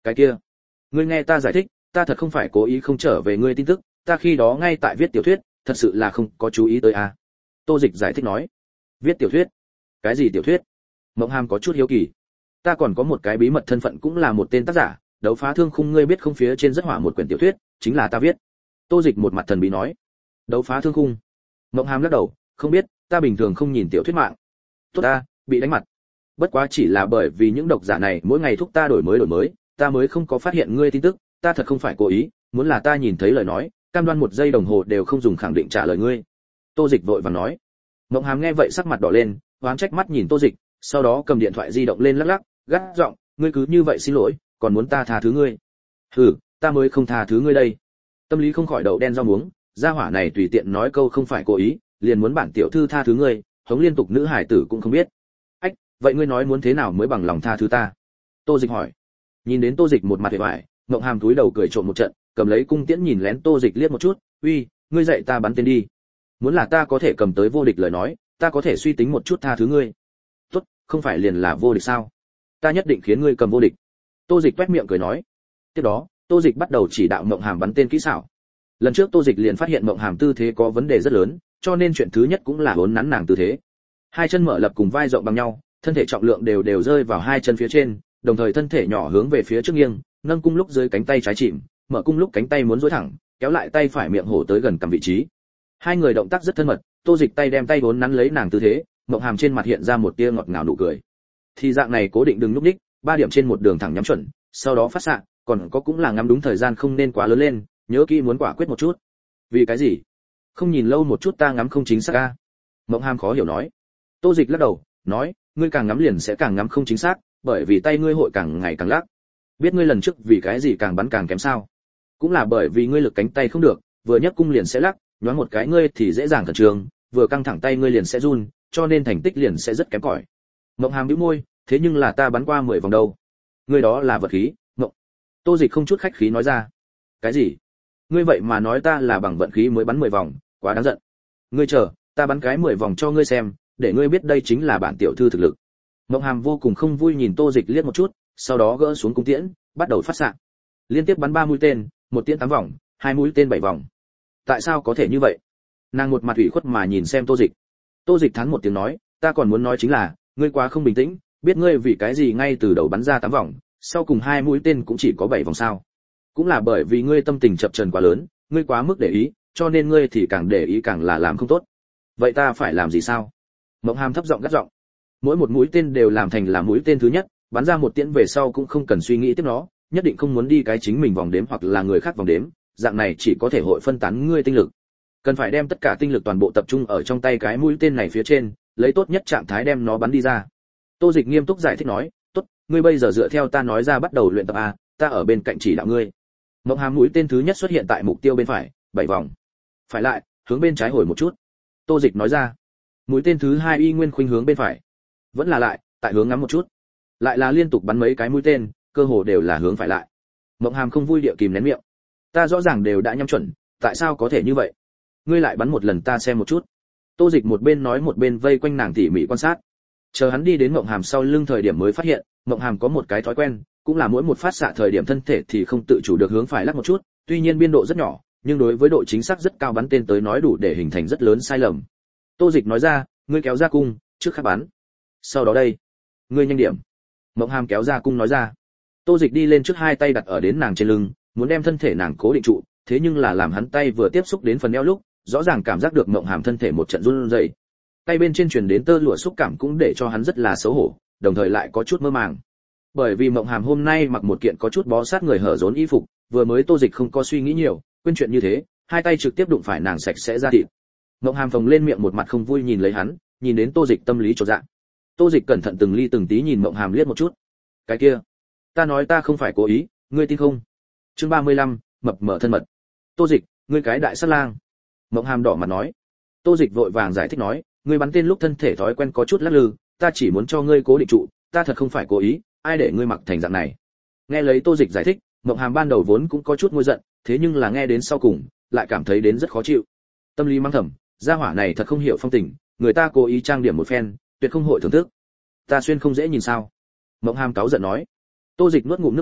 Cái kia, ngươi nghe ta giải thích, ta thật không phải cố ý không trở về ngươi tin tức, ta khi đó ngay tại viết tiểu thuyết, thật sự là không có chú ý tới à. Tô Dịch giải thích nói. Viết tiểu thuyết? Cái gì tiểu thuyết? Mộng Hàm có chút hiếu kỳ. Ta còn có một cái bí mật thân phận cũng là một tên tác giả, Đấu phá thương khung ngươi biết không, phía trên rất hỏa một quyển tiểu thuyết, chính là ta viết. Tô Dịch một mặt thần bí nói. Đấu phá thương khung? Mộng Hàm lắc đầu, không biết, ta bình thường không nhìn tiểu thuyết mạng. Tốt ta, bị đánh mặt. Bất quá chỉ là bởi vì những độc giả này mỗi ngày thúc ta đổi mới, ta mới không có phát hiện ngươi tin tức, ta thật không phải cố ý, muốn là ta nhìn thấy lời nói, cam đoan 1 giây đồng hồ đều không dùng khẳng định trả lời ngươi. Tô Dịch vội vàng nói. Mộng Hàm nghe vậy sắc mặt đỏ lên, oán trách mắt nhìn Tô Dịch, sau đó cầm điện thoại di động lên lắc lắc, gắt giọng, ngươi cứ như vậy xin lỗi, còn muốn ta tha thứ ngươi? Hừ, ta mới không tha thứ ngươi đây. Tâm lý không khỏi đậu đen rau muống, gia hỏa này tùy tiện nói câu không phải cố ý, liền muốn bản tiểu thư tha thứ ngươi, hống liên tục nữ hải tử cũng không biết. Ách, vậy ngươi nói muốn thế nào mới bằng lòng tha thứ ta? Tô Dịch hỏi. Nhìn đến Tô Dịch một mặt vẻ vải, Mộng Hàm túi đầu cười trộm một trận, cầm lấy cung tiễn nhìn lén Tô Dịch liếc một chút, uy, ngươi dạy ta bắn tên đi. Muốn là ta có thể cầm tới vô địch lời nói, ta có thể suy tính một chút tha thứ ngươi. Tốt, không phải liền là vô địch sao? Ta nhất định khiến ngươi cầm vô địch. Tô Dịch toét miệng cười nói. Tiếp đó, Tô Dịch bắt đầu chỉ đạo Mộng Hàm bắn tên kỹ xảo. Lần trước Tô Dịch liền phát hiện Mộng Hàm tư thế có vấn đề rất lớn, cho nên chuyện thứ nhất cũng là uốn nắn nàng tư thế. Hai chân mở lập cùng vai rộng bằng nhau, thân thể trọng lượng đều rơi vào hai chân phía trên, đồng thời thân thể nhỏ hướng về phía trước nghiêng, nâng cung lúc dưới cánh tay trái chìm, mở cung lúc cánh tay muốn duỗi thẳng, kéo lại tay phải miệng hổ tới gần cầm vị trí. Hai người động tác rất thân mật, Tô Dịch tay đem tay uốn nắn lấy nàng tư thế, Mộng Hàm trên mặt hiện ra một tia ngọt ngào nụ cười. Thì dạng này cố định đừng lúc ních, 3 điểm trên một đường thẳng nhắm chuẩn, sau đó phát xạ, còn có cũng là ngắm đúng thời gian không nên quá lớn lên, nhớ kỹ muốn quả quyết một chút. Vì cái gì? Không nhìn lâu một chút ta ngắm không chính xác a. Mộng Hàm khó hiểu nói. Tô Dịch lắc đầu, nói, ngươi càng ngắm liền sẽ càng ngắm không chính xác, bởi vì tay ngươi hội càng ngày càng lắc. Biết ngươi lần trước vì cái gì càng bắn càng kém sao? Cũng là bởi vì ngươi lực cánh tay không được, vừa nhấc cung liền sẽ lắc, nhoáng một cái ngươi thì dễ dàng khẩn trương, vừa căng thẳng tay ngươi liền sẽ run, cho nên thành tích liền sẽ rất kém cỏi. Mộng Hàm bĩu môi, thế nhưng là ta bắn qua 10 vòng đâu. Ngươi đó là vật khí, Mộng. Tô Dịch không chút khách khí nói ra. Cái gì? Ngươi vậy mà nói ta là bằng vận khí mới bắn 10 vòng, quá đáng giận. Ngươi chờ, ta bắn cái 10 vòng cho ngươi xem, để ngươi biết đây chính là bản tiểu thư thực lực. Mộng Hàm vô cùng không vui nhìn Tô Dịch liếc một chút, sau đó gỡ xuống cung tiễn, bắt đầu phát xạ. Liên tiếp bắn 3 mũi tên, một tiễn 8 vòng, 2 mũi tên 7 vòng. Tại sao có thể như vậy? Nàng một mặt ủy khuất mà nhìn xem Tô Dịch. Tô Dịch thán một tiếng nói, ta còn muốn nói chính là, ngươi quá không bình tĩnh, biết ngươi vì cái gì ngay từ đầu bắn ra 8 vòng, sau cùng 2 mũi tên cũng chỉ có 7 vòng sao? Cũng là bởi vì ngươi tâm tình chập chờn quá lớn, ngươi quá mức để ý, cho nên ngươi thì càng để ý càng là làm không tốt. Vậy ta phải làm gì sao? Mộng Hàm thấp giọng gắt giọng. Mỗi một mũi tên đều làm thành là mũi tên thứ nhất, bắn ra một tiễn về sau cũng không cần suy nghĩ tiếp nó, nhất định không muốn đi cái chính mình vòng đếm hoặc là người khác vòng đếm, dạng này chỉ có thể hội phân tán ngươi tinh lực. Cần phải đem tất cả tinh lực toàn bộ tập trung ở trong tay cái mũi tên này phía trên, lấy tốt nhất trạng thái đem nó bắn đi ra. Tô Dịch nghiêm túc giải thích nói, "Tốt, ngươi bây giờ dựa theo ta nói ra bắt đầu luyện tập a, ta ở bên cạnh chỉ đạo ngươi." Mộng Hàm mũi tên thứ nhất xuất hiện tại mục tiêu bên phải, 7 vòng. Phải lại, hướng bên trái hồi một chút. Tô Dịch nói ra. Mũi tên thứ hai y nguyên khuynh hướng bên phải. Vẫn là lại, tại hướng ngắm một chút. Lại là liên tục bắn mấy cái mũi tên, cơ hồ đều là hướng phải lại. Mộng Hàm không vui địa kìm nén miệng. Ta rõ ràng đều đã nhắm chuẩn, tại sao có thể như vậy? Ngươi lại bắn một lần ta xem một chút. Tô Dịch một bên nói một bên vây quanh nàng tỉ mỉ quan sát. Chờ hắn đi đến Mộng Hàm sau lưng thời điểm mới phát hiện, Mộng Hàm có một cái thói quen, cũng là mỗi một phát xạ thời điểm thân thể thì không tự chủ được hướng phải lắc một chút, tuy nhiên biên độ rất nhỏ, nhưng đối với độ chính xác rất cao bắn tên tới nói đủ để hình thành rất lớn sai lầm. Tô Dịch nói ra, ngươi kéo ra cung, trước khắc bắn. Sau đó đây, ngươi nhanh điểm. Mộng Hàm kéo ra cung nói ra. Tô Dịch đi lên trước hai tay đặt ở đến nàng trên lưng, muốn đem thân thể nàng cố định trụ, thế nhưng là làm hắn tay vừa tiếp xúc đến phần eo lúc, rõ ràng cảm giác được Mộng Hàm thân thể một trận run rẩy. Tay bên trên truyền đến tơ lụa xúc cảm cũng để cho hắn rất là xấu hổ, đồng thời lại có chút mơ màng. Bởi vì Mộng Hàm hôm nay mặc một kiện có chút bó sát người hở rốn y phục, vừa mới Tô Dịch không có suy nghĩ nhiều, quên chuyện như thế, hai tay trực tiếp đụng phải nàng sạch sẽ ra thịt. Mộng Hàm phồng lên miệng một mặt không vui nhìn lấy hắn, nhìn đến Tô Dịch tâm lý chột dạ. Tô Dịch cẩn thận từng ly từng tí nhìn Mộng Hàm liếc một chút. Cái kia, ta nói ta không phải cố ý, ngươi tin không? Chương 35, mập mờ thân mật. Tô Dịch, ngươi cái đại sát lang. Mộng Hàm đỏ mặt nói. Tô Dịch vội vàng giải thích nói, ngươi bắn tên lúc thân thể thói quen có chút lắc lư, ta chỉ muốn cho ngươi cố định trụ, ta thật không phải cố ý, ai để ngươi mặc thành dạng này. Nghe lấy Tô Dịch giải thích, Mộng Hàm ban đầu vốn cũng có chút ngôi giận, thế nhưng là nghe đến sau cùng, lại cảm thấy đến rất khó chịu. Tâm lý mang thầm, gia hỏa này thật không hiểu phong tình, người ta cố ý trang điểm một phen, tuyệt không hội thưởng thức. Ta xuyên không dễ nhìn sao? Mộng Hàm cáu giận nói. Tô Dịch nuốt ngụm nước bọt,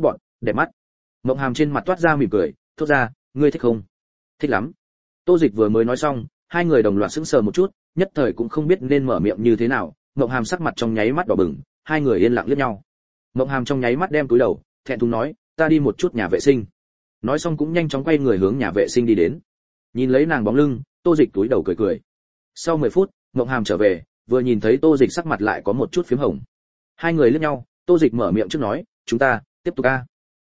Đẹp mắt. Mộng Hàm trên mặt toát ra mỉm cười, thốt ra, ngươi thích không? Thích lắm. Tô Dịch vừa mới nói xong, hai người đồng loạt sững sờ một chút, nhất thời cũng không biết nên mở miệng như thế nào. Mộng Hàm sắc mặt trong nháy mắt đỏ bừng, hai người yên lặng liếc nhau. Mộng Hàm trong nháy mắt đem túi đầu, thẹn thùng nói, ta đi một chút nhà vệ sinh. Nói xong cũng nhanh chóng quay người hướng nhà vệ sinh đi đến. Nhìn lấy nàng bóng lưng, Tô Dịch túi đầu cười cười. Sau 10 phút, Mộng Hàm trở về, vừa nhìn thấy Tô Dịch sắc mặt lại có một chút phím hồng. Hai người liếc nhau, Tô Dịch mở miệng trước nói, chúng ta tiếp tục a.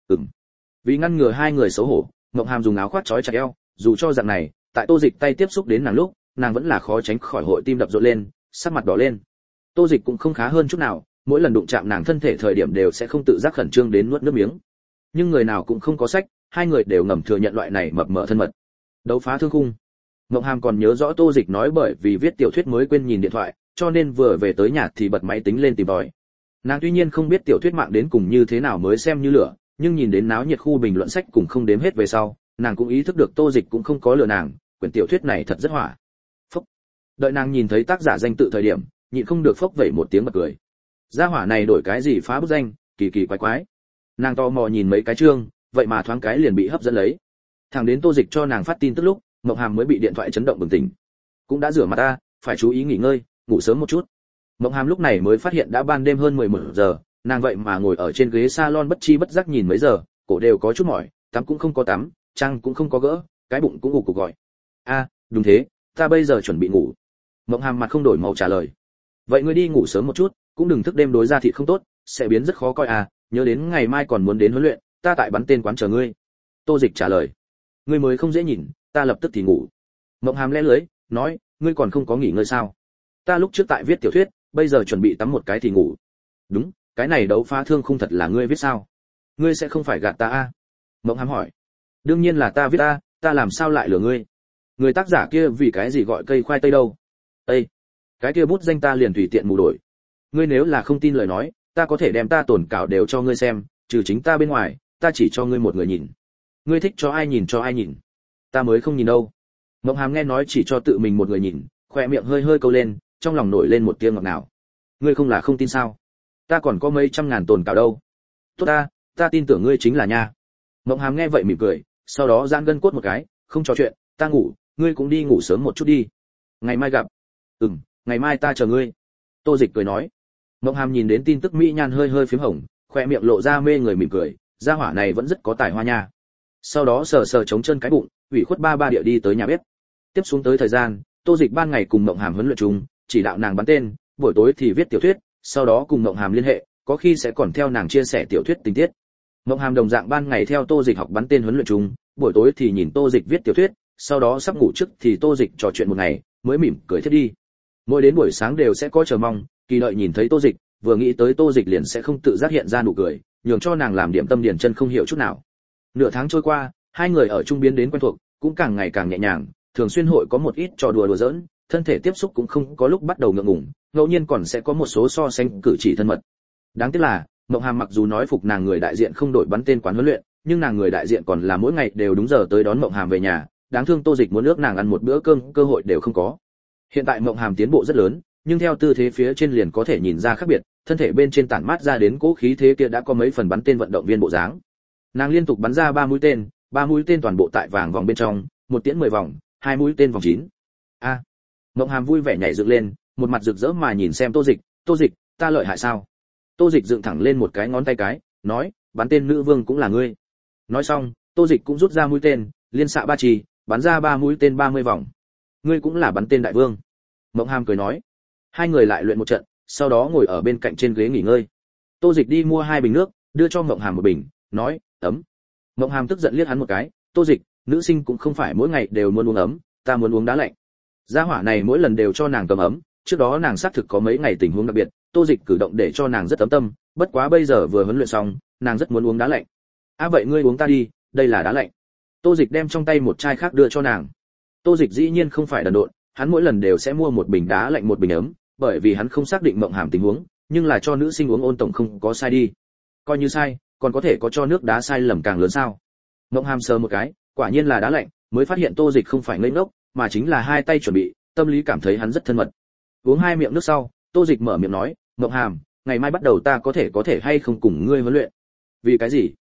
Vì ngăn ngừa hai người xấu hổ, Mộng Hàm dùng áo khoác trói chặt eo, dù cho dạng này, tại Tô Dịch tay tiếp xúc đến nàng lúc, nàng vẫn là khó tránh khỏi hội tim đập rộn lên, sắc mặt đỏ lên. Tô Dịch cũng không khá hơn chút nào, mỗi lần đụng chạm nàng thân thể thời điểm đều sẽ không tự giác khẩn trương đến nuốt nước miếng. Nhưng người nào cũng không có sách, hai người đều ngầm thừa nhận loại này mập mờ thân mật. Đấu phá thương khung. Mộng Hàm còn nhớ rõ Tô Dịch nói bởi vì viết tiểu thuyết mới quên nhìn điện thoại, cho nên vừa về tới nhà thì bật máy tính lên tìm tòi. Nàng tuy nhiên không biết tiểu thuyết mạng đến cùng như thế nào mới xem như lửa, nhưng nhìn đến náo nhiệt khu bình luận sách cùng không đếm hết về sau, nàng cũng ý thức được Tô Dịch cũng không có lừa nàng, quyển tiểu thuyết này thật rất hỏa. Phốc. Đợi nàng nhìn thấy tác giả danh tự thời điểm, nhịn không được phốc vẩy một tiếng bật cười. Gia hỏa này đổi cái gì phá bút danh, kỳ kỳ quái quái. Nàng tò mò nhìn mấy cái chương, vậy mà thoáng cái liền bị hấp dẫn lấy. Thằng đến Tô Dịch cho nàng phát tin tức lúc, Mộng Hàm mới bị điện thoại chấn động bừng tỉnh. Cũng đã rửa mặt ta, phải chú ý nghỉ ngơi, ngủ sớm một chút. Mộng Hàm lúc này mới phát hiện đã ban đêm hơn 11 giờ, nàng vậy mà ngồi ở trên ghế salon bất chi bất giác nhìn mấy giờ, cổ đều có chút mỏi, tắm cũng không có tắm, trang cũng không có gỡ, cái bụng cũng ủ cục gọi. A, đúng thế, ta bây giờ chuẩn bị ngủ. Mộng Hàm mặt không đổi màu trả lời. Vậy ngươi đi ngủ sớm một chút, cũng đừng thức đêm đối ra thịt không tốt, sẽ biến rất khó coi à, nhớ đến ngày mai còn muốn đến huấn luyện, ta tại bắn tên quán chờ ngươi. Tô Dịch trả lời. Ngươi mới không dễ nhìn, ta lập tức thì ngủ. Mộng Hàm lẽ lưới, nói, ngươi còn không có nghỉ ngơi sao? Ta lúc trước tại viết tiểu thuyết, bây giờ chuẩn bị tắm một cái thì ngủ. Đúng, cái này đấu phá thương không thật là ngươi viết sao? Ngươi sẽ không phải gạt ta à? Mộng Hàm hỏi. Đương nhiên là ta viết ta làm sao lại lừa ngươi? Người tác giả kia vì cái gì gọi cây khoai tây đâu? Ê, cái kia bút danh ta liền tùy tiện mù đổi. Ngươi nếu là không tin lời nói, ta có thể đem ta tổn cảo đều cho ngươi xem, trừ chính ta bên ngoài, ta chỉ cho ngươi một người nhìn. Ngươi thích cho ai nhìn cho ai nhìn. Ta mới không nhìn đâu. Mộng Hàm nghe nói chỉ cho tự mình một người nhìn, khoe miệng hơi hơi câu lên, trong lòng nổi lên một tia ngọt ngào. Ngươi không là không tin sao? Ta còn có mấy trăm ngàn tồn cảo đâu. Tốt ta tin tưởng ngươi chính là nha. Mộng Hàm nghe vậy mỉm cười, sau đó giãn gân cốt một cái, không trò chuyện, ta ngủ, ngươi cũng đi ngủ sớm một chút đi. Ngày mai gặp. Ngày mai ta chờ ngươi. Tô Dịch cười nói. Mộng Hàm nhìn đến tin tức mỹ nhan hơi hơi phím hồng, khoe miệng lộ ra mê người mỉm cười, gia hỏa này vẫn rất có tài hoa nha. Sau đó sờ sờ chống chân cái bụng, ủy khuất ba địa đi tới nhà bếp. Tiếp xuống tới thời gian, Tô Dịch ban ngày cùng Mộng Hàm huấn luyện chung, chỉ đạo nàng bắn tên, buổi tối thì viết tiểu thuyết, sau đó cùng Mộng Hàm liên hệ, có khi sẽ còn theo nàng chia sẻ tiểu thuyết tình tiết. Mộng Hàm đồng dạng ban ngày theo Tô Dịch học bắn tên huấn luyện chung, buổi tối thì nhìn Tô Dịch viết tiểu thuyết, sau đó sắp ngủ trước thì Tô Dịch trò chuyện một ngày, mới mỉm cười thiết đi. Mỗi đến buổi sáng đều sẽ có chờ mong, kỳ đợi nhìn thấy Tô Dịch, vừa nghĩ tới Tô Dịch liền sẽ không tự giác hiện ra nụ cười, nhường cho nàng làm điểm tâm điển chân không hiểu chút nào. Nửa tháng trôi qua, hai người ở chung biến đến quen thuộc, cũng càng ngày càng nhẹ nhàng, thường xuyên hội có một ít trò đùa giỡn, thân thể tiếp xúc cũng không có lúc bắt đầu ngượng ngùng, ngẫu nhiên còn sẽ có một số so sánh cử chỉ thân mật. Đáng tiếc là, Mộng Hàm mặc dù nói phục nàng người đại diện không đổi bắn tên quán huấn luyện, nhưng nàng người đại diện còn là mỗi ngày đều đúng giờ tới đón Mộng Hàm về nhà, đáng thương Tô Dịch muốn ước nàng ăn một bữa cơm cơ hội đều không có. Hiện tại Mộng Hàm tiến bộ rất lớn, nhưng theo tư thế phía trên liền có thể nhìn ra khác biệt, thân thể bên trên tản mát ra đến cố khí thế kia đã có mấy phần bắn tên vận động viên bộ dáng. Nàng liên tục bắn ra 3 mũi tên, 3 mũi tên toàn bộ tại vàng vòng bên trong, một tiễn 10 vòng, 2 mũi tên vòng 9. A. Mộng Hàm vui vẻ nhảy dựng lên, một mặt rực rỡ mà nhìn xem Tô Dịch, ta lợi hại sao? Tô Dịch dựng thẳng lên một cái ngón tay cái, nói, bắn tên nữ vương cũng là ngươi. Nói xong, Tô Dịch cũng rút ra mũi tên, liên xạ 3 chỉ, bắn ra 3 mũi tên 30 vòng. Ngươi cũng là bắn tên đại vương. Mộng Hàm cười nói. Hai người lại luyện một trận, sau đó ngồi ở bên cạnh trên ghế nghỉ ngơi. Tô Dịch đi mua 2 bình nước, đưa cho Mộng Hàm một bình, nói, ấm. Mộng Hàm tức giận liếc hắn một cái, Tô Dịch, nữ sinh cũng không phải mỗi ngày đều muốn uống ấm, ta muốn uống đá lạnh. Gia hỏa này mỗi lần đều cho nàng cầm ấm, trước đó nàng xác thực có mấy ngày tình huống đặc biệt, Tô Dịch cử động để cho nàng rất ấm tâm, bất quá bây giờ vừa huấn luyện xong, nàng rất muốn uống đá lạnh. Vậy ngươi uống ta đi, đây là đá lạnh. Tô Dịch đem trong tay một chai khác đưa cho nàng. Tô Dịch dĩ nhiên không phải đần độn, hắn mỗi lần đều sẽ mua một bình đá lạnh một bình ấm, bởi vì hắn không xác định Mộng Hàm tình huống, nhưng là cho nữ sinh uống ôn tổng không có sai đi. Coi như sai, còn có thể có cho nước đá sai lầm càng lớn sao? Mộng Hàm sờ một cái, quả nhiên là đá lạnh, mới phát hiện Tô Dịch không phải ngây ngốc, mà chính là hai tay chuẩn bị, tâm lý cảm thấy hắn rất thân mật. Uống 2 miệng nước sau, Tô Dịch mở miệng nói, Mộng Hàm, ngày mai bắt đầu ta có thể hay không cùng ngươi huấn luyện? Vì cái gì?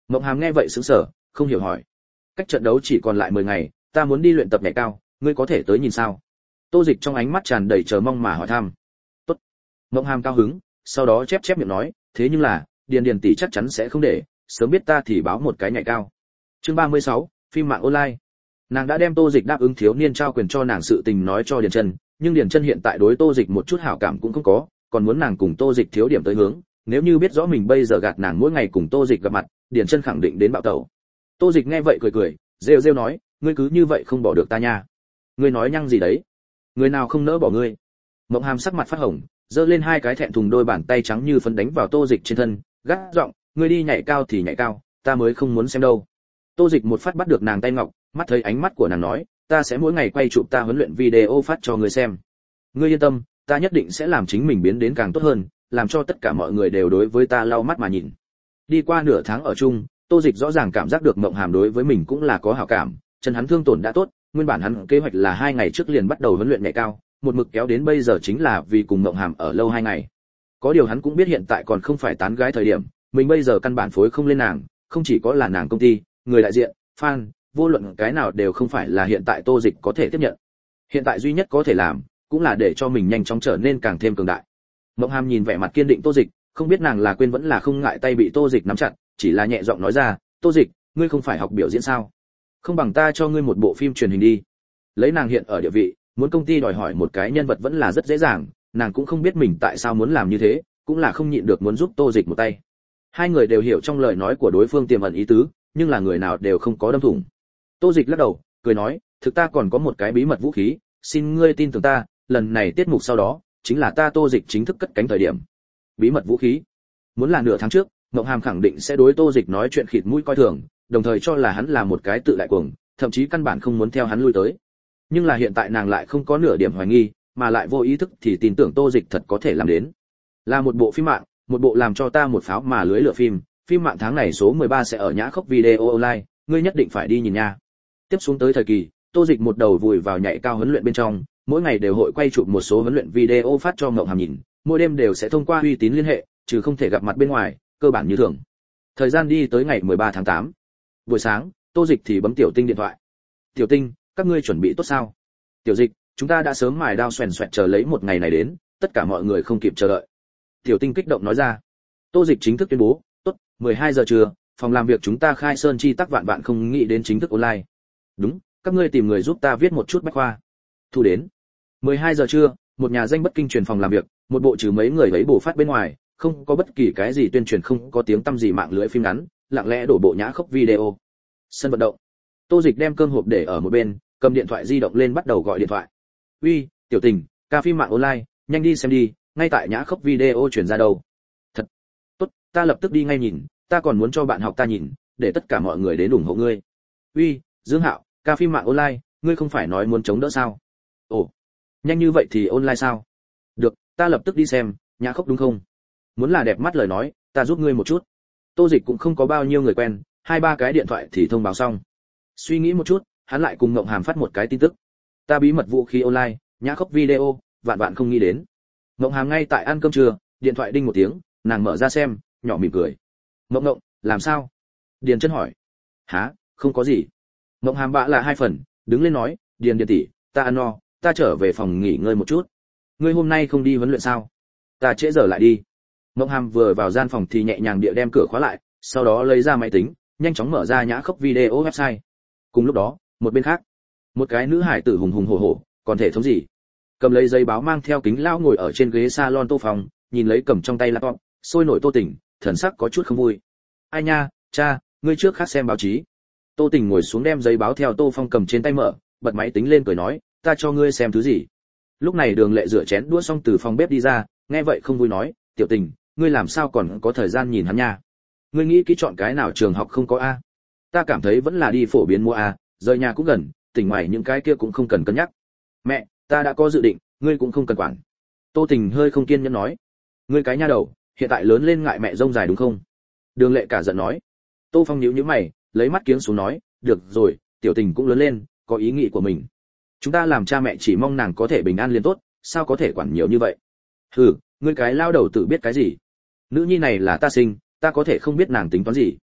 Mộng Hàm nghe vậy sững sờ, không hiểu hỏi. Cách trận đấu chỉ còn lại 10 ngày, ta muốn đi luyện tập nhảy cao, ngươi có thể tới nhìn sao? Tô Dịch trong ánh mắt tràn đầy chờ mong mà hỏi thăm. Tốt. Mộng Hàm cao hứng, sau đó chép chép miệng nói, thế nhưng là, Điền tỷ chắc chắn sẽ không để, sớm biết ta thì báo một cái nhảy cao. Chương 36, phim mạng online. Nàng đã đem Tô Dịch đáp ứng thiếu niên trao quyền cho nàng sự tình nói cho Điền Chân, nhưng Điền Chân hiện tại đối Tô Dịch một chút hảo cảm cũng không có, còn muốn nàng cùng Tô Dịch thiếu điểm tới hướng, nếu như biết rõ mình bây giờ gạt nàng mỗi ngày cùng Tô Dịch gặp mặt, Điền Chân khẳng định đến bạo tẩu. Tô Dịch nghe vậy cười cười, rêu rêu nói, ngươi cứ như vậy không bỏ được ta nha. Ngươi nói nhăng gì đấy? Người nào không nỡ bỏ ngươi? Mộng Hàm sắc mặt phát hồng, giơ lên hai cái thẹn thùng đôi bàn tay trắng như phấn đánh vào Tô Dịch trên thân, gắt giọng, ngươi đi nhảy cao thì nhảy cao, ta mới không muốn xem đâu. Tô Dịch một phát bắt được nàng tay ngọc, mắt thấy ánh mắt của nàng nói, ta sẽ mỗi ngày quay chụp ta huấn luyện video phát cho ngươi xem. Ngươi yên tâm, ta nhất định sẽ làm chính mình biến đến càng tốt hơn, làm cho tất cả mọi người đều đối với ta lau mắt mà nhìn. Đi qua nửa tháng ở chung, Tô Dịch rõ ràng cảm giác được Mộng Hàm đối với mình cũng là có hảo cảm, chân hắn thương tổn đã tốt, nguyên bản hắn kế hoạch là 2 ngày trước liền bắt đầu huấn luyện nhảy cao, một mực kéo đến bây giờ chính là vì cùng Mộng Hàm ở lâu 2 ngày. Có điều hắn cũng biết hiện tại còn không phải tán gái thời điểm, mình bây giờ căn bản phối không lên nàng, không chỉ có là nàng công ty, người đại diện, fan, vô luận cái nào đều không phải là hiện tại Tô Dịch có thể tiếp nhận. Hiện tại duy nhất có thể làm, cũng là để cho mình nhanh chóng trở nên càng thêm cường đại. Mộng Hàm nhìn vẻ mặt kiên định Tô Dịch, không biết nàng là quên vẫn là không ngại tay bị Tô Dịch nắm chặt, chỉ là nhẹ giọng nói ra, "Tô Dịch, ngươi không phải học biểu diễn sao? Không bằng ta cho ngươi một bộ phim truyền hình đi." Lấy nàng hiện ở địa vị, muốn công ty đòi hỏi một cái nhân vật vẫn là rất dễ dàng, nàng cũng không biết mình tại sao muốn làm như thế, cũng là không nhịn được muốn giúp Tô Dịch một tay. Hai người đều hiểu trong lời nói của đối phương tiềm ẩn ý tứ, nhưng là người nào đều không có đâm thủng. Tô Dịch lắc đầu, cười nói, thực ta còn có một cái bí mật vũ khí, xin ngươi tin tưởng ta, lần này tiết mục sau đó, chính là ta Tô Dịch chính thức cất cánh thời điểm. Bí mật vũ khí? Muốn là nửa tháng trước, Mộng Hàm khẳng định sẽ đối Tô Dịch nói chuyện khịt mũi coi thường, đồng thời cho là hắn là một cái tự đại cuồng, thậm chí căn bản không muốn theo hắn lui tới. Nhưng là hiện tại nàng lại không có nửa điểm hoài nghi, mà lại vô ý thức thì tin tưởng Tô Dịch thật có thể làm đến. Là một bộ phim mạng, một bộ làm cho ta một pháo mà lưới lửa phim mạng tháng này số 13 sẽ ở Nhã Khốc Video Online, ngươi nhất định phải đi nhìn nha. Tiếp xuống tới thời kỳ, Tô Dịch một đầu vùi vào nhảy cao huấn luyện bên trong, mỗi ngày đều hội quay chụp một số huấn luyện video phát cho Mộng Hàm nhìn, mỗi đêm đều sẽ thông qua uy tín liên hệ, trừ không thể gặp mặt bên ngoài, cơ bản như thường. Thời gian đi tới ngày 13 tháng 8. Buổi sáng, Tô Dịch thì bấm Tiểu Tinh điện thoại. "Tiểu Tinh, các ngươi chuẩn bị tốt sao?" "Tiểu Dịch, chúng ta đã sớm mài đao xoèn xoẹt chờ lấy một ngày này đến, tất cả mọi người không kịp chờ đợi." Tiểu Tinh kích động nói ra. Tô Dịch chính thức tuyên bố, "Tốt, 12 giờ trưa, phòng làm việc chúng ta khai sơn chi tắc vạn vạn không nghĩ đến chính thức online." "Đúng, các ngươi tìm người giúp ta viết một chút bách khoa." "Thu đến." 12 giờ trưa, một nhà danh bất kinh truyền phòng làm việc, một bộ trừ mấy người ấy bổ phát bên ngoài, không có bất kỳ cái gì tuyên truyền, không có tiếng tăm gì mạng lưới phim ngắn, lặng lẽ đổ bộ Nhã Khốc Video. Sân vận động. Tô Dịch đem cơm hộp để ở một bên, cầm điện thoại di động lên bắt đầu gọi điện thoại. "Uy, Tiểu Tình, ca phim mạng online, nhanh đi xem đi, ngay tại Nhã Khốc Video chuyển ra đâu." "Thật tốt, ta lập tức đi ngay nhìn, ta còn muốn cho bạn học ta nhìn, để tất cả mọi người đến ủng hộ ngươi." "Uy, Dương Hạo, ca phim mạng online, ngươi không phải nói muốn chống đỡ sao?" "Ồ, nhanh như vậy thì online sao?" "Được, ta lập tức đi xem, Nhã Khốc đúng không? Muốn là đẹp mắt lời nói, ta giúp ngươi một chút." Tô Dịch cũng không có bao nhiêu người quen, 2-3 cái điện thoại thì thông báo xong. Suy nghĩ một chút, hắn lại cùng Mộng Hàm phát một cái tin tức. "Ta bí mật vũ khí online, Nhã Khốc Video, vạn vạn không nghĩ đến." Mộng Hàm ngay tại ăn cơm trưa, điện thoại đinh một tiếng, nàng mở ra xem, nhỏ mỉm cười. "Mộng Mộng, làm sao?" Điền Chân hỏi. "Hả, không có gì." Mộng Hàm bạ là 2 phần, đứng lên nói, "Điền tỷ, ta ăn no, ta trở về phòng nghỉ ngơi một chút. Ngươi hôm nay không đi huấn luyện sao?" "Ta trễ giờ lại đi." Mộng Hàm vừa vào gian phòng thì nhẹ nhàng địa đem cửa khóa lại, sau đó lấy ra máy tính, nhanh chóng mở ra Nhã Khốc Video website. Cùng lúc đó, một bên khác, một cái nữ hải tử hùng hùng hổ hổ, còn thể thống gì? Cầm lấy giấy báo mang theo kính lão ngồi ở trên ghế salon Tô Phong, nhìn lấy cầm trong tay laptop, sôi nổi Tô Tỉnh, thần sắc có chút không vui. "Ai nha, cha, ngươi trước khác xem báo chí." Tô Tỉnh ngồi xuống đem giấy báo theo Tô Phong cầm trên tay mở, bật máy tính lên cười nói, "Ta cho ngươi xem thứ gì?" Lúc này Đường Lệ rửa chén đũa xong từ phòng bếp đi ra, nghe vậy không vui nói, "Tiểu Tình, ngươi làm sao còn có thời gian nhìn hắn nha? Ngươi nghĩ kỹ chọn cái nào trường học không có a? Ta cảm thấy vẫn là đi phổ biến mua a, rời nhà cũng gần, tỉnh ngoài những cái kia cũng không cần cân nhắc." "Mẹ, ta đã có dự định, ngươi cũng không cần quản." Tô Tình hơi không kiên nhẫn nói. "Ngươi cái nha đầu, hiện tại lớn lên ngại mẹ rông dài đúng không?" Đường Lệ cả giận nói. Tô Phong nhíu nhíu mày, lấy mắt kiếng xuống nói, "Được rồi, Tiểu Tình cũng lớn lên, có ý nghĩ của mình. Chúng ta làm cha mẹ chỉ mong nàng có thể bình an liền tốt, sao có thể quản nhiều như vậy?" "Hừ, ngươi cái lao đầu tự biết cái gì? Nữ nhi này là ta sinh, ta có thể không biết nàng tính toán gì."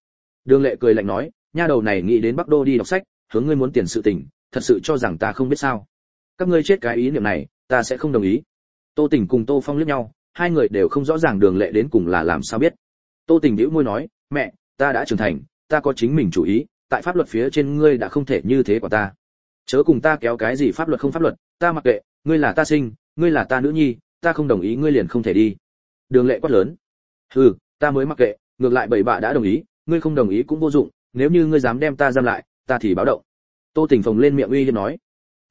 Đường Lệ cười lạnh nói, nha đầu này nghĩ đến Bắc Đô đi đọc sách, hướng ngươi muốn tiền sự tình, thật sự cho rằng ta không biết sao? Các ngươi chết cái ý niệm này, ta sẽ không đồng ý. Tô Tình cùng Tô Phong liếc nhau, hai người đều không rõ ràng Đường Lệ đến cùng là làm sao biết. Tô Tình bĩu môi nói, mẹ, ta đã trưởng thành, ta có chính mình chủ ý, tại pháp luật phía trên ngươi đã không thể như thế của ta. Chớ cùng ta kéo cái gì pháp luật không pháp luật, ta mặc kệ, ngươi là ta sinh, ngươi là ta nữ nhi, ta không đồng ý ngươi liền không thể đi. Đường Lệ quát lớn. Hừ, ta mới mặc kệ, ngược lại bảy bạ đã đồng ý, ngươi không đồng ý cũng vô dụng, nếu như ngươi dám đem ta giam lại, ta thì báo động. Tô Tình phồng lên miệng uy hiếp nói,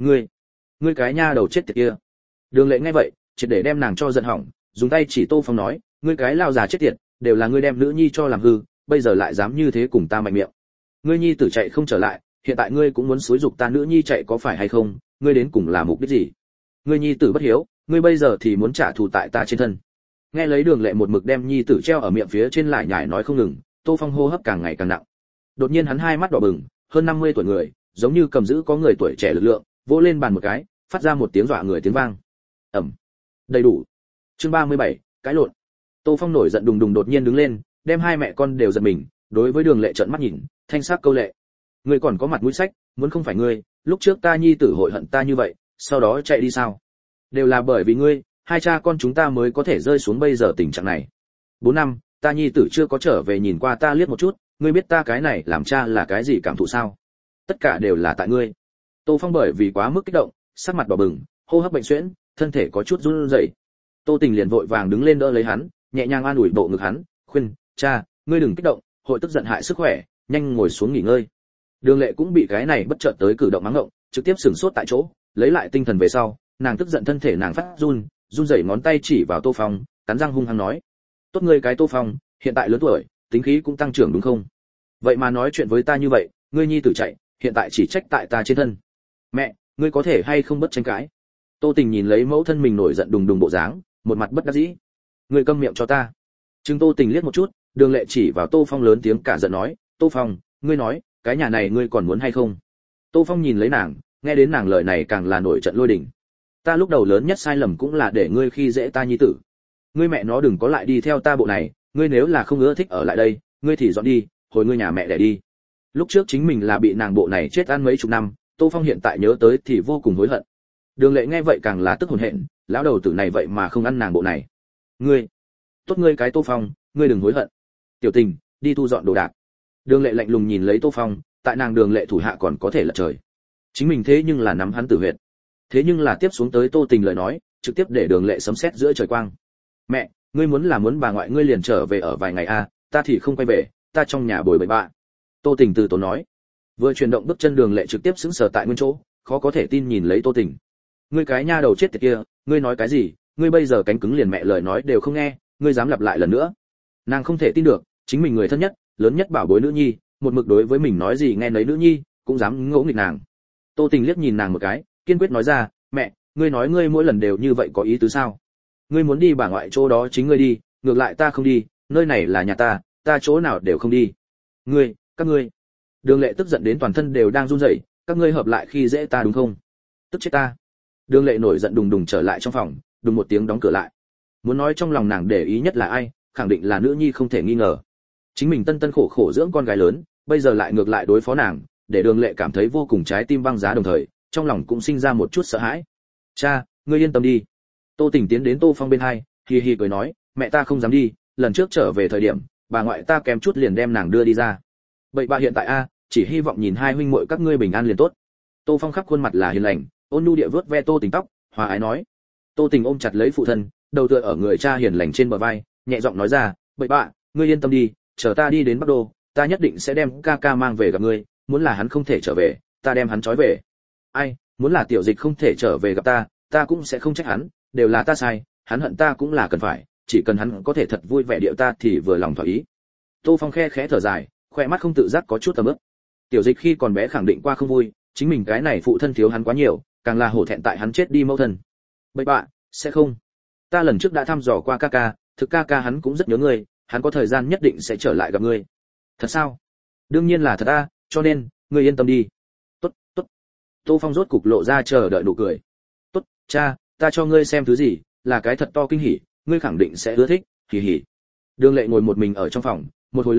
ngươi cái nha đầu chết tiệt kia. Đường Lệ nghe vậy, triệt để đem nàng cho giận hỏng, dùng tay chỉ Tô Phong nói, ngươi cái lao già chết tiệt, đều là ngươi đem nữ nhi cho làm hư, bây giờ lại dám như thế cùng ta mạnh miệng. Ngươi nhi tử chạy không trở lại, hiện tại ngươi cũng muốn xúi giục ta nữ nhi chạy có phải hay không, ngươi đến cùng là mục đích gì? Ngươi nhi tử bất hiếu, ngươi bây giờ thì muốn trả thù tại ta trên thân. Nghe lấy Đường Lệ một mực đem nhi tử treo ở miệng phía trên lại nhải nói không ngừng, Tô Phong hô hấp càng ngày càng nặng. Đột nhiên hắn hai mắt đỏ bừng, hơn 50 tuổi người, giống như cầm giữ có người tuổi trẻ lực lượng, vỗ lên bàn một cái, phát ra một tiếng dọa người tiếng vang. Ầm. Đầy đủ. Chương 37, cãi lộn. Tô Phong nổi giận đùng đùng đột nhiên đứng lên, đem hai mẹ con đều giật mình, đối với Đường Lệ trợn mắt nhìn, thanh sắc câu lệ. Ngươi còn có mặt mũi sách, muốn không phải ngươi, lúc trước ta nhi tử hội hận ta như vậy, sau đó chạy đi sao? Đều là bởi vì ngươi, hai cha con chúng ta mới có thể rơi xuống bây giờ tình trạng này. 4 năm, ta nhi tử chưa có trở về nhìn qua ta liếc một chút, ngươi biết ta cái này làm cha là cái gì cảm thụ sao? Tất cả đều là tại ngươi. Tô Phong bởi vì quá mức kích động, sắc mặt đỏ bừng, hô hấp bệnh suyễn, thân thể có chút run rẩy. Tô Tình liền vội vàng đứng lên đỡ lấy hắn, nhẹ nhàng an ủi bộ ngực hắn, khuyên, cha, ngươi đừng kích động, hội tức giận hại sức khỏe, nhanh ngồi xuống nghỉ ngơi. Đường Lệ cũng bị cái này bất chợt tới cử động mắng ngộng, trực tiếp sửng sốt tại chỗ, lấy lại tinh thần về sau, nàng tức giận thân thể nàng phát run rẩy ngón tay chỉ vào Tô Phong, cắn răng hung hăng nói, tốt ngươi cái Tô Phong, hiện tại lớn tuổi, tính khí cũng tăng trưởng đúng không? Vậy mà nói chuyện với ta như vậy, ngươi nhi tử chạy, hiện tại chỉ trách tại ta trên thân. Mẹ, ngươi có thể hay không bất tranh cãi? Tô Tình nhìn lấy mẫu thân mình nổi giận đùng đùng bộ dáng, một mặt bất đắc dĩ. Ngươi câm miệng cho ta. Trừng Tô Tình liếc một chút, Đường Lệ chỉ vào Tô Phong lớn tiếng cả giận nói, Tô Phong, ngươi nói, cái nhà này ngươi còn muốn hay không? Tô Phong nhìn lấy nàng, nghe đến nàng lời này càng là nổi trận lôi đình. Ta lúc đầu lớn nhất sai lầm cũng là để ngươi khi dễ ta nhi tử. Ngươi mẹ nó đừng có lại đi theo ta bộ này, ngươi nếu là không ưa thích ở lại đây, ngươi thì dọn đi, hồi ngươi nhà mẹ để đi. Lúc trước chính mình là bị nàng bộ này chết ăn mấy chục năm, Tô Phong hiện tại nhớ tới thì vô cùng hối hận. Đường Lệ nghe vậy càng là tức hồn hện, lão đầu tử này vậy mà không ăn nàng bộ này. Ngươi, tốt ngươi cái Tô Phong, ngươi đừng hối hận. Tiểu Tình, đi thu dọn đồ đạc. Đường Lệ lạnh lùng nhìn lấy Tô Phong, tại nàng Đường Lệ thủ hạ còn có thể lật trời. Chính mình thế nhưng là nắm hắn tử huyệt. Thế nhưng là tiếp xuống tới Tô Tình lời nói, trực tiếp để Đường Lệ sấm sét giữa trời quang. Mẹ, ngươi muốn là muốn bà ngoại ngươi liền trở về ở vài ngày a, ta thì không quay về, ta trong nhà bồi bậy bạ. Tô Tình từ tốn nói. Vừa chuyển động bước chân Đường Lệ trực tiếp sững sờ tại nguyên chỗ, khó có thể tin nhìn lấy Tô Tình. Ngươi cái nha đầu chết tiệt kia, ngươi nói cái gì? Ngươi bây giờ cánh cứng liền mẹ lời nói đều không nghe, ngươi dám lặp lại lần nữa? Nàng không thể tin được, chính mình người thân nhất, lớn nhất bảo bối nữ nhi, một mực đối với mình nói gì nghe nấy nữ nhi, cũng dám ngỗ nghịch nàng. Tô Tình liếc nhìn nàng một cái, kiên quyết nói ra, mẹ, ngươi nói ngươi mỗi lần đều như vậy có ý tứ sao? Ngươi muốn đi bà ngoại chỗ đó chính ngươi đi, ngược lại ta không đi, nơi này là nhà ta, ta chỗ nào đều không đi. Ngươi, các ngươi. Đường Lệ tức giận đến toàn thân đều đang run rẩy, các ngươi hợp lại khi dễ ta đúng không? Tức chết ta. Đường Lệ nổi giận đùng đùng trở lại trong phòng, đùng một tiếng đóng cửa lại. Muốn nói trong lòng nàng để ý nhất là ai, khẳng định là nữ nhi không thể nghi ngờ. Chính mình tân tân khổ khổ dưỡng con gái lớn, bây giờ lại ngược lại đối phó nàng, để Đường Lệ cảm thấy vô cùng trái tim băng giá đồng thời, trong lòng cũng sinh ra một chút sợ hãi. Cha, ngươi yên tâm đi. Tô Tình tiến đến Tô Phong bên hai, hi hi cười nói, mẹ ta không dám đi, lần trước trở về thời điểm, bà ngoại ta kém chút liền đem nàng đưa đi ra. Vậy bà hiện tại a, chỉ hy vọng nhìn hai huynh muội các ngươi bình an liền tốt. Tô Phong khắp khuôn mặt là hiền lành, ôn nhu địa vớt ve Tô Tình tóc, hòa ái nói. Tô Tình ôm chặt lấy phụ thân, đầu tựa ở người cha hiền lành trên bờ vai, nhẹ giọng nói ra, "Bậy bạ, ngươi yên tâm đi, chờ ta đi đến Bắc Đô, ta nhất định sẽ đem ca ca mang về gặp ngươi, muốn là hắn không thể trở về, ta đem hắn trói về. Ai, muốn là Tiểu Dịch không thể trở về gặp ta, ta cũng sẽ không trách hắn, đều là ta sai, hắn hận ta cũng là cần phải, chỉ cần hắn có thể thật vui vẻ điệu ta thì vừa lòng thỏa ý." Tô Phong khe khẽ thở dài, khỏe mắt không tự giác có chút tầm ướp. Tiểu Dịch khi còn bé khẳng định qua không vui, chính mình cái này phụ thân thiếu hắn quá nhiều, càng là hổ thẹn tại hắn chết đi mẫu thân. Bậy bạ, sẽ không. Ta lần trước đã thăm dò qua ca ca, thực ca ca hắn cũng rất nhớ ngươi, hắn có thời gian nhất định sẽ trở lại gặp ngươi. Thật sao? Đương nhiên là thật a, cho nên ngươi yên tâm đi. Tốt, tốt. Tô Phong rốt cục lộ ra chờ đợi nụ cười. Tốt, cha, ta cho ngươi xem thứ gì, là cái thật to kinh hỉ, ngươi khẳng định sẽ ưa thích, hỉ hỉ. Đường Lệ ngồi một mình ở trong phòng, một hồi lâu,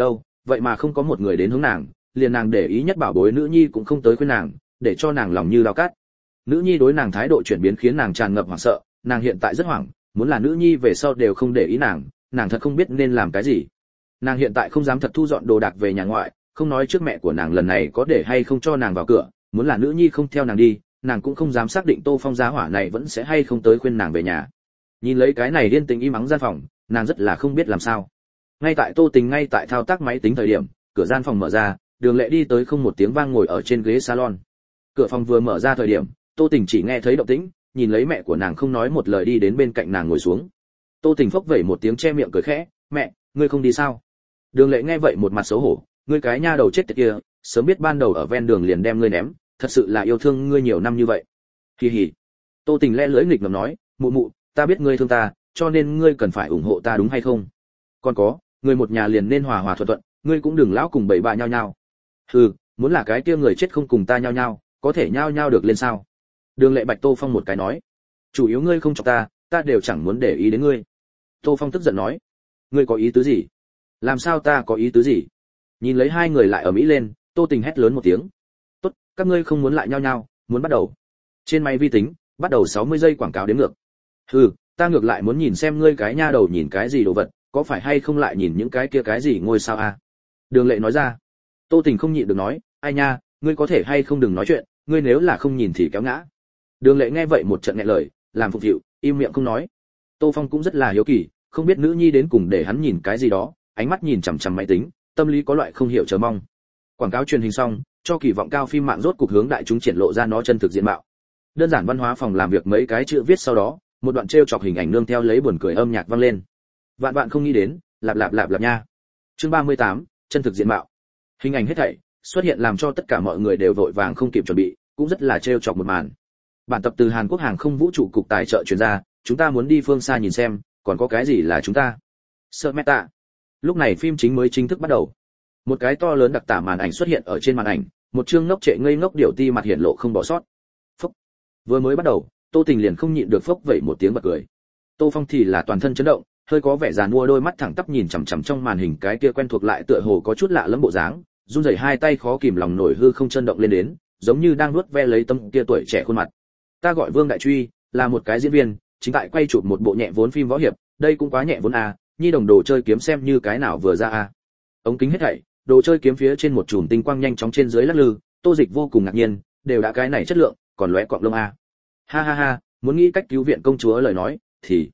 vậy mà không có một người đến hướng nàng, liền nàng để ý nhất bảo bối nữ nhi cũng không tới khuyên nàng, để cho nàng lòng như lao cát. Nữ nhi đối nàng thái độ chuyển biến khiến nàng tràn ngập hoảng sợ, nàng hiện tại rất hoảng, muốn là nữ nhi về sau đều không để ý nàng thật không biết nên làm cái gì. Nàng hiện tại không dám thật thu dọn đồ đạc về nhà ngoại, không nói trước mẹ của nàng lần này có để hay không cho nàng vào cửa, muốn là nữ nhi không theo nàng đi, nàng cũng không dám xác định Tô Phong giá hỏa này vẫn sẽ hay không tới khuyên nàng về nhà. Nhìn lấy cái này điên tình im ắng gian phòng, nàng rất là không biết làm sao. Ngay tại Tô Tình ngay tại thao tác máy tính thời điểm, cửa gian phòng mở ra, Đường Lệ đi tới không một tiếng vang ngồi ở trên ghế salon. Cửa phòng vừa mở ra thời điểm, Tô Tình chỉ nghe thấy động tĩnh, nhìn lấy mẹ của nàng không nói một lời đi đến bên cạnh nàng ngồi xuống. Tô Tình phốc vẩy một tiếng che miệng cười khẽ, "Mẹ, ngươi không đi sao?" Đường Lệ nghe vậy một mặt xấu hổ, "Ngươi cái nha đầu chết tiệt kia, sớm biết ban đầu ở ven đường liền đem ngươi ném, thật sự là yêu thương ngươi nhiều năm như vậy." Hi hi. Tô Tình le lưỡi nghịch ngợm nói, "Mụ mụ, ta biết ngươi thương ta, cho nên ngươi cần phải ủng hộ ta đúng hay không? Còn có, người một nhà liền nên hòa hòa thuận thuận, ngươi cũng đừng lão cùng bậy bạ nhau nhau." "Hừ, muốn là cái kia người chết không cùng ta nhau nhau, có thể nhau nhau được lên sao?" Đường Lệ bạch Tô Phong một cái nói, "Chủ yếu ngươi không chọc ta đều chẳng muốn để ý đến ngươi." Tô Phong tức giận nói, "Ngươi có ý tứ gì?" "Làm sao ta có ý tứ gì?" Nhìn lấy hai người lại ở mỹ lên, Tô Tình hét lớn một tiếng, "Tốt, các ngươi không muốn lại nhau nhau, muốn bắt đầu." Trên máy vi tính, bắt đầu 60 giây quảng cáo đếm ngược. "Hừ, ta ngược lại muốn nhìn xem ngươi cái nha đầu nhìn cái gì đồ vật, có phải hay không lại nhìn những cái kia cái gì ngôi sao a?" Đường Lệ nói ra. Tô Tình không nhịn được nói, "Ai nha, ngươi có thể hay không đừng nói chuyện, ngươi nếu là không nhìn thì kéo ngã." Đường Lệ nghe vậy một trận nghẹn lời, làm phục vụ, im miệng không nói. Tô Phong cũng rất là hiếu kỳ, không biết nữ nhi đến cùng để hắn nhìn cái gì đó, ánh mắt nhìn chằm chằm máy tính, tâm lý có loại không hiểu chờ mong. Quảng cáo truyền hình xong, cho kỳ vọng cao phim mạng rốt cục hướng đại chúng triển lộ ra nó chân thực diện mạo. Đơn giản văn hóa phòng làm việc mấy cái chữ viết sau đó, một đoạn trêu chọc hình ảnh nương theo lấy buồn cười âm nhạc vang lên. Vạn vạn không nghĩ đến, lạp lạp lạp lạp nha. Chương 38, chân thực diện mạo. Hình ảnh hết thảy xuất hiện làm cho tất cả mọi người đều vội vàng không kịp chuẩn bị, cũng rất là trêu chọc một màn. Bản tập từ Hàn Quốc hàng không vũ trụ cục tài trợ truyền ra, chúng ta muốn đi phương xa nhìn xem, còn có cái gì là chúng ta. Sợ meta. Lúc này phim chính mới chính thức bắt đầu. Một cái to lớn đặc tả màn ảnh xuất hiện ở trên màn ảnh, một chương ngốc trệ ngây ngốc điểu ti mặt hiện lộ không bỏ sót. Phốc. Vừa mới bắt đầu, Tô Tình liền không nhịn được phốc vậy một tiếng bật cười. Tô Phong thì là toàn thân chấn động, hơi có vẻ giàn mua đôi mắt thẳng tắp nhìn chằm chằm trong màn hình cái kia quen thuộc lại tựa hồ có chút lạ lẫm bộ dáng, run rẩy hai tay khó kìm lòng nổi hư không chân động lên đến, giống như đang nuốt ve lấy tâm kia tuổi trẻ khuôn mặt. Ta gọi Vương Đại Truy, là một cái diễn viên, chính tại quay chụp một bộ nhẹ vốn phim võ hiệp, đây cũng quá nhẹ vốn à, nhi đồng đồ chơi kiếm xem như cái nào vừa ra à. Ống kính hết thảy, đồ chơi kiếm phía trên một chùm tinh quang nhanh chóng trên dưới lắc lư, Tô Dịch vô cùng ngạc nhiên, đều đã cái này chất lượng, còn lóe quạng lông à. Ha ha ha, muốn nghĩ cách cứu viện công chúa lời nói, thì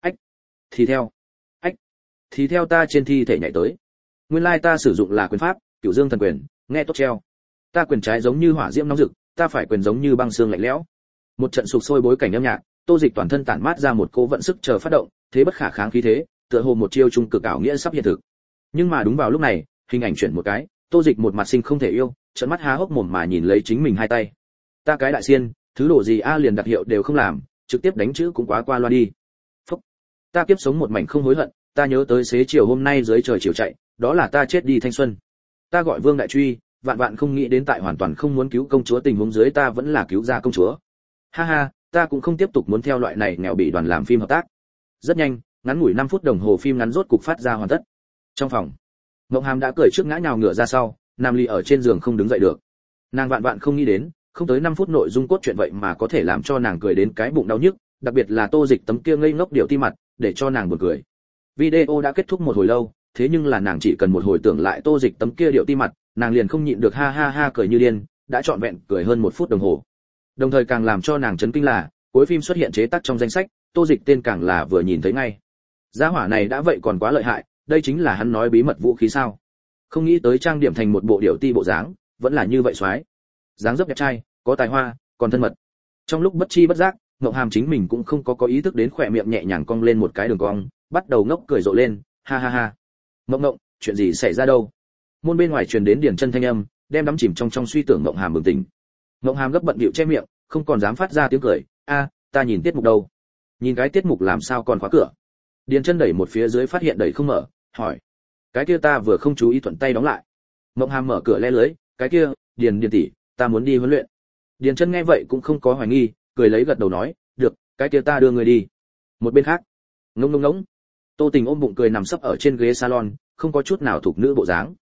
thì theo ta trên thi thể nhảy tới. Nguyên lai ta sử dụng là quyền pháp, Cửu Dương thần quyền, nghe tốt treo. Ta quyền trái giống như hỏa diễm nóng rực, ta phải quyền giống như băng xương lạnh lẽo. Một trận sục sôi bối cảnh âm nhạc, Tô Dịch toàn thân tản mát ra một cỗ vận sức chờ phát động, thế bất khả kháng khí thế, tựa hồ một chiêu trung cực ảo nghĩa sắp hiện thực. Nhưng mà đúng vào lúc này, hình ảnh chuyển một cái, Tô Dịch một mặt sinh không thể yêu, trợn mắt há hốc mồm mà nhìn lấy chính mình hai tay. Ta cái đại xiên, thứ đồ gì a liền đặc hiệu đều không làm, trực tiếp đánh chữ cũng quá qua loa đi. Phúc. Ta kiếp sống một mảnh không hối hận, ta nhớ tới xế chiều hôm nay dưới trời chiều chạy, đó là ta chết đi thanh xuân. Ta gọi Vương Đại Truy, vạn vạn không nghĩ đến tại hoàn toàn không muốn cứu công chúa tình huống dưới ta vẫn là cứu ra công chúa. Ha ha, ta cũng không tiếp tục muốn theo loại này nghèo bị đoàn làm phim hợp tác. Rất nhanh, ngắn ngủi 5 phút đồng hồ phim ngắn rốt cục phát ra hoàn tất. Trong phòng, Ngộng Hàm đã cười trước ngã nhào ngửa ra sau, Nam Ly ở trên giường không đứng dậy được. Nàng vạn vạn không nghĩ đến, không tới 5 phút nội dung cốt truyện vậy mà có thể làm cho nàng cười đến cái bụng đau nhức, đặc biệt là Tô Dịch tấm kia ngây ngốc điệu ti mặt, để cho nàng buồn cười. Video đã kết thúc một hồi lâu, thế nhưng là nàng chỉ cần một hồi tưởng lại Tô Dịch tấm kia điệu ti mặt, nàng liền không nhịn được ha ha ha cười như điên, đã trọn vẹn cười hơn 1 phút đồng hồ. Đồng thời càng làm cho nàng chấn kinh là, cuối phim xuất hiện chế tác trong danh sách, Tô Dịch tên càng là vừa nhìn thấy ngay. Gia hỏa này đã vậy còn quá lợi hại, đây chính là hắn nói bí mật vũ khí sao? Không nghĩ tới trang điểm thành một bộ điệu ti bộ dáng, vẫn là như vậy xoái. Dáng dấp đẹp trai, có tài hoa, còn thân mật. Trong lúc bất chi bất giác, Ngộng Hàm chính mình cũng không có ý thức đến khỏe miệng nhẹ nhàng cong lên một cái đường cong, bắt đầu ngốc cười rộ lên, ha ha ha. Ngộng, chuyện gì xảy ra đâu? Môn bên ngoài truyền đến Điền Chân thanh âm, đem đắm chìm trong suy tưởng Ngộng Hàm bừng tỉnh. Ngộng Hàm gấp bận bịu che miệng, không còn dám phát ra tiếng cười, a, ta nhìn tiết mục đâu? Nhìn cái tiết mục làm sao còn khóa cửa? Điền Chân đẩy một phía dưới phát hiện đẩy không mở, hỏi, cái kia ta vừa không chú ý thuận tay đóng lại. Ngộng Hàm mở cửa le lưới, cái kia, Điền tỷ, ta muốn đi huấn luyện. Điền Chân nghe vậy cũng không có hoài nghi, cười lấy gật đầu nói, được, cái kia ta đưa người đi. Một bên khác, ngông. Tô Tình ôm bụng cười nằm sấp ở trên ghế salon, không có chút nào thuộc nữ bộ dáng.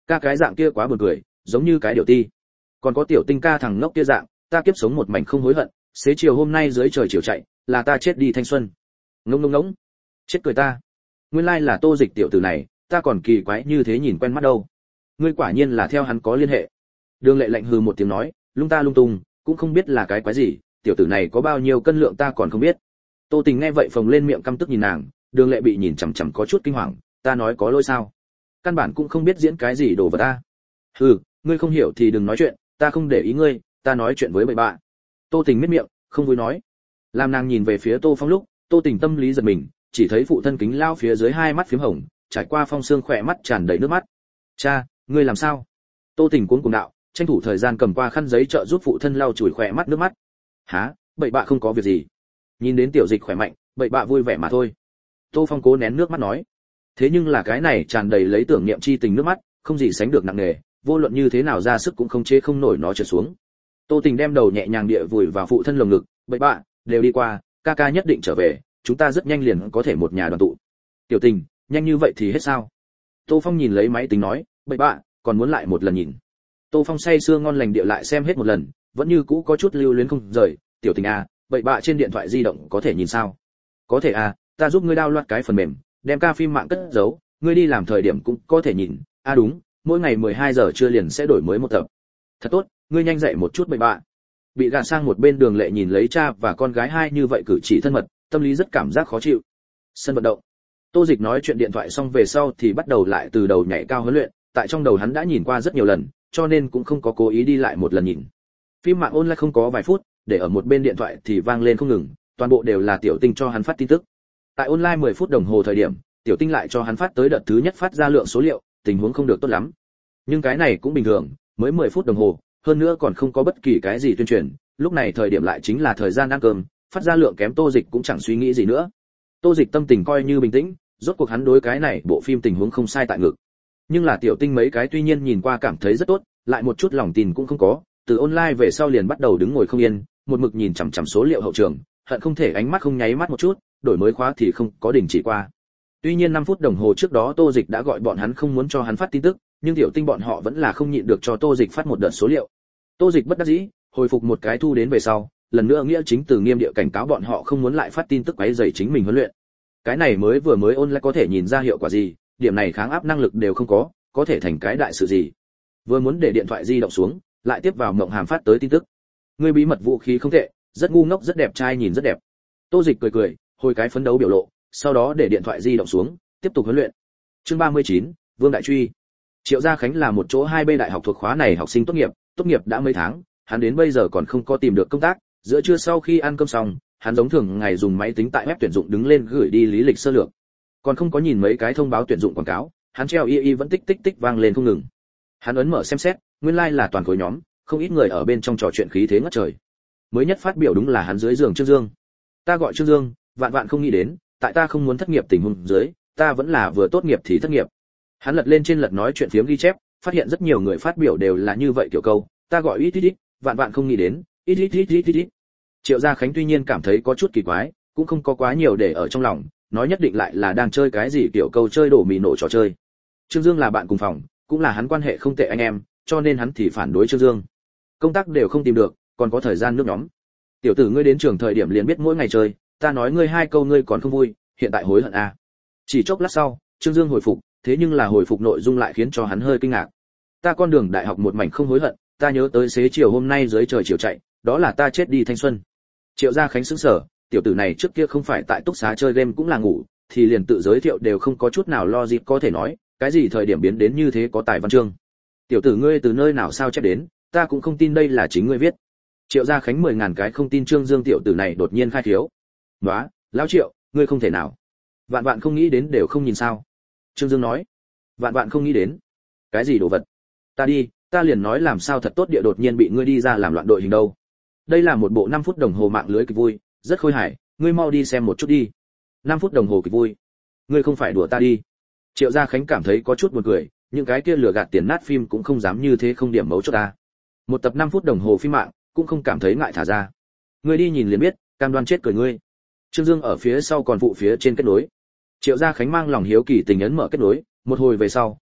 Ca cái dạng kia quá buồn cười, giống như cái điều ti. Còn có tiểu tinh ca thằng ngốc kia dạng, ta kiếp sống một mảnh không hối hận, xế chiều hôm nay dưới trời chiều chạy, là ta chết đi thanh xuân. Ngông ngông ngỗng, chết cười ta. Nguyên lai là Tô Dịch tiểu tử này, ta còn kỳ quái như thế nhìn quen mắt đâu. Ngươi quả nhiên là theo hắn có liên hệ. Đường Lệ lạnh hừ một tiếng nói, lung ta lung tung, cũng không biết là cái quái gì, tiểu tử này có bao nhiêu cân lượng ta còn không biết. Tô Tình nghe vậy phồng lên miệng căm tức nhìn nàng, Đường Lệ bị nhìn chằm chằm có chút kinh hoàng, ta nói có lỗi sao? Căn bản cũng không biết diễn cái gì đồ vật ta. Hừ, ngươi không hiểu thì đừng nói chuyện, ta không để ý ngươi, ta nói chuyện với bậy bạ. Tô Tình miết miệng, không vui nói. Làm nàng nhìn về phía Tô Phong lúc, Tô Tình tâm lý giật mình, chỉ thấy phụ thân kính lao phía dưới hai mắt phím hồng, trải qua phong sương khỏe mắt tràn đầy nước mắt. Cha, ngươi làm sao? Tô Tình cuống cuồng đạo, tranh thủ thời gian cầm qua khăn giấy trợ giúp phụ thân lau chùi khỏe mắt nước mắt. Hả, bậy bạ không có việc gì. Nhìn đến tiểu Dịch khỏe mạnh, bậy bạ vui vẻ mà thôi. Tô Phong cố nén nước mắt nói. Thế nhưng là cái này tràn đầy lấy tưởng niệm chi tình nước mắt, không gì sánh được nặng nề, vô luận như thế nào ra sức cũng không chế không nổi nó trượt xuống. Tô Tình đem đầu nhẹ nhàng địa vùi vào phụ thân lồng ngực, bậy bạ, đều đi qua, ca ca nhất định trở về, chúng ta rất nhanh liền có thể một nhà đoàn tụ. Tiểu Tình, nhanh như vậy thì hết sao? Tô Phong nhìn lấy máy tính nói, bậy bạ, còn muốn lại một lần nhìn. Tô Phong say sưa ngon lành địa lại xem hết một lần, vẫn như cũ có chút lưu luyến không rời. Tiểu Tình à, bậy bạ trên điện thoại di động có thể nhìn sao? Có thể à, ta giúp ngươi download cái phần mềm, đem ca phim mạng cất giấu, ngươi đi làm thời điểm cũng có thể nhìn. À đúng, mỗi ngày 12 giờ trưa liền sẽ đổi mới một tập. Thật tốt, ngươi nhanh dậy một chút bậy bạ. Bị gạt sang một bên Đường Lệ nhìn lấy cha và con gái hai như vậy cử chỉ thân mật, tâm lý rất cảm giác khó chịu. Sân vận động. Tô Dịch nói chuyện điện thoại xong về sau thì bắt đầu lại từ đầu nhảy cao huấn luyện, tại trong đầu hắn đã nhìn qua rất nhiều lần, cho nên cũng không có cố ý đi lại một lần nhìn. Phim mạng online không có vài phút, để ở một bên điện thoại thì vang lên không ngừng, toàn bộ đều là Tiểu Tinh cho hắn phát tin tức. Tại online 10 phút đồng hồ thời điểm, Tiểu Tinh lại cho hắn phát tới đợt thứ nhất phát ra lượng số liệu, tình huống không được tốt lắm. Nhưng cái này cũng bình thường, mới 10 phút đồng hồ, hơn nữa còn không có bất kỳ cái gì tuyên truyền, lúc này thời điểm lại chính là thời gian ăn cơm, phát ra lượng kém Tô Dịch cũng chẳng suy nghĩ gì nữa. Tô Dịch tâm tình coi như bình tĩnh, rốt cuộc hắn đối cái này bộ phim tình huống không sai tại ngực. Nhưng là Tiểu Tinh mấy cái tuy nhiên nhìn qua cảm thấy rất tốt, lại một chút lòng tin cũng không có, từ online về sau liền bắt đầu đứng ngồi không yên, một mực nhìn chằm chằm số liệu hậu trường, hận không thể ánh mắt không nháy mắt một chút, đổi mới khóa thì không có đình chỉ qua. Tuy nhiên 5 phút đồng hồ trước đó Tô Dịch đã gọi bọn hắn không muốn cho hắn phát tin tức, nhưng Tiểu Tinh bọn họ vẫn là không nhịn được cho Tô Dịch phát một đợt số liệu. Tô Dịch bất đắc dĩ, hồi phục một cái thu đến về sau, lần nữa nghĩa chính từ nghiêm địa cảnh cáo bọn họ không muốn lại phát tin tức quấy rầy chính mình huấn luyện. Cái này vừa mới online có thể nhìn ra hiệu quả gì, điểm này kháng áp năng lực đều không có thể thành cái đại sự gì. Vừa muốn để điện thoại di động xuống, lại tiếp vào Mộng Hàm phát tới tin tức. Ngươi bí mật vũ khí không tệ, rất ngu ngốc rất đẹp trai nhìn rất đẹp. Tô Dịch cười cười, hồi cái phấn đấu biểu lộ, sau đó để điện thoại di động xuống, tiếp tục huấn luyện. Chương 39, Vương Đại Truy. Triệu Gia Khánh là một chỗ 2B đại học thuộc khóa này học sinh tốt nghiệp đã mấy tháng, hắn đến bây giờ còn không có tìm được công tác, giữa trưa sau khi ăn cơm xong, hắn giống thường ngày dùng máy tính tại web tuyển dụng đứng lên gửi đi lý lịch sơ lược. Còn không có nhìn mấy cái thông báo tuyển dụng quảng cáo, hắn treo y vẫn tích tích tích vang lên không ngừng. Hắn ấn mở xem xét, nguyên lai là toàn khối nhóm, không ít người ở bên trong trò chuyện khí thế ngất trời. Mới nhất phát biểu đúng là hắn dưới giường Trương Dương. Ta gọi Trương Dương, vạn không nghĩ đến, tại ta không muốn thất nghiệp tình huống dưới, ta vẫn là vừa tốt nghiệp thì thất nghiệp. Hắn lật lên trên lật nói chuyện phiếm ghi chép, phát hiện rất nhiều người phát biểu đều là như vậy kiểu câu, ta gọi ít, vạn không nghĩ đến, ít. Triệu Gia Khánh tuy nhiên cảm thấy có chút kỳ quái, cũng không có quá nhiều để ở trong lòng, nói nhất định lại là đang chơi cái gì kiểu câu chơi đổ mì nổ trò chơi. Trương Dương là bạn cùng phòng, cũng là hắn quan hệ không tệ anh em, cho nên hắn thì phản đối Trương Dương. Công tác đều không tìm được, còn có thời gian nước nhóm. Tiểu tử ngươi đến trường thời điểm liền biết mỗi ngày chơi, ta nói ngươi 2 câu ngươi còn không vui, hiện tại hối hận à? Chỉ chốc lát sau, Trương Dương hồi phục, thế nhưng là hồi phục nội dung lại khiến cho hắn hơi kinh ngạc. Ta con đường đại học một mảnh không hối hận, ta nhớ tới xế chiều hôm nay dưới trời chiều chạy, đó là ta chết đi thanh xuân. Triệu Gia Khánh sững sờ, tiểu tử này trước kia không phải tại túc xá chơi game cũng là ngủ, thì liền tự giới thiệu đều không có chút nào lo dịp có thể nói, cái gì thời điểm biến đến như thế có tài văn chương. Tiểu tử ngươi từ nơi nào sao chép đến, ta cũng không tin đây là chính ngươi viết. Triệu Gia Khánh 10.000 cái không tin Trương Dương tiểu tử này đột nhiên khai thiếu. Nóa, lão Triệu, ngươi không thể nào. Vạn không nghĩ đến đều không nhìn sao. Trương Dương nói. Vạn không nghĩ đến. Cái gì đồ vật? Ta đi, ta liền nói làm sao thật tốt địa đột nhiên bị ngươi đi ra làm loạn đội hình đâu. Đây là một bộ 5 phút đồng hồ mạng lưới kịch vui, rất khôi hài, ngươi mau đi xem một chút đi. 5 phút đồng hồ kịch vui. Ngươi không phải đùa ta đi. Triệu Gia Khánh cảm thấy có chút buồn cười, những cái kia lừa gạt tiền nát phim cũng không dám như thế không điểm mấu chốt ta. Một tập 5 phút đồng hồ phim mạng, cũng không cảm thấy ngại thả ra. Ngươi đi nhìn liền biết, cam đoan chết cười ngươi. Trương Dương ở phía sau còn phụ phía trên kết nối. Triệu Gia Khánh mang lòng hiếu kỳ tình ấn mở kết nối, một hồi về sau,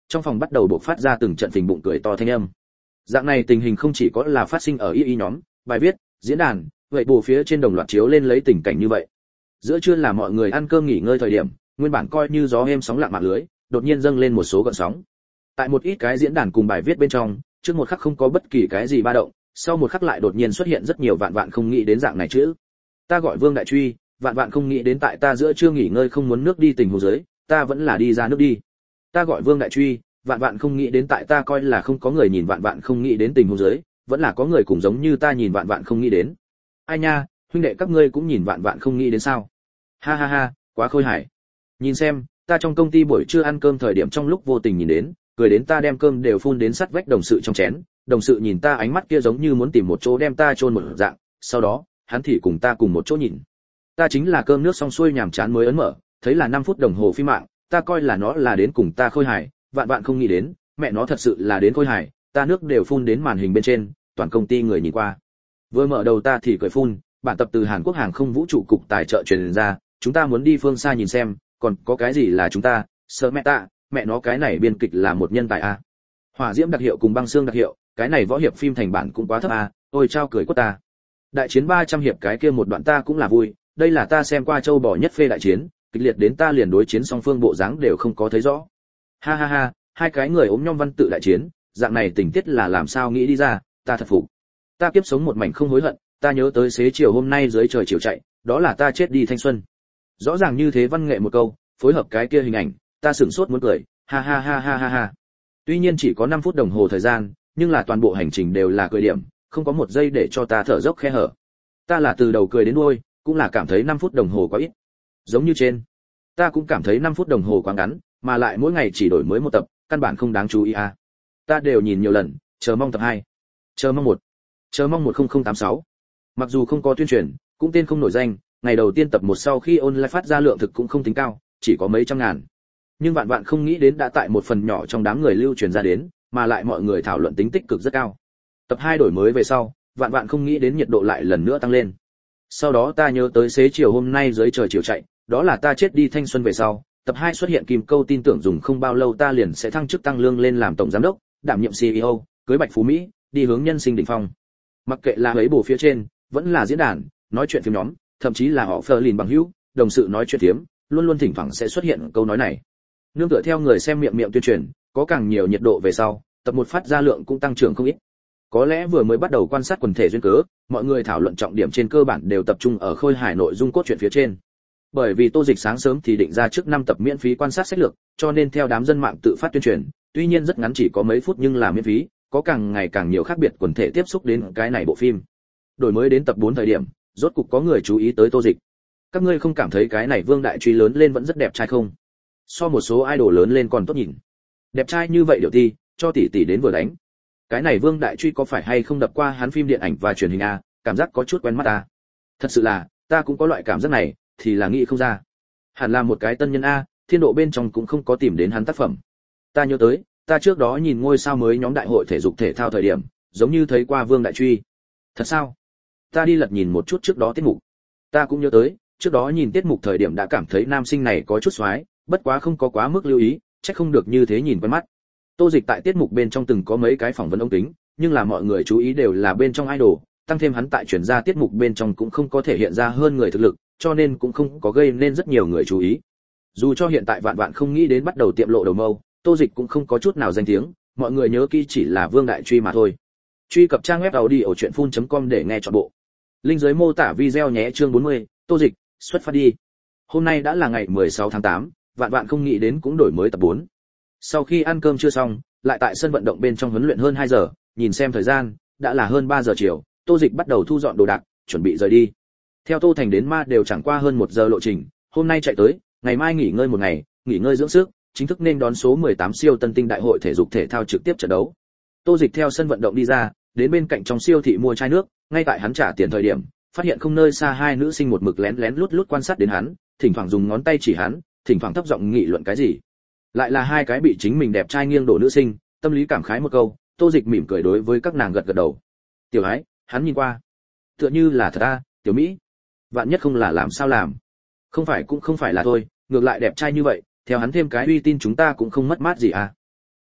trong phòng bắt đầu bộc phát ra từng trận phình bụng cười to thanh âm. Dạng này tình hình không chỉ có là phát sinh ở y nhóm, bài viết, diễn đàn, vậy bù phía trên đồng loạt chiếu lên lấy tình cảnh như vậy. Giữa trưa là mọi người ăn cơm nghỉ ngơi thời điểm, nguyên bản coi như gió êm sóng lặng mạng lưới, đột nhiên dâng lên một số gợn sóng. Tại một ít cái diễn đàn cùng bài viết bên trong, trước một khắc không có bất kỳ cái gì ba động, sau một khắc lại đột nhiên xuất hiện rất nhiều vạn vạn không nghĩ đến dạng này chữ. Ta gọi Vương Đại Truy, vạn vạn không nghĩ đến tại ta giữa trưa nghỉ ngơi không muốn nước đi tình huống dưới, ta vẫn là đi ra nước đi. Ta gọi Vương Đại Truy, vạn vạn không nghĩ đến tại ta coi là không có người nhìn vạn vạn không nghĩ đến tình huống dưới, vẫn là có người cùng giống như ta nhìn vạn vạn không nghĩ đến. Ai nha, huynh đệ các ngươi cũng nhìn vạn vạn không nghĩ đến sao? Ha ha ha, quá khôi hài. Nhìn xem, ta trong công ty buổi trưa ăn cơm thời điểm trong lúc vô tình nhìn đến, cười đến ta đem cơm đều phun đến sắt vách đồng sự trong chén, đồng sự nhìn ta ánh mắt kia giống như muốn tìm một chỗ đem ta chôn một dạng, sau đó, hắn thì cùng ta cùng một chỗ nhìn. Ta chính là cơm nước xong xuôi nhàm chán mới ấn mở, thấy là 5 phút đồng hồ phim mạng, ta coi là nó là đến cùng ta khôi hài, vạn vạn không nghĩ đến, mẹ nó thật sự là đến khôi hài, ta nước đều phun đến màn hình bên trên, toàn công ty người nhìn qua. Vừa mở đầu ta thì cười phun, bản tập từ Hàn Quốc hàng không vũ trụ cục tài trợ truyền ra, chúng ta muốn đi phương xa nhìn xem, còn có cái gì là chúng ta, sợ mẹ ta, mẹ nó cái này biên kịch là một nhân tài a. Hỏa diễm đặc hiệu cùng băng xương đặc hiệu, cái này võ hiệp phim thành bản cũng quá thấp a, ôi trao cười quất ta. Đại chiến 300 hiệp cái kia một đoạn ta cũng là vui, đây là ta xem qua châu bò nhất phê đại chiến, kịch liệt đến ta liền đối chiến song phương bộ dáng đều không có thấy rõ. Ha ha ha, hai cái người ốm nhom văn tự đại chiến, dạng này tình tiết là làm sao nghĩ đi ra, ta thật phục. Ta kiếp sống một mảnh không hối hận, ta nhớ tới xế chiều hôm nay dưới trời chiều chạy, đó là ta chết đi thanh xuân. Rõ ràng như thế văn nghệ một câu, phối hợp cái kia hình ảnh, ta sửng sốt muốn cười, ha ha ha ha ha ha. Tuy nhiên chỉ có 5 phút đồng hồ thời gian, nhưng là toàn bộ hành trình đều là cười điểm, không có một giây để cho ta thở dốc khe hở. Ta là từ đầu cười đến đuôi, cũng là cảm thấy 5 phút đồng hồ quá ít. Giống như trên, ta cũng cảm thấy 5 phút đồng hồ quá ngắn, mà lại mỗi ngày chỉ đổi mới một tập, căn bản không đáng chú ý à. Ta đều nhìn nhiều lần, chờ mong tập 2, chờ mong 1, chờ mong 10086. Mặc dù không có tuyên truyền, cũng tên không nổi danh, ngày đầu tiên tập 1 sau khi online phát ra lượng thực cũng không tính cao, chỉ có mấy trăm ngàn. Nhưng vạn vạn không nghĩ đến đã tại một phần nhỏ trong đám người lưu truyền ra đến, mà lại mọi người thảo luận tính tích cực rất cao. Tập 2 đổi mới về sau, vạn vạn không nghĩ đến nhiệt độ lại lần nữa tăng lên. Sau đó ta nhớ tới xế chiều hôm nay dưới trời chiều chạy, đó là ta chết đi thanh xuân về sau, tập 2 xuất hiện kim câu tin tưởng dùng không bao lâu ta liền sẽ thăng chức tăng lương lên làm tổng giám đốc, đảm nhiệm CEO, cưới Bạch Phú Mỹ, đi hướng nhân sinh đỉnh phong. Mặc kệ là ấy bổ phía trên, vẫn là diễn đàn, nói chuyện phim nhóm, thậm chí là họ phờ lìn bằng hữu, đồng sự nói chuyện phiếm, luôn luôn thỉnh thoảng sẽ xuất hiện câu nói này. Nương tựa theo người xem miệng tuyên truyền, có càng nhiều nhiệt độ về sau, tập 1 phát ra lượng cũng tăng trưởng không ít. Có lẽ vừa mới bắt đầu quan sát quần thể duyên cớ, mọi người thảo luận trọng điểm trên cơ bản đều tập trung ở khôi hài nội dung cốt truyện phía trên. Bởi vì Tô Dịch sáng sớm thì định ra trước 5 tập miễn phí quan sát sách lược, cho nên theo đám dân mạng tự phát tuyên truyền, tuy nhiên rất ngắn chỉ có mấy phút nhưng là miễn phí, có càng ngày càng nhiều khác biệt quần thể tiếp xúc đến cái này bộ phim. Đổi mới đến tập 4 thời điểm, rốt cục có người chú ý tới Tô Dịch. Các ngươi không cảm thấy cái này Vương Đại Truy lớn lên vẫn rất đẹp trai không? So một số idol lớn lên còn tốt nhìn. Đẹp trai như vậy điều ti, cho tỷ tỷ đến vừa đánh. Cái này Vương Đại Truy có phải hay không đập qua hắn phim điện ảnh và truyền hình a, cảm giác có chút quen mắt a. Thật sự là, ta cũng có loại cảm giác này, thì là nghĩ không ra. Hẳn là một cái tân nhân a, thiên độ bên trong cũng không có tìm đến hắn tác phẩm. Ta nhớ tới, ta trước đó nhìn ngôi sao mới nhóm đại hội thể dục thể thao thời điểm, giống như thấy qua Vương Đại Truy. Thật sao? Ta đi lật nhìn một chút trước đó tiết mục. Ta cũng nhớ tới, trước đó nhìn tiết mục thời điểm đã cảm thấy nam sinh này có chút xoái, bất quá không có quá mức lưu ý, chắc không được như thế nhìn quen mắt. Tô Dịch tại tiết mục bên trong từng có mấy cái phỏng vấn ống kính, nhưng là mọi người chú ý đều là bên trong idol, tăng thêm hắn tại chuyển ra tiết mục bên trong cũng không có thể hiện ra hơn người thực lực, cho nên cũng không có gây nên rất nhiều người chú ý. Dù cho hiện tại vạn vạn không nghĩ đến bắt đầu tiệm lộ đầu mâu, Tô Dịch cũng không có chút nào danh tiếng, mọi người nhớ kỹ chỉ là Vương Đại Truy mà thôi. Truy cập trang web audiochuyenphun.com để nghe trọn bộ. Link dưới mô tả video nhé. Chương 40, Tô Dịch, xuất phát đi. Hôm nay đã là ngày 16 tháng 8, vạn vạn không nghĩ đến cũng đổi mới tập 4. Sau khi ăn cơm chưa xong, lại tại sân vận động bên trong huấn luyện hơn 2 giờ, nhìn xem thời gian, đã là hơn 3 giờ chiều, Tô Dịch bắt đầu thu dọn đồ đạc, chuẩn bị rời đi. Theo Tô Thành đến Ma đều chẳng qua hơn 1 giờ lộ trình, hôm nay chạy tới, ngày mai nghỉ ngơi một ngày, nghỉ ngơi dưỡng sức, chính thức nên đón số 18 siêu tân tinh đại hội thể dục thể thao trực tiếp trận đấu. Tô Dịch theo sân vận động đi ra, đến bên cạnh trong siêu thị mua chai nước, ngay tại hắn trả tiền thời điểm, phát hiện không nơi xa hai nữ sinh một mực lén lén lút lút quan sát đến hắn, thỉnh thoảng dùng ngón tay chỉ hắn, thỉnh thoảng thấp giọng nghị luận cái gì. Lại là hai cái bị chính mình đẹp trai nghiêng đổ nữ sinh, tâm lý cảm khái một câu, Tô Dịch mỉm cười đối với các nàng gật gật đầu. Tiểu Ái, hắn nhìn qua, tựa như là thật a, Tiểu Mỹ, vạn nhất không là làm sao làm. Không phải cũng không phải là thôi, ngược lại đẹp trai như vậy, theo hắn thêm cái uy tín chúng ta cũng không mất mát gì à.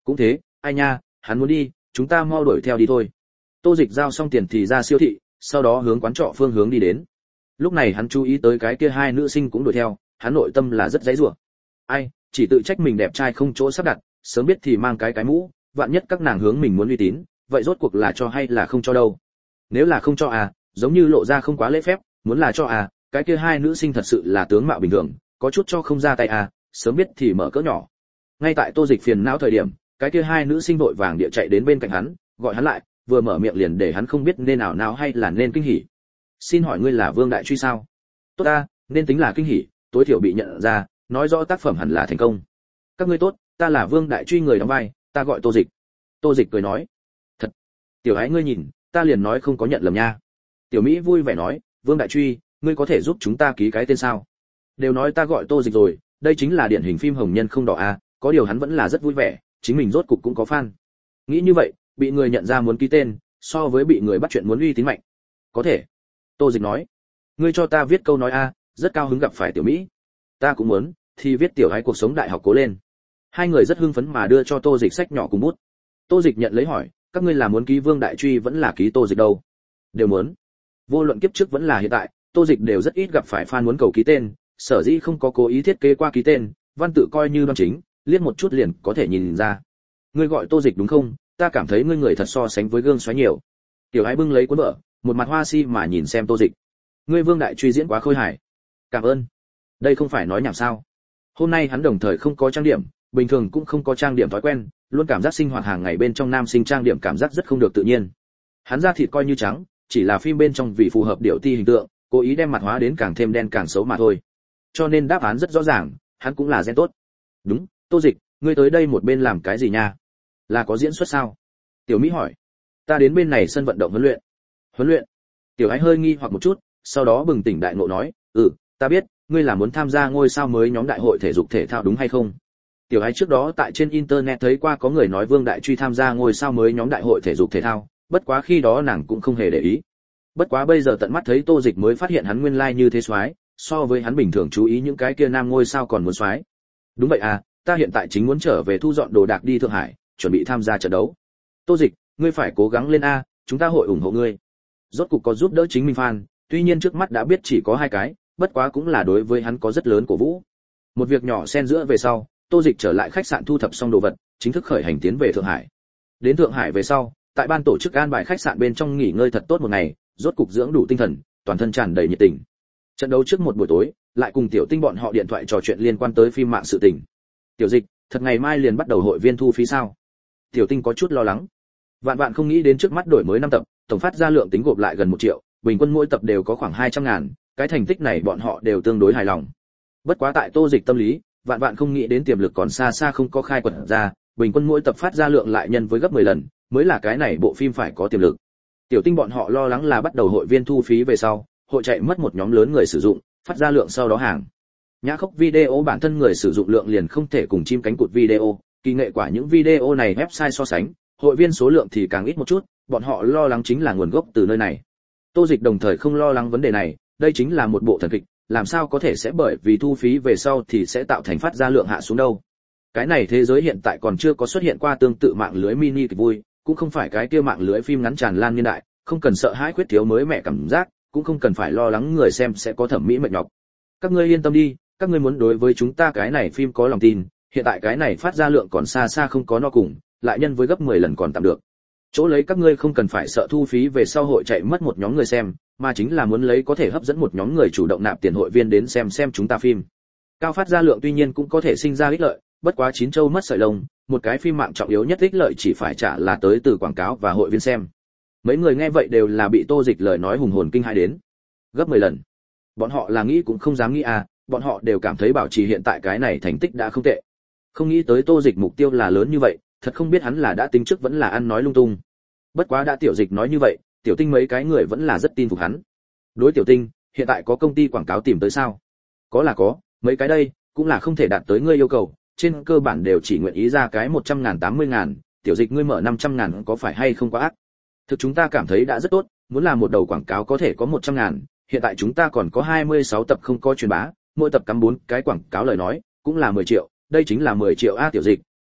Cũng thế, ai nha, hắn muốn đi, chúng ta mau đuổi theo đi thôi. Tô Dịch giao xong tiền thì ra siêu thị, sau đó hướng quán trọ phương hướng đi đến. Lúc này hắn chú ý tới cái kia hai nữ sinh cũng đuổi theo, hắn nội tâm là rất giãy giụa. Ai, chỉ tự trách mình đẹp trai không chỗ sắp đặt, sớm biết thì mang cái mũ, vạn nhất các nàng hướng mình muốn uy tín, vậy rốt cuộc là cho hay là không cho đâu. Nếu là không cho à, giống như lộ ra không quá lễ phép, muốn là cho à, cái kia hai nữ sinh thật sự là tướng mạo bình thường, có chút cho không ra tay à, sớm biết thì mở cỡ nhỏ. Ngay tại Tô Dịch phiền não thời điểm, cái kia hai nữ sinh vội vàng địa chạy đến bên cạnh hắn, gọi hắn lại, vừa mở miệng liền để hắn không biết nên nào hay là nên kinh hỉ. Xin hỏi ngươi là Vương Đại Truy sao? Tốt ta, nên tính là kinh hỉ, tối thiểu bị nhận ra, nói rõ tác phẩm hẳn là thành công. Các ngươi tốt, ta là Vương Đại Truy người đóng vai, ta gọi Tô Dịch. Tô Dịch cười nói. Thật. Tiểu Ái ngươi nhìn, ta liền nói không có nhận lầm nha. Tiểu Mỹ vui vẻ nói, Vương Đại Truy, ngươi có thể giúp chúng ta ký cái tên sao? Đều nói ta gọi Tô Dịch rồi, đây chính là điển hình phim hồng nhân không đỏ a, có điều hắn vẫn là rất vui vẻ, chính mình rốt cục cũng có fan. Nghĩ như vậy, bị người nhận ra muốn ký tên, so với bị người bắt chuyện muốn uy tín mạnh. Có thể. Tô Dịch nói. Ngươi cho ta viết câu nói a, rất cao hứng gặp phải Tiểu Mỹ. Ta cũng muốn, thì viết Tiểu Ái cuộc sống đại học cố lên. Hai người rất hưng phấn mà đưa cho Tô Dịch sách nhỏ cùng bút. Tô Dịch nhận lấy hỏi, các ngươi là muốn ký Vương Đại Truy vẫn là ký Tô Dịch đâu? Đều muốn. Vô luận kiếp trước vẫn là hiện tại, Tô Dịch đều rất ít gặp phải fan muốn cầu ký tên, sở dĩ không có cố ý thiết kế qua ký tên, văn tự coi như đoan chính, liếc một chút liền có thể nhìn ra. Ngươi gọi Tô Dịch đúng không? Ta cảm thấy ngươi người thật so sánh với gương xoáy nhiều. Tiểu Ái bưng lấy cuốn vở, một mặt hoa si mà nhìn xem Tô Dịch. Ngươi Vương Đại Truy diễn quá khôi hài. Cảm ơn. Đây không phải nói nhảm sao? Hôm nay hắn đồng thời không có trang điểm, bình thường cũng không có trang điểm thói quen, luôn cảm giác sinh hoạt hàng ngày bên trong nam sinh trang điểm cảm giác rất không được tự nhiên. Hắn da thịt coi như trắng, chỉ là phim bên trong vì phù hợp điệu ti hình tượng, cố ý đem mặt hóa đến càng thêm đen càng xấu mà thôi. Cho nên đáp án rất rõ ràng, hắn cũng là gen tốt. Đúng, Tô Dịch, ngươi tới đây một bên làm cái gì nha? Là có diễn xuất sao? Tiểu Mỹ hỏi. Ta đến bên này sân vận động huấn luyện. Huấn luyện? Tiểu Ái hơi nghi hoặc một chút, sau đó bừng tỉnh đại ngộ nói, ta biết, ngươi là muốn tham gia ngôi sao mới nhóm đại hội thể dục thể thao đúng hay không? Tiểu Ái trước đó tại trên internet thấy qua có người nói Vương Đại Truy tham gia ngôi sao mới nhóm đại hội thể dục thể thao, bất quá khi đó nàng cũng không hề để ý. Bất quá bây giờ tận mắt thấy Tô Dịch mới phát hiện hắn nguyên lai như thế soái, so với hắn bình thường chú ý những cái kia nam ngôi sao còn muốn soái. Đúng vậy à, ta hiện tại chính muốn trở về thu dọn đồ đạc đi Thượng Hải, chuẩn bị tham gia trận đấu. Tô Dịch, ngươi phải cố gắng lên a, chúng ta hội ủng hộ ngươi. Rốt cục có giúp đỡ chính mình fan, tuy nhiên trước mắt đã biết chỉ có 2 cái, bất quá cũng là đối với hắn có rất lớn cổ vũ. Một việc nhỏ xen giữa về sau, Tô Dịch trở lại khách sạn thu thập xong đồ vật, chính thức khởi hành tiến về Thượng Hải. Đến Thượng Hải về sau, tại ban tổ chức an bài khách sạn bên trong nghỉ ngơi thật tốt một ngày, rốt cục dưỡng đủ tinh thần, toàn thân tràn đầy nhiệt tình. Trận đấu trước một buổi tối, lại cùng Tiểu Tinh bọn họ điện thoại trò chuyện liên quan tới phim mạng sự tình. Tiểu Dịch, thật ngày mai liền bắt đầu hội viên thu phí sao? Tiểu Tinh có chút lo lắng. Vạn vạn không nghĩ đến trước mắt đổi mới 5 tập, tổng phát ra lượng tính gộp lại gần 1 triệu, bình quân mỗi tập đều có khoảng 200.000, cái thành tích này bọn họ đều tương đối hài lòng. Bất quá tại Tô Dịch tâm lý, vạn vạn không nghĩ đến tiềm lực còn xa xa không có khai quật ra, bình quân mỗi tập phát ra lượng lại nhân với gấp 10 lần, mới là cái này bộ phim phải có tiềm lực. Tiểu Tinh bọn họ lo lắng là bắt đầu hội viên thu phí về sau, hội chạy mất một nhóm lớn người sử dụng, phát ra lượng sau đó hàng. Nhã khốc video bản thân người sử dụng lượng liền không thể cùng chim cánh cụt video, kỳ nghệ quả những video này website so sánh, hội viên số lượng thì càng ít một chút, bọn họ lo lắng chính là nguồn gốc từ nơi này. Tô Dịch đồng thời không lo lắng vấn đề này, đây chính là một bộ thần kịch, làm sao có thể sẽ bởi vì thu phí về sau thì sẽ tạo thành phát ra lượng hạ xuống đâu. Cái này thế giới hiện tại còn chưa có xuất hiện qua tương tự mạng lưới mini kịch vui, cũng không phải cái kia mạng lưới phim ngắn tràn lan niên đại, không cần sợ hãi khuyết thiếu mới mẻ cảm giác, cũng không cần phải lo lắng người xem sẽ có thẩm mỹ mệt nhọc. Các ngươi yên tâm đi, các ngươi muốn đối với chúng ta cái này phim có lòng tin, hiện tại cái này phát ra lượng còn xa xa không có no cùng, lại nhân với gấp 10 lần còn tạm được. Chỗ lấy các ngươi không cần phải sợ thu phí về sau hội chạy mất một nhóm người xem, mà chính là muốn lấy có thể hấp dẫn một nhóm người chủ động nạp tiền hội viên đến xem chúng ta phim. Cao phát ra lượng tuy nhiên cũng có thể sinh ra ích lợi, bất quá chín châu mất sợi lông, một cái phim mạng trọng yếu nhất ích lợi chỉ phải trả là tới từ quảng cáo và hội viên xem. Mấy người nghe vậy đều là bị Tô Dịch lời nói hùng hồn kinh hãi đến. Gấp 10 lần. Bọn họ là nghĩ cũng không dám nghĩ à, bọn họ đều cảm thấy bảo trì hiện tại cái này thành tích đã không tệ. Không nghĩ tới Tô Dịch mục tiêu là lớn như vậy, thật không biết hắn là đã tính trước vẫn là ăn nói lung tung. Bất quá đã Tiểu Dịch nói như vậy, Tiểu Tinh mấy cái người vẫn là rất tin phục hắn. Đối Tiểu Tinh, hiện tại có công ty quảng cáo tìm tới sao? Có là có, mấy cái đây, cũng là không thể đạt tới ngươi yêu cầu, trên cơ bản đều chỉ nguyện ý ra cái 100.000 80.000, Tiểu Dịch ngươi mở 500.000 có phải hay không quá ác? Thực chúng ta cảm thấy đã rất tốt, muốn làm một đầu quảng cáo có thể có 100.000, hiện tại chúng ta còn có 26 tập không có truyền bá, mỗi tập cắm 4 cái quảng cáo lời nói, cũng là 10 triệu, đây chính là 10 triệu a Tiểu Dịch,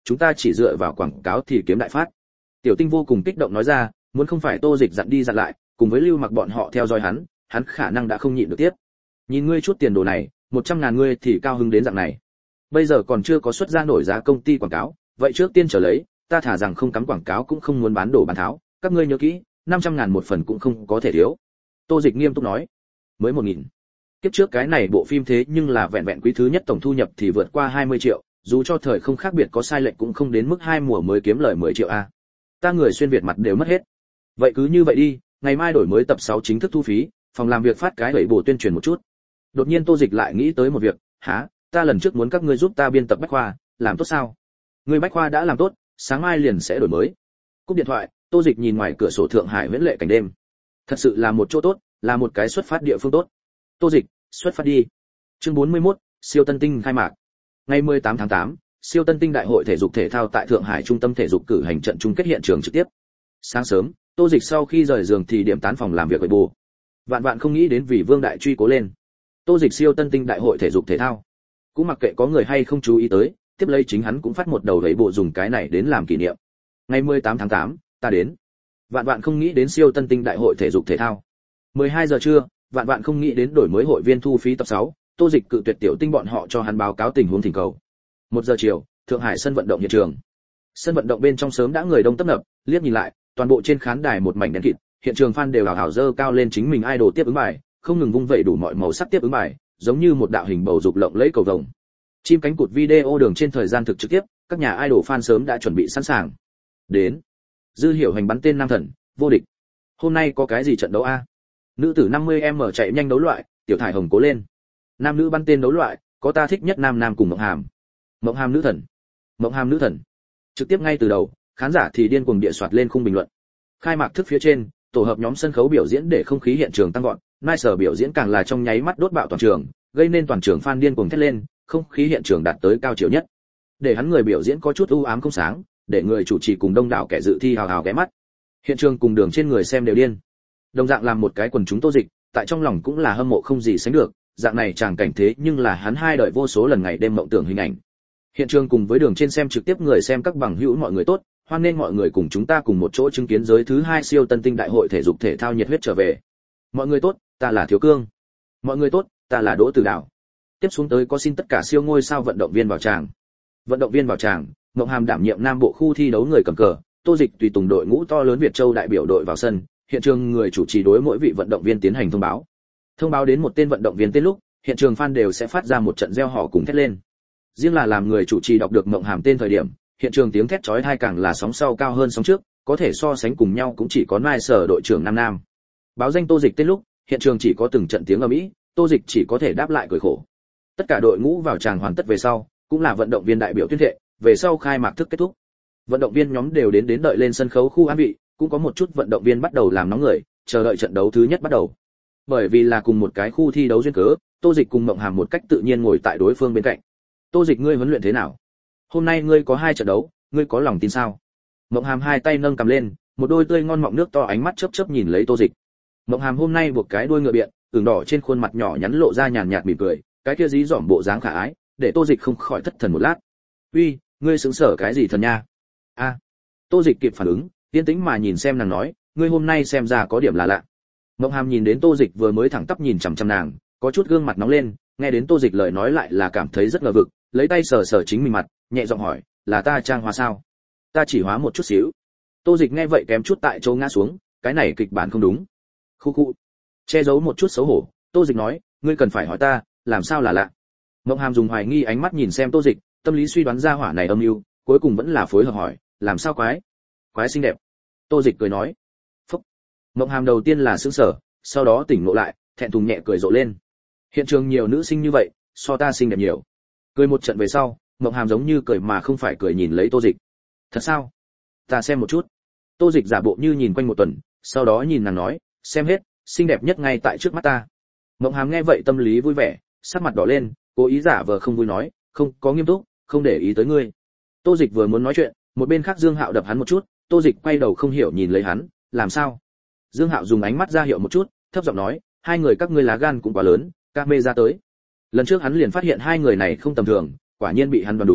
chúng ta chỉ dựa vào quảng cáo thì kiếm đại phát. Tiểu Tinh vô cùng kích động nói ra, muốn không phải Tô Dịch dặn đi dặn lại, cùng với Lưu Mặc bọn họ theo dõi hắn khả năng đã không nhịn được tiếp. Nhìn ngươi chút tiền đồ này, 100.000 ngươi thì cao hứng đến dạng này. Bây giờ còn chưa có xuất ra nổi giá công ty quảng cáo, vậy trước tiên trở lấy, ta thả rằng không cắm quảng cáo cũng không muốn bán đổ bán tháo, các ngươi nhớ kỹ, 500.000 một phần cũng không có thể thiếu. Tô Dịch nghiêm túc nói. Mới 1.000. Kiếp trước cái này bộ phim thế nhưng là vẹn vẹn quý thứ nhất tổng thu nhập thì vượt qua 20 triệu, dù cho thời không khác biệt có sai lệch cũng không đến mức 2 mùa mới kiếm lời 10 triệu a. Ta người xuyên Việt mặt đều mất hết. Vậy cứ như vậy đi, ngày mai đổi mới tập 6 chính thức thu phí, phòng làm việc phát cái đẩy bổ tuyên truyền một chút. Đột nhiên Tô Dịch lại nghĩ tới một việc, hả, ta lần trước muốn các ngươi giúp ta biên tập bách khoa, làm tốt sao? Người bách khoa đã làm tốt, sáng mai liền sẽ đổi mới. Cúp điện thoại, Tô Dịch nhìn ngoài cửa sổ Thượng Hải viễn lệ cảnh đêm. Thật sự là một chỗ tốt, là một cái xuất phát địa phương tốt. Tô Dịch, xuất phát đi. Chương 41, siêu tân tinh khai mạc. Ngày 18 tháng 8, siêu tân tinh đại hội thể dục thể thao tại Thượng Hải trung tâm thể dục cử hành trận chung kết hiện trường trực tiếp. Sáng sớm, Tô Dịch sau khi rời giường thì điểm tán phòng làm việc với bù. Vạn vạn không nghĩ đến vì Vương Đại truy cố lên. Tô Dịch siêu tân tinh đại hội thể dục thể thao. Cũng mặc kệ có người hay không chú ý tới, tiếp lấy chính hắn cũng phát một đầu gậy bộ dùng cái này đến làm kỷ niệm. Ngày 18 tháng 8, ta đến. Vạn vạn không nghĩ đến siêu tân tinh đại hội thể dục thể thao. 12 giờ trưa, vạn vạn không nghĩ đến đổi mới hội viên thu phí tập 6, Tô Dịch cự tuyệt Tiểu Tinh bọn họ cho hắn báo cáo tình huống thỉnh cầu. 1 giờ chiều, Thượng Hải sân vận động hiện trường. Sân vận động bên trong sớm đã người đông tấp nập, liếc nhìn lại, toàn bộ trên khán đài một mảnh đen kịt, hiện trường fan đều hào hào dơ cao lên chính mình idol tiếp ứng bài, không ngừng vung vẩy đủ mọi màu sắc tiếp ứng bài, giống như một đạo hình bầu dục lộng lẫy cầu vồng. Chim cánh cụt video đường trên thời gian thực trực tiếp, các nhà idol fan sớm đã chuẩn bị sẵn sàng. Đến. Dư Hiểu Hành bắn tên nam thần, vô địch. Hôm nay có cái gì trận đấu a? Nữ tử 50m chạy nhanh đấu loại, Tiểu Thải Hồng cố lên. Nam nữ bắn tên đấu loại, có ta thích nhất nam nam cùng Mộng Hàm. Mộng Hàm nữ thần. Mộng Hàm nữ thần. Trực tiếp ngay từ đầu, khán giả thì điên cuồng địa soạt lên khung bình luận. Khai mạc thức phía trên, tổ hợp nhóm sân khấu biểu diễn để không khí hiện trường tăng vọt, Nice biểu diễn càng là trong nháy mắt đốt bạo toàn trường, gây nên toàn trường fan điên cuồng thét lên, không khí hiện trường đạt tới cao chiều nhất. Để hắn người biểu diễn có chút u ám không sáng, để người chủ trì cùng đông đảo kẻ dự thi hào hào ghé mắt. Hiện trường cùng đường trên người xem đều điên. Đồng dạng làm một cái quần chúng Tô Dịch, tại trong lòng cũng là hâm mộ không gì sánh được, dạng này chàng cảnh thế nhưng là hắn hai đời vô số lần ngày đêm mộng tưởng hình ảnh. Hiện trường cùng với đường trên xem trực tiếp người xem các bằng hữu mọi người tốt, hoan nghênh mọi người cùng chúng ta cùng một chỗ chứng kiến giới thứ 2 siêu tân tinh đại hội thể dục thể thao nhiệt huyết trở về. Mọi người tốt, ta là Thiếu Cương. Mọi người tốt, ta là Đỗ Tử Đạo. Tiếp xuống tới có xin tất cả siêu ngôi sao vận động viên vào tràng. Vận động viên vào tràng, Mộng Hàm đảm nhiệm Nam Bộ khu thi đấu người cầm cờ, Tô Dịch tùy tùng đội ngũ to lớn Việt Châu đại biểu đội vào sân, hiện trường người chủ trì đối mỗi vị vận động viên tiến hành thông báo. Thông báo đến một tên vận động viên tên lúc, hiện trường fan đều sẽ phát ra một trận reo hò cùng thét lên. Riêng là làm người chủ trì đọc được Mộng Hàm tên thời điểm, hiện trường tiếng thét chói tai càng là sóng sau cao hơn sóng trước, có thể so sánh cùng nhau cũng chỉ có Nice đội trưởng Nam Nam. Báo danh Tô Dịch tên lúc, hiện trường chỉ có từng trận tiếng ầm ĩ, Tô Dịch chỉ có thể đáp lại cười khổ. Tất cả đội ngũ vào tràng hoàn tất về sau, cũng là vận động viên đại biểu tuyên thệ, về sau khai mạc thức kết thúc. Vận động viên nhóm đều đến đợi lên sân khấu khu an vị, cũng có một chút vận động viên bắt đầu làm nóng người, chờ đợi trận đấu thứ nhất bắt đầu. Bởi vì là cùng một cái khu thi đấu duyên cớ, Tô Dịch cùng Mộng Hàm một cách tự nhiên ngồi tại đối phương bên cạnh. Tô Dịch, ngươi huấn luyện thế nào? Hôm nay ngươi có 2 trận đấu, ngươi có lòng tin sao? Mộng Hàm hai tay nâng cầm lên, một đôi tươi ngon mọng nước to ánh mắt chớp chớp nhìn lấy Tô Dịch. Mộng Hàm hôm nay buộc cái đuôi ngựa biện, ửng đỏ trên khuôn mặt nhỏ nhắn lộ ra nhàn nhạt mỉm cười, cái kia dí dỏm bộ dáng khả ái, để Tô Dịch không khỏi thất thần một lát. "Uy, ngươi sững sờ cái gì thần nha?" "A." Tô Dịch kịp phản ứng, yên tĩnh mà nhìn xem nàng nói, "Ngươi hôm nay xem ra có điểm là lạ." Mộng Hàm nhìn đến Tô Dịch vừa mới thẳng tắp nhìn chằm chằm nàng, có chút gương mặt nóng lên, nghe đến Tô Dịch lời nói lại là cảm thấy rất ngờ vực, lấy tay sờ sờ chính mình mặt, nhẹ giọng hỏi, "Là ta trang hóa sao?" "Ta chỉ hóa một chút xíu." Tô Dịch nghe vậy kém chút tại chỗ ngã xuống, cái này kịch bản không đúng. Khu khu. Che giấu một chút xấu hổ, Tô Dịch nói, "Ngươi cần phải hỏi ta, làm sao là lạ?" Mộng Hàm dùng hoài nghi ánh mắt nhìn xem Tô Dịch, tâm lý suy đoán ra hỏa này âm mưu, cuối cùng vẫn là phối hợp hỏi, "Làm sao quái?" "Quái xinh đẹp." Tô Dịch cười nói. Phúc. Mộng Hàm đầu tiên là sững sờ, sau đó tỉnh ngộ lại, thẹn thùng nhẹ cười rộ lên. Hiện trường nhiều nữ sinh như vậy, so ta xinh đẹp nhiều. Cười một trận về sau, Mộng Hàm giống như cười mà không phải cười nhìn lấy Tô Dịch. "Thật sao? Ta xem một chút." Tô Dịch giả bộ như nhìn quanh một tuần, sau đó nhìn nàng nói, "Xem hết, xinh đẹp nhất ngay tại trước mắt ta." Mộng Hàm nghe vậy tâm lý vui vẻ, sắc mặt đỏ lên, cố ý giả vờ không vui nói, "Không, có nghiêm túc, không để ý tới ngươi." Tô Dịch vừa muốn nói chuyện, một bên khác Dương Hạo đập hắn một chút, Tô Dịch quay đầu không hiểu nhìn lấy hắn, "Làm sao?" Dương Hạo dùng ánh mắt ra hiệu một chút, thấp giọng nói, "Hai người các ngươi lá gan cũng quá lớn, camera tới." Lần trước hắn liền phát hiện hai người này không tầm thường, quả nhiên bị hắn đoán đúng,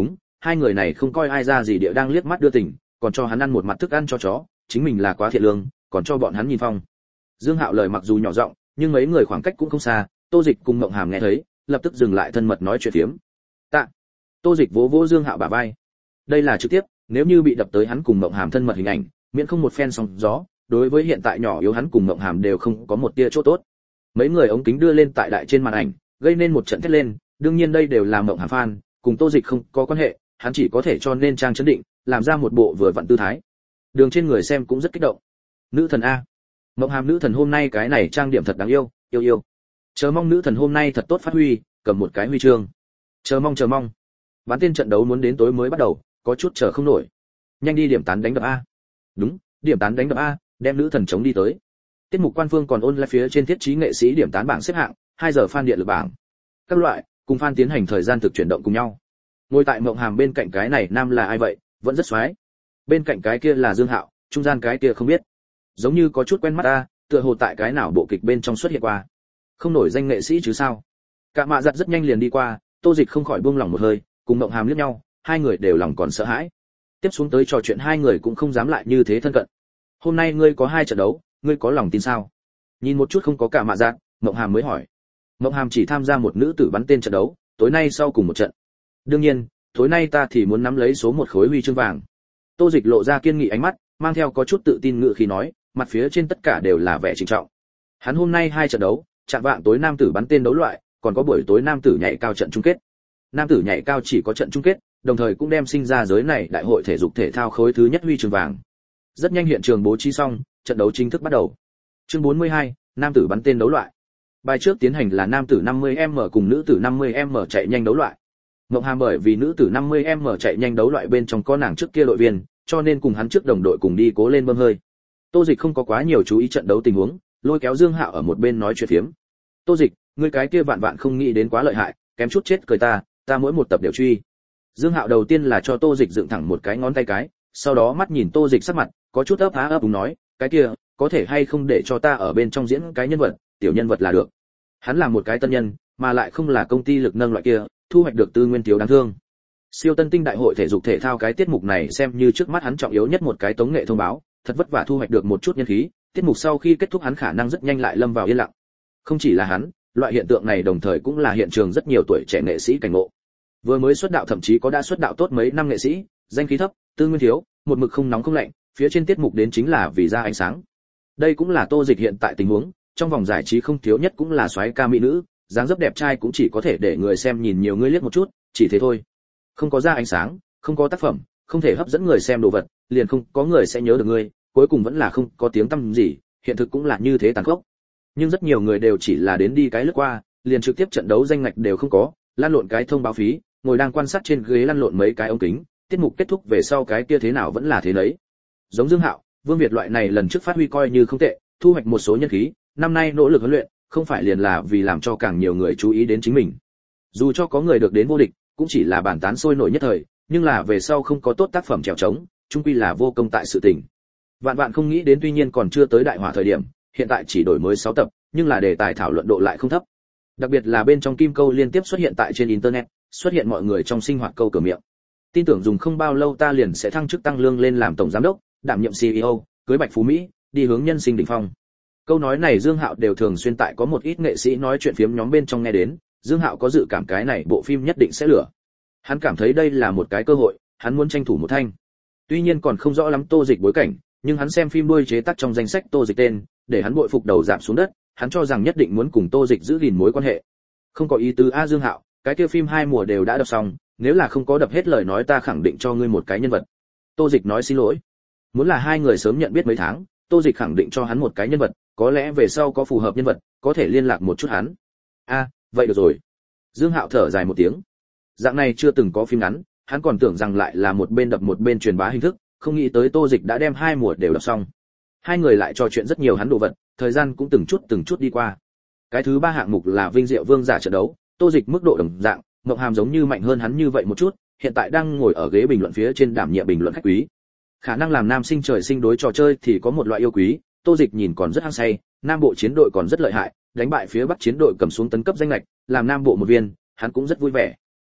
hai người này không coi ai ra gì địa đang liếc mắt đưa tình, còn cho hắn ăn một mặt thức ăn cho chó, chính mình là quá thiện lương, còn cho bọn hắn nhìn phong. Dương Hạo lời mặc dù nhỏ giọng, nhưng mấy người khoảng cách cũng không xa, Tô Dịch cùng Mộng Hàm nghe thấy, lập tức dừng lại thân mật nói chuyện phiếm. Tạ. Tô Dịch vỗ vỗ Dương Hạo bả vai. Đây là trực tiếp, nếu như bị đập tới hắn cùng Mộng Hàm thân mật hình ảnh, miễn không một phen sóng gió, đối với hiện tại nhỏ yếu hắn cùng Mộng Hàm đều không có một tia chỗ tốt. Mấy người ống kính đưa lên tại đại trên màn ảnh, gây nên một trận thét lên, đương nhiên đây đều là Mộng Hàm fan, cùng Tô Dịch không có quan hệ, hắn chỉ có thể cho nên trang trấn định, làm ra một bộ vừa vặn tư thái. Đường trên người xem cũng rất kích động. Nữ thần a. Mộng Hàm nữ thần hôm nay cái này trang điểm thật đáng yêu, yêu yêu. Chờ mong nữ thần hôm nay thật tốt phát huy, cầm một cái huy chương. Chờ mong. Bán tên trận đấu muốn đến tối mới bắt đầu, có chút chờ không nổi. Nhanh đi điểm tán đánh đập a. Đúng, điểm tán đánh đập a, đem nữ thần chống đi tới. Tiết mục quan phương còn ôn lại phía trên thiết trí nghệ sĩ điểm tán bảng xếp hạng, 2 giờ fan điện lực bảng. Các loại, cùng fan tiến hành thời gian thực chuyển động cùng nhau. Ngồi tại Mộng Hàm bên cạnh cái này nam là ai vậy, vẫn rất xoái. Bên cạnh cái kia là Dương Hạo, trung gian cái kia không biết. Giống như có chút quen mắt ta, tựa hồ tại cái nào bộ kịch bên trong xuất hiện qua. Không nổi danh nghệ sĩ chứ sao? Cả mạ giật rất nhanh liền đi qua, Tô Dịch không khỏi buông lòng một hơi, cùng Mộng Hàm liếc nhau, hai người đều lòng còn sợ hãi. Tiếp xuống tới trò chuyện hai người cũng không dám lại như thế thân cận. Hôm nay ngươi có 2 trận đấu, ngươi có lòng tin sao? Nhìn một chút không có cả mạ giật, Mộng Hàm mới hỏi. Mộng Hàm chỉ tham gia một nữ tử bắn tên trận đấu, tối nay sau cùng một trận. Đương nhiên, tối nay ta thì muốn nắm lấy số 1 khối huy chương vàng. Tô Dịch lộ ra kiên nghị ánh mắt, mang theo có chút tự tin ngữ khí nói, mặt phía trên tất cả đều là vẻ trịnh trọng. Hắn hôm nay 2 trận đấu, chạm vạng tối nam tử bắn tên đấu loại, còn có buổi tối nam tử nhảy cao trận chung kết. Nam tử nhảy cao chỉ có trận chung kết, đồng thời cũng đem sinh ra giới này đại hội thể dục thể thao khối thứ nhất huy chương vàng. Rất nhanh hiện trường bố trí xong, trận đấu chính thức bắt đầu. Chương 42, nam tử bắn tên đấu loại. Bài trước tiến hành là nam tử 50m cùng nữ tử 50m chạy nhanh đấu loại. Ngọc Hàm bởi vì nữ tử 50m chạy nhanh đấu loại bên trong có nàng trước kia đội viên, cho nên cùng hắn trước đồng đội cùng đi cố lên bơm hơi. Tô Dịch không có quá nhiều chú ý trận đấu tình huống, lôi kéo Dương Hạo ở một bên nói chuyện phiếm. Tô Dịch, ngươi cái kia vạn vạn không nghĩ đến quá lợi hại, kém chút chết cười ta mỗi một tập đều truy. Dương Hạo đầu tiên là cho Tô Dịch dựng thẳng một cái ngón tay cái, sau đó mắt nhìn Tô Dịch sắc mặt, có chút ấp á ấp úng nói, cái kia, có thể hay không để cho ta ở bên trong diễn cái nhân vật, tiểu nhân vật là được. Hắn là một cái tân nhân, mà lại không là công ty lực nâng loại kia, thu hoạch được tư nguyên thiếu đáng thương. Siêu tân tinh đại hội thể dục thể thao cái tiết mục này xem như trước mắt hắn trọng yếu nhất một cái tống nghệ thông báo, thật vất vả thu hoạch được một chút nhân khí, tiết mục sau khi kết thúc hắn khả năng rất nhanh lại lâm vào yên lặng. Không chỉ là hắn, loại hiện tượng này đồng thời cũng là hiện trường rất nhiều tuổi trẻ nghệ sĩ cảnh ngộ. Vừa mới xuất đạo thậm chí có đã xuất đạo tốt mấy năm nghệ sĩ, danh khí thấp, tư nguyên thiếu, một mực không nóng không lạnh, phía trên tiết mục đến chính là vì ra ánh sáng. Đây cũng là Tô Dịch hiện tại tình huống, trong vòng giải trí không thiếu nhất cũng là soái ca mỹ nữ, dáng dấp đẹp trai cũng chỉ có thể để người xem nhìn nhiều người liếc một chút, chỉ thế thôi. Không có ra ánh sáng, không có tác phẩm, không thể hấp dẫn người xem đồ vật, liền không có người sẽ nhớ được ngươi, cuối cùng vẫn là không có tiếng tăm gì, hiện thực cũng là như thế tàn khốc. Nhưng rất nhiều người đều chỉ là đến đi cái lướt qua, liền trực tiếp trận đấu danh ngạch đều không có, lăn lộn cái thông báo phí, ngồi đang quan sát trên ghế lăn lộn mấy cái ống kính, tiết mục kết thúc về sau cái kia thế nào vẫn là thế đấy. Giống Dương Hạo, Vương Việt loại này lần trước phát huy coi như không tệ, thu hoạch một số nhân khí, năm nay nỗ lực huấn luyện, không phải liền là vì làm cho càng nhiều người chú ý đến chính mình. Dù cho có người được đến vô địch, cũng chỉ là bản tán sôi nổi nhất thời, nhưng là về sau không có tốt tác phẩm trèo trống, chung quy là vô công tại sự tình. Vạn vạn không nghĩ đến tuy nhiên còn chưa tới đại hỏa thời điểm, hiện tại chỉ đổi mới 6 tập, nhưng là đề tài thảo luận độ lại không thấp. Đặc biệt là bên trong kim câu liên tiếp xuất hiện tại trên internet, xuất hiện mọi người trong sinh hoạt câu cửa miệng. Tin tưởng dùng không bao lâu ta liền sẽ thăng chức tăng lương lên làm tổng giám đốc, đảm nhiệm CEO, cưới Bạch Phú Mỹ, đi hướng nhân sinh đỉnh phong. Câu nói này Dương Hạo đều thường xuyên tại có một ít nghệ sĩ nói chuyện phiếm nhóm bên trong nghe đến, Dương Hạo có dự cảm cái này bộ phim nhất định sẽ lửa. Hắn cảm thấy đây là một cái cơ hội, hắn muốn tranh thủ một thanh. Tuy nhiên còn không rõ lắm Tô Dịch bối cảnh, nhưng hắn xem phim đuôi chế tác trong danh sách Tô Dịch tên, để hắn bội phục đầu giảm xuống đất, hắn cho rằng nhất định muốn cùng Tô Dịch giữ gìn mối quan hệ. Không có ý tứ a Dương Hạo, cái kia phim 2 mùa đều đã đập xong, nếu là không có đập hết lời nói ta khẳng định cho ngươi một cái nhân vật. Tô Dịch nói xin lỗi. Muốn là hai người sớm nhận biết mấy tháng, Tô Dịch khẳng định cho hắn một cái nhân vật, có lẽ về sau có phù hợp nhân vật, có thể liên lạc một chút hắn. A, vậy được rồi. Dương Hạo thở dài một tiếng. Dạng này chưa từng có phim ngắn, hắn còn tưởng rằng lại là một bên đập một bên truyền bá hình thức, không nghĩ tới Tô Dịch đã đem 2 mùa đều đọc xong. Hai người lại trò chuyện rất nhiều hắn đồ vật, thời gian cũng từng chút đi qua. Cái thứ 3 hạng mục là Vinh Diệu Vương giả trận đấu, Tô Dịch mức độ đồng dạng, Ngọc Hàm giống như mạnh hơn hắn như vậy một chút, hiện tại đang ngồi ở ghế bình luận phía trên đảm nhiệm bình luận khách quý. Khả năng làm nam sinh trời sinh đối trò chơi thì có một loại yêu quý, Tô Dịch nhìn còn rất hăng say, Nam Bộ chiến đội còn rất lợi hại, đánh bại phía Bắc chiến đội cầm xuống tấn cấp danh ngạch, làm Nam Bộ một viên, hắn cũng rất vui vẻ.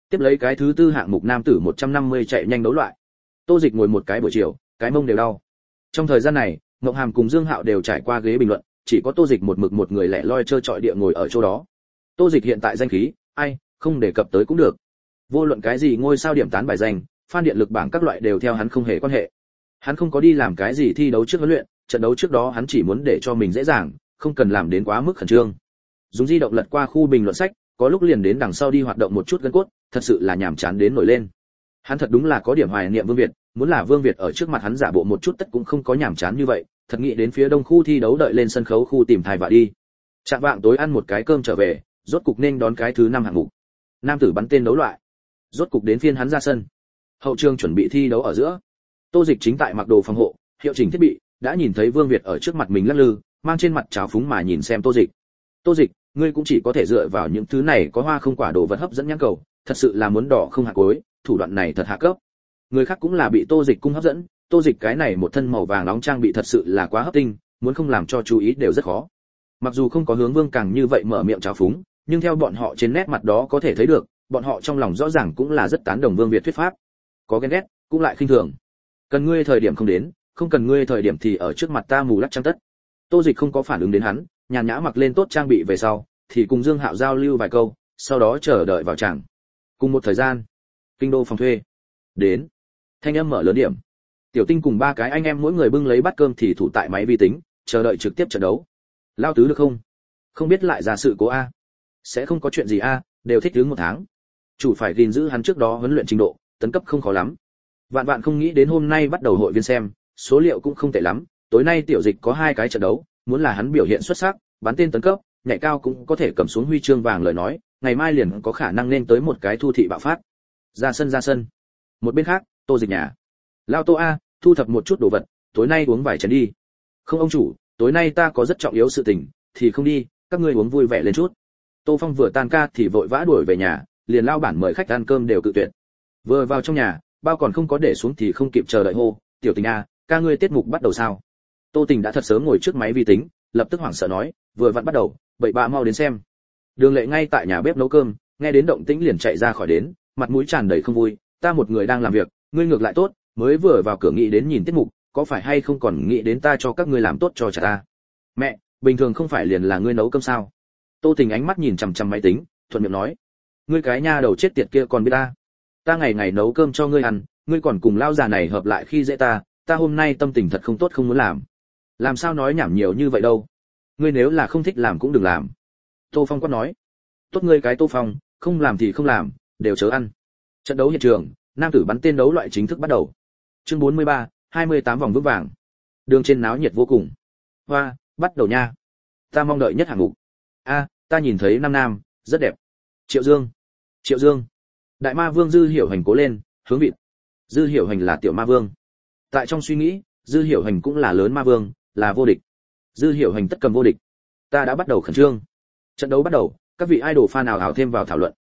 Tiếp lấy cái thứ tư hạng mục nam tử 150 chạy nhanh đấu loại. Tô Dịch ngồi một cái buổi chiều, cái mông đều đau. Trong thời gian này, Ngộng Hàm cùng Dương Hạo đều trải qua ghế bình luận, chỉ có Tô Dịch một mực một người lẻ loi chơi chọi địa ngồi ở chỗ đó. Tô Dịch hiện tại danh khí, ai không đề cập tới cũng được. Vô luận cái gì ngôi sao điểm tán bài danh, fan điện lực bảng các loại đều theo hắn không hề quan hệ. Hắn không có đi làm cái gì thi đấu trước huấn luyện, trận đấu trước đó hắn chỉ muốn để cho mình dễ dàng, không cần làm đến quá mức khẩn trương. Dùng di động lật qua khu bình luận sách, có lúc liền đến đằng sau đi hoạt động một chút gân cốt, thật sự là nhàm chán đến nổi lên. Hắn thật đúng là có điểm hoài niệm Vương Việt, muốn là Vương Việt ở trước mặt hắn giả bộ một chút tất cũng không có nhàm chán như vậy, thật nghĩ đến phía đông khu thi đấu đợi lên sân khấu khu tìm thai vạ đi. Trạng vạng tối ăn một cái cơm trở về, rốt cục nên đón cái thứ 5 hạng mục. Nam tử bắn tên đấu loại. Rốt cục đến phiên hắn ra sân. Hậu trường chuẩn bị thi đấu ở giữa. Tô Dịch chính tại mặc đồ phòng hộ, hiệu chỉnh thiết bị, đã nhìn thấy Vương Việt ở trước mặt mình lắc lư, mang trên mặt trào phúng mà nhìn xem Tô Dịch. Tô Dịch, ngươi cũng chỉ có thể dựa vào những thứ này có hoa không quả đồ vật hấp dẫn nhãn cầu, thật sự là muốn đỏ không hạ cối, thủ đoạn này thật hạ cấp. Người khác cũng là bị Tô Dịch cung hấp dẫn, Tô Dịch cái này một thân màu vàng nóng trang bị thật sự là quá hấp tinh, muốn không làm cho chú ý đều rất khó. Mặc dù không có hướng Vương Càng như vậy mở miệng trào phúng, nhưng theo bọn họ trên nét mặt đó có thể thấy được, bọn họ trong lòng rõ ràng cũng là rất tán đồng Vương Việt thuyết pháp. Có ghen ghét, cũng lại khinh thường. Cần ngươi thời điểm không đến, không cần ngươi thời điểm thì ở trước mặt ta mù lắc trang tất. Tô Dịch không có phản ứng đến hắn, nhàn nhã mặc lên tốt trang bị về sau, thì cùng Dương Hạo giao lưu vài câu, sau đó chờ đợi vào tràng. Cùng một thời gian, kinh đô phòng thuê. Đến. Thanh âm mở lớn điểm. Tiểu Tinh cùng ba cái anh em mỗi người bưng lấy bát cơm thì thủ tại máy vi tính, chờ đợi trực tiếp trận đấu. Lao tứ được không? Không biết lại ra sự cố a. Sẽ không có chuyện gì a, đều thích đứng một tháng. Chủ phải gìn giữ hắn trước đó huấn luyện trình độ, tấn cấp không khó lắm. Vạn vạn không nghĩ đến hôm nay bắt đầu hội viên xem, số liệu cũng không tệ lắm, tối nay tiểu dịch có 2 cái trận đấu, muốn là hắn biểu hiện xuất sắc, bắn tên tấn cấp, nhảy cao cũng có thể cầm xuống huy chương vàng lời nói, ngày mai liền có khả năng lên tới một cái thu thị bạo phát. Ra sân. Một bên khác, Tô Dịch nhà. Lao Tô a, thu thập một chút đồ vật, tối nay uống vài chén đi. Không ông chủ, tối nay ta có rất trọng yếu sự tình, thì không đi, các ngươi uống vui vẻ lên chút. Tô Phong vừa tan ca thì vội vã đuổi về nhà, liền lao bản mời khách ăn cơm đều cự tuyệt. Vừa vào trong nhà, bao còn không có để xuống thì không kịp chờ đợi hô, "Tiểu Tình a, ca ngươi tiết mục bắt đầu sao?" Tô Tình đã thật sớm ngồi trước máy vi tính, lập tức hoảng sợ nói, "Vừa vặn bắt đầu, vậy bà mau đến xem." Đường Lệ ngay tại nhà bếp nấu cơm, nghe đến động tĩnh liền chạy ra khỏi đến, mặt mũi tràn đầy không vui, "Ta một người đang làm việc, ngươi ngược lại tốt, mới vừa vào cửa nghĩ đến nhìn tiết mục, có phải hay không còn nghĩ đến ta cho các ngươi làm tốt cho chả ta?" "Mẹ, bình thường không phải liền là ngươi nấu cơm sao?" Tô Tình ánh mắt nhìn chằm chằm máy tính, thuận miệng nói, "Ngươi cái nha đầu chết tiệt kia còn biết ta ngày ngày nấu cơm cho ngươi ăn, ngươi còn cùng lao già này hợp lại khi dễ ta hôm nay tâm tình thật không tốt không muốn làm sao nói nhảm nhiều như vậy đâu, ngươi nếu là không thích làm cũng đừng làm." Tô Phong quát nói. "Tốt ngươi cái Tô Phong, không làm thì không làm, đều chớ ăn." Trận đấu hiện trường, nam tử bắn tên đấu loại chính thức bắt đầu. Chương 43, 28 vòng vững vàng. Đường trên náo nhiệt vô cùng. Hoa, bắt đầu nha. Ta mong đợi nhất hạng mục. A, ta nhìn thấy nam, rất đẹp. Triệu Dương. Đại ma vương Dư Hiểu Hành cố lên, hướng vịt. Dư Hiểu Hành là tiểu ma vương. Tại trong suy nghĩ, Dư Hiểu Hành cũng là lớn ma vương, là vô địch. Dư Hiểu Hành tất cầm vô địch. Ta đã bắt đầu khẩn trương. Trận đấu bắt đầu, các vị idol fan nào ảo thêm vào thảo luận.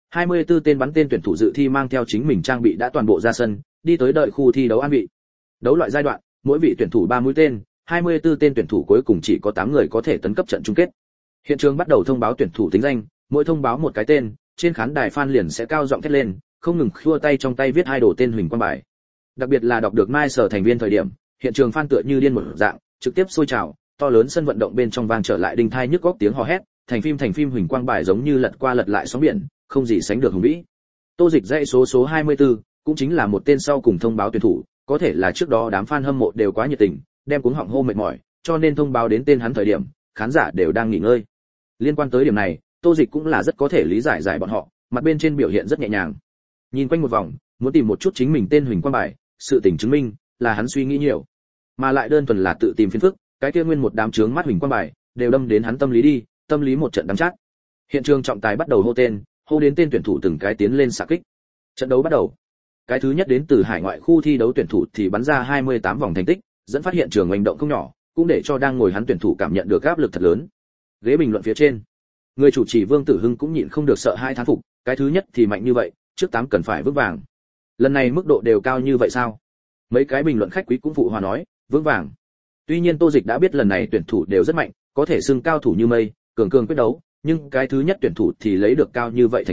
24 tên bắn tên tuyển thủ dự thi mang theo chính mình trang bị đã toàn bộ ra sân, đi tới đợi khu thi đấu an vị. Đấu loại giai đoạn, mỗi vị tuyển thủ 3 mũi tên, 24 tên tuyển thủ cuối cùng chỉ có 8 người có thể tấn cấp trận chung kết. Hiện trường bắt đầu thông báo tuyển thủ tính danh, mỗi thông báo một cái tên, trên khán đài fan liền sẽ cao giọng thét lên, không ngừng khua tay trong tay viết idol tên Huỳnh Quang Bài. Đặc biệt là đọc được Mai Sở thành viên thời điểm, hiện trường fan tựa như điên một dạng, trực tiếp sôi trào, to lớn sân vận động bên trong vang trở lại đinh thai nhức óc tiếng hò hét, thành phim Huỳnh Quang Bài giống như lật qua lật lại sóng biển, không gì sánh được hùng vĩ. Tô Dịch dãy số 24, cũng chính là một tên sau cùng thông báo tuyển thủ, có thể là trước đó đám fan hâm mộ đều quá nhiệt tình, đem cuống họng hô mệt mỏi, cho nên thông báo đến tên hắn thời điểm, khán giả đều đang nghỉ ngơi. Liên quan tới điểm này, Tô Dịch cũng là rất có thể lý giải bọn họ, mặt bên trên biểu hiện rất nhẹ nhàng. Nhìn quanh một vòng, muốn tìm một chút chính mình tên Huỳnh Quang Bài, sự tình chứng minh là hắn suy nghĩ nhiều, mà lại đơn thuần là tự tìm phiền phức, cái kia nguyên một đám chướng mắt Huỳnh Quang Bài, đều đâm đến hắn tâm lý đi, tâm lý một trận đắng chát. Hiện trường trọng tài bắt đầu hô tên, hô đến tên tuyển thủ từng cái tiến lên xạ kích. Trận đấu bắt đầu. Cái thứ nhất đến từ hải ngoại khu thi đấu tuyển thủ thì bắn ra 28 vòng thành tích, dẫn phát hiện trường hành động không nhỏ, cũng để cho đang ngồi hắn tuyển thủ cảm nhận được áp lực thật lớn. Ghế bình luận phía trên, người chủ trì Vương Tử Hưng cũng nhịn không được sợ hai thán phục, cái thứ nhất thì mạnh như vậy, trước 8 cần phải vững vàng. Lần này mức độ đều cao như vậy sao? Mấy cái bình luận khách quý cũng phụ hòa nói, vững vàng. Tuy nhiên Tô Dịch đã biết lần này tuyển thủ đều rất mạnh, có thể xưng cao thủ như mây, cường quyết đấu, nhưng cái thứ nhất tuyển thủ thì lấy được cao như vậy thành tích,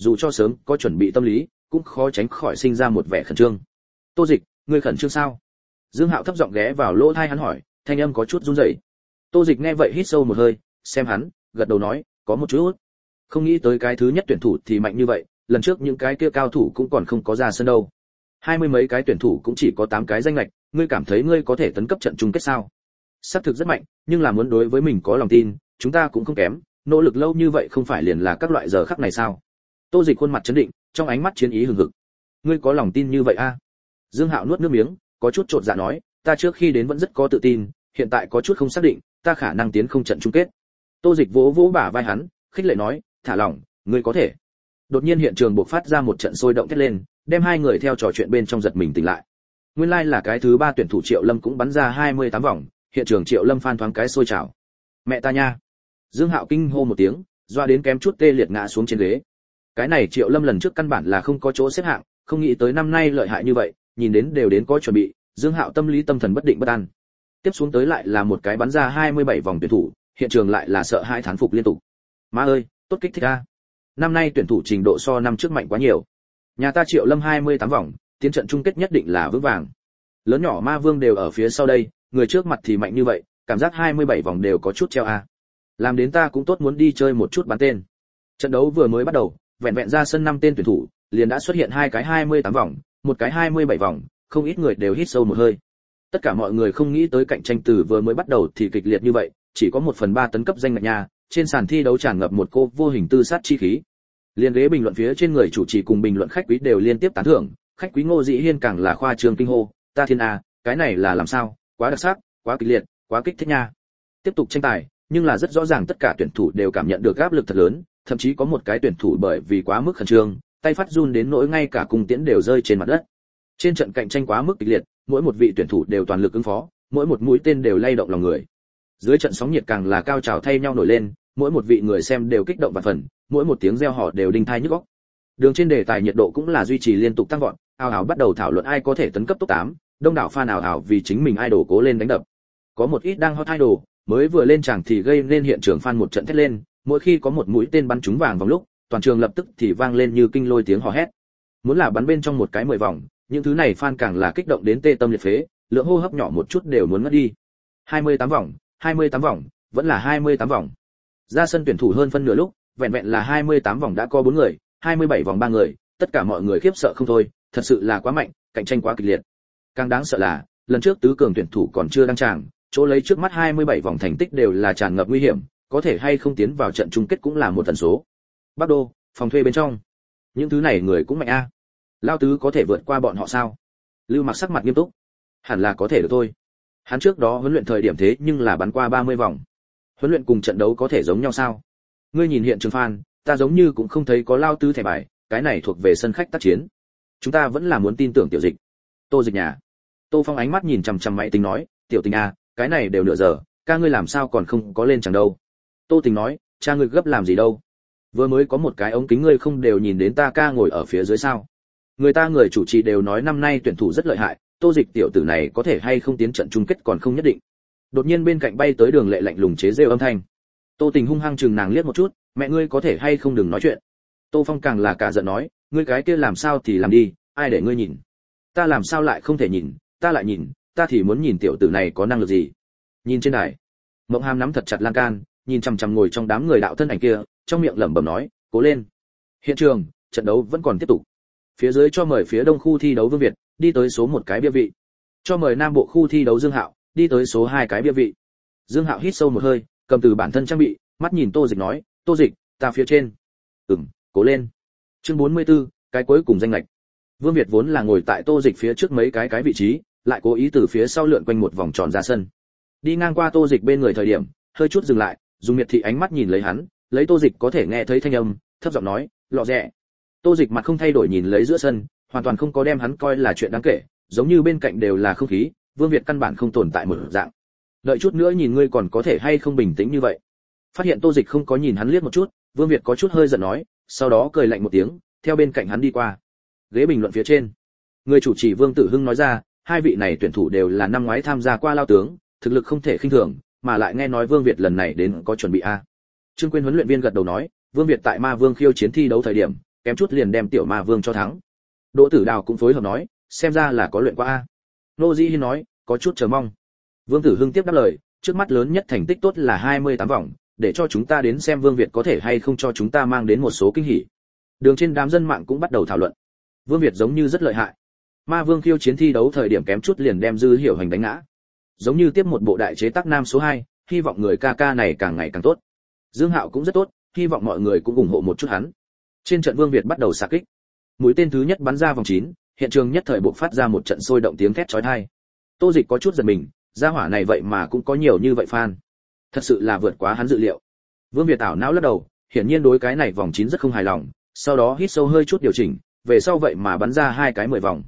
dù cho sớm có chuẩn bị tâm lý cũng khó tránh khỏi sinh ra một vẻ khẩn trương. Tô Dịch, ngươi khẩn trương sao? Dương Hạo thấp giọng ghé vào lỗ tai hắn hỏi, thanh âm có chút run rẩy. Tô Dịch nghe vậy hít sâu một hơi, xem hắn, gật đầu nói, có một chút. Không nghĩ tới cái thứ nhất tuyển thủ thì mạnh như vậy, lần trước những cái kia cao thủ cũng còn không có ra sân đâu. 20 mấy cái tuyển thủ cũng chỉ có 8 cái danh lệch, ngươi cảm thấy ngươi có thể tấn cấp trận chung kết sao? Xác thực rất mạnh, nhưng là muốn đối với mình có lòng tin, chúng ta cũng không kém, nỗ lực lâu như vậy không phải liền là các loại giờ khắc này sao? Tô Dịch khuôn mặt chấn định, trong ánh mắt chiến ý hừng hực. Ngươi có lòng tin như vậy a? Dương Hạo nuốt nước miếng, có chút chột dạ nói, ta trước khi đến vẫn rất có tự tin, hiện tại có chút không xác định, ta khả năng tiến không trận chung kết. Tô Dịch vỗ vỗ bả vai hắn, khích lệ nói, thả lỏng, ngươi có thể. Đột nhiên hiện trường bộc phát ra một trận sôi động thét lên, đem hai người theo trò chuyện bên trong giật mình tỉnh lại. Nguyên lai là cái thứ 3 tuyển thủ Triệu Lâm cũng bắn ra 28 vòng, hiện trường Triệu Lâm phan thoáng cái sôi trào. Mẹ ta nha. Dương Hạo kinh hô một tiếng, doa đến kém chút tê liệt ngã xuống trên ghế. Cái này Triệu Lâm lần trước căn bản là không có chỗ xếp hạng, không nghĩ tới năm nay lợi hại như vậy, nhìn đến đều đến có chuẩn bị, Dương Hạo tâm lý tâm thần bất định bất an. Tiếp xuống tới lại là một cái bắn ra 27 vòng tuyển thủ, hiện trường lại là sợ hai thán phục liên tục. Má ơi, tốt kích thích a. Năm nay tuyển thủ trình độ so năm trước mạnh quá nhiều. Nhà ta Triệu Lâm 28 vòng, tiến trận chung kết nhất định là vững vàng. Lớn nhỏ ma vương đều ở phía sau đây, người trước mặt thì mạnh như vậy, cảm giác 27 vòng đều có chút treo a. Làm đến ta cũng tốt muốn đi chơi một chút bắn tên. Trận đấu vừa mới bắt đầu, vẹn vẹn ra sân 5 tên tuyển thủ, liền đã xuất hiện hai cái 28 vòng, một cái 27 vòng, không ít người đều hít sâu một hơi. Tất cả mọi người không nghĩ tới cạnh tranh từ vừa mới bắt đầu thì kịch liệt như vậy, chỉ có 1/3 tấn cấp danh ngạch nhà, trên sàn thi đấu tràn ngập một cô vô hình tư sát chi khí. Liên ghế bình luận phía trên người chủ trì cùng bình luận khách quý đều liên tiếp tán thưởng, khách quý Ngô Dĩ Hiên càng là khoa trương kinh hô, ta thiên a, cái này là làm sao, quá đặc sắc, quá kịch liệt, quá kích thích nha. Tiếp tục tranh tài, nhưng là rất rõ ràng tất cả tuyển thủ đều cảm nhận được áp lực thật lớn, thậm chí có một cái tuyển thủ bởi vì quá mức khẩn trương, tay phát run đến nỗi ngay cả cung tiễn đều rơi trên mặt đất. Trên trận cạnh tranh quá mức kịch liệt, mỗi một vị tuyển thủ đều toàn lực ứng phó, mỗi một mũi tên đều lay động lòng người. Dưới trận sóng nhiệt càng là cao trào thay nhau nổi lên, mỗi một vị người xem đều kích động và phần, mỗi một tiếng reo hò đều đinh tai nhức óc. Đường trên đề tài nhiệt độ cũng là duy trì liên tục tăng vọt, ào ào bắt đầu thảo luận ai có thể tấn cấp top 8, đông đảo fan ào ào vì chính mình idol cố lên đánh đập. Có một ít đang hot idol, mới vừa lên tràng thì gây nên hiện trường fan một trận thét lên, mỗi khi có một mũi tên bắn trúng vàng vòng lúc, toàn trường lập tức thì vang lên như kinh lôi tiếng hò hét. Muốn là bắn bên trong một cái 10 vòng, những thứ này fan càng là kích động đến tê tâm liệt phế, lượng hô hấp nhỏ một chút đều muốn ngất đi. 28 vòng, 28 vòng, vẫn là 28 vòng. Ra sân tuyển thủ hơn phân nửa lúc, vẹn vẹn là 28 vòng đã có 4 người, 27 vòng 3 người, tất cả mọi người khiếp sợ không thôi, thật sự là quá mạnh, cạnh tranh quá kịch liệt. Càng đáng sợ là, lần trước tứ cường tuyển thủ còn chưa đăng tràng, chỗ lấy trước mắt 27 vòng thành tích đều là tràn ngập nguy hiểm, có thể hay không tiến vào trận chung kết cũng là một tần số. Bắc Đô, phòng thuê bên trong. Những thứ này người cũng mạnh a. Lao tứ có thể vượt qua bọn họ sao? Lưu Mặc sắc mặt nghiêm túc. Hẳn là có thể được thôi. Hắn trước đó huấn luyện thời điểm thế nhưng là bắn qua 30 vòng. Huấn luyện cùng trận đấu có thể giống nhau sao? Ngươi nhìn hiện trường fan, ta giống như cũng không thấy có Lao tứ thẻ bài, cái này thuộc về sân khách tác chiến. Chúng ta vẫn là muốn tin tưởng Tiểu Dịch. Tô Dịch nhà. Tô Phong ánh mắt nhìn chằm chằm máy tính nói, Tiểu Tình à, cái này đều nửa giờ, ca ngươi làm sao còn không có lên chẳng đâu. Tô Tình nói, cha ngươi gấp làm gì đâu? Vừa mới có một cái ống kính ngươi không đều nhìn đến ta ca ngồi ở phía dưới sao? Người chủ trì đều nói năm nay tuyển thủ rất lợi hại, Tô Dịch tiểu tử này có thể hay không tiến trận chung kết còn không nhất định. Đột nhiên bên cạnh bay tới Đường Lệ lạnh lùng chế giễu âm thanh. Tô Tình hung hăng chừng nàng liếc một chút, mẹ ngươi có thể hay không đừng nói chuyện. Tô Phong càng là cả giận nói, ngươi cái kia làm sao thì làm đi, ai để ngươi nhìn? Ta làm sao lại không thể nhìn, ta lại nhìn, ta thì muốn nhìn tiểu tử này có năng lực gì. Nhìn trên đài, Mộng Hàm nắm thật chặt lan can, nhìn chằm chằm ngồi trong đám người đạo thân ảnh kia, trong miệng lẩm bẩm nói, cố lên. Hiện trường, trận đấu vẫn còn tiếp tục. Phía dưới cho mời phía đông khu thi đấu Vương Việt, đi tới số 1 cái bia vị. Cho mời nam bộ khu thi đấu Dương Hạo, đi tới số 2 cái bia vị. Dương Hạo hít sâu một hơi, cầm từ bản thân trang bị, mắt nhìn Tô Dịch nói, Tô Dịch, ta phía trên. Cố lên. Chương 44, cái cuối cùng danh lệch. Vương Việt vốn là ngồi tại Tô Dịch phía trước mấy cái vị trí, lại cố ý từ phía sau lượn quanh một vòng tròn ra sân. Đi ngang qua Tô Dịch bên người thời điểm, hơi chút dừng lại, dùng miệt thị ánh mắt nhìn lấy hắn, lấy Tô Dịch có thể nghe thấy thanh âm, thấp giọng nói, lọ rẻ. Tô Dịch mặt không thay đổi nhìn lấy giữa sân, hoàn toàn không có đem hắn coi là chuyện đáng kể, giống như bên cạnh đều là không khí, Vương Việt căn bản không tồn tại một dạng. Đợi chút nữa nhìn ngươi còn có thể hay không bình tĩnh như vậy. Phát hiện Tô Dịch không có nhìn hắn liếc một chút, Vương Việt có chút hơi giận nói, sau đó cười lạnh một tiếng, theo bên cạnh hắn đi qua. Ghế bình luận phía trên, người chủ trì Vương Tử Hưng nói ra, hai vị này tuyển thủ đều là năm ngoái tham gia qua lao tướng, thực lực không thể khinh thường, mà lại nghe nói Vương Việt lần này đến có chuẩn bị a. Trương Quyên huấn luyện viên gật đầu nói, Vương Việt tại Ma Vương khiêu chiến thi đấu thời điểm, kém chút liền đem tiểu ma vương cho thắng. Đỗ Tử Đào cũng phối hợp nói, xem ra là có luyện qua a. Nô Dĩ Hiên nói, có chút chờ mong. Vương Tử Hưng tiếp đáp lời, trước mắt lớn nhất thành tích tốt là 28 vòng, để cho chúng ta đến xem Vương Việt có thể hay không cho chúng ta mang đến một số kinh hỉ. Đường trên đám dân mạng cũng bắt đầu thảo luận. Vương Việt giống như rất lợi hại. Ma Vương khiêu chiến thi đấu thời điểm kém chút liền đem Dư Hiểu Hành đánh ngã. Giống như tiếp một bộ đại chế tác nam số 2, hy vọng người ca ca này càng ngày càng tốt. Dương Hạo cũng rất tốt, hy vọng mọi người cũng ủng hộ một chút hắn. Trên trận Vương Việt bắt đầu xạ kích. Mũi tên thứ nhất bắn ra vòng 9, hiện trường nhất thời bộc phát ra một trận sôi động tiếng thét chói tai. Tô Dịch có chút giật mình, gia hỏa này vậy mà cũng có nhiều như vậy fan. Thật sự là vượt quá hắn dự liệu. Vương Việt ảo não lắc đầu, hiển nhiên đối cái này vòng 9 rất không hài lòng, sau đó hít sâu hơi chút điều chỉnh, về sau vậy mà bắn ra hai cái 10 vòng.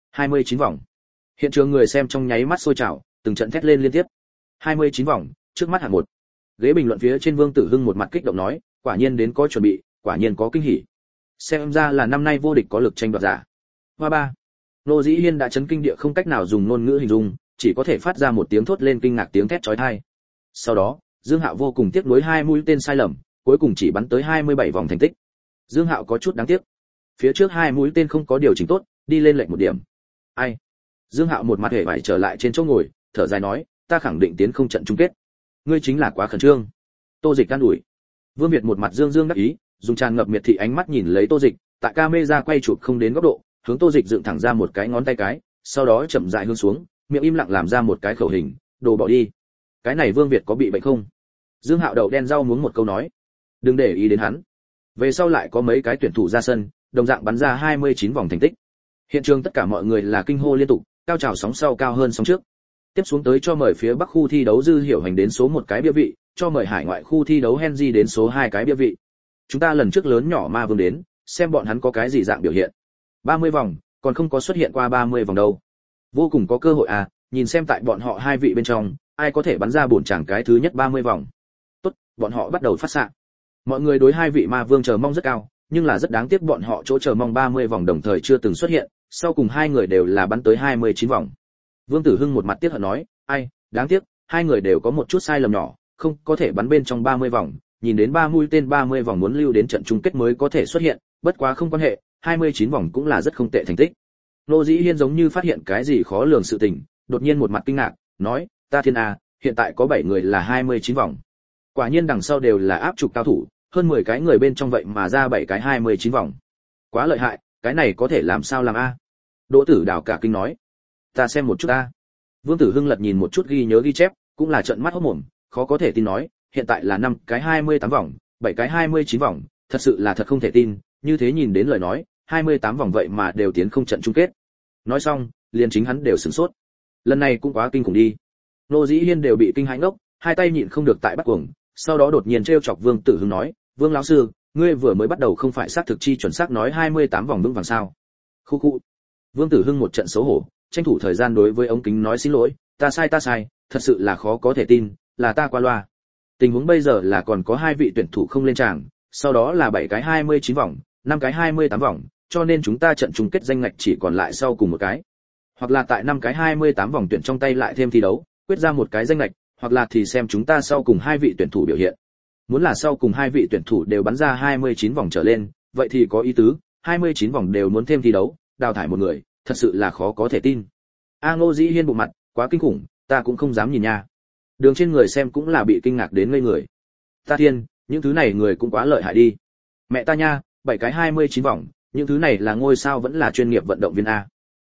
29 vòng. Hiện trường người xem trong nháy mắt sôi trào, từng trận thét lên liên tiếp. 29 vòng, trước mắt hạng 1. Ghế bình luận phía trên Vương Tử Hưng một mặt kích động nói, quả nhiên đến có chuẩn bị, quả nhiên có kinh hỉ. Xem ra là năm nay vô địch có lực tranh đoạt giả. Hoa ba. Nô Dĩ Hiên đã chấn kinh địa không cách nào dùng ngôn ngữ hình dung, chỉ có thể phát ra một tiếng thốt lên kinh ngạc tiếng thét chói tai. Sau đó, Dương Hạo vô cùng tiếc nuối hai mũi tên sai lầm, cuối cùng chỉ bắn tới 27 vòng thành tích. Dương Hạo có chút đáng tiếc. Phía trước hai mũi tên không có điều chỉnh tốt, đi lên lệch một điểm. Ai? Dương Hạo một mặt hề bại trở lại trên chỗ ngồi, thở dài nói, ta khẳng định tiến không trận chung kết. Ngươi chính là quá khẩn trương. Tô Dịch can đuổi. Vương Việt một mặt dương dương đắc ý, dùng tràn ngập miệt thị ánh mắt nhìn lấy Tô Dịch, tại camera quay chụp không đến góc độ, hướng Tô Dịch dựng thẳng ra một cái ngón tay cái, sau đó chậm rãi hướng xuống, miệng im lặng làm ra một cái khẩu hình, đồ bỏ đi. Cái này Vương Việt có bị bệnh không? Dương Hạo đầu đen rau muống một câu nói. Đừng để ý đến hắn. Về sau lại có mấy cái tuyển thủ ra sân, đồng dạng bắn ra 29 vòng thành tích. Hiện trường tất cả mọi người là kinh hô liên tục, cao trào sóng sau cao hơn sóng trước. Tiếp xuống tới cho mời phía Bắc khu thi đấu Dư Hiểu Hành đến số 1 cái bia vị, cho mời hải ngoại khu thi đấu Henry đến số 2 cái bia vị. Chúng ta lần trước lớn nhỏ Ma Vương đến, xem bọn hắn có cái gì dạng biểu hiện. 30 vòng, còn không có xuất hiện qua 30 vòng đâu. Vô cùng có cơ hội à, nhìn xem tại bọn họ hai vị bên trong, ai có thể bắn ra bổn chẳng cái thứ nhất 30 vòng. Tốt, bọn họ bắt đầu phát xạ. Mọi người đối hai vị Ma Vương chờ mong rất cao, nhưng là rất đáng tiếc bọn họ chỗ chờ mong 30 vòng đồng thời chưa từng xuất hiện, sau cùng hai người đều là bắn tới 29 vòng. Vương Tử Hưng một mặt tiếc hận nói, ai, đáng tiếc, hai người đều có một chút sai lầm nhỏ, không có thể bắn bên trong 30 vòng, nhìn đến 3 mũi tên 30 vòng muốn lưu đến trận chung kết mới có thể xuất hiện, bất quá không quan hệ, 29 vòng cũng là rất không tệ thành tích. Nô Dĩ Hiên giống như phát hiện cái gì khó lường sự tình, đột nhiên một mặt kinh ngạc, nói, ta thiên a, hiện tại có 7 người là 29 vòng. Quả nhiên đằng sau đều là áp trục cao thủ, hơn 10 cái người bên trong vậy mà ra 7 cái 29 vòng. Quá lợi hại, cái này có thể làm sao làm a? Đỗ Tử Đào cả kinh nói, ta xem một chút a. Vương Tử Hưng lật nhìn một chút ghi nhớ ghi chép, cũng là trợn mắt hốt mồm, khó có thể tin nói, hiện tại là 5 cái 28 vòng, 7 cái 29 vòng, thật sự là thật không thể tin, như thế nhìn đến lời nói, 28 vòng vậy mà đều tiến không trận chung kết. Nói xong, liền chính hắn đều sửng sốt. Lần này cũng quá kinh khủng đi. Nô Dĩ Hiên đều bị kinh hãi ngốc, hai tay nhịn không được tại bắt cuồng, sau đó đột nhiên trêu chọc Vương Tử Hưng nói, Vương lão sư, ngươi vừa mới bắt đầu không phải xác thực chi chuẩn xác nói 28 vòng vững vàng sao? Khu khu. Vương Tử Hưng một trận xấu hổ, tranh thủ thời gian đối với ống kính nói xin lỗi, ta sai, thật sự là khó có thể tin, là ta qua loa. Tình huống bây giờ là còn có hai vị tuyển thủ không lên tràng, sau đó là 7 cái 29 vòng, 5 cái 28 vòng, cho nên chúng ta trận chung kết danh ngạch chỉ còn lại sau cùng một cái. Hoặc là tại 5 cái 28 vòng tuyển trong tay lại thêm thi đấu, quyết ra một cái danh ngạch, hoặc là thì xem chúng ta sau cùng hai vị tuyển thủ biểu hiện. Muốn là sau cùng hai vị tuyển thủ đều bắn ra 29 vòng trở lên, vậy thì có ý tứ, 29 vòng đều muốn thêm thi đấu, đào thải một người, thật sự là khó có thể tin. Ngô Dĩ Hiên bộ mặt, quá kinh khủng, ta cũng không dám nhìn nha. Đường trên người xem cũng là bị kinh ngạc đến ngây người. Ta thiên, những thứ này người cũng quá lợi hại đi. Mẹ ta nha, 7 cái 29 vòng, những thứ này là ngôi sao vẫn là chuyên nghiệp vận động viên a.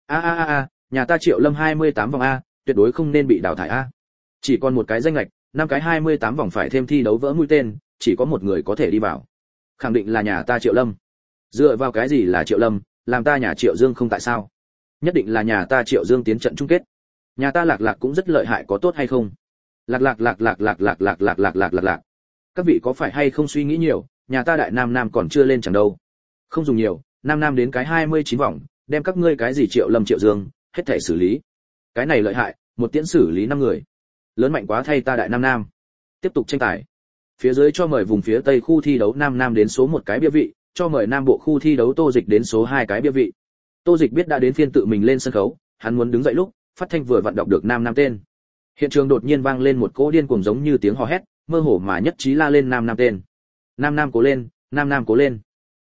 Nhà ta Triệu Lâm 28 vòng a, tuyệt đối không nên bị đào thải a. Chỉ còn một cái danh lệch, 5 cái 28 vòng phải thêm thi đấu vỡ mũi tên, chỉ có một người có thể đi vào. Khẳng định là nhà ta Triệu Lâm. Dựa vào cái gì là Triệu Lâm, làm ta nhà Triệu Dương không tại sao? Nhất định là nhà ta Triệu Dương tiến trận chung kết. Nhà ta Lạc Lạc cũng rất lợi hại có tốt hay không? Lạc. Các vị có phải hay không suy nghĩ nhiều, nhà ta Đại Nam còn chưa lên chẳng đâu. Không dùng nhiều, Nam đến cái 29 vòng, đem các ngươi cái gì Triệu Lâm Triệu Dương, hết thảy xử lý. Cái này lợi hại, một tiễn xử lý 5 người. Lớn mạnh quá thay ta Đại Nam. Tiếp tục tranh tài. Phía dưới cho mời vùng phía Tây khu thi đấu Nam đến số 1 cái bia vị, cho mời Nam Bộ khu thi đấu Tô Dịch đến số 2 cái bia vị. Tô Dịch biết đã đến phiên tự mình lên sân khấu, hắn muốn đứng dậy lúc, phát thanh vừa vặn đọc được Nam tên. Hiện trường đột nhiên vang lên một cỗ điên cuồng giống như tiếng hò hét, mơ hồ mà nhất trí la lên Nam tên. Nam cố lên, Nam cố lên.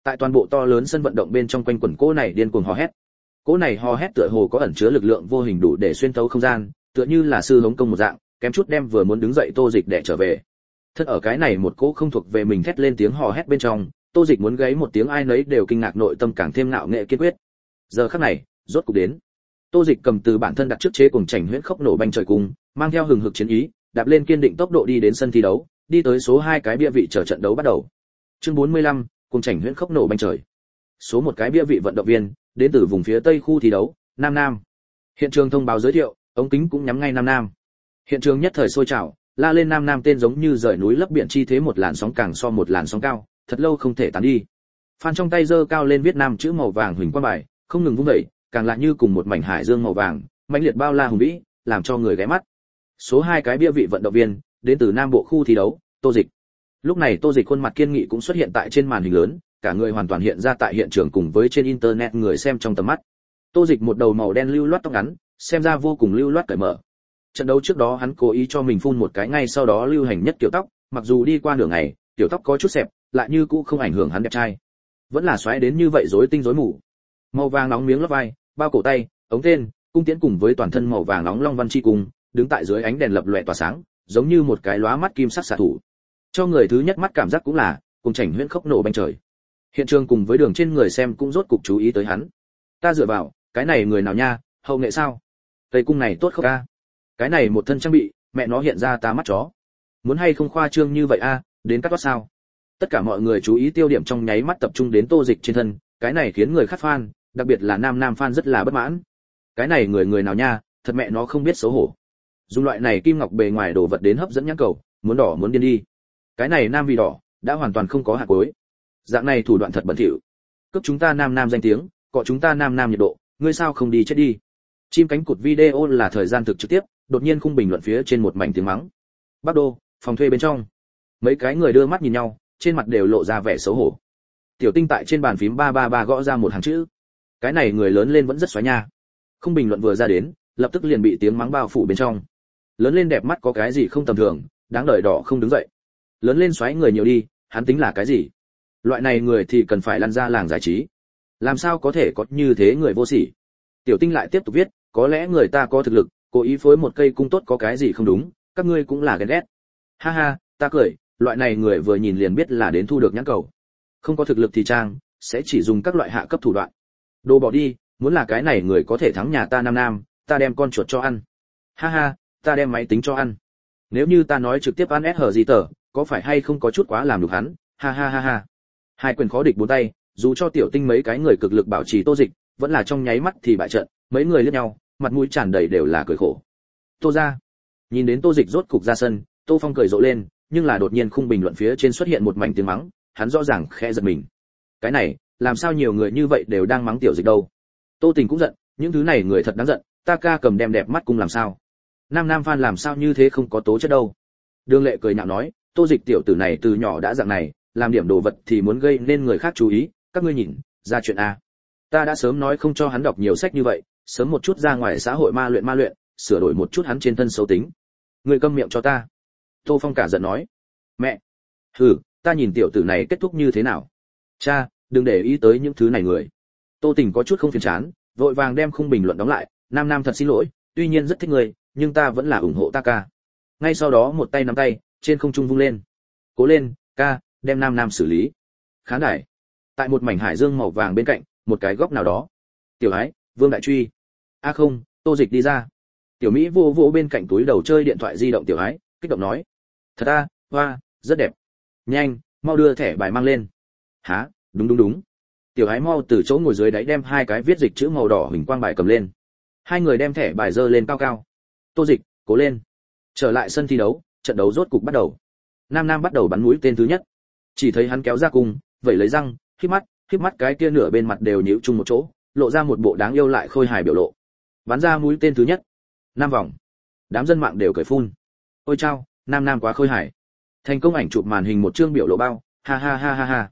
Tại toàn bộ to lớn sân vận động bên trong quanh quẩn cỗ này điên cuồng hò hét. Cỗ này hò hét tựa hồ có ẩn chứa lực lượng vô hình đủ để xuyên thấu không gian, tựa như là sư hống công một dạng, kém chút đem vừa muốn đứng dậy Tô Dịch để trở về. Thật ở cái này một cỗ không thuộc về mình thét lên tiếng hò hét bên trong, Tô Dịch muốn gáy một tiếng ai nấy đều kinh ngạc, nội tâm càng thêm ngạo nghệ kiên quyết. Giờ khắc này, rốt cục đến. Tô Dịch cầm từ bản thân đặt trước chế cùng chảnh huyễn khốc nổ banh trời cung, mang theo hừng hực chiến ý, đạp lên kiên định tốc độ đi đến sân thi đấu, đi tới số 2 cái bia vị chờ trận đấu bắt đầu. Chương 45, cùng chảnh huyễn khốc nổ banh trời. Số 1 cái bia vị vận động viên, đến từ vùng phía Tây khu thi đấu, Nam Nam. Hiện trường thông báo giới thiệu, ống kính cũng nhắm ngay Nam Nam. Hiện trường nhất thời sôi trào, la lên Nam Nam tên giống như rời núi lấp biển chi thế, một làn sóng càng so một làn sóng cao, thật lâu không thể tán đi. Phan trong tay giơ cao lên viết Nam chữ màu vàng huỳnh quang bài, không ngừng vung dậy, càng lạ như cùng một mảnh hải dương màu vàng, mãnh liệt bao la hùng vĩ, làm cho người ghé mắt. Số 2 cái bia vị vận động viên, đến từ Nam Bộ khu thi đấu, Tô Dịch. Lúc này Tô Dịch khuôn mặt kiên nghị cũng xuất hiện tại trên màn hình lớn, cả người hoàn toàn hiện ra tại hiện trường cùng với trên internet người xem trong tầm mắt. Tô Dịch một đầu màu đen lưu loát tóc ngắn, xem ra vô cùng lưu loát cởi mở. Trận đấu trước đó hắn cố ý cho mình phun một cái ngay sau đó lưu hành nhất kiểu tóc, mặc dù đi qua nửa ngày, kiểu tóc có chút xẹp, lại như cũ không ảnh hưởng hắn đẹp trai. Vẫn là xoáy đến như vậy rối tinh rối mù. Màu vàng nóng miếng lót vai, bao cổ tay, ống tên, cung tiễn cùng với toàn thân màu vàng nóng long văn chi cùng, đứng tại dưới ánh đèn lập lòe tỏa sáng, giống như một cái lóa mắt kim sắc xạ thủ. Cho người thứ nhất mắt cảm giác cũng là cùng chảnh huyễn khốc nổ banh trời. Hiện trường cùng với đường trên người xem cũng rốt cục chú ý tới hắn. Ta dựa vào, cái này người nào nha, hậu nghệ sao? Cây cung này tốt không a? Cái này một thân trang bị, mẹ nó hiện ra ta mắt chó. Muốn hay không khoa trương như vậy a, đến cắt toát sao? Tất cả mọi người chú ý tiêu điểm trong nháy mắt tập trung đến Tô Dịch trên thân, cái này khiến người khác fan, đặc biệt là nam fan rất là bất mãn. Cái này người nào nha, thật mẹ nó không biết xấu hổ. Dùng loại này kim ngọc bề ngoài đồ vật đến hấp dẫn nhãn cầu, muốn đỏ muốn điên đi. Cái này nam vì đỏ, đã hoàn toàn không có hạt cuối. Dạng này thủ đoạn thật bẩn thỉu. Cướp chúng ta nam danh tiếng, cọ chúng ta nam nhiệt độ, ngươi sao không đi chết đi. Chim cánh cụt video là thời gian thực trực tiếp, đột nhiên khung bình luận phía trên một mảnh tiếng mắng. Bắc Đô, phòng thuê bên trong. Mấy cái người đưa mắt nhìn nhau, trên mặt đều lộ ra vẻ xấu hổ. Tiểu Tinh tại trên bàn phím 333 gõ ra một hàng chữ. Cái này người lớn lên vẫn rất xoáy nha. Khung bình luận vừa ra đến, lập tức liền bị tiếng mắng bao phủ bên trong. Lớn lên đẹp mắt có cái gì không tầm thường, đáng đời đỏ không đứng dậy. Lớn lên xoáy người nhiều đi, hắn tính là cái gì? Loại này người thì cần phải lăn ra làng giải trí. Làm sao có thể có như thế người vô sỉ? Tiểu Tinh lại tiếp tục viết, có lẽ người ta có thực lực, cố ý phối một cây cung tốt có cái gì không đúng, các ngươi cũng là ghen ghét. Ha ha, ta cười, loại này người vừa nhìn liền biết là đến thu được nhãn cầu. Không có thực lực thì trang, sẽ chỉ dùng các loại hạ cấp thủ đoạn. Đồ bỏ đi, muốn là cái này người có thể thắng nhà ta Nam, ta đem con chuột cho ăn. Ha ha, ta đem máy tính cho ăn. Nếu như ta nói trực tiếp ăn SH gì tờ, có phải hay không có chút quá làm được hắn? Ha ha ha ha. Hai quyền khó địch bốn tay, dù cho Tiểu Tinh mấy cái người cực lực bảo trì Tô Dịch, vẫn là trong nháy mắt thì bại trận, mấy người liếc nhau, mặt mũi tràn đầy đều là cười khổ. Tô gia. Nhìn đến Tô Dịch rốt cục ra sân, Tô Phong cười rộ lên, nhưng là đột nhiên khung bình luận phía trên xuất hiện một mảnh tiếng mắng, hắn rõ ràng khẽ giật mình. Cái này, làm sao nhiều người như vậy đều đang mắng Tiểu Dịch đâu? Tô Tình cũng giận, những thứ này người thật đáng giận, ta ca cầm đem đẹp mắt cung làm sao? Nam fan làm sao như thế không có tố chất đâu? Đường Lệ cười nhạo nói, Tô Dịch tiểu tử này từ nhỏ đã dạng này, làm điểm đồ vật thì muốn gây nên người khác chú ý, các ngươi nhìn, ra chuyện a. Ta đã sớm nói không cho hắn đọc nhiều sách như vậy, sớm một chút ra ngoài xã hội ma luyện, sửa đổi một chút hắn trên thân xấu tính. Ngươi câm miệng cho ta. Tô Phong cả giận nói. Mẹ. Hừ, ta nhìn tiểu tử này kết thúc như thế nào. Cha, đừng để ý tới những thứ này người. Tô Tình có chút không phiền chán, vội vàng đem khung bình luận đóng lại, Nam thật xin lỗi, tuy nhiên rất thích người, nhưng ta vẫn là ủng hộ ta ca. Ngay sau đó một tay nắm tay, trên không trung vung lên. Cố lên, ca, đem Nam xử lý. Khán đài. Tại một mảnh hải dương màu vàng bên cạnh, một cái góc nào đó. Tiểu Ái, Vương Đại Truy. A không, Tô Dịch đi ra. Tiểu Mỹ vô vô bên cạnh túi đầu chơi điện thoại di động Tiểu Ái, kích động nói. Thật a, hoa, rất đẹp. Nhanh, mau đưa thẻ bài mang lên. Hả, đúng. Tiểu Ái mau từ chỗ ngồi dưới đáy đem hai cái viết dịch chữ màu đỏ huỳnh quang bài cầm lên. Hai người đem thẻ bài giơ lên cao cao. Tô Dịch, cố lên. Trở lại sân thi đấu, trận đấu rốt cục bắt đầu. Nam bắt đầu bắn mũi tên thứ nhất. Chỉ thấy hắn kéo ra cung, vậy lấy răng, khép mắt cái kia nửa bên mặt đều nhíu chung một chỗ, lộ ra một bộ đáng yêu lại khôi hài biểu lộ. Bắn ra mũi tên thứ nhất. 5 vòng. Đám dân mạng đều cười phun. Ôi chao, Nam quá khôi hài. Thành công ảnh chụp màn hình một chương biểu lộ bao, ha ha.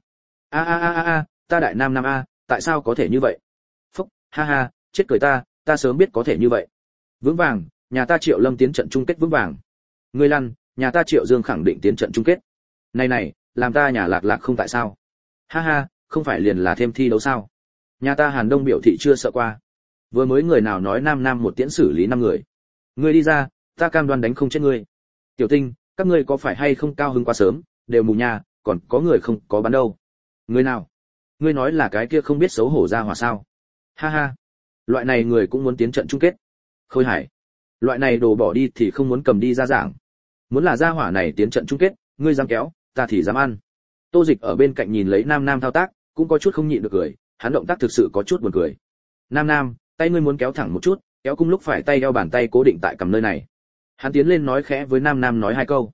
A, ta đại Nam a, tại sao có thể như vậy? Phúc, ha, chết cười ta sớm biết có thể như vậy. Vững vàng, nhà ta Triệu Lâm tiến trận chung kết vững vàng. Ngươi lăn, nhà ta Triệu Dương khẳng định tiến trận chung kết. Này, làm ta nhà lạc không tại sao? Ha, không phải liền là thêm thi đấu sao? Nhà ta Hàn Đông biểu thị chưa sợ qua. Vừa mới người nào nói nam một tiễn xử lý 5 người. Ngươi đi ra, ta cam đoan đánh không chết ngươi. Tiểu Tinh, các ngươi có phải hay không cao hứng quá sớm, đều mù nha, còn có người không có bắn đâu. Người nào? Ngươi nói là cái kia không biết xấu hổ ra hỏa sao? Ha ha, loại này người cũng muốn tiến trận chung kết. Khôi Hải, loại này đồ bỏ đi thì không muốn cầm đi ra giảng. Muốn là gia hỏa này tiến trận chung kết, ngươi dám kéo, ta thì dám ăn. Tô Dịch ở bên cạnh nhìn lấy Nam thao tác, cũng có chút không nhịn được cười, hắn động tác thực sự có chút buồn cười. Nam, tay ngươi muốn kéo thẳng một chút, kéo cung lúc phải tay eo bàn tay cố định tại cầm nơi này. Hắn tiến lên nói khẽ với Nam nói 2 câu.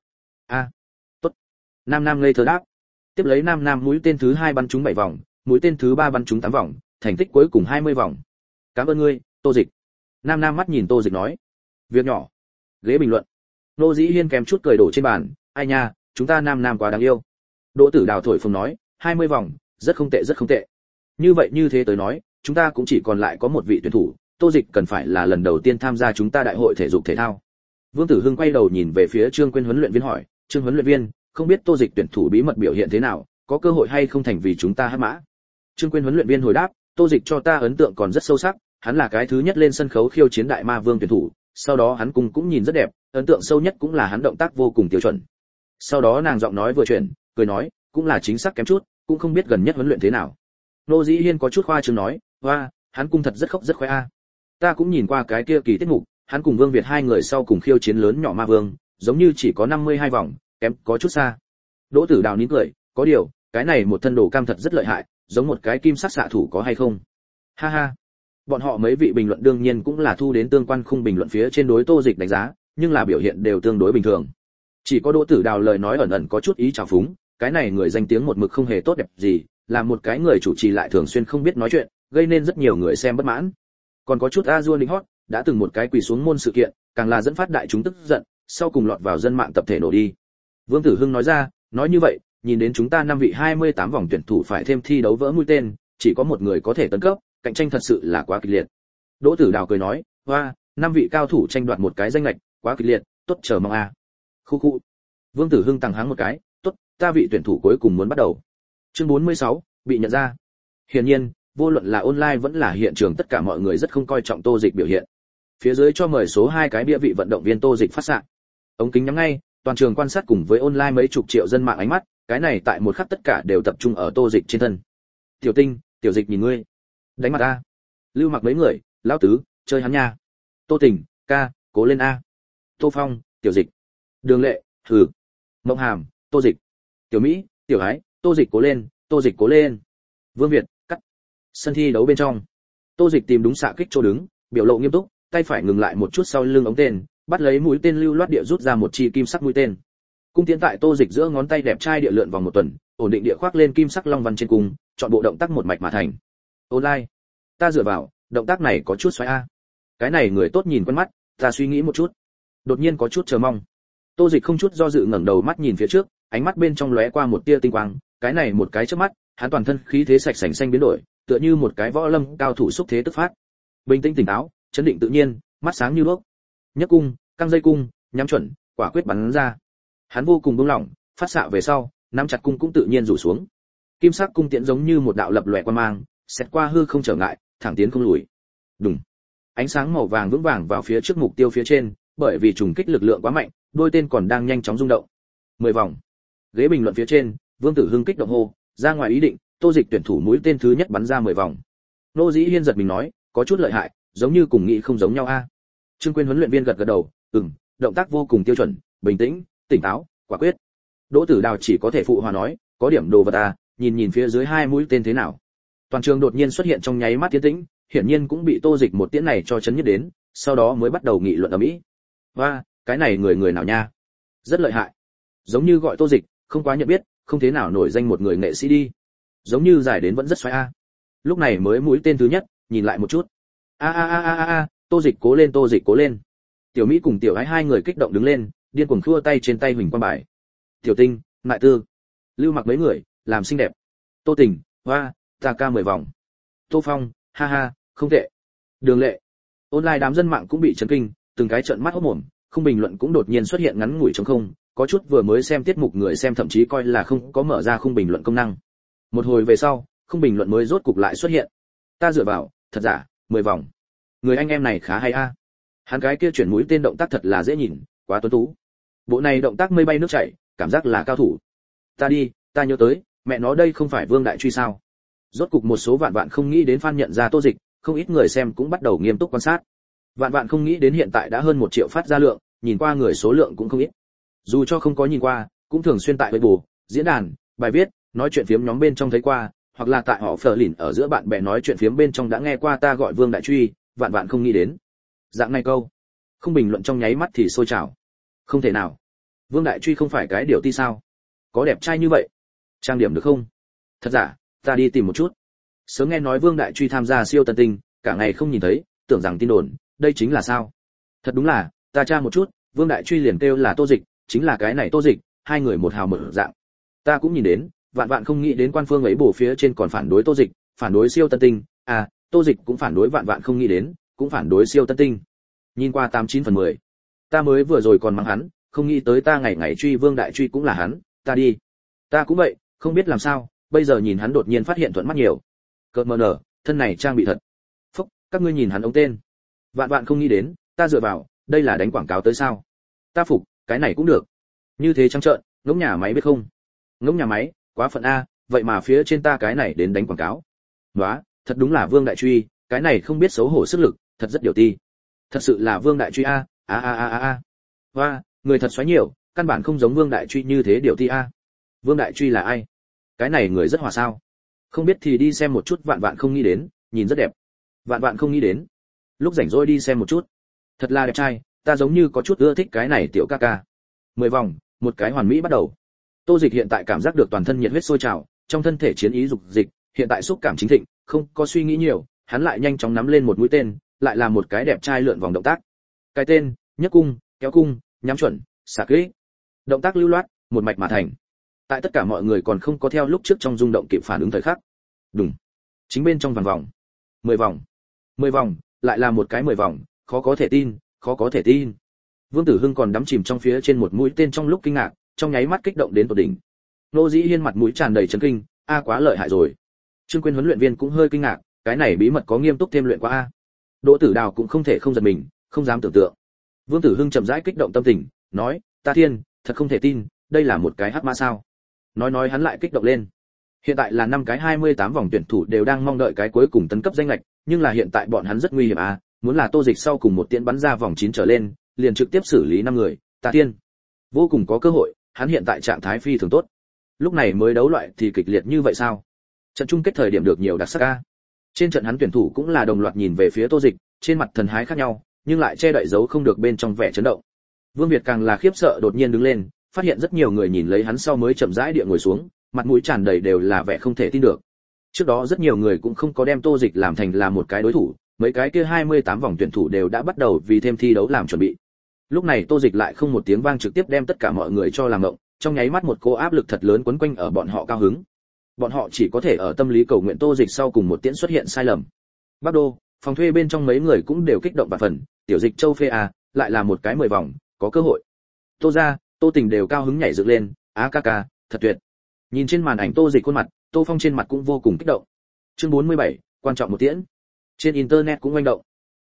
Tốt. Nam ngây thơ đáp. Tiếp lấy Nam mũi tên thứ 2 bắn trúng 7 vòng, mũi tên thứ 3 bắn trúng 8 vòng, thành tích cuối cùng 20 vòng. Cảm ơn ngươi, Tô Dịch. Nam mắt nhìn Tô Dịch nói. Việc nhỏ. Ghế bình luận. Nô Dĩ Hiên kèm chút cười đổ trên bàn, ai nha, chúng ta Nam quá đáng yêu. Đỗ Tử Đào thổi phồng nói, 20 vòng, rất không tệ. Như vậy như thế tới nói, chúng ta cũng chỉ còn lại có một vị tuyển thủ, Tô Dịch cần phải là lần đầu tiên tham gia chúng ta đại hội thể dục thể thao. Vương Tử Hưng quay đầu nhìn về phía Trương Quyên huấn luyện viên hỏi, Trương huấn luyện viên, không biết Tô Dịch tuyển thủ bí mật biểu hiện thế nào, có cơ hội hay không thành vì chúng ta hắc mã? Trương Quyên huấn luyện viên hồi đáp, Tô Dịch cho ta ấn tượng còn rất sâu sắc, hắn là cái thứ nhất lên sân khấu khiêu chiến đại ma vương tuyển thủ, sau đó hắn cũng nhìn rất đẹp, ấn tượng sâu nhất cũng là hắn động tác vô cùng tiêu chuẩn. Sau đó nàng giọng nói vừa chuyển, cười nói, cũng là chính xác kém chút, cũng không biết gần nhất huấn luyện thế nào. Nô Dĩ Hiên có chút khoa trương nói, hoa, hắn cung thật rất khóc rất khoe a. Ta cũng nhìn qua cái kia kỳ tiết mục, hắn cùng Vương Việt 2 người sau cùng khiêu chiến lớn nhỏ ma vương, giống như chỉ có 52 vòng, kém có chút xa. Đỗ Tử Đào nín cười, có điều, cái này một thân đồ cam thật rất lợi hại, giống một cái kim sắc xạ thủ có hay không? Ha ha. Bọn họ mấy vị bình luận đương nhiên cũng là thu đến tương quan khung bình luận phía trên đối Tô Dịch đánh giá, nhưng là biểu hiện đều tương đối bình thường. Chỉ có Đỗ Tử Đào lời nói ẩn có chút ý trào phúng, cái này người danh tiếng một mực không hề tốt đẹp gì, là một cái người chủ trì lại thường xuyên không biết nói chuyện, gây nên rất nhiều người xem bất mãn. Còn có chút a dua lính hót, đã từng một cái quỳ xuống môn sự kiện, càng là dẫn phát đại chúng tức giận, sau cùng lọt vào dân mạng tập thể nổ đi. Vương Tử Hưng nói ra, nói như vậy, nhìn đến chúng ta 5 vị 28 vòng tuyển thủ phải thêm thi đấu vỡ mũi tên, chỉ có một người có thể tấn cấp, cạnh tranh thật sự là quá kịch liệt. Đỗ Tử Đào cười nói, hoa, 5 vị cao thủ tranh đoạt một cái danh lệch, quá kịch liệt, tốt chờ mong a. Khu. Vương Tử Hưng tăng háng một cái, tốt, ta vị tuyển thủ cuối cùng muốn bắt đầu. Chương 46, bị nhận ra. Hiển nhiên, vô luận là online vẫn là hiện trường tất cả mọi người rất không coi trọng Tô Dịch biểu hiện. Phía dưới cho mời số 2 cái bia vị vận động viên Tô Dịch phát xạ. Ống kính nhắm ngay, toàn trường quan sát cùng với online mấy chục triệu dân mạng ánh mắt, cái này tại một khắc tất cả đều tập trung ở Tô Dịch trên thân. Tiểu Tinh, Tiểu Dịch nhìn ngươi. Đánh mặt a. Lưu Mặc mấy người, lão tứ, chơi hắn nha. Tô Tình, ca, cố lên a. Tô Phong, Tiểu Dịch. Đường Lệ, hừ. Mộng Hàm, Tô Dịch. Tiểu Mỹ, Tiểu Ái, Tô Dịch cố lên, Tô Dịch cố lên. Vương Việt, cắt. Sân thi đấu bên trong, Tô Dịch tìm đúng xạ kích chỗ đứng, biểu lộ nghiêm túc, tay phải ngừng lại một chút sau lưng ống tên, bắt lấy mũi tên lưu loát địa rút ra một chi kim sắc mũi tên. Cung tiến tại Tô Dịch giữa ngón tay đẹp trai địa lượn vòng một tuần, ổn định địa khoác lên kim sắc long văn trên cung, chọn bộ động tác một mạch mà thành. Online, ta dựa vào, động tác này có chút xoáy a. Cái này người tốt nhìn quen mắt, ta suy nghĩ một chút. Đột nhiên có chút chờ mong. Tô Dịch không chút do dự ngẩng đầu mắt nhìn phía trước, ánh mắt bên trong lóe qua một tia tinh quang, cái này một cái chớp mắt, hắn toàn thân khí thế sạch sành xanh biến đổi, tựa như một cái võ lâm cao thủ xúc thế tức phát. Bình tĩnh tỉnh táo, chấn định tự nhiên, mắt sáng như đuốc. Nhấc cung, căng dây cung, nhắm chuẩn, quả quyết bắn ra. Hắn vô cùng buông lỏng, phát xạ về sau, nắm chặt cung cũng tự nhiên rủ xuống. Kim sắc cung tiễn giống như một đạo lập lòe quang mang, xét qua hư không trở ngại, thẳng tiến không lùi. Đùng. Ánh sáng màu vàng vững vàng vào phía trước mục tiêu phía trên, bởi vì trùng kích lực lượng quá mạnh, đôi tên còn đang nhanh chóng rung động. 10 vòng. Ghế bình luận phía trên, Vương Tử Hưng kích động hô, ra ngoài ý định, Tô Dịch tuyển thủ mũi tên thứ nhất bắn ra 10 vòng. Nô Dĩ Hiên giật mình nói, có chút lợi hại, giống như cùng nghĩ không giống nhau a. Trương Quyên huấn luyện viên gật gật đầu, động tác vô cùng tiêu chuẩn, bình tĩnh, tỉnh táo, quả quyết. Đỗ Tử Đào chỉ có thể phụ hòa nói, có điểm đồ vật à, nhìn phía dưới 2 mũi tên thế nào. Toàn trường đột nhiên xuất hiện trong nháy mắt tiến tĩnh, hiển nhiên cũng bị Tô Dịch một tiễn này cho chấn nhất đến, sau đó mới bắt đầu nghị luận ầm ĩ. Và, cái này người nào nha? Rất lợi hại. Giống như gọi Tô Dịch, không quá nhận biết, không thế nào nổi danh một người nghệ sĩ đi. Giống như giải đến vẫn rất xoáy a. Lúc này mới mũi tên thứ nhất, nhìn lại một chút. A, Tô Dịch cố lên, Tô Dịch cố lên. Tiểu Mỹ cùng Tiểu Ái 2 người kích động đứng lên, điên cuồng khua tay trên tay huỳnh quang bài. Tiểu Tinh, Mại Tư, Lưu Mặc mấy người, làm xinh đẹp. Tô Tình, hoa, ta ca 10 vòng. Tô Phong, ha, không tệ. Đường Lệ. Online đám dân mạng cũng bị chấn kinh, từng cái trợn mắt hốt mồm, không bình luận cũng đột nhiên xuất hiện ngắn ngủi trống không, có chút vừa mới xem tiết mục người xem thậm chí coi là không có mở ra khung bình luận công năng. Một hồi về sau, không bình luận mới rốt cục lại xuất hiện. Ta dựa vào, thật giả, 10 vòng. Người anh em này khá hay a. Hắn cái kia chuyển mũi tên động tác thật là dễ nhìn, quá tuấn tú. Bộ này động tác mây bay nước chảy, cảm giác là cao thủ. Ta đi, ta nhớ tới, mẹ nó đây không phải Vương Đại Truy sao? Rốt cục một số vạn không nghĩ đến fan nhận ra Tô Dịch, không ít người xem cũng bắt đầu nghiêm túc quan sát. Vạn không nghĩ đến hiện tại đã hơn 1 triệu phát ra lượng, nhìn qua người số lượng cũng không ít. Dù cho không có nhìn qua, cũng thường xuyên tại Weibo, diễn đàn, bài viết, nói chuyện phiếm nhóm bên trong thấy qua, hoặc là tại họ phở lìn ở giữa bạn bè nói chuyện phiếm bên trong đã nghe qua ta gọi Vương Đại Truy, vạn không nghĩ đến. Dạng này câu, không bình luận trong nháy mắt thì sôi trào. Không thể nào. Vương Đại Truy không phải cái điều ti sao? Có đẹp trai như vậy? Trang điểm được không? Thật giả, ta đi tìm một chút. Sớm nghe nói Vương Đại Truy tham gia siêu tân tinh, cả ngày không nhìn thấy, tưởng rằng tin đồn, đây chính là sao? Thật đúng là, ta tra một chút, Vương Đại Truy liền kêu là Tô Dịch, chính là cái này Tô Dịch, hai người một hào một dạng. Ta cũng nhìn đến, vạn không nghĩ đến quan phương ấy bổ phía trên còn phản đối Tô Dịch, phản đối siêu tân tinh, à, Tô Dịch cũng phản đối vạn không nghĩ đến, cũng phản đối siêu tân tinh. Nhìn qua 89/10. Ta mới vừa rồi còn mắng hắn, không nghĩ tới ta ngày ngày truy Vương Đại Truy cũng là hắn, ta đi. Ta cũng vậy, không biết làm sao, bây giờ nhìn hắn đột nhiên phát hiện thuận mắt nhiều. Cợt mờ nở, thân này trang bị thật. Phúc, các ngươi nhìn hắn ống tên. Vạn không nghĩ đến, ta dựa vào, đây là đánh quảng cáo tới sao? Ta phục, cái này cũng được. Như thế trắng trợn, ngỗng nhà máy biết không? Ngỗng nhà máy, quá phận a, vậy mà phía trên ta cái này đến đánh quảng cáo. Nóa, thật đúng là Vương Đại Truy, cái này không biết xấu hổ sức lực, thật rất điều ti. Thật sự là Vương Đại Truy a, a. Hoa, người thật xoáy nhiều, căn bản không giống Vương Đại Truy như thế điều ti a. Vương Đại Truy là ai? Cái này người rất hòa sao? Không biết thì đi xem một chút vạn không nghĩ đến, nhìn rất đẹp. Vạn không nghĩ đến. Lúc rảnh rỗi đi xem một chút. Thật là đẹp trai, ta giống như có chút ưa thích cái này tiểu ca ca. 10 vòng, một cái hoàn mỹ bắt đầu. Tô Dịch hiện tại cảm giác được toàn thân nhiệt huyết sôi trào, trong thân thể chiến ý dục dịch, hiện tại xúc cảm chính thịnh, không có suy nghĩ nhiều, hắn lại nhanh chóng nắm lên một mũi tên, lại là một cái đẹp trai lượn vòng động tác. Cái tên, nhấc cung, kéo cung, nhắm chuẩn, xạ kích. Động tác lưu loát, một mạch mà thành. Tại tất cả mọi người còn không có theo lúc trước trong rung động kịp phản ứng thời khắc. Đùng. Chính bên trong vòng. 10 vòng. 10 vòng, lại là một cái 10 vòng, khó có thể tin, khó có thể tin. Vương Tử Hưng còn đắm chìm trong phía trên một mũi tên trong lúc kinh ngạc, trong nháy mắt kích động đến tột đỉnh. Nô Dĩ Hiên mặt mũi tràn đầy chấn kinh, a quá lợi hại rồi. Trương Quyên huấn luyện viên cũng hơi kinh ngạc, cái này bí mật có nghiêm túc thêm luyện qua a. Đỗ Tử Đào cũng không thể không giật mình, không dám tưởng tượng. Vương Tử Hưng chậm rãi kích động tâm tình, nói, ta thiên, thật không thể tin, đây là một cái hắc mã sao? Nói hắn lại kích động lên. Hiện tại là 5 cái 28 vòng tuyển thủ đều đang mong đợi cái cuối cùng tấn cấp danh ngạch, nhưng là hiện tại bọn hắn rất nguy hiểm à, muốn là Tô Dịch sau cùng một tiễn bắn ra vòng 9 trở lên, liền trực tiếp xử lý 5 người, ta thiên. Vô cùng có cơ hội, hắn hiện tại trạng thái phi thường tốt. Lúc này mới đấu loại thì kịch liệt như vậy sao? Trận chung kết thời điểm được nhiều đặc sắc a. Trên trận hắn tuyển thủ cũng là đồng loạt nhìn về phía Tô Dịch, trên mặt thần hái khác nhau, nhưng lại che đậy giấu không được bên trong vẻ chấn động. Vương Việt càng là khiếp sợ đột nhiên đứng lên, phát hiện rất nhiều người nhìn lấy hắn sau mới chậm rãi địa ngồi xuống, mặt mũi tràn đầy đều là vẻ không thể tin được. Trước đó rất nhiều người cũng không có đem Tô Dịch làm thành là một cái đối thủ, mấy cái kia 28 vòng tuyển thủ đều đã bắt đầu vì thêm thi đấu làm chuẩn bị. Lúc này Tô Dịch lại không một tiếng vang trực tiếp đem tất cả mọi người cho làm ngộng, trong nháy mắt một cô áp lực thật lớn quấn quanh ở bọn họ cao hứng. Bọn họ chỉ có thể ở tâm lý cầu nguyện Tô Dịch sau cùng một tiễn xuất hiện sai lầm. Bắc Đô, phòng thuê bên trong mấy người cũng đều kích động và phần, tiểu Dịch Châu phê à, lại là một cái 10 vòng, có cơ hội. Tô gia, Tô Tình đều cao hứng nhảy dựng lên, á ca ca, thật tuyệt. Nhìn trên màn ảnh Tô Dịch khuôn mặt, Tô Phong trên mặt cũng vô cùng kích động. Chương 47, quan trọng một tiễn. Trên internet cũng oanh động.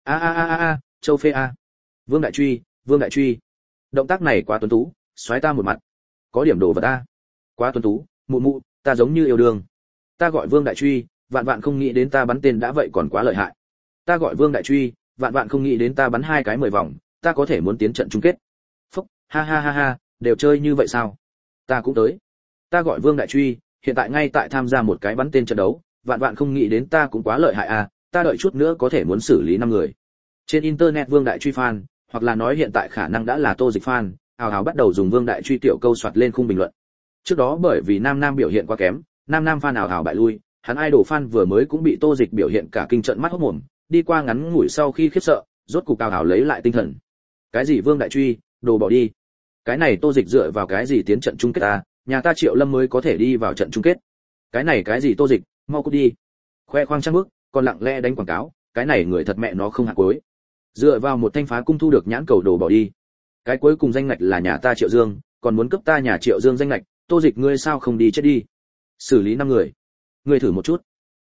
A, Châu phê a. Vương Đại Truy. Động tác này quá tuấn tú, xoáy ta một mặt. Có điểm đồ vật ta. Quá tuấn tú, mụ, ta giống như yêu đương. Ta gọi Vương Đại Truy, vạn không nghĩ đến ta bắn tên đã vậy còn quá lợi hại. Ta gọi Vương Đại Truy, vạn không nghĩ đến ta bắn 2 cái 10 vòng, ta có thể muốn tiến trận chung kết. Phúc, ha, đều chơi như vậy sao? Ta cũng tới. Ta gọi Vương Đại Truy, hiện tại ngay tại tham gia một cái bắn tên trận đấu, vạn không nghĩ đến ta cũng quá lợi hại à, ta đợi chút nữa có thể muốn xử lý 5 người. Trên internet Vương Đại Truy fan, hoặc là nói hiện tại khả năng đã là Tô Dịch fan, hào bắt đầu dùng Vương Đại Truy tiểu câu soạt lên khung bình luận. Trước đó bởi vì nam biểu hiện quá kém, nam fan hào bại lui, hắn idol fan vừa mới cũng bị Tô Dịch biểu hiện cả kinh trận mắt hốt mồm, đi qua ngắn ngủi sau khi khiếp sợ, rốt cục hào lấy lại tinh thần. Cái gì Vương Đại Truy, đồ bỏ đi. Cái này Tô Dịch dựa vào cái gì tiến trận chung kết ta, nhà ta Triệu Lâm mới có thể đi vào trận chung kết. Cái gì Tô Dịch, mau cút đi. Khoe khoang trang bức, còn lặng lẽ đánh quảng cáo, cái này người thật mẹ nó không hạ cuối. Dựa vào một thanh phá cung thu được nhãn cầu đồ bỏ đi. Cái cuối cùng danh ngạch là nhà ta Triệu Dương, còn muốn cấp ta nhà Triệu Dương danh ngạch, Tô Dịch ngươi sao không đi chết đi. Xử lý 5 người. Ngươi thử một chút.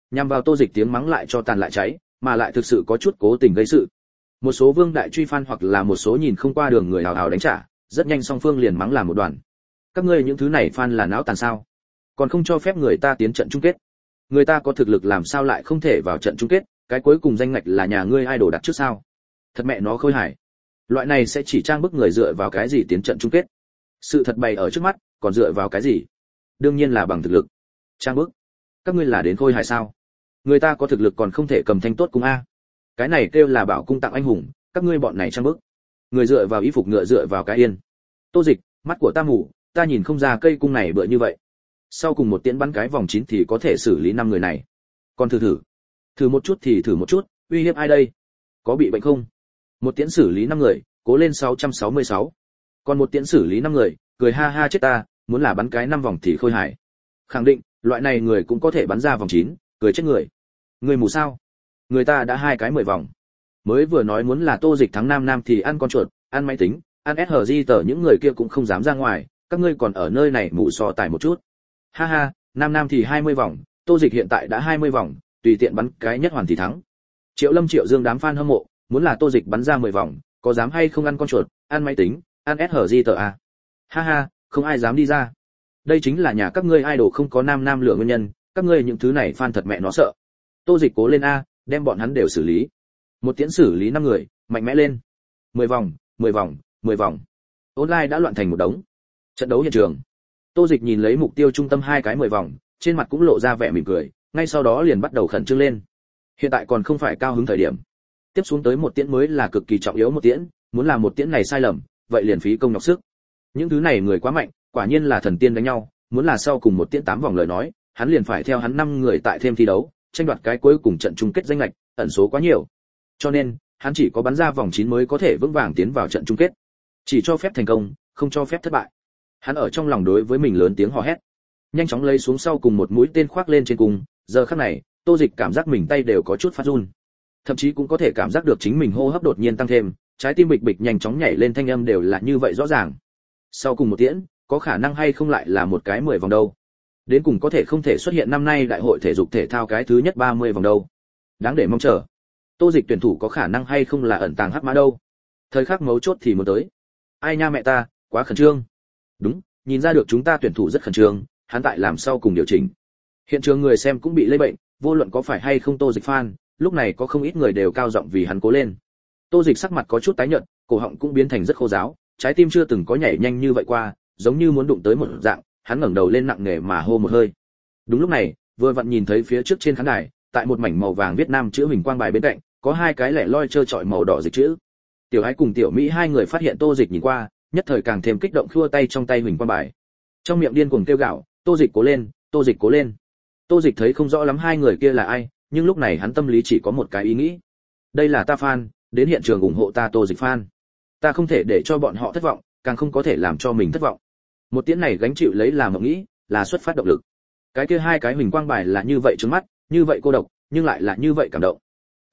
Nhằm vào Tô Dịch tiếng mắng lại cho tàn lại cháy, mà lại thực sự có chút cố tình gây sự. Một số Vương Đại Truy fan hoặc là một số nhìn không qua đường người hào hào đánh trả, rất nhanh song phương liền mắng làm một đoàn. Các ngươi những thứ này fan là não tàn sao? Còn không cho phép người ta tiến trận chung kết. Người ta có thực lực làm sao lại không thể vào trận chung kết, cái cuối cùng danh ngạch là nhà ngươi idol đặt trước sao? Thật mẹ nó khôi hài. Loại này sẽ chỉ trang bức người dựa vào cái gì tiến trận chung kết? Sự thật bày ở trước mắt, còn dựa vào cái gì? Đương nhiên là bằng thực lực. Trang bức. Các ngươi là đến khôi hài sao? Người ta có thực lực còn không thể cầm thanh tốt cung a. Cái này kêu là bảo cung tặng anh hùng, các ngươi bọn này trang bức. Người dựa vào y phục ngựa dựa vào cái yên. Tô Dịch, mắt của ta mù, ta nhìn không ra cây cung này bựa như vậy. Sau cùng một tiễn bắn cái vòng 9 thì có thể xử lý 5 người này. Còn thử một chút thì thử một chút, uy hiếp ai đây? Có bị bệnh không? Một tiễn xử lý 5 người, cố lên 666. Còn một tiễn xử lý 5 người, cười ha ha chết ta, muốn là bắn cái 5 vòng thì khôi hài. Khẳng định, loại này người cũng có thể bắn ra vòng 9, cười chết người. Người mù sao? Người ta đã 2 cái 10 vòng. Mới vừa nói muốn là Tô Dịch thắng Nam thì ăn con chuột, ăn máy tính, ăn SHG tờ những người kia cũng không dám ra ngoài, các ngươi còn ở nơi này mù so tài một chút. Ha ha, Nam thì 20 vòng, Tô Dịch hiện tại đã 20 vòng, tùy tiện bắn cái nhất hoàn thì thắng. Triệu Lâm Triệu Dương đám fan hâm mộ, muốn là Tô Dịch bắn ra 10 vòng, có dám hay không ăn con chuột, ăn máy tính, ăn SHG tờ à? Ha ha, không ai dám đi ra. Đây chính là nhà các ngươi idol không có nam lửa nguyên nhân, các ngươi những thứ này fan thật mẹ nó sợ. Tô Dịch cố lên a, đem bọn hắn đều xử lý. Một tiễn xử lý 5 người, mạnh mẽ lên. 10 vòng, 10 vòng, 10 vòng. Online đã loạn thành một đống. Trận đấu hiện trường. Tô Dịch nhìn lấy mục tiêu trung tâm 2 cái 10 vòng, trên mặt cũng lộ ra vẻ mỉm cười, ngay sau đó liền bắt đầu khẩn trương lên. Hiện tại còn không phải cao hứng thời điểm. Tiếp xuống tới một tiễn mới là cực kỳ trọng yếu một tiễn, muốn làm một tiễn này sai lầm, vậy liền phí công nhọc sức. Những thứ này người quá mạnh, quả nhiên là thần tiên đánh nhau, muốn là sau cùng một tiễn 8 vòng lời nói, hắn liền phải theo hắn 5 người tại thêm thi đấu, tranh đoạt cái cuối cùng trận chung kết danh ngạch, ẩn số quá nhiều. Cho nên, hắn chỉ có bắn ra vòng 9 mới có thể vững vàng tiến vào trận chung kết. Chỉ cho phép thành công, không cho phép thất bại. Hắn ở trong lòng đối với mình lớn tiếng hò hét. Nhanh chóng lấy xuống sau cùng một mũi tên khoác lên trên cung, giờ khắc này, Tô Dịch cảm giác mình tay đều có chút phát run. Thậm chí cũng có thể cảm giác được chính mình hô hấp đột nhiên tăng thêm, trái tim bịch bịch nhanh chóng nhảy lên, thanh âm đều là như vậy rõ ràng. Sau cùng một tiễn, có khả năng hay không lại là một cái 10 vòng đâu? Đến cùng có thể không thể xuất hiện năm nay đại hội thể dục thể thao cái thứ nhất 30 vòng đâu? Đáng để mong chờ. Tô Dịch tuyển thủ có khả năng hay không là ẩn tàng hắc mã đâu? Thời khắc mấu chốt thì muốn tới. Ai nha mẹ ta, quá khẩn trương. Đúng, nhìn ra được chúng ta tuyển thủ rất khẩn trương, hắn tại làm sau cùng điều chỉnh. Hiện trường người xem cũng bị lây bệnh, vô luận có phải hay không Tô Dịch fan, lúc này có không ít người đều cao giọng vì hắn cố lên. Tô Dịch sắc mặt có chút tái nhợt, cổ họng cũng biến thành rất khô ráo, trái tim chưa từng có nhảy nhanh như vậy qua, giống như muốn đụng tới một dạng, hắn ngẩng đầu lên nặng nề mà hô một hơi. Đúng lúc này, vừa vặn nhìn thấy phía trước trên khán đài, tại một mảnh màu vàng Việt Nam chữ huỳnh quang bài bên cạnh, có 2 cái lẻ loi trơ trọi màu đỏ dịch chữ. Tiểu Ái cùng Tiểu Mỹ 2 người phát hiện Tô Dịch nhìn qua, nhất thời càng thêm kích động khua tay trong tay huỳnh quang bài. Trong miệng điên cuồng kêu gào, Tô Dịch cố lên, Tô Dịch cố lên. Tô Dịch thấy không rõ lắm 2 người kia là ai, nhưng lúc này hắn tâm lý chỉ có một cái ý nghĩ. Đây là ta fan, đến hiện trường ủng hộ ta Tô Dịch fan. Ta không thể để cho bọn họ thất vọng, càng không có thể làm cho mình thất vọng. Một tiếng này gánh chịu lấy làm mộng nghĩ, là xuất phát động lực. Cái kia 2 cái huỳnh quang bài là như vậy trước mắt, như vậy cô độc, nhưng lại là như vậy cảm động.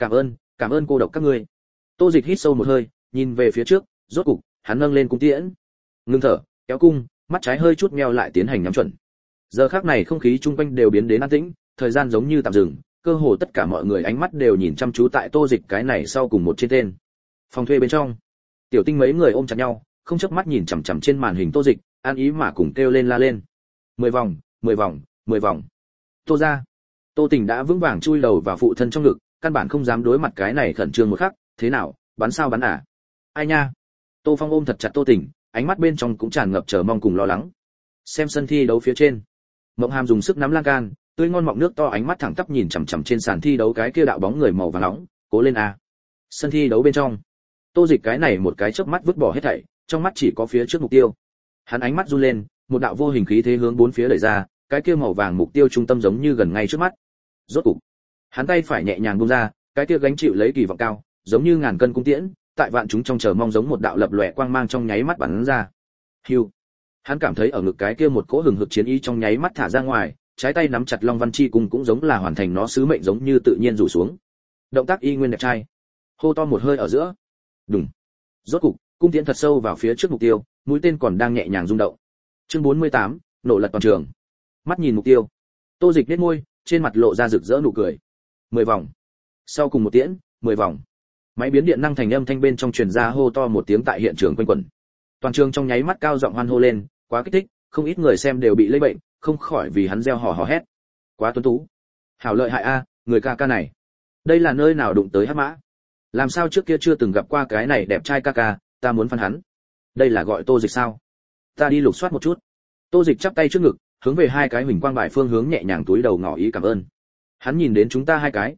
Cảm ơn cô độc các ngươi. Tô Dịch hít sâu một hơi, nhìn về phía trước, rốt cục, hắn nâng lên cung tiễn. Ngưng thở, kéo cung, mắt trái hơi chút meo lại tiến hành nhắm chuẩn. Giờ khắc này không khí chung quanh đều biến đến an tĩnh, thời gian giống như tạm dừng, cơ hồ tất cả mọi người ánh mắt đều nhìn chăm chú tại Tô Dịch cái này sau cùng một trên tên. Phòng thuê bên trong, Tiểu Tinh mấy người ôm chặt nhau, không chớp mắt nhìn chằm chằm trên màn hình Tô Dịch, an ý mà cùng kêu lên la lên. 10 vòng, 10 vòng, 10 vòng. Tô ra. Tô Tình đã vững vàng chui đầu vào phụ thân trong ngực, căn bản không dám đối mặt cái này khẩn trương một khắc, thế nào, bắn sao bắn à? Ai nha. Tô Phong ôm thật chặt Tô Tình, ánh mắt bên trong cũng tràn ngập chờ mong cùng lo lắng. Xem sân thi đấu phía trên, Mộng Hàm dùng sức nắm lan can, tươi ngon mọng nước to ánh mắt thẳng tắp nhìn chằm chằm trên sàn thi đấu cái kia đạo bóng người màu vàng nóng, cố lên a. Sân thi đấu bên trong, Tô Dịch cái này một cái chớp mắt vứt bỏ hết thảy, trong mắt chỉ có phía trước mục tiêu. Hắn ánh mắt run lên, một đạo vô hình khí thế hướng bốn phía đẩy ra, cái kia màu vàng mục tiêu trung tâm giống như gần ngay trước mắt. Rốt cục, hắn tay phải nhẹ nhàng buông ra, cái kia gánh chịu lấy kỳ vọng cao, giống như ngàn cân cung tiễn, tại vạn chúng trong chờ mong giống một đạo lập lòe quang mang trong nháy mắt bắn ra. Hưu. Hắn cảm thấy ở ngực cái kia một cỗ hừng hực chiến ý trong nháy mắt thả ra ngoài, trái tay nắm chặt Long Văn Chi cung cũng giống là hoàn thành nó sứ mệnh giống như tự nhiên rủ xuống. Động tác y nguyên đẹp trai. Hô to một hơi ở giữa. Đùng. Rốt cục, cung tiễn thật sâu vào phía trước mục tiêu, mũi tên còn đang nhẹ nhàng rung động. Chương 48, nổ lật toàn trường. Mắt nhìn mục tiêu, Tô Dịch nhếch môi, trên mặt lộ ra rực rỡ nụ cười. 10 vòng. Sau cùng một tiễn, 10 vòng. Máy biến điện năng thành âm thanh bên trong truyền ra hô to một tiếng tại hiện trường quanh quẩn. Toàn trường trong nháy mắt cao giọng hoan hô lên, quá kích thích, không ít người xem đều bị lây bệnh, không khỏi vì hắn reo hò hò hét. Quá tuấn tú. Hảo lợi hại a, người ca ca này. Đây là nơi nào đụng tới hắc mã? Làm sao trước kia chưa từng gặp qua cái này đẹp trai ca ca, ta muốn phân hắn. Đây là gọi Tô Dịch sao? Ta đi lục soát một chút. Tô Dịch chắp tay trước ngực, hướng về hai cái huỳnh quang bài phương hướng nhẹ nhàng túi đầu ngỏ ý cảm ơn. Hắn nhìn đến chúng ta hai cái,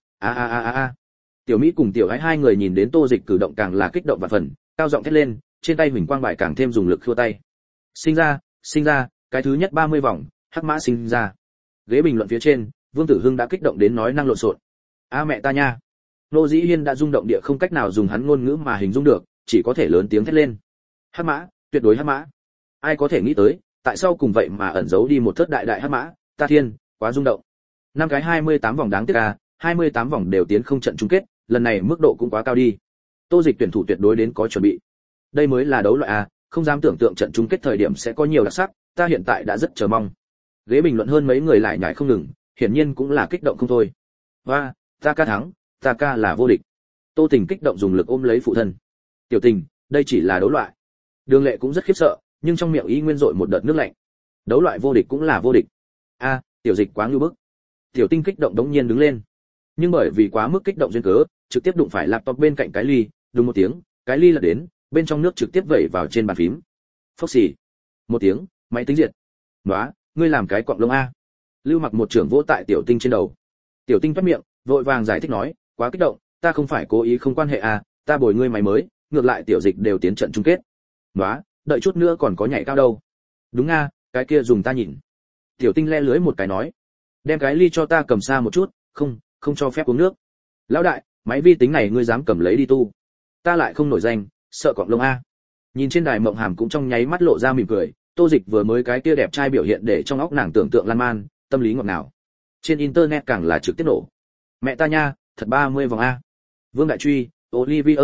a. Tiểu Mỹ cùng Tiểu Ái hai người nhìn đến Tô Dịch cử động càng là kích động và phần, cao giọng thét lên, trên tay huỳnh quang bài càng thêm dùng lực khua tay. Sinh ra, cái thứ nhất 30 vòng, hắc mã sinh ra. Ghế bình luận phía trên, Vương Tử Hưng đã kích động đến nói năng lộn xộn. A mẹ ta nha. Nô Dĩ Hiên đã rung động địa không cách nào dùng hắn ngôn ngữ mà hình dung được, chỉ có thể lớn tiếng thét lên. Hắc mã, tuyệt đối hắc mã. Ai có thể nghĩ tới, tại sao cùng vậy mà ẩn giấu đi một thất đại hắc mã, ta thiên, quá rung động. Năm cái 28 vòng đáng tiếc a, 28 vòng đều tiến không trận chung kết, lần này mức độ cũng quá cao đi. Tô Dịch tuyển thủ tuyệt đối đến có chuẩn bị. Đây mới là đấu loại a, không dám tưởng tượng trận chung kết thời điểm sẽ có nhiều đặc sắc, ta hiện tại đã rất chờ mong. Ghế bình luận hơn mấy người lại nhảy không ngừng, hiển nhiên cũng là kích động không thôi. Và, ta ca thắng, ta ca là vô địch. Tô Tình kích động dùng lực ôm lấy phụ thân. Tiểu Tình, đây chỉ là đấu loại. Đường Lệ cũng rất khiếp sợ, nhưng trong miệng y nguyên dội một đợt nước lạnh. Đấu loại vô địch cũng là vô địch. A, Tiểu Dịch quá ngu bức. Tiểu Tinh kích động đống nhiên đứng lên. Nhưng bởi vì quá mức kích động duyên cớ, trực tiếp đụng phải laptop bên cạnh cái ly, đùng một tiếng, cái ly lật đến, bên trong nước trực tiếp vẩy vào trên bàn phím. Phốc xì. Một tiếng, máy tính diệt. "Nóa, ngươi làm cái cọng lông a." Lưu Mặc một trưởng vỗ tại Tiểu Tinh trên đầu. Tiểu Tinh toét miệng, vội vàng giải thích nói, "Quá kích động, ta không phải cố ý không quan hệ a, ta bồi ngươi máy mới, ngược lại Tiểu Dịch đều tiến trận chung kết." "Nóa, đợi chút nữa còn có nhảy cao đâu." "Đúng a, cái kia dùng ta nhìn." Tiểu Tinh le lưới một cái nói, "Đem cái ly cho ta cầm xa một chút, không cho phép uống nước." "Lão đại, máy vi tính này ngươi dám cầm lấy đi tu? Ta lại không nổi danh, sợ cọng lông a." Nhìn trên đài Mộng Hàm cũng trong nháy mắt lộ ra mỉm cười, Tô Dịch vừa mới cái kia đẹp trai biểu hiện để trong óc nàng tưởng tượng lan man, tâm lý ngọt ngào. Trên internet càng là trực tiếp nổ. Mẹ ta nha, thật 30 vòng a. Vương Đại Truy, Olivier,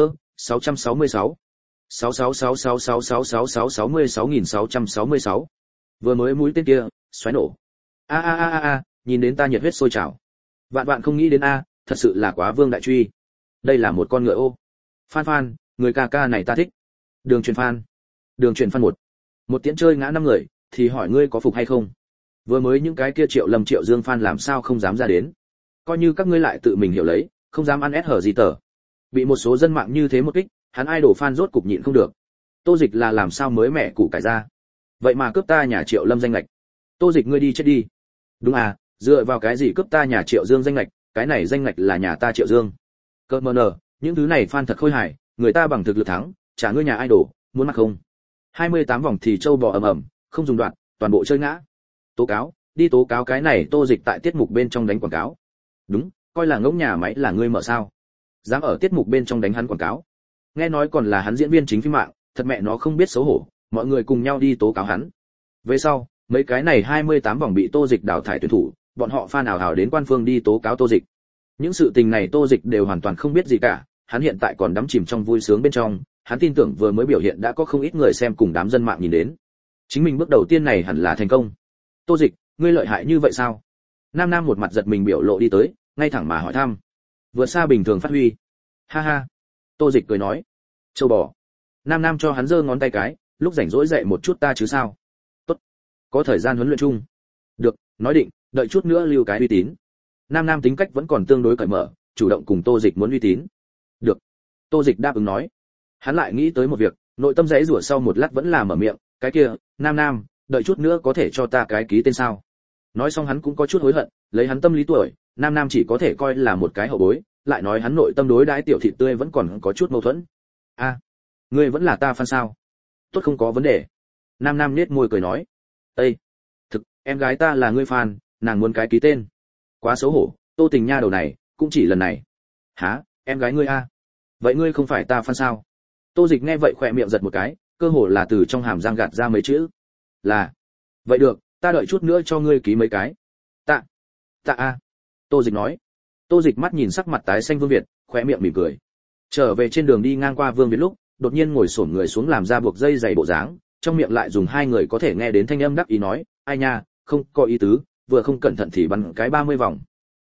666. 6666666666666. Vừa mới mũi tên kia, xoáy nổ. A, nhìn đến ta nhiệt huyết sôi trào. Vạn vạn không nghĩ đến a, thật sự là quá Vương Đại Truy. Đây là một con ngựa ô. Phan, người ca ca này ta thích. Đường truyền Phan 1. Một tiễn chơi ngã 5 người, thì hỏi ngươi có phục hay không? Vừa mới những cái kia Triệu Lâm Triệu Dương Phan làm sao không dám ra đến? Coi như các ngươi lại tự mình hiểu lấy, không dám ăn ép hở gì tờ. Bị một số dân mạng như thế một kích, hắn idol Phan rốt cục nhịn không được. Tô Dịch là làm sao mới mẹ củ cải ra? Vậy mà cướp ta nhà Triệu Lâm danh lệch. Tô Dịch ngươi đi chết đi. Đúng à, dựa vào cái gì cướp ta nhà Triệu Dương danh lệch, cái này danh lệch là nhà ta Triệu Dương. Cơ mờ nở, những thứ này Phan thật khôi hài, người ta bằng thực lực thắng, trả ngươi nhà idol, muốn mặc không? 28 vòng thì châu bò ầm, không dùng đoạn, toàn bộ chơi ngã. Tố cáo, đi tố cáo cái này Tô Dịch tại tiết mục bên trong đánh quảng cáo. Đúng, coi là ngỗng nhà máy là ngươi mở sao? Dám ở tiết mục bên trong đánh hắn quảng cáo. Nghe nói còn là hắn diễn viên chính phim mạng, thật mẹ nó không biết xấu hổ, mọi người cùng nhau đi tố cáo hắn. Về sau, mấy cái này 28 vòng bị Tô Dịch đào thải tuyển thủ, bọn họ Phan ảo đến quan phương đi tố cáo Tô Dịch. Những sự tình này Tô Dịch đều hoàn toàn không biết gì cả, hắn hiện tại còn đắm chìm trong vui sướng bên trong, hắn tin tưởng vừa mới biểu hiện đã có không ít người xem cùng đám dân mạng nhìn đến. Chính mình bước đầu tiên này hẳn là thành công. Tô Dịch, ngươi lợi hại như vậy sao? Nam một mặt giật mình biểu lộ đi tới, ngay thẳng mà hỏi thăm. Vượt xa bình thường phát huy. Ha ha. Tô Dịch cười nói. Châu bò. Nam cho hắn giơ ngón tay cái, lúc rảnh rỗi dạy một chút ta chứ sao? Tốt. Có thời gian huấn luyện chung. Được, nói định, đợi chút nữa lưu cái uy tín. Nam tính cách vẫn còn tương đối cởi mở, chủ động cùng Tô Dịch muốn uy tín. Được. Tô Dịch đáp ứng nói. Hắn lại nghĩ tới một việc, nội tâm giãy giụa sau một lát vẫn là mở miệng, cái kia, Nam, đợi chút nữa có thể cho ta cái ký tên sao? Nói xong hắn cũng có chút hối hận, lấy hắn tâm lý tuổi, Nam chỉ có thể coi là một cái hậu bối, lại nói hắn nội tâm đối đãi tiểu thị tươi vẫn còn có chút mâu thuẫn. A, ngươi vẫn là ta fan sao? Tốt không có vấn đề. Nam nhếch môi cười nói. Ê, thực, em gái ta là ngươi fan, nàng muốn cái ký tên. Quá xấu hổ, Tô Tình nha đầu này, cũng chỉ lần này. Hả, em gái ngươi a? Vậy ngươi không phải ta fan sao? Tô Dịch nghe vậy khỏe miệng giật một cái, cơ hồ là từ trong hàm răng gạt ra mấy chữ. Là. Vậy được, ta đợi chút nữa cho ngươi ký mấy cái. Tạ a. Tô Dịch nói. Tô Dịch mắt nhìn sắc mặt tái xanh Vương Việt, khóe miệng mỉm cười. Trở về trên đường đi ngang qua Vương Việt lúc, đột nhiên ngồi xổm người xuống làm ra buộc dây giày bộ dáng, trong miệng lại dùng hai người có thể nghe đến thanh âm đắc ý nói, ai nha, không có ý tứ, vừa không cẩn thận thì bắn cái 30 vòng.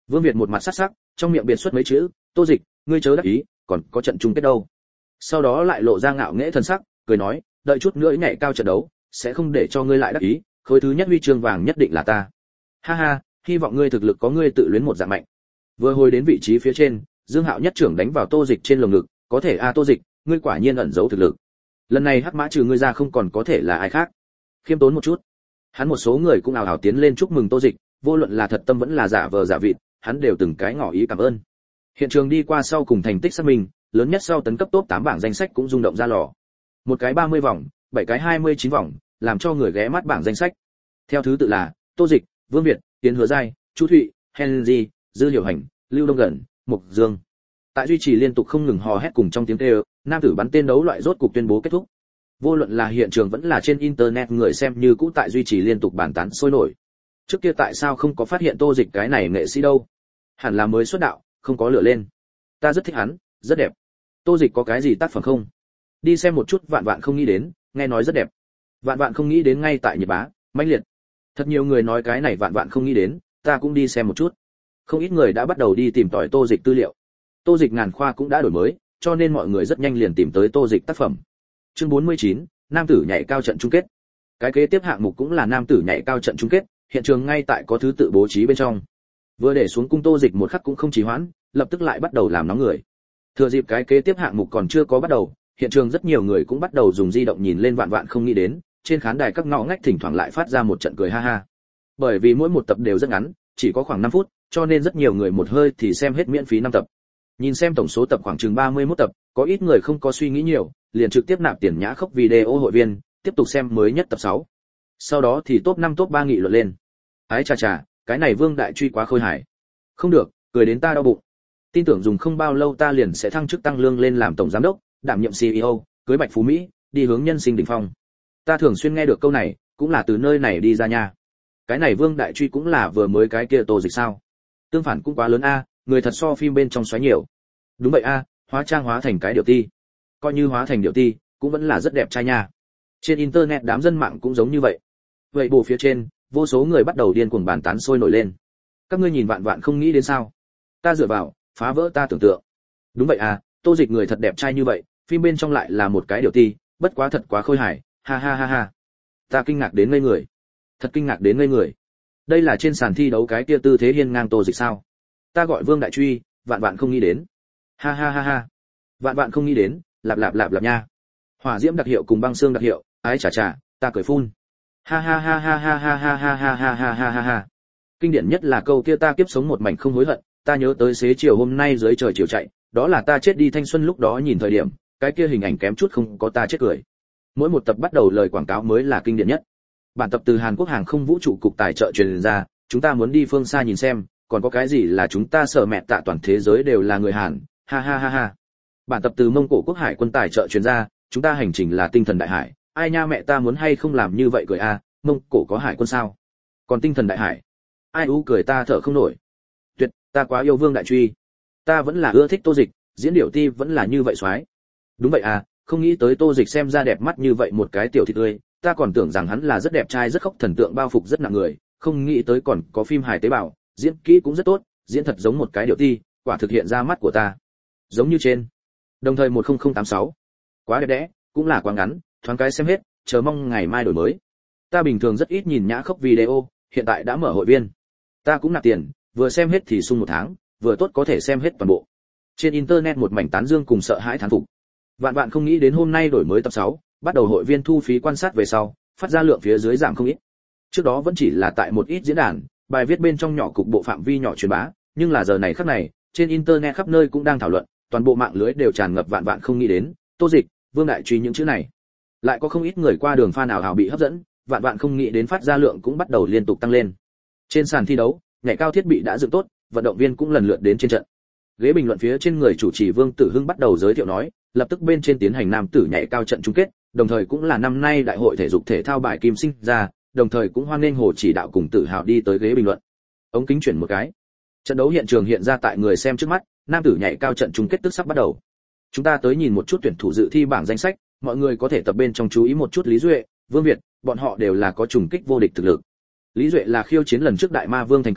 Vương Việt một mặt sắc sắc, trong miệng biệt xuất mấy chữ, Tô Dịch, ngươi chớ đắc ý, còn có trận chung kết đâu. Sau đó lại lộ ra ngạo nghễ thần sắc, cười nói, đợi chút nữa nhảy cao trận đấu, sẽ không để cho ngươi lại đắc ý, khối thứ nhất huy chương vàng nhất định là ta. Ha ha, hy vọng ngươi thực lực có ngươi tự luyến một dạng mạnh. Vừa hồi đến vị trí phía trên, Dương Hạo nhất trưởng đánh vào Tô Dịch trên lồng ngực, có thể Tô Dịch, ngươi quả nhiên ẩn giấu thực lực. Lần này hắc mã trừ ngươi ra không còn có thể là ai khác. Khiêm tốn một chút. Hắn một số người cũng ào ào tiến lên chúc mừng Tô Dịch, vô luận là thật tâm vẫn là giả vờ giả vịt, hắn đều từng cái ngỏ ý cảm ơn. Hiện trường đi qua sau cùng thành tích xác minh, lớn nhất sau tấn cấp top 8 bảng danh sách cũng rung động ra lò. Một cái 30 vòng, 7 cái 29 vòng, làm cho người ghé mắt bảng danh sách. Theo thứ tự là Tô Dịch, Vương Việt, Tiến Hứa Giai, Chu Thụy, Henry, Dư Hiểu Hành, Lưu Đông Gần, Mục Dương. Tại duy trì liên tục không ngừng hò hét cùng trong tiếng kêu, nam tử bắn tên đấu loại rốt cục tuyên bố kết thúc. Vô luận là hiện trường vẫn là trên internet người xem như cũ tại duy trì liên tục bàn tán sôi nổi. Trước kia tại sao không có phát hiện Tô Dịch cái này nghệ sĩ đâu? Hẳn là mới xuất đạo, không có lửa lên. Ta rất thích hắn, rất đẹp. Tô Dịch có cái gì tác phẩm không? Đi xem một chút, vạn vạn không nghĩ đến, nghe nói rất đẹp. Vạn vạn không nghĩ đến ngay tại Nhật Bá, mãnh liệt. Thật nhiều người nói cái này vạn vạn không nghĩ đến, ta cũng đi xem một chút. Không ít người đã bắt đầu đi tìm tòi Tô Dịch tư liệu. Tô Dịch ngàn khoa cũng đã đổi mới, cho nên mọi người rất nhanh liền tìm tới Tô Dịch tác phẩm. Chương 49, nam tử nhảy cao trận chung kết. Cái kế tiếp hạng mục cũng là nam tử nhảy cao trận chung kết, hiện trường ngay tại có thứ tự bố trí bên trong. Vừa để xuống cung Tô Dịch một khắc cũng không trì hoãn, lập tức lại bắt đầu làm nóng người. Thừa dịp cái kế tiếp hạng mục còn chưa có bắt đầu, hiện trường rất nhiều người cũng bắt đầu dùng di động nhìn lên vạn vạn không nghĩ đến, trên khán đài các ngõ ngách thỉnh thoảng lại phát ra một trận cười ha ha. Bởi vì mỗi một tập đều rất ngắn, chỉ có khoảng 5 phút, cho nên rất nhiều người một hơi thì xem hết miễn phí 5 tập. Nhìn xem tổng số tập khoảng chừng 31 tập, có ít người không có suy nghĩ nhiều, liền trực tiếp nạp tiền nhã khốc video hội viên, tiếp tục xem mới nhất tập 6. Sau đó thì top 5 top 3 nghị luận lên. Ái chà chà, cái này Vương Đại Truy quá khôi hài. Không được, cười đến ta đau bụng. Tin tưởng dùng không bao lâu ta liền sẽ thăng chức tăng lương lên làm tổng giám đốc, đảm nhiệm CEO, cưới Bạch Phú Mỹ, đi hướng nhân sinh đỉnh phong. Ta thường xuyên nghe được câu này, cũng là từ nơi này đi ra nha. Cái này Vương Đại Truy cũng là vừa mới cái kia Tô Dịch sao? Tương phản cũng quá lớn a, người thật so phim bên trong xoáy nhiều. Đúng vậy a, hóa trang hóa thành cái điệu ti. Coi như hóa thành điệu ti, cũng vẫn là rất đẹp trai nha. Trên internet đám dân mạng cũng giống như vậy. Vậy bộ phía trên, vô số người bắt đầu điên cuồng bàn tán sôi nổi lên. Các ngươi nhìn vạn vạn không nghĩ đến sao? Ta dựa vào, phá vỡ ta tưởng tượng. Đúng vậy à, Tô Dịch người thật đẹp trai như vậy, phim bên trong lại là một cái điệu ti, bất quá thật quá khôi hài, ha ha ha ha. Ta kinh ngạc đến ngây người. Thật kinh ngạc đến ngây người. Đây là trên sàn thi đấu cái kia tư thế hiên ngang Tô Dịch sao? Ta gọi Vương Đại Truy, vạn vạn không nghĩ đến. Ha ha ha ha. Vạn vạn không nghĩ đến, lạp lạp lạp lạp nha. Hỏa diễm đặc hiệu cùng băng xương đặc hiệu, ái chà chà, ta cười phun. Ha ha ha ha ha ha ha ha ha ha ha ha ha ha. Kinh điển nhất là câu kia ta kiếp sống một mảnh không hối hận, ta nhớ tới xế chiều hôm nay dưới trời chiều chạy, đó là ta chết đi thanh xuân lúc đó nhìn thời điểm, cái kia hình ảnh kém chút không có ta chết cười. Mỗi một tập bắt đầu lời quảng cáo mới là kinh điển nhất. Bản tập từ Hàn Quốc hàng không vũ trụ cục tài trợ truyền ra, chúng ta muốn đi phương xa nhìn xem, còn có cái gì là chúng ta sợ mẹ tạ toàn thế giới đều là người Hàn, ha ha ha ha. Bản tập từ Mông Cổ quốc hải quân tài trợ truyền ra, chúng ta hành trình là tinh thần đại hải, ai nha mẹ ta muốn hay không làm như vậy cười a, Mông Cổ có hải quân sao? Còn tinh thần đại hải, ai u cười ta thở không nổi. Tuyệt, ta quá yêu Vương Đại Truy. Ta vẫn là ưa thích Tô Dịch, diễn điệu ti vẫn là như vậy soái. Đúng vậy à, không nghĩ tới Tô Dịch xem ra đẹp mắt như vậy một cái tiểu thịt tươi, ta còn tưởng rằng hắn là rất đẹp trai rất khóc thần tượng bao phục rất nặng người, không nghĩ tới còn có phim hài tế bào, diễn kỹ cũng rất tốt, diễn thật giống một cái điệu ti, quả thực hiện ra mắt của ta. Giống như trên. Đồng thời 10086. Quá đẹp đẽ, cũng là quá ngắn, thoáng cái xem hết, chờ mong ngày mai đổi mới. Ta bình thường rất ít nhìn nhã khốc video, hiện tại đã mở hội viên. Ta cũng nạp tiền, vừa xem hết thì sung 1 tháng, vừa tốt có thể xem hết toàn bộ. Trên internet một mảnh tán dương cùng sợ hãi thán phục. Vạn vạn không nghĩ đến hôm nay đổi mới tập 6, bắt đầu hội viên thu phí quan sát về sau, phát ra lượng phía dưới giảm không ít. Trước đó vẫn chỉ là tại một ít diễn đàn, bài viết bên trong nhỏ cục bộ phạm vi nhỏ truyền bá, nhưng là giờ này khắc này, trên internet khắp nơi cũng đang thảo luận, toàn bộ mạng lưới đều tràn ngập vạn vạn không nghĩ đến, Tô Dịch, Vương Đại Truy những chữ này. Lại có không ít người qua đường fan ảo bị hấp dẫn, vạn vạn không nghĩ đến phát ra lượng cũng bắt đầu liên tục tăng lên. Trên sàn thi đấu, nhảy cao thiết bị đã dựng tốt, vận động viên cũng lần lượt đến trên trận. Ghế bình luận phía trên người chủ trì Vương Tử Hưng bắt đầu giới thiệu nói, lập tức bên trên tiến hành nam tử nhảy cao trận chung kết, đồng thời cũng là năm nay đại hội thể dục thể thao bài kim sinh ra, đồng thời cũng hoan nghênh Hồ Chỉ Đạo cùng Tự Hào đi tới ghế bình luận. Ống kính chuyển một cái. Trận đấu hiện trường hiện ra tại người xem trước mắt, nam tử nhảy cao trận chung kết tức sắp bắt đầu. Chúng ta tới nhìn một chút tuyển thủ dự thi bảng danh sách, mọi người có thể tập bên trong chú ý một chút Lý Duệ, Vương Việt, bọn họ đều là có trùng kích vô địch thực lực. Lý Duệ là khiêu chiến lần trước đại ma vương thành công,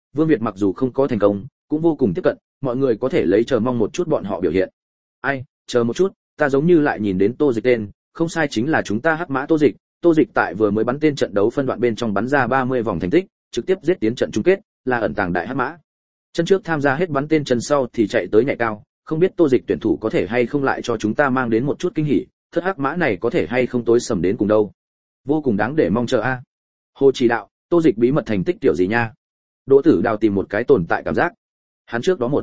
Vương Việt mặc dù không có thành công, cũng vô cùng tiếp cận, mọi người có thể lấy chờ mong một chút bọn họ biểu hiện. Ai, chờ một chút, ta giống như lại nhìn đến Tô Dịch tên, không sai chính là chúng ta hắc mã Tô Dịch. Tô Dịch tại vừa mới bắn tên trận đấu phân đoạn bên trong bắn ra 30 vòng thành tích, trực tiếp giết tiến trận chung kết, là ẩn tàng đại hắc mã. Chân trước tham gia hết bắn tên chân sau thì chạy tới nhảy cao, không biết Tô Dịch tuyển thủ có thể hay không lại cho chúng ta mang đến một chút kinh hỉ, thất hắc mã này có thể hay không tối sầm đến cùng đâu. Vô cùng đáng để mong chờ a. Hồ chỉ đạo, Tô Dịch bí mật thành tích tiểu gì nha? Đỗ Tử Đào tìm một cái tồn tại cảm giác. Hắn trước đó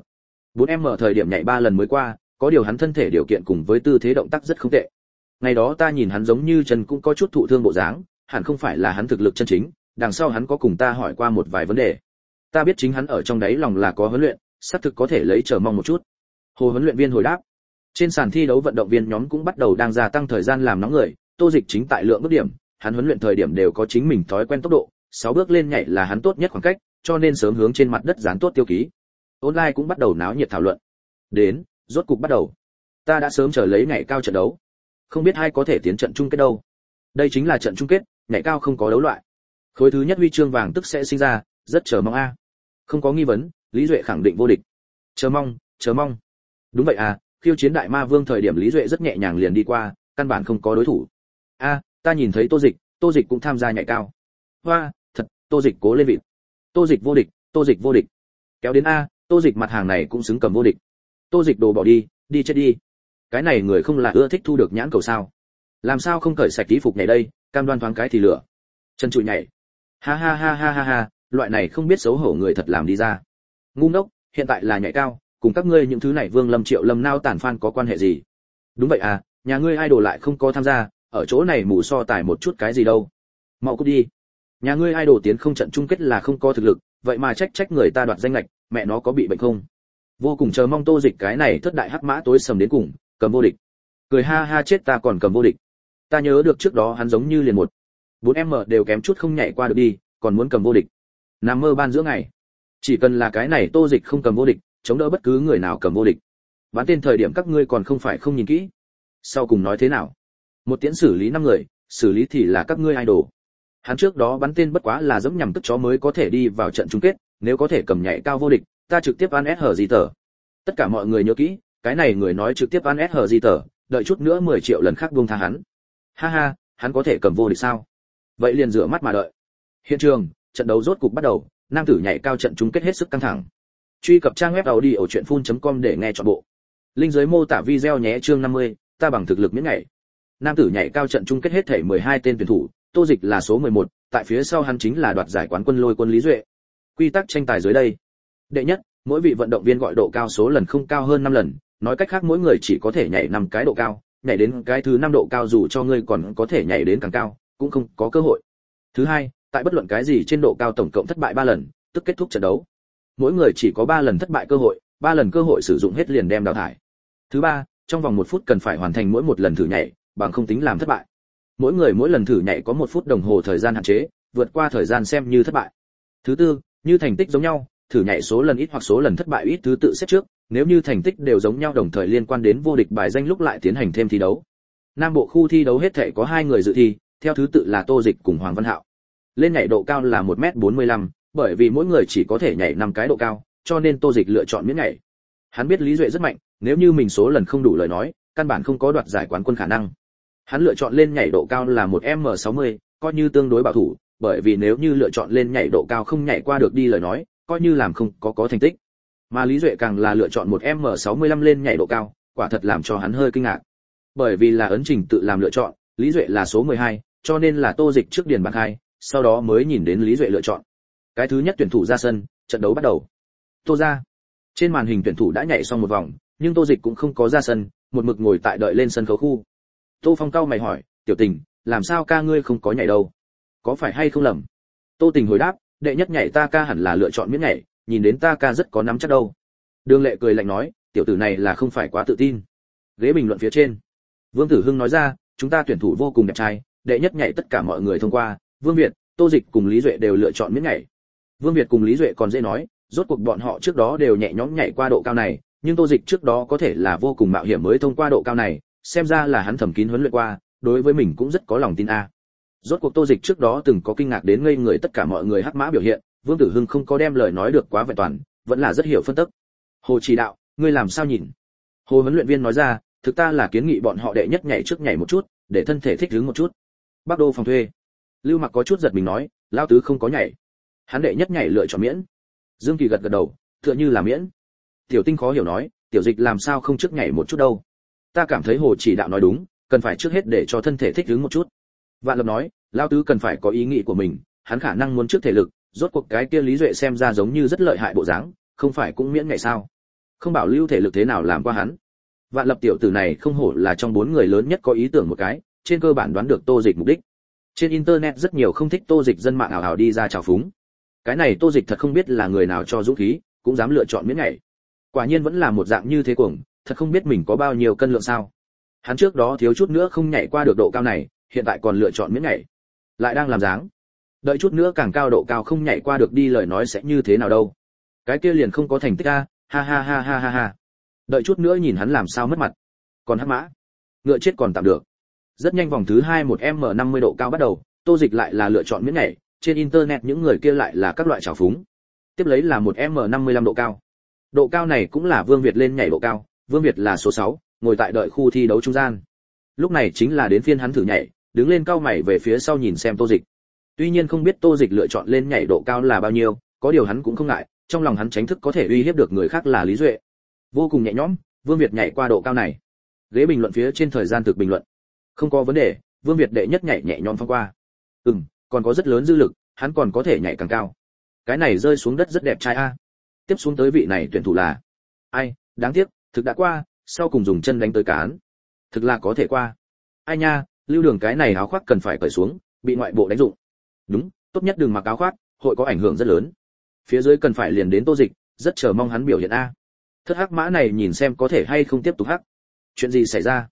4M thời điểm nhảy 3 lần mới qua, có điều hắn thân thể điều kiện cùng với tư thế động tác rất không tệ. Ngày đó ta nhìn hắn giống như chân cũng có chút thụ thương bộ dáng, hẳn không phải là hắn thực lực chân chính, đằng sau hắn có cùng ta hỏi qua một vài vấn đề. Ta biết chính hắn ở trong đấy lòng là có huấn luyện, xác thực có thể lấy chờ mong một chút. Hồ huấn luyện viên hồi đáp. Trên sàn thi đấu vận động viên nhóm cũng bắt đầu đang gia tăng thời gian làm nóng người, Tô Dịch chính tại lượng bước điểm, hắn huấn luyện thời điểm đều có chính mình thói quen tốc độ, 6 bước lên nhảy là hắn tốt nhất khoảng cách, cho nên sớm hướng trên mặt đất dán tốt tiêu ký. Online cũng bắt đầu náo nhiệt thảo luận. Đến, rốt cục bắt đầu. Ta đã sớm chờ lấy nhảy cao trận đấu. Không biết ai có thể tiến trận chung kết đâu. Đây chính là trận chung kết, nhảy cao không có đấu loại. Khối thứ nhất huy chương vàng tức sẽ sinh ra, rất chờ mong a. Không có nghi vấn, Lý Duệ khẳng định vô địch. Chờ mong, chờ mong. Đúng vậy à, khiêu chiến đại ma vương thời điểm Lý Duệ rất nhẹ nhàng liền đi qua, căn bản không có đối thủ. A, ta nhìn thấy Tô Dịch cũng tham gia nhảy cao. Hoa, thật, Tô Dịch cố lên vịt. Tô Dịch vô địch, Tô Dịch vô địch. Kéo đến a, Tô Dịch mặt hàng này cũng xứng cầm vô địch. Tô Dịch đồ bỏ đi, đi chết đi. Cái này người không là ưa thích thu được nhãn cầu sao? Làm sao không cởi sạch tí phục nhảy đây, cam đoan thoáng cái thì lửa. Chân trụi nhảy. Ha ha ha ha ha ha, loại này không biết xấu hổ người thật làm đi ra. Ngu ngốc, hiện tại là nhảy cao, cùng các ngươi những thứ này Vương Lâm Triệu Lâm nao tản fan có quan hệ gì? Đúng vậy à, nhà ngươi idol lại không có tham gia, ở chỗ này mù so tài một chút cái gì đâu. Mau cút đi. Nhà ngươi idol tiến không trận chung kết là không có thực lực, vậy mà trách người ta đoạt danh lệch, mẹ nó có bị bệnh không? Vô cùng chờ mong Tô Dịch cái này thất đại hắc mã tối sầm đến cùng, cầm vô địch. Cười ha ha chết ta còn cầm vô địch. Ta nhớ được trước đó hắn giống như liền 4M đều kém chút không nhảy qua được đi, còn muốn cầm vô địch. Nằm mơ ban giữa ngày. Chỉ cần là cái này Tô Dịch không cầm vô địch, chống đỡ bất cứ người nào cầm vô địch. Bán tên thời điểm các ngươi còn không phải không nhìn kỹ. Sau cùng nói thế nào? Một tiễn xử lý 5 người, xử lý thì là các ngươi idol. Hắn trước đó bắn tên bất quá là dẫm nhằm tức chó mới có thể đi vào trận chung kết, nếu có thể cầm nhảy cao vô địch, ta trực tiếp ăn SH gì tờ. Tất cả mọi người nhớ kỹ, cái này người nói trực tiếp ăn SH gì tờ, đợi chút nữa 10 triệu lần khác buông tha hắn. Ha ha, hắn có thể cầm vô địch sao? Vậy liền rửa mắt mà đợi. Hiện trường, trận đấu rốt cục bắt đầu, nam tử nhảy cao trận chung kết hết sức căng thẳng. Truy cập trang web audiochuyenphun.com để nghe trọn bộ. Link dưới mô tả video nhé. Chương 50, ta bằng thực lực miễn nhảy. Nam tử nhảy cao trận chung kết hết thảy 12 tên tuyển thủ, Tô Dịch là số 11, tại phía sau hắn chính là đoạt giải quán quân Lôi Quân Lý Duệ. Quy tắc tranh tài dưới đây. Đệ nhất, mỗi vị vận động viên gọi độ cao số lần không cao hơn 5 lần, nói cách khác mỗi người chỉ có thể nhảy 5 cái độ cao, nhảy đến cái thứ 5 độ cao dù cho ngươi còn có thể nhảy đến càng cao, cũng không có cơ hội. Thứ hai, tại bất luận cái gì trên độ cao tổng cộng thất bại 3 lần, tức kết thúc trận đấu. Mỗi người chỉ có 3 lần thất bại cơ hội, 3 lần cơ hội sử dụng hết liền đem đào thải. Thứ ba, trong vòng 1 phút cần phải hoàn thành mỗi một lần thử nhảy, bằng không tính làm thất bại. Mỗi người mỗi lần thử nhảy có 1 phút đồng hồ thời gian hạn chế, vượt qua thời gian xem như thất bại. Thứ tư, như thành tích giống nhau, thử nhảy số lần ít hoặc số lần thất bại ít thứ tự xếp trước, nếu như thành tích đều giống nhau đồng thời liên quan đến vô địch bài danh lúc lại tiến hành thêm thi đấu. Nam bộ khu thi đấu hết thể có 2 người dự thi, theo thứ tự là Tô Dịch cùng Hoàng Văn Hạo. Lên nhảy độ cao là 1m45, bởi vì mỗi người chỉ có thể nhảy 5 cái độ cao, cho nên Tô Dịch lựa chọn miễn nhảy. Hắn biết Lý Duệ rất mạnh, nếu như mình số lần không đủ lời nói, căn bản không có đoạt giải quán quân khả năng. Hắn lựa chọn lên nhảy độ cao là 1m60, coi như tương đối bảo thủ, bởi vì nếu như lựa chọn lên nhảy độ cao không nhảy qua được đi lời nói, coi như làm không có thành tích. Mà Lý Duệ càng là lựa chọn 1m65 lên nhảy độ cao, quả thật làm cho hắn hơi kinh ngạc. Bởi vì là ấn trình tự làm lựa chọn, Lý Duệ là số 12, cho nên là Tô Dịch trước điền bảng 2, sau đó mới nhìn đến Lý Duệ lựa chọn. Cái thứ nhất tuyển thủ ra sân, trận đấu bắt đầu. Tô ra. Trên màn hình tuyển thủ đã nhảy xong một vòng, nhưng Tô Dịch cũng không có ra sân, một mực ngồi tại đợi lên sân khấu khu. Tô Phong cau mày hỏi, "Tiểu Tình, làm sao ca ngươi không có nhảy đâu? Có phải hay không lầm?" Tô Tình hồi đáp, "Đệ nhất nhảy ta ca hẳn là lựa chọn miễn nhảy, nhìn đến ta ca rất có nắm chắc đâu." Đường Lệ cười lạnh nói, "Tiểu tử này là không phải quá tự tin." Ghế bình luận phía trên, Vương Tử Hưng nói ra, "Chúng ta tuyển thủ vô cùng đẹp trai, đệ nhất nhảy tất cả mọi người thông qua, Vương Việt, Tô Dịch cùng Lý Duệ đều lựa chọn miễn nhảy." Vương Việt cùng Lý Duệ còn dễ nói, rốt cuộc bọn họ trước đó đều nhẹ nhõm nhảy qua độ cao này, nhưng Tô Dịch trước đó có thể là vô cùng mạo hiểm mới thông qua độ cao này, xem ra là hắn thẩm kín huấn luyện qua, đối với mình cũng rất có lòng tin a. Rốt cuộc Tô Dịch trước đó từng có kinh ngạc đến ngây người tất cả mọi người hắc mã biểu hiện, Vương Tử Hưng không có đem lời nói được quá vẹn toàn, vẫn là rất hiểu phân tích. Hồ chỉ đạo, ngươi làm sao nhìn? Hồ huấn luyện viên nói ra, thực ta là kiến nghị bọn họ đệ nhất nhảy trước nhảy một chút, để thân thể thích ứng một chút. Bắc Đô phòng thuê. Lưu Mặc có chút giật mình nói, lão tứ không có nhảy. Hắn đệ nhất nhảy lựa chọn miễn. Dương Kỳ gật gật đầu, tựa như là miễn. Tiểu Tinh khó hiểu nói, tiểu dịch làm sao không trước nhảy một chút đâu? Ta cảm thấy Hồ chỉ đạo nói đúng, cần phải trước hết để cho thân thể thích ứng một chút. Vạn Lập nói, lão tứ cần phải có ý nghĩ của mình, hắn khả năng muốn trước thể lực, rốt cuộc cái kia Lý Duệ xem ra giống như rất lợi hại bộ dáng, không phải cũng miễn nhảy sao? Không bảo lưu thể lực thế nào làm qua hắn. Vạn Lập tiểu tử này không hổ là trong 4 người lớn nhất có ý tưởng một cái, trên cơ bản đoán được Tô Dịch mục đích. Trên internet rất nhiều không thích Tô Dịch dân mạng ảo ảo đi ra chào phúng. Cái này Tô Dịch thật không biết là người nào cho dũng khí, cũng dám lựa chọn miễn nhảy. Quả nhiên vẫn là một dạng như thế cuồng, thật không biết mình có bao nhiêu cân lượng sao. Hắn trước đó thiếu chút nữa không nhảy qua được độ cao này, hiện tại còn lựa chọn miễn nhảy. Lại đang làm dáng. Đợi chút nữa càng cao độ cao không nhảy qua được đi lời nói sẽ như thế nào đâu. Cái kia liền không có thành tích a, ha ha ha ha ha ha. Đợi chút nữa nhìn hắn làm sao mất mặt. Còn hắc mã, ngựa chết còn tạm được. Rất nhanh vòng thứ 2 một m50 độ cao bắt đầu, Tô Dịch lại là lựa chọn miễn nhảy, trên internet những người kia lại là các loại trào phúng. Tiếp lấy là một m55 độ cao. Độ cao này cũng là Vương Việt lên nhảy độ cao, Vương Việt là số 6, ngồi tại đợi khu thi đấu trung gian. Lúc này chính là đến phiên hắn thử nhảy, đứng lên cao mày về phía sau nhìn xem Tô Dịch. Tuy nhiên không biết Tô Dịch lựa chọn lên nhảy độ cao là bao nhiêu, có điều hắn cũng không ngại, trong lòng hắn tránh thức có thể uy hiếp được người khác là Lý Duệ. Vô cùng nhẹ nhõm, Vương Việt nhảy qua độ cao này. Ghế bình luận phía trên thời gian thực bình luận. Không có vấn đề, Vương Việt đệ nhất nhảy nhẹ nhõm phong qua. Còn có rất lớn dư lực, hắn còn có thể nhảy càng cao. Cái này rơi xuống đất rất đẹp trai a. Tiếp xuống tới vị này tuyển thủ là ai, đáng tiếc, thực đã qua, sau cùng dùng chân đánh tới cán. Thực là có thể qua. Ai nha, Lưu Đường cái này áo khoác cần phải cởi xuống, bị ngoại bộ đánh dụng. Đúng, tốt nhất đừng mặc áo khoác, hội có ảnh hưởng rất lớn. Phía dưới cần phải liền đến Tô Dịch, rất chờ mong hắn biểu hiện a. Thất hắc mã này nhìn xem có thể hay không tiếp tục hắc. Chuyện gì xảy ra?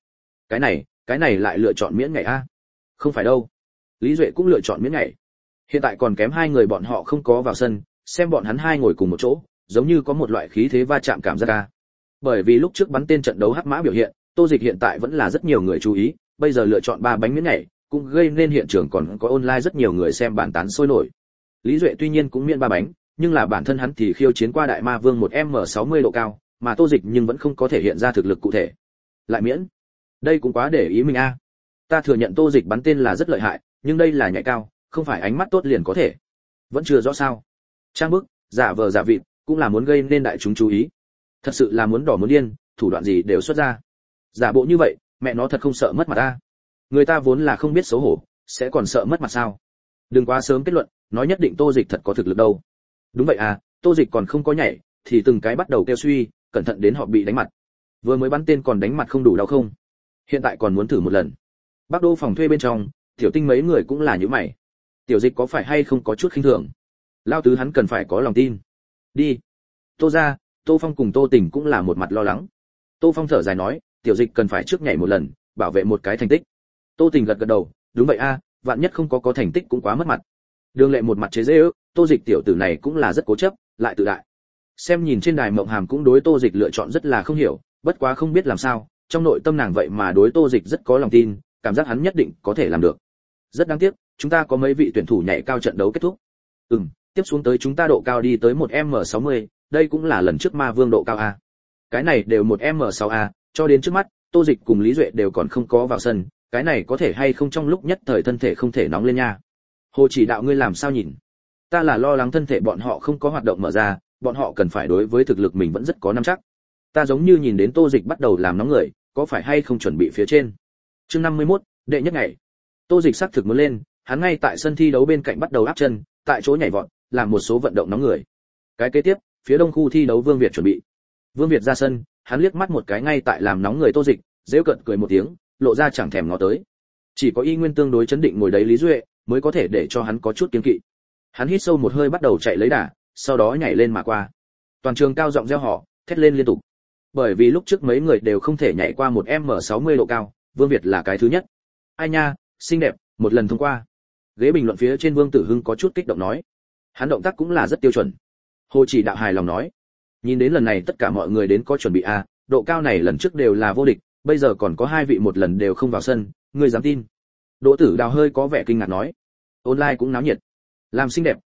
Cái này lại lựa chọn miễn nhảy a. Không phải đâu. Lý Duệ cũng lựa chọn miễn nhảy. Hiện tại còn kém 2 người bọn họ không có vào sân, xem bọn hắn 2 ngồi cùng một chỗ, giống như có một loại khí thế va chạm cảm giác a. Bởi vì lúc trước bắn tên trận đấu hắc mã biểu hiện, Tô Dịch hiện tại vẫn là rất nhiều người chú ý, bây giờ lựa chọn 3 bánh miễn nhảy, cũng gây nên hiện trường còn có online rất nhiều người xem bàn tán sôi nổi. Lý Duệ tuy nhiên cũng miễn 3 bánh, nhưng là bản thân hắn thì khiêu chiến qua đại ma vương một m60 độ cao, mà Tô Dịch nhưng vẫn không có thể hiện ra thực lực cụ thể. Lại miễn, đây cũng quá để ý mình a. Ta thừa nhận Tô Dịch bắn tên là rất lợi hại, nhưng đây là nhảy cao, không phải ánh mắt tốt liền có thể. Vẫn chưa rõ sao? Trang bức, giả vờ giả vịt, cũng là muốn gây nên đại chúng chú ý. Thật sự là muốn đỏ muốn điên, thủ đoạn gì đều xuất ra. Giả bộ như vậy, mẹ nó thật không sợ mất mặt a. Người ta vốn là không biết xấu hổ, sẽ còn sợ mất mặt sao? Đừng quá sớm kết luận, nói nhất định Tô Dịch thật có thực lực đâu. Đúng vậy à, Tô Dịch còn không có nhảy, thì từng cái bắt đầu kêu suy, cẩn thận đến họ bị đánh mặt. Vừa mới bắn tên còn đánh mặt không đủ đau không? Hiện tại còn muốn thử một lần. Bắc Đô phòng thuê bên trong, Tiểu Tinh mấy người cũng là như mày. Tiểu Dịch có phải hay không có chút khinh thường? Lao tứ hắn cần phải có lòng tin. Đi. Tô gia, Tô Phong cùng Tô Tình cũng là một mặt lo lắng. Tô Phong thở dài nói, Tiểu Dịch cần phải trước nhảy một lần, bảo vệ một cái thành tích. Tô Tình gật gật đầu, đúng vậy a, vạn nhất không có thành tích cũng quá mất mặt. Đường Lệ một mặt chế giễu, Tô Dịch tiểu tử này cũng là rất cố chấp, lại tự đại. Xem nhìn trên đài Mộng Hàm cũng đối Tô Dịch lựa chọn rất là không hiểu, bất quá không biết làm sao, trong nội tâm nàng vậy mà đối Tô Dịch rất có lòng tin, cảm giác hắn nhất định có thể làm được. Rất đáng tiếc, chúng ta có mấy vị tuyển thủ nhảy cao trận đấu kết thúc. Tiếp xuống tới chúng ta độ cao đi tới 1m60, đây cũng là lần trước Ma Vương độ cao a. Cái này đều 1m6a, cho đến trước mắt, Tô Dịch cùng Lý Duệ đều còn không có vào sân, cái này có thể hay không trong lúc nhất thời thân thể không thể nóng lên nha. Hồ chỉ đạo ngươi làm sao nhìn? Ta là lo lắng thân thể bọn họ không có hoạt động mở ra, bọn họ cần phải đối với thực lực mình vẫn rất có nắm chắc. Ta giống như nhìn đến Tô Dịch bắt đầu làm nóng người, có phải hay không chuẩn bị phía trên. Chương 51, đệ nhất ngày. Tô Dịch xác thực muốn lên, hắn ngay tại sân thi đấu bên cạnh bắt đầu áp chân, tại chỗ nhảy vọt, làm một số vận động nóng người. Cái kế tiếp, phía đông khu thi đấu Vương Việt chuẩn bị. Vương Việt ra sân, hắn liếc mắt một cái ngay tại làm nóng người Tô Dịch, giễu cợt cười một tiếng, lộ ra chẳng thèm ngó tới. Chỉ có Y Nguyên tương đối chấn định ngồi đấy Lý Duệ, mới có thể để cho hắn có chút kiêng kỵ. Hắn hít sâu một hơi bắt đầu chạy lấy đà, sau đó nhảy lên mà qua. Toàn trường cao giọng reo hò, thét lên liên tục. Bởi vì lúc trước mấy người đều không thể nhảy qua một m60 độ cao, Vương Việt là cái thứ nhất. Ai nha, xinh đẹp, một lần thông qua. Ghế bình luận phía trên Vương Tử Hưng có chút kích động nói. Hắn động tác cũng là rất tiêu chuẩn. Hồ chỉ đạo hài lòng nói. Nhìn đến lần này tất cả mọi người đến có chuẩn bị a, độ cao này lần trước đều là vô địch, bây giờ còn có 2 vị một lần đều không vào sân, ngươi dám tin? Đỗ Tử Đào hơi có vẻ kinh ngạc nói. Online cũng náo nhiệt. Làm xinh đẹp,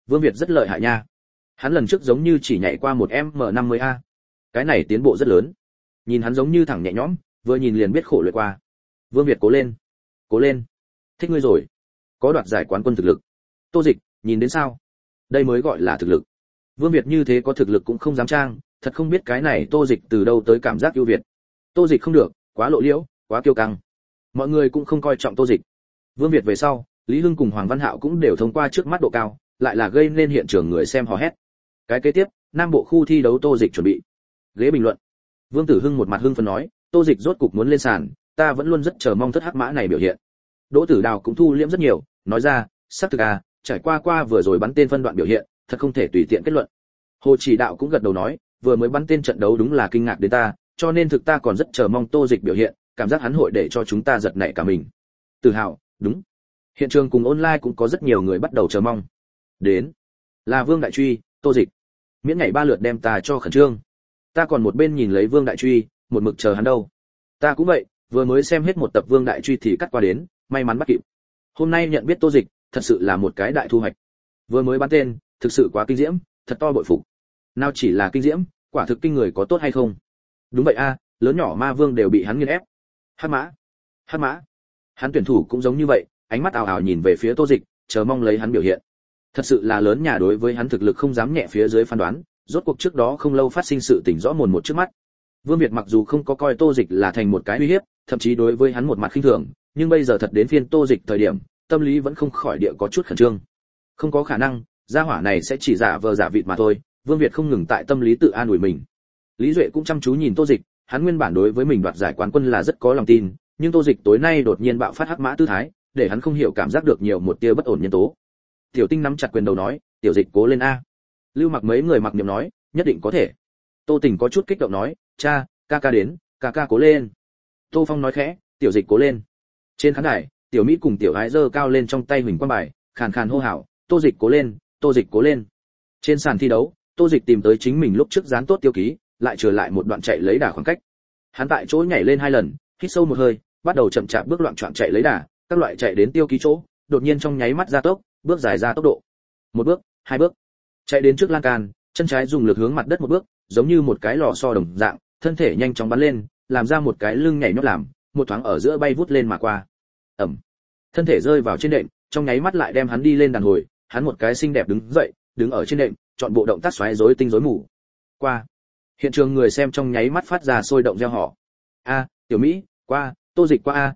Vương Việt rất lợi hại nha. Hắn lần trước giống như chỉ nhảy qua một M50A. Cái này tiến bộ rất lớn. Nhìn hắn giống như thẳng nhẹ nhõm, vừa nhìn liền biết khổ luyện qua. Vương Việt cố lên. Cố lên. Thích ngươi rồi. Có đoạt giải quán quân thực lực. Tô Dịch, nhìn đến sao? Đây mới gọi là thực lực. Vương Việt như thế có thực lực cũng không dám trang, thật không biết cái này Tô Dịch từ đâu tới cảm giác ưu việt. Tô Dịch không được, quá lộ liễu, quá kiêu căng. Mọi người cũng không coi trọng Tô Dịch. Vương Việt về sau, Lý Hưng cùng Hoàng Văn Hạo cũng đều thông qua trước mắt độ cao, lại là gây nên hiện trường người xem hò hét. Cái kế tiếp, Nam Bộ khu thi đấu Tô Dịch chuẩn bị. Ghế bình luận. Vương Tử Hưng một mặt hưng phấn nói, Tô Dịch rốt cục muốn lên sàn, ta vẫn luôn rất chờ mong thất hắc mã này biểu hiện. Đỗ Tử Đào cũng thu liễm rất nhiều, nói ra, xác thực à, trải qua vừa rồi bắn tên phân đoạn biểu hiện, thật không thể tùy tiện kết luận. Hồ Chỉ Đạo cũng gật đầu nói, vừa mới bắn tên trận đấu đúng là kinh ngạc đến ta, cho nên thực ta còn rất chờ mong Tô Dịch biểu hiện, cảm giác hắn hội để cho chúng ta giật nảy cả mình. Tự hào, đúng. Hiện trường cùng online cũng có rất nhiều người bắt đầu chờ mong. Đến, là Vương Đại Truy, Tô Dịch. Miễn nhảy 3 lượt đem ta cho khẩn trương. Ta còn một bên nhìn lấy Vương Đại Truy, một mực chờ hắn đâu. Ta cũng vậy, vừa mới xem hết một tập Vương Đại Truy thì cắt qua đến, may mắn bắt kịp. Hôm nay nhận biết Tô Dịch, thật sự là một cái đại thu hoạch. Vừa mới bắn tên, thực sự quá kinh diễm, thật to bội phục. Nào chỉ là kinh diễm, quả thực kinh người có tốt hay không? Đúng vậy a, lớn nhỏ ma vương đều bị hắn nghiền ép. Hắc mã, hắc mã. Hắn tuyển thủ cũng giống như vậy, ánh mắt ảo ảo nhìn về phía Tô Dịch, chờ mong lấy hắn biểu hiện. Thật sự là lớn nhà đối với hắn thực lực không dám nhẹ phía dưới phán đoán, rốt cuộc trước đó không lâu phát sinh sự tình rõ mồn một trước mắt. Vương Việt mặc dù không có coi Tô Dịch là thành một cái uy hiếp, thậm chí đối với hắn một mặt khinh thường, nhưng bây giờ thật đến phiên Tô Dịch thời điểm, tâm lý vẫn không khỏi địa có chút khẩn trương. Không có khả năng, gia hỏa này sẽ chỉ giả vờ giả vịt mà thôi, Vương Việt không ngừng tại tâm lý tự an ủi mình. Lý Duệ cũng chăm chú nhìn Tô Dịch, hắn nguyên bản đối với mình đoạt giải quán quân là rất có lòng tin, nhưng Tô Dịch tối nay đột nhiên bạo phát hắc mã tư thái, để hắn không hiểu cảm giác được nhiều một tia bất ổn nhân tố. Tiểu Tinh nắm chặt quyền đầu nói, "Tiểu Dịch cố lên a." Lưu Mặc mấy người mặc niệm nói, "Nhất định có thể." Tô Tình có chút kích động nói, "Cha, ca ca đến, ca ca cố lên." Tô Phong nói khẽ, "Tiểu Dịch cố lên." Trên khán đài, Tiểu Mỹ cùng Tiểu Ái giơ cao lên trong tay huỳnh quang bài, khàn khàn hô hào, "Tô Dịch cố lên, Tô Dịch cố lên." Trên sàn thi đấu, Tô Dịch tìm tới chính mình lúc trước dán tốt tiêu ký, lại trở lại một đoạn chạy lấy đà khoảng cách. Hắn tại chỗ nhảy lên 2 lần, hít sâu một hơi, bắt đầu chậm chạp bước loạn choạng chạy lấy đà, các loại chạy đến tiêu ký chỗ, đột nhiên trong nháy mắt gia tốc, bước dài ra tốc độ. 1 bước, 2 bước. Chạy đến trước lan can, chân trái dùng lực hướng mặt đất 1 bước, giống như một cái lò xo đồng dạng, thân thể nhanh chóng bắn lên, làm ra một cái lưng nhảy nhót làm, một thoáng ở giữa bay vút lên mà qua. Ầm. Thân thể rơi vào trên đệm, trong nháy mắt lại đem hắn đi lên đàn hồi, hắn một cái xinh đẹp đứng dậy, đứng ở trên đệm, chọn bộ động tác xoáy rối tinh rối mù. Qua. Hiện trường người xem trong nháy mắt phát ra sôi động reo hò. A, Tiểu Mỹ, qua, Tô Dịch qua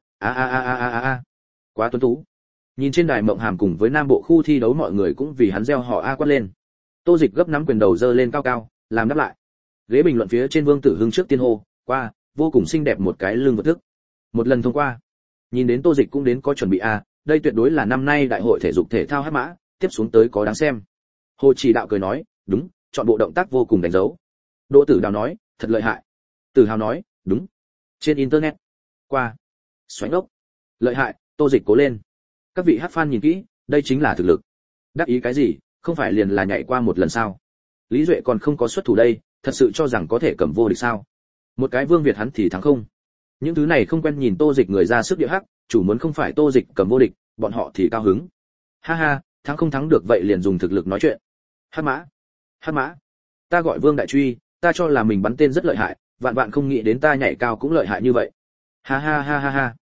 a. Quá tuấn tú. Nhìn trên đài Mộng Hàm cùng với Nam Bộ khu thi đấu mọi người cũng vì hắn reo hò a quát lên. Tô Dịch gấp nắm quyền đầu giơ lên cao cao, làm đáp lại. Ghế bình luận phía trên Vương Tử Hưng trước tiên hô, qua, vô cùng xinh đẹp một cái lưng vượt thức. Một lần thông qua. Nhìn đến Tô Dịch cũng đến có chuẩn bị a, đây tuyệt đối là năm nay đại hội thể dục thể thao hắc mã, tiếp xuống tới có đáng xem. Hồ Chỉ Đạo cười nói, đúng, chọn bộ động tác vô cùng đánh dấu. Đỗ Tử Đào nói, thật lợi hại. Tử Hào nói, đúng. Trên internet. Qua. Xoánh ốc. Lợi hại, Tô Dịch cố lên. Các vị hát fan nhìn kỹ, đây chính là thực lực. Đắc ý cái gì, không phải liền là nhảy qua một lần sao? Lý Duệ còn không có xuất thủ đây, thật sự cho rằng có thể cầm vô địch sao? Một cái Vương Việt hắn thì thắng không? Những thứ này không quen nhìn Tô Dịch người ra sức địa hắc, chủ muốn không phải Tô Dịch cầm vô địch, bọn họ thì cao hứng. Ha ha, thắng không thắng được vậy liền dùng thực lực nói chuyện. Hắc mã, hắc mã. Ta gọi Vương Đại Truy, ta cho là mình bắn tên rất lợi hại, vạn vạn không nghĩ đến ta nhảy cao cũng lợi hại như vậy. Ha ha ha ha ha.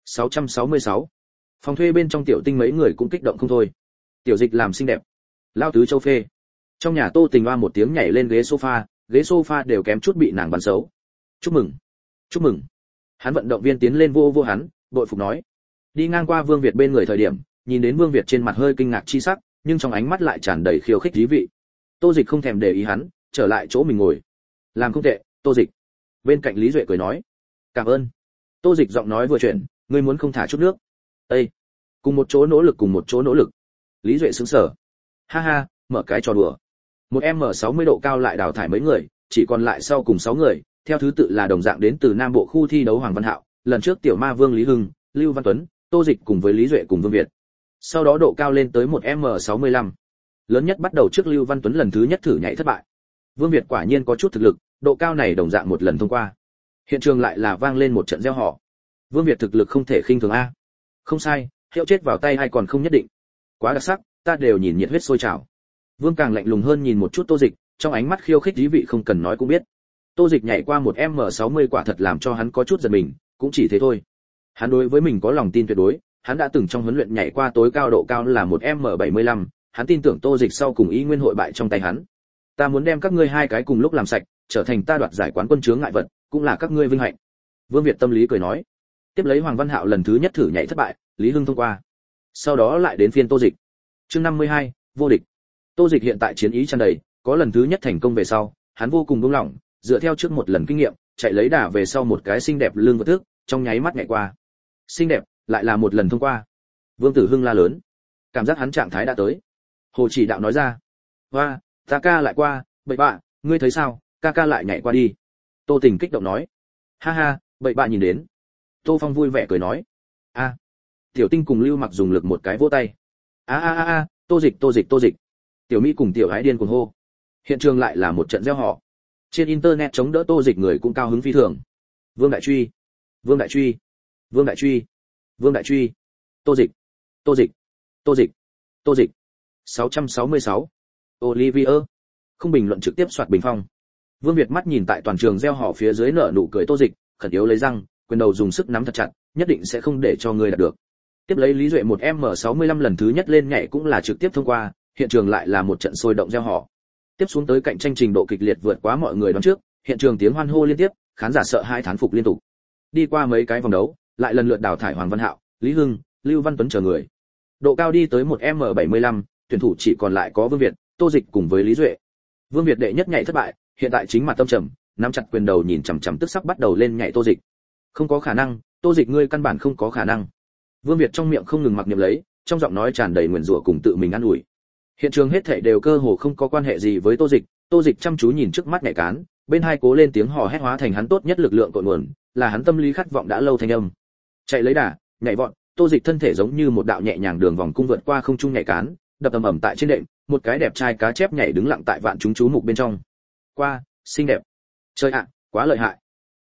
666. Phòng thuê bên trong Tiểu Tinh mấy người cũng kích động không thôi. Tiểu Dịch làm xinh đẹp. Lao tứ châu phê. Trong nhà Tô Tình oa một tiếng nhảy lên ghế sofa đều kém chút bị nàng bắn xấu. Chúc mừng, chúc mừng. Hắn vận động viên tiến lên vô hắn, bội phục nói. Đi ngang qua Vương Việt bên người thời điểm, nhìn đến Vương Việt trên mặt hơi kinh ngạc chi sắc, nhưng trong ánh mắt lại tràn đầy khiêu khích thú vị. Tô Dịch không thèm để ý hắn, trở lại chỗ mình ngồi. Làm không tệ, Tô Dịch. Bên cạnh Lý Duệ cười nói. Cảm ơn. Tô Dịch giọng nói vừa chuyển, ngươi muốn không thả chút nước. Ê! Cùng một chỗ nỗ lực. Lý Duệ sững sờ. Ha ha, mở cái trò đùa. Một M60 độ cao lại đào thải mấy người, chỉ còn lại sau cùng 6 người, theo thứ tự là đồng dạng đến từ Nam Bộ khu thi đấu Hoàng Văn Hạo, lần trước Tiểu Ma Vương Lý Hưng, Lưu Văn Tuấn, Tô Dịch cùng với Lý Duệ cùng Vương Việt. Sau đó độ cao lên tới một M65. Lớn nhất bắt đầu trước Lưu Văn Tuấn lần thứ nhất thử nhảy thất bại. Vương Việt quả nhiên có chút thực lực, độ cao này đồng dạng một lần thông qua. Hiện trường lại là vang lên một trận reo hò. Vương Việt thực lực không thể khinh thường a. Không sai, hiệu chết vào tay hay còn không nhất định. Quá đặc sắc, ta đều nhìn nhiệt huyết sôi trào. Vương càng lạnh lùng hơn nhìn một chút Tô Dịch, trong ánh mắt khiêu khích ý vị không cần nói cũng biết. Tô Dịch nhảy qua một M60 quả thật làm cho hắn có chút giật mình, cũng chỉ thế thôi. Hắn đối với mình có lòng tin tuyệt đối, hắn đã từng trong huấn luyện nhảy qua tối cao độ cao là một M75, hắn tin tưởng Tô Dịch sau cùng ý nguyên hội bại trong tay hắn. Ta muốn đem các ngươi hai cái cùng lúc làm sạch, trở thành ta đoạt giải quán quân chướng ngại vật, cũng là các ngươi vinh hạnh. Vương Việt tâm lý cười nói. Tiếp lấy Hoàng Văn Hạo lần thứ nhất thử nhảy thất bại, Lý Hưng thông qua. Sau đó lại đến phiên Tô Dịch. Chương 52, vô địch. Tô Dịch hiện tại chiến ý tràn đầy, có lần thứ nhất thành công về sau, hắn vô cùng buông lỏng, dựa theo trước một lần kinh nghiệm, chạy lấy đà về sau một cái xinh đẹp lưng vượt thước, trong nháy mắt nhảy qua. Xinh đẹp, lại là một lần thông qua. Vương Tử Hưng la lớn. Cảm giác hắn trạng thái đã tới. Hồ Chỉ Đạo nói ra. Hoa, ta ca lại qua, bậy bạ, ngươi thấy sao, ca ca lại nhảy qua đi. Tô Tình kích động nói. Ha ha, bậy bạ nhìn đến. Tô Phong vui vẻ cười nói. A. Tiểu Tinh cùng Lưu Mặc dùng lực một cái vỗ tay. A, Tô Dịch, Tô Dịch, Tô Dịch. Tiểu Mỹ cùng Tiểu Ái điên cuồng hô. Hiện trường lại là một trận reo hò. Trên internet chống đỡ Tô Dịch người cũng cao hứng phi thường. Vương Đại Truy, Vương Đại Truy, Vương Đại Truy, Vương Đại Truy. Tô Dịch, Tô Dịch, Tô Dịch, Tô Dịch. 666. Olivier. Không bình luận trực tiếp soạt bình phong. Vương Việt mắt nhìn tại toàn trường reo hò phía dưới nở nụ cười Tô Dịch, khẩn yếu lấy răng, quyền đầu dùng sức nắm thật chặt, nhất định sẽ không để cho người đạt được. Tiếp lấy Lý Duệ một M65 lần thứ nhất lên nhảy cũng là trực tiếp thông qua, hiện trường lại là một trận sôi động reo hò. Tiếp xuống tới cạnh tranh trình độ kịch liệt vượt quá mọi người đoán trước, hiện trường tiếng hoan hô liên tiếp, khán giả sợ hãi thán phục liên tục. Đi qua mấy cái vòng đấu, lại lần lượt đào thải Hoàng Văn Hạo, Lý Hưng, Lưu Văn Tuấn chờ người. Độ cao đi tới một M75, tuyển thủ chỉ còn lại có Vương Việt, Tô Dịch cùng với Lý Duệ. Vương Việt đệ nhất nhảy thất bại, hiện tại chính mặt tâm trầm, nắm chặt quyền đầu nhìn chằm chằm tức sắc bắt đầu lên nhảy Tô Dịch. Không có khả năng, Tô Dịch ngươi căn bản không có khả năng. Vương Việt trong miệng không ngừng mặc niệm lấy, trong giọng nói tràn đầy nguyền rủa cùng tự mình ăn ủi. Hiện trường hết thảy đều cơ hồ không có quan hệ gì với Tô Dịch chăm chú nhìn trước mắt nhảy cán, bên hai cố lên tiếng hò hét hóa thành hắn tốt nhất lực lượng cội nguồn, là hắn tâm lý khát vọng đã lâu thanh âm. Chạy lấy đà, nhảy vọt, Tô Dịch thân thể giống như một đạo nhẹ nhàng đường vòng cung vượt qua không trung nhảy cán, đập ầm ầm tại trên đệm, một cái đẹp trai cá chép nhảy đứng lặng tại vạn chúng chú mục bên trong. Qua, xinh đẹp. Trời ạ, quá lợi hại.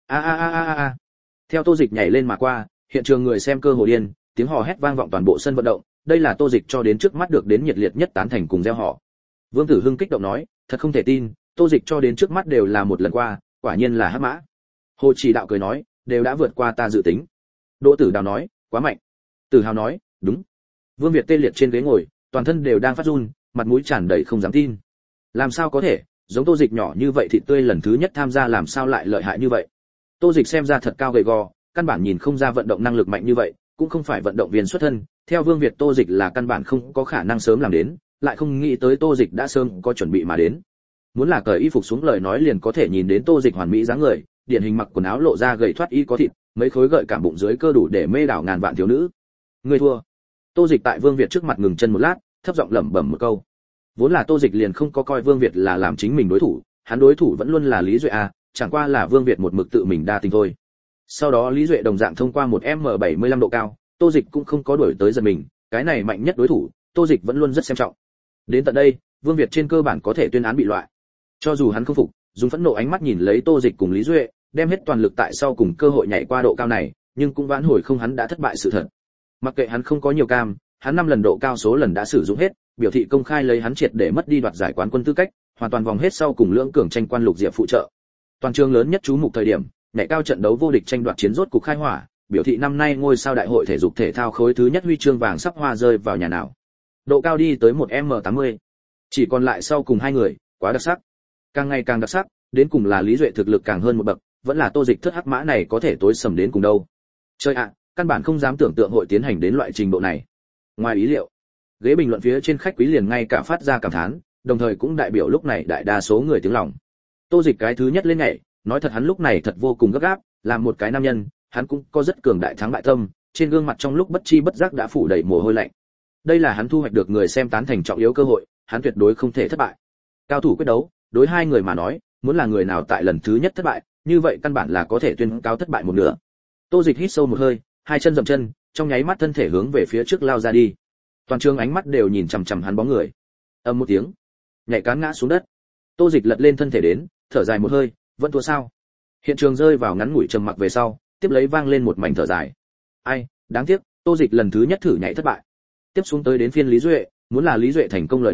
A. Theo Tô Dịch nhảy lên mà qua, hiện trường người xem cơ hồ điên, tiếng hò hét vang vọng toàn bộ sân vận động, đây là Tô Dịch cho đến trước mắt được đến nhiệt liệt nhất tán thành cùng reo hò. Vương Tử Hưng kích động nói, thật không thể tin, Tô Dịch cho đến trước mắt đều là một lần qua, quả nhiên là hắc mã. Hồ Chỉ Đạo cười nói, đều đã vượt qua ta dự tính. Đỗ Tử Đào nói, quá mạnh. Tử Hào nói, đúng. Vương Việt tê liệt trên ghế ngồi, toàn thân đều đang phát run, mặt mũi tràn đầy không dám tin. Làm sao có thể, giống Tô Dịch nhỏ như vậy thịt tươi lần thứ nhất tham gia làm sao lại lợi hại như vậy? Tô Dịch xem ra thật cao gầy gò, căn bản nhìn không ra vận động năng lực mạnh như vậy, cũng không phải vận động viên xuất thân, theo Vương Việt Tô Dịch là căn bản không có khả năng sớm làm đến, lại không nghĩ tới Tô Dịch đã sớm có chuẩn bị mà đến. Muốn là cởi y phục xuống lời nói liền có thể nhìn đến Tô Dịch hoàn mỹ dáng người, điển hình mặc quần áo lộ ra gầy thoát y có thịt, mấy khối gợi cảm bụng dưới cơ đủ để mê đảo ngàn vạn thiếu nữ. Người thua. Tô Dịch tại Vương Việt trước mặt ngừng chân một lát, thấp giọng lẩm bẩm một câu. Vốn là Tô Dịch liền không có coi Vương Việt là làm chính mình đối thủ, hắn đối thủ vẫn luôn là Lý Duệ a, chẳng qua là Vương Việt một mực tự mình đa tình thôi. Sau đó Lý Duệ đồng dạng thông qua một M75 độ cao, Tô Dịch cũng không có đuổi tới giật mình, cái này mạnh nhất đối thủ, Tô Dịch vẫn luôn rất xem trọng. Đến tận đây, Vương Việt trên cơ bản có thể tuyên án bị loại. Cho dù hắn không phục, dùng phẫn nộ ánh mắt nhìn lấy Tô Dịch cùng Lý Duệ, đem hết toàn lực tại sau cùng cơ hội nhảy qua độ cao này, nhưng cũng vãn hồi không hắn đã thất bại sự thật. Mặc kệ hắn không có nhiều cam, hắn 5 lần độ cao số lần đã sử dụng hết, biểu thị công khai lấy hắn triệt để mất đi đoạt giải quán quân tư cách, hoàn toàn vòng hết sau cùng lưỡng cường tranh quan lục diệp phụ trợ. Toàn trường lớn nhất chú mục thời điểm, nhảy cao trận đấu vô địch tranh đoạt chiến rốt cục khai hỏa, biểu thị năm nay ngôi sao đại hội thể dục thể thao khối thứ nhất huy chương vàng sắp hoa rơi vào nhà nào. Độ cao đi tới 1m80. Chỉ còn lại sau cùng hai người, quá đặc sắc. Càng ngày càng đặc sắc, đến cùng là Lý Duệ thực lực càng hơn một bậc, vẫn là Tô Dịch thất hắc mã này có thể tối sầm đến cùng đâu. Chơi ạ, căn bản không dám tưởng tượng hội tiến hành đến loại trình độ này. Ngoài ý liệu, ghế bình luận phía trên khách quý liền ngay cả phát ra cảm thán, đồng thời cũng đại biểu lúc này đại đa số người tiếng lòng. Tô Dịch cái thứ nhất lên nhảy, nói thật hắn lúc này thật vô cùng gấp gáp, làm một cái nam nhân, hắn cũng có rất cường đại thắng bại tâm, trên gương mặt trong lúc bất chi bất giác đã phủ đầy mồ hôi lạnh. Đây là hắn thu hoạch được người xem tán thành trọng yếu cơ hội, hắn tuyệt đối không thể thất bại. Cao thủ quyết đấu, đối hai người mà nói, muốn là người nào tại lần thứ nhất thất bại, như vậy căn bản là có thể tuyên cáo thất bại một nửa. Tô Dịch hít sâu một hơi, hai chân dậm chân, trong nháy mắt thân thể hướng về phía trước lao ra đi. Toàn trường ánh mắt đều nhìn chằm chằm hắn bóng người. Ầm một tiếng, nhảy cán ngã xuống đất. Tô Dịch lật lên thân thể đến, thở dài một hơi, vẫn thua sao? Hiện trường rơi vào ngắn ngủi trầm mặc về sau, tiếp lấy vang lên một mảnh thở dài. Ai, đáng tiếc, Tô Dịch lần thứ nhất thử nhảy thất bại. Tiếp xuống tới đến phiên Lý Duệ, muốn là Lý Duệ thành công lời nói,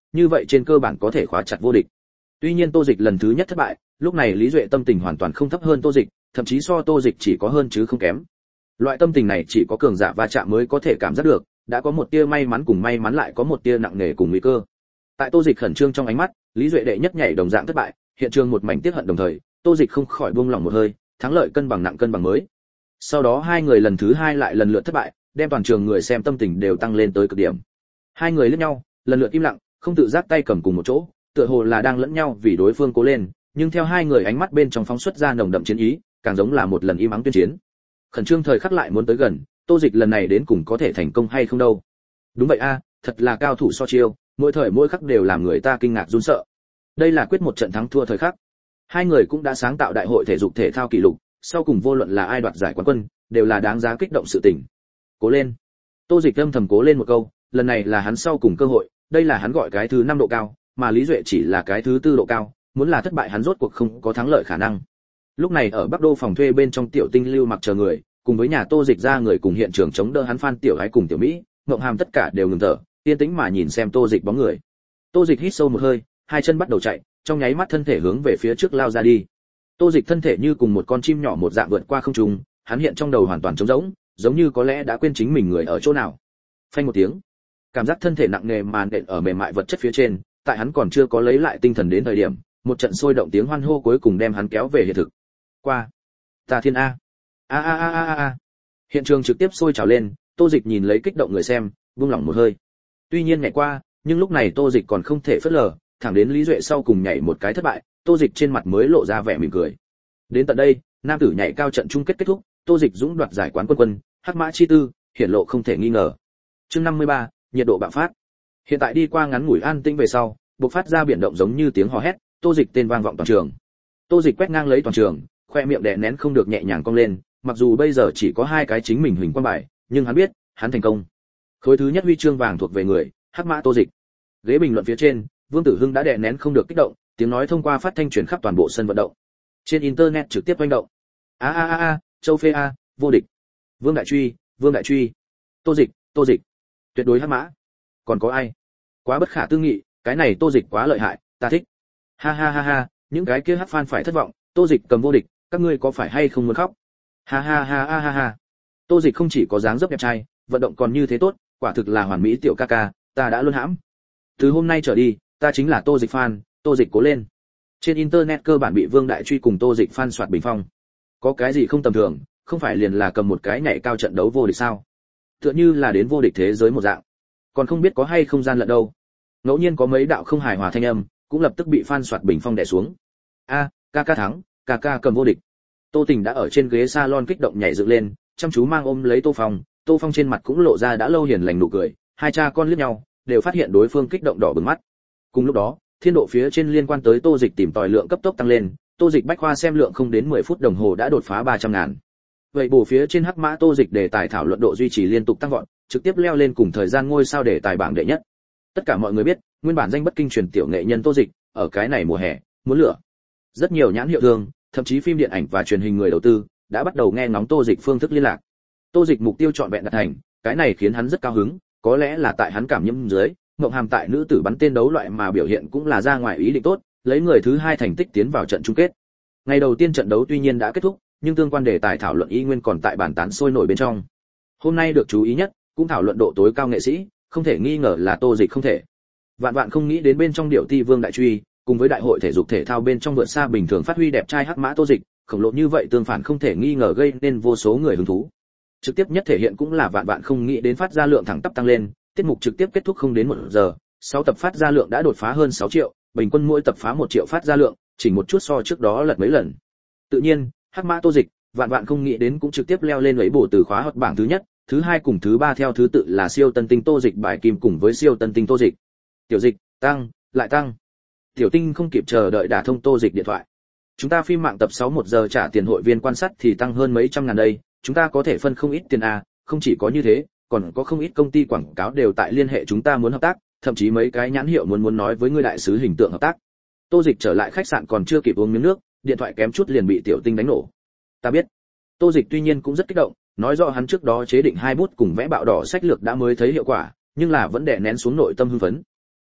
như vậy trên cơ bản có thể khóa chặt vô địch. Tuy nhiên Tô Dịch lần thứ nhất thất bại, lúc này Lý Duệ tâm tình hoàn toàn không thấp hơn Tô Dịch, thậm chí so Tô Dịch chỉ có hơn chứ không kém. Loại tâm tình này chỉ có cường giả va chạm mới có thể cảm giác được, đã có một tia may mắn cùng may mắn lại có một tia nặng nề cùng nguy cơ. Tại Tô Dịch khẩn trương trong ánh mắt, Lý Duệ đệ nhất nhảy đồng dạng thất bại, hiện trường một mảnh tiếc hận đồng thời, Tô Dịch không khỏi buông lỏng một hơi, thắng lợi cân bằng nặng cân bằng mới. Sau đó hai người lần thứ hai lại lần lượt thất bại, đem toàn trường người xem tâm tình đều tăng lên tới cực điểm. Hai người liếc nhau, lần lượt im lặng, không tự giác tay cầm cùng một chỗ, tựa hồ là đang lẫn nhau vì đối phương cố lên, nhưng theo hai người ánh mắt bên trong phóng xuất ra nồng đậm chiến ý, càng giống là một lần im ắng tuyên chiến. Khẩn trương thời khắc lại muốn tới gần, Tô Dịch lần này đến cùng có thể thành công hay không đâu. Đúng vậy a, thật là cao thủ so chiêu, mỗi thời mỗi khắc đều làm người ta kinh ngạc run sợ. Đây là quyết một trận thắng thua thời khắc. Hai người cũng đã sáng tạo đại hội thể dục thể thao kỷ lục, sau cùng vô luận là ai đoạt giải quán quân, đều là đáng giá kích động sự tình. Cố lên. Tô Dịch âm thầm cố lên một câu, lần này là hắn sau cùng cơ hội, đây là hắn gọi cái thứ 5 độ cao, mà Lý Duệ chỉ là cái thứ 4 độ cao, muốn là thất bại hắn rốt cuộc không có thắng lợi khả năng. Lúc này ở Bắc Đô phòng thuê bên trong Tiểu Tinh Lưu mặc chờ người, cùng với nhà Tô Dịch ra người cùng hiện trường chống đỡ hắn Phan Tiểu Ái cùng Tiểu Mỹ, Ngộng Hàm tất cả đều ngừng thở, yên tĩnh mà nhìn xem Tô Dịch bóng người. Tô Dịch hít sâu một hơi, hai chân bắt đầu chạy, trong nháy mắt thân thể hướng về phía trước lao ra đi. Tô Dịch thân thể như cùng một con chim nhỏ một dạng vượt qua không trung, hắn hiện trong đầu hoàn toàn trống rỗng, giống như có lẽ đã quên chính mình người ở chỗ nào. Phanh một tiếng, cảm giác thân thể nặng nề màn đện ở mềm mại vật chất phía trên, tại hắn còn chưa có lấy lại tinh thần đến thời điểm, một trận sôi động tiếng hoan hô cuối cùng đem hắn kéo về hiện thực. Qua, Ta Thiên a. A a a a a. Hiện trường trực tiếp sôi trào lên, Tô Dịch nhìn lấy kích động người xem, buông lỏng một hơi. Tuy nhiên nhảy qua, nhưng lúc này Tô Dịch còn không thể phớt lờ, thẳng đến Lý Duệ sau cùng nhảy một cái thất bại, Tô Dịch trên mặt mới lộ ra vẻ mỉm cười. Đến tận đây, nam tử nhảy cao trận chung kết kết thúc, Tô Dịch dũng đoạt giải quán quân, Hắc Mã chi tư, hiển lộ không thể nghi ngờ. Chương 53, nhiệt độ bạo phát. Hiện tại đi qua ngắn ngủi an tĩnh về sau, bộc phát ra biển động giống như tiếng hò hét, Tô Dịch tên vang vọng toàn trường. Tô Dịch quét ngang lấy toàn trường, khoe miệng đè nén không được nhẹ nhàng cong lên, mặc dù bây giờ chỉ có hai cái chính mình huỳnh quang bài, nhưng hắn biết, hắn thành công. Khối thứ nhất huy chương vàng thuộc về người, Hắc Mã Tô Dịch. Ghế bình luận phía trên, Vương Tử Hưng đã đè nén không được kích động, tiếng nói thông qua phát thanh truyền khắp toàn bộ sân vận động. Trên internet trực tiếp hoành động. A a a a, Châu Phê a, vô địch. Vương Đại Truy, Vương Đại Truy. Tô Dịch, Tô Dịch. Tuyệt đối Hắc Mã. Còn có ai? Quá bất khả tư nghị, cái này Tô Dịch quá lợi hại, ta thích. Ha ha ha ha, những cái kia hắc fan phải thất vọng, Tô Dịch cầm vô địch, các ngươi có phải hay không muốn khóc? Ha ha ha ha ha ha. Tô Dịch không chỉ có dáng dấp đẹp trai, vận động còn như thế tốt, quả thực là hoàn mỹ tiểu ca ca, ta đã luôn hãm. Từ hôm nay trở đi, ta chính là Tô Dịch fan, Tô Dịch cố lên. Trên internet cơ bản bị Vương Đại Truy cùng Tô Dịch fan soạt bình phong. Có cái gì không tầm thường, không phải liền là cầm một cái nhảy cao trận đấu vô địch sao? Tựa như là đến vô địch thế giới một dạng. Còn không biết có hay không gian lận đâu. Ngẫu nhiên có mấy đạo không hài hòa thanh âm, cũng lập tức bị fan soạt bình phong đè xuống. A, ca ca thắng, ca ca cầm vô địch. Tô Tình đã ở trên ghế salon kích động nhảy dựng lên, chăm chú mang ôm lấy Tô Phong trên mặt cũng lộ ra đã lâu hiền lành nụ cười, hai cha con liếc nhau, đều phát hiện đối phương kích động đỏ bừng mắt. Cùng lúc đó, thiên độ phía trên liên quan tới Tô Dịch tìm tòi lượng cấp tốc tăng lên, Tô Dịch bách khoa xem lượng không đến 10 phút đồng hồ đã đột phá 300.000. Vậy bổ phía trên Hắc Mã Tô Dịch đề tài thảo luận độ duy trì liên tục tăng vọt, trực tiếp leo lên cùng thời gian ngôi sao đề tài bảng đệ nhất. Tất cả mọi người biết, nguyên bản danh bất kinh truyền tiểu nghệ nhân Tô Dịch, ở cái này mùa hè, muốn lửa. Rất nhiều nhãn hiệu thương, thậm chí phim điện ảnh và truyền hình người đầu tư đã bắt đầu nghe ngóng Tô Dịch phương thức liên lạc. Tô Dịch mục tiêu chọn vẹn đạt thành, cái này khiến hắn rất cao hứng, có lẽ là tại hắn cảm nhiễm dưới, Ngộng Hàm tại nữ tử bắn tên đấu loại mà biểu hiện cũng là ra ngoài ý định tốt, lấy người thứ hai thành tích tiến vào trận chung kết. Ngày đầu tiên trận đấu tuy nhiên đã kết thúc, nhưng tương quan đề tài thảo luận y nguyên còn tại bàn tán sôi nổi bên trong. Hôm nay được chú ý nhất, cũng thảo luận độ tối cao nghệ sĩ, không thể nghi ngờ là Tô Dịch không thể. Vạn vạn không nghĩ đến bên trong điệu ti Vương Đại Truy, cùng với đại hội thể dục thể thao bên trong vượt xa bình thường phát huy đẹp trai Hắc Mã Tô Dịch, khổng lồ như vậy tương phản không thể nghi ngờ gây nên vô số người hứng thú. Trực tiếp nhất thể hiện cũng là vạn vạn không nghĩ đến phát ra lượng thẳng tắp tăng lên, tiết mục trực tiếp kết thúc không đến 1 giờ, 6 tập phát ra lượng đã đột phá hơn 6 triệu, bình quân mỗi tập phá 1 triệu phát ra lượng, chỉ một chút so trước đó lật mấy lần. Tự nhiên, Hắc Mã Tô Dịch, vạn vạn không nghĩ đến cũng trực tiếp leo lên lấy bổ từ khóa hot bảng thứ nhất, thứ hai cùng thứ ba theo thứ tự là siêu tân tinh Tô Dịch bài kim cùng với siêu tân tinh Tô Dịch. Tiểu Dịch, tăng, lại tăng. Tiểu Tinh không kịp chờ đợi đả thông Tô Dịch điện thoại. Chúng ta phim mạng tập 6 1 giờ trả tiền hội viên quan sát thì tăng hơn mấy trăm ngàn đây, chúng ta có thể phân không ít tiền à, không chỉ có như thế, còn có không ít công ty quảng cáo đều tại liên hệ chúng ta muốn hợp tác, thậm chí mấy cái nhãn hiệu muốn nói với ngươi đại sứ hình tượng hợp tác. Tô Dịch trở lại khách sạn còn chưa kịp uống miếng nước, điện thoại kém chút liền bị Tiểu Tinh đánh nổ. Ta biết. Tô Dịch tuy nhiên cũng rất kích động, nói rõ hắn trước đó chế định 2 bút cùng vẽ bạo đỏ sách lược đã mới thấy hiệu quả, nhưng là vẫn đè nén xuống nội tâm hưng phấn.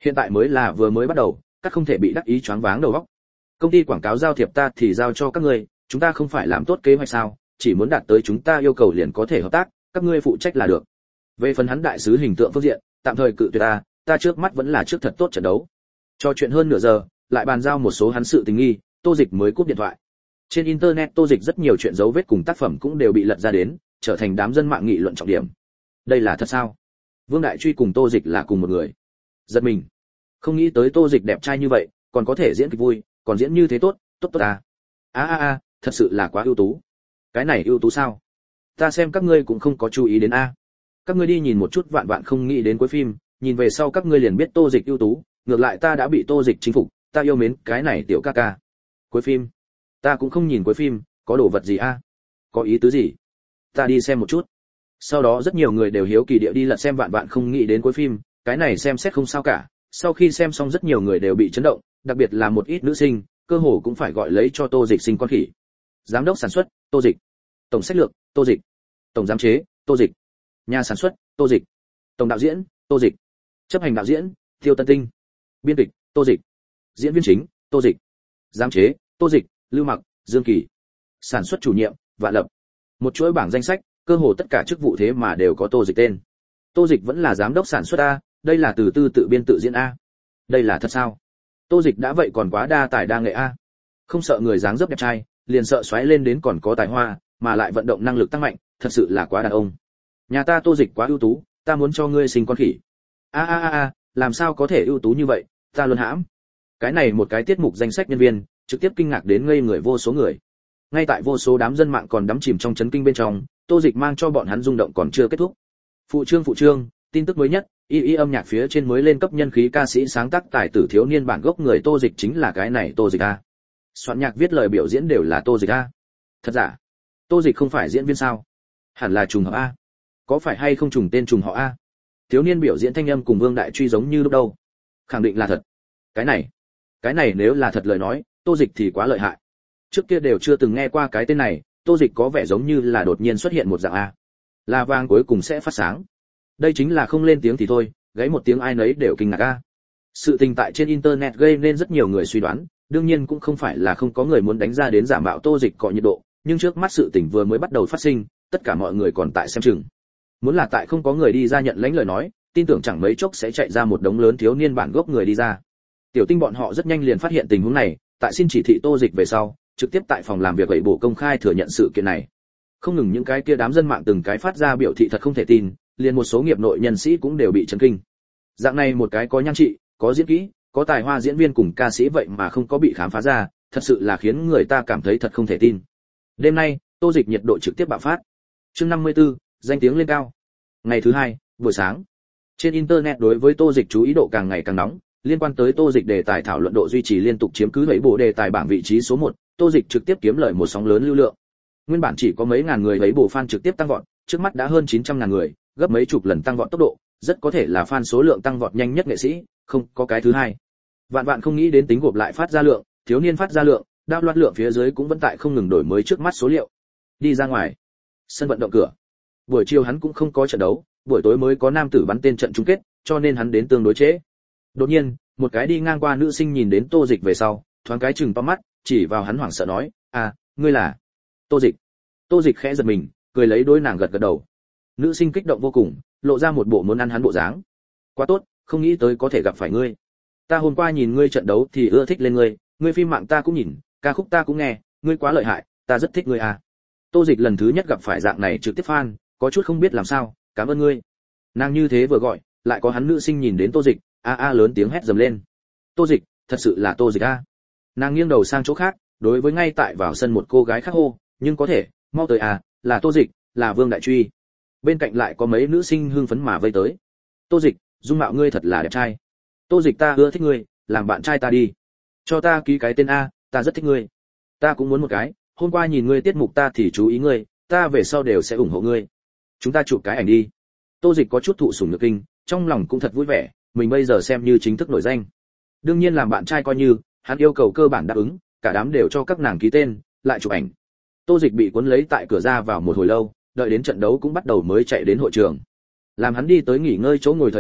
Hiện tại mới là vừa mới bắt đầu, các không thể bị đắc ý choáng váng đầu óc. Công ty quảng cáo giao thiệp ta thì giao cho các ngươi, chúng ta không phải làm tốt kế hoạch sao, chỉ muốn đạt tới chúng ta yêu cầu liền có thể hợp tác, các ngươi phụ trách là được. Về phần hắn đại sứ hình tượng phương diện, tạm thời cự tuyệt ta trước mắt vẫn là trước thật tốt trận đấu. Trò chuyện hơn nửa giờ, lại bàn giao một số hắn sự tình nghi, Tô Dịch mới cúp điện thoại. Trên internet Tô Dịch rất nhiều chuyện dấu vết cùng tác phẩm cũng đều bị lật ra đến, trở thành đám dân mạng nghị luận trọng điểm. Đây là thật sao? Vương Đại Truy cùng Tô Dịch là cùng một người. Giật mình. Không nghĩ tới Tô Dịch đẹp trai như vậy, còn có thể diễn kịch vui, còn diễn như thế tốt à. Thật sự là quá ưu tú. Cái này ưu tú sao? Ta xem các ngươi cũng không có chú ý đến a. Các ngươi đi nhìn một chút, vạn vạn không nghĩ đến cuối phim, nhìn về sau các ngươi liền biết Tô Dịch ưu tú, ngược lại ta đã bị Tô Dịch chinh phục, ta yêu mến cái này tiểu ca ca. Cuối phim? Ta cũng không nhìn cuối phim, có đồ vật gì a? Có ý tứ gì? Ta đi xem một chút. Sau đó rất nhiều người đều hiếu kỳ địa đi lật xem vạn vạn không nghĩ đến cuối phim, cái này xem xét không sao cả. Sau khi xem xong rất nhiều người đều bị chấn động, đặc biệt là một ít nữ sinh, cơ hồ cũng phải gọi lấy cho Tô Dịch sinh con khỉ. Giám đốc sản xuất, Tô Dịch. Tổng sách lược, Tô Dịch. Tổng giám chế, Tô Dịch. Nhà sản xuất, Tô Dịch. Tổng đạo diễn, Tô Dịch. Chấp hành đạo diễn, Tiêu Tân Tinh. Biên kịch, Tô Dịch. Diễn viên chính, Tô Dịch. Giám chế, Tô Dịch, Lưu Mặc, Dương Kỳ. Sản xuất chủ nhiệm, Vạn Lập. Một chuỗi bảng danh sách, cơ hồ tất cả chức vụ thế mà đều có Tô Dịch tên. Tô Dịch vẫn là giám đốc sản xuất a, đây là từ tư tự biên tự diễn a. Đây là thật sao? Tô Dịch đã vậy còn quá đa tài đa nghệ a. Không sợ người dáng dấp đẹp trai, liền sợ xoáy lên đến còn có tài hoa, mà lại vận động năng lực tăng mạnh, thật sự là quá đàn ông. Nhà ta Tô Dịch quá ưu tú, ta muốn cho ngươi sinh con khỉ. Làm sao có thể ưu tú như vậy, ta luôn hãm. Cái này một cái tiết mục danh sách nhân viên, trực tiếp kinh ngạc đến ngây người vô số người. Ngay tại vô số đám dân mạng còn đắm chìm trong chấn kinh bên trong, Tô Dịch mang cho bọn hắn rung động còn chưa kết thúc. Phụ trương, tin tức mới nhất, y âm nhạc phía trên mới lên cấp nhân khí ca sĩ sáng tác tài tử thiếu niên bản gốc người Tô Dịch chính là cái này Tô Dịch a. Soạn nhạc viết lời biểu diễn đều là Tô Dịch a. Thật giả? Tô Dịch không phải diễn viên sao? Hẳn là trùng hợp a. Có phải hay không trùng tên trùng họ a? Thiếu niên biểu diễn thanh âm cùng Vương Đại Truy giống như lúc đâu? Khẳng định là thật. Cái này nếu là thật lời nói, Tô Dịch thì quá lợi hại. Trước kia đều chưa từng nghe qua cái tên này, Tô Dịch có vẻ giống như là đột nhiên xuất hiện một dạng a. Là vàng cuối cùng sẽ phát sáng. Đây chính là không lên tiếng thì thôi, gáy một tiếng ai nấy đều kinh ngạc a. Sự tình tại trên internet gây nên rất nhiều người suy đoán, đương nhiên cũng không phải là không có người muốn đánh ra đến giả mạo Tô Dịch cọ nhiệt độ, nhưng trước mắt sự tình vừa mới bắt đầu phát sinh, tất cả mọi người còn tại xem chừng. Muốn là tại không có người đi ra nhận lãnh lời nói, tin tưởng chẳng mấy chốc sẽ chạy ra một đống lớn thiếu niên bản gốc người đi ra. Tiểu Tinh bọn họ rất nhanh liền phát hiện tình huống này, tại xin chỉ thị Tô Dịch về sau, trực tiếp tại phòng làm việc vậy bổ công khai thừa nhận sự kiện này. Không ngừng những cái kia đám dân mạng từng cái phát ra biểu thị thật không thể tin, liền một số nghiệp nội nhân sĩ cũng đều bị chấn kinh. Dạng này một cái có nhan trị, có diễn kỹ, có tài hoa diễn viên cùng ca sĩ vậy mà không có bị khám phá ra, thật sự là khiến người ta cảm thấy thật không thể tin. Đêm nay, Tô Dịch nhiệt độ trực tiếp bạo phát. Chương 54, danh tiếng lên cao. Ngày thứ hai, buổi sáng. Trên internet đối với Tô Dịch chú ý độ càng ngày càng nóng, liên quan tới Tô Dịch đề tài thảo luận độ duy trì liên tục chiếm cứ 7 bộ đề tài bảng vị trí số 1, Tô Dịch trực tiếp kiếm lời một sóng lớn lưu lượng. Nguyên bản chỉ có mấy ngàn người lấy bộ fan trực tiếp tăng vọt, trước mắt đã hơn 900.000 người, gấp mấy chục lần tăng vọt tốc độ, rất có thể là fan số lượng tăng vọt nhanh nhất nghệ sĩ, không có cái thứ hai. Vạn vạn không nghĩ đến tính gộp lại phát ra lượng, thiếu niên phát ra lượng, đao loạt lượng phía dưới cũng vẫn tại không ngừng đổi mới trước mắt số liệu. Đi ra ngoài, sân vận động cửa. Buổi chiều hắn cũng không có trận đấu, buổi tối mới có nam tử bắn tên trận chung kết, cho nên hắn đến tương đối trễ. Đột nhiên, một cái đi ngang qua nữ sinh nhìn đến Tô Dịch về sau, thoáng cái chừng to mắt, chỉ vào hắn hoảng sợ nói, ngươi là Tô Dịch. Tô Dịch khẽ giật mình, cười lấy đôi nàng gật gật đầu. Nữ sinh kích động vô cùng, lộ ra một bộ muốn ăn hắn bộ dáng. Quá tốt, không nghĩ tới có thể gặp phải ngươi. Ta hôm qua nhìn ngươi trận đấu thì ưa thích lên ngươi, ngươi phim mạng ta cũng nhìn, ca khúc ta cũng nghe, ngươi quá lợi hại, ta rất thích ngươi à. Tô Dịch lần thứ nhất gặp phải dạng này trực tiếp fan, có chút không biết làm sao, cảm ơn ngươi. Nàng như thế vừa gọi, lại có hắn nữ sinh nhìn đến Tô Dịch, lớn tiếng hét dầm lên. Tô Dịch, thật sự là Tô Dịch a. Nàng nghiêng đầu sang chỗ khác, đối với ngay tại vào sân một cô gái khác hô, nhưng có thể, mau tới là Tô Dịch, là Vương Đại Truy. Bên cạnh lại có mấy nữ sinh hưng phấn mà vây tới. Tô Dịch, dung mạo ngươi thật là đẹp trai. Tô Dịch ta ưa thích ngươi, làm bạn trai ta đi. Cho ta ký cái tên a, ta rất thích ngươi. Ta cũng muốn một cái, hôm qua nhìn ngươi tiết mục ta thì chú ý ngươi, ta về sau đều sẽ ủng hộ ngươi. Chúng ta chụp cái ảnh đi. Tô Dịch có chút thụ sủng nhược kinh, trong lòng cũng thật vui vẻ, mình bây giờ xem như chính thức nổi danh. Đương nhiên làm bạn trai coi như, hắn yêu cầu cơ bản đáp ứng, cả đám đều cho các nàng ký tên, lại chụp ảnh. Tô Dịch bị cuốn lấy tại cửa ra vào một hồi lâu, đợi đến trận đấu cũng bắt đầu mới chạy đến hội trường. Làm hắn đi tới nghỉ ngơi chỗ ngồi thời điểm,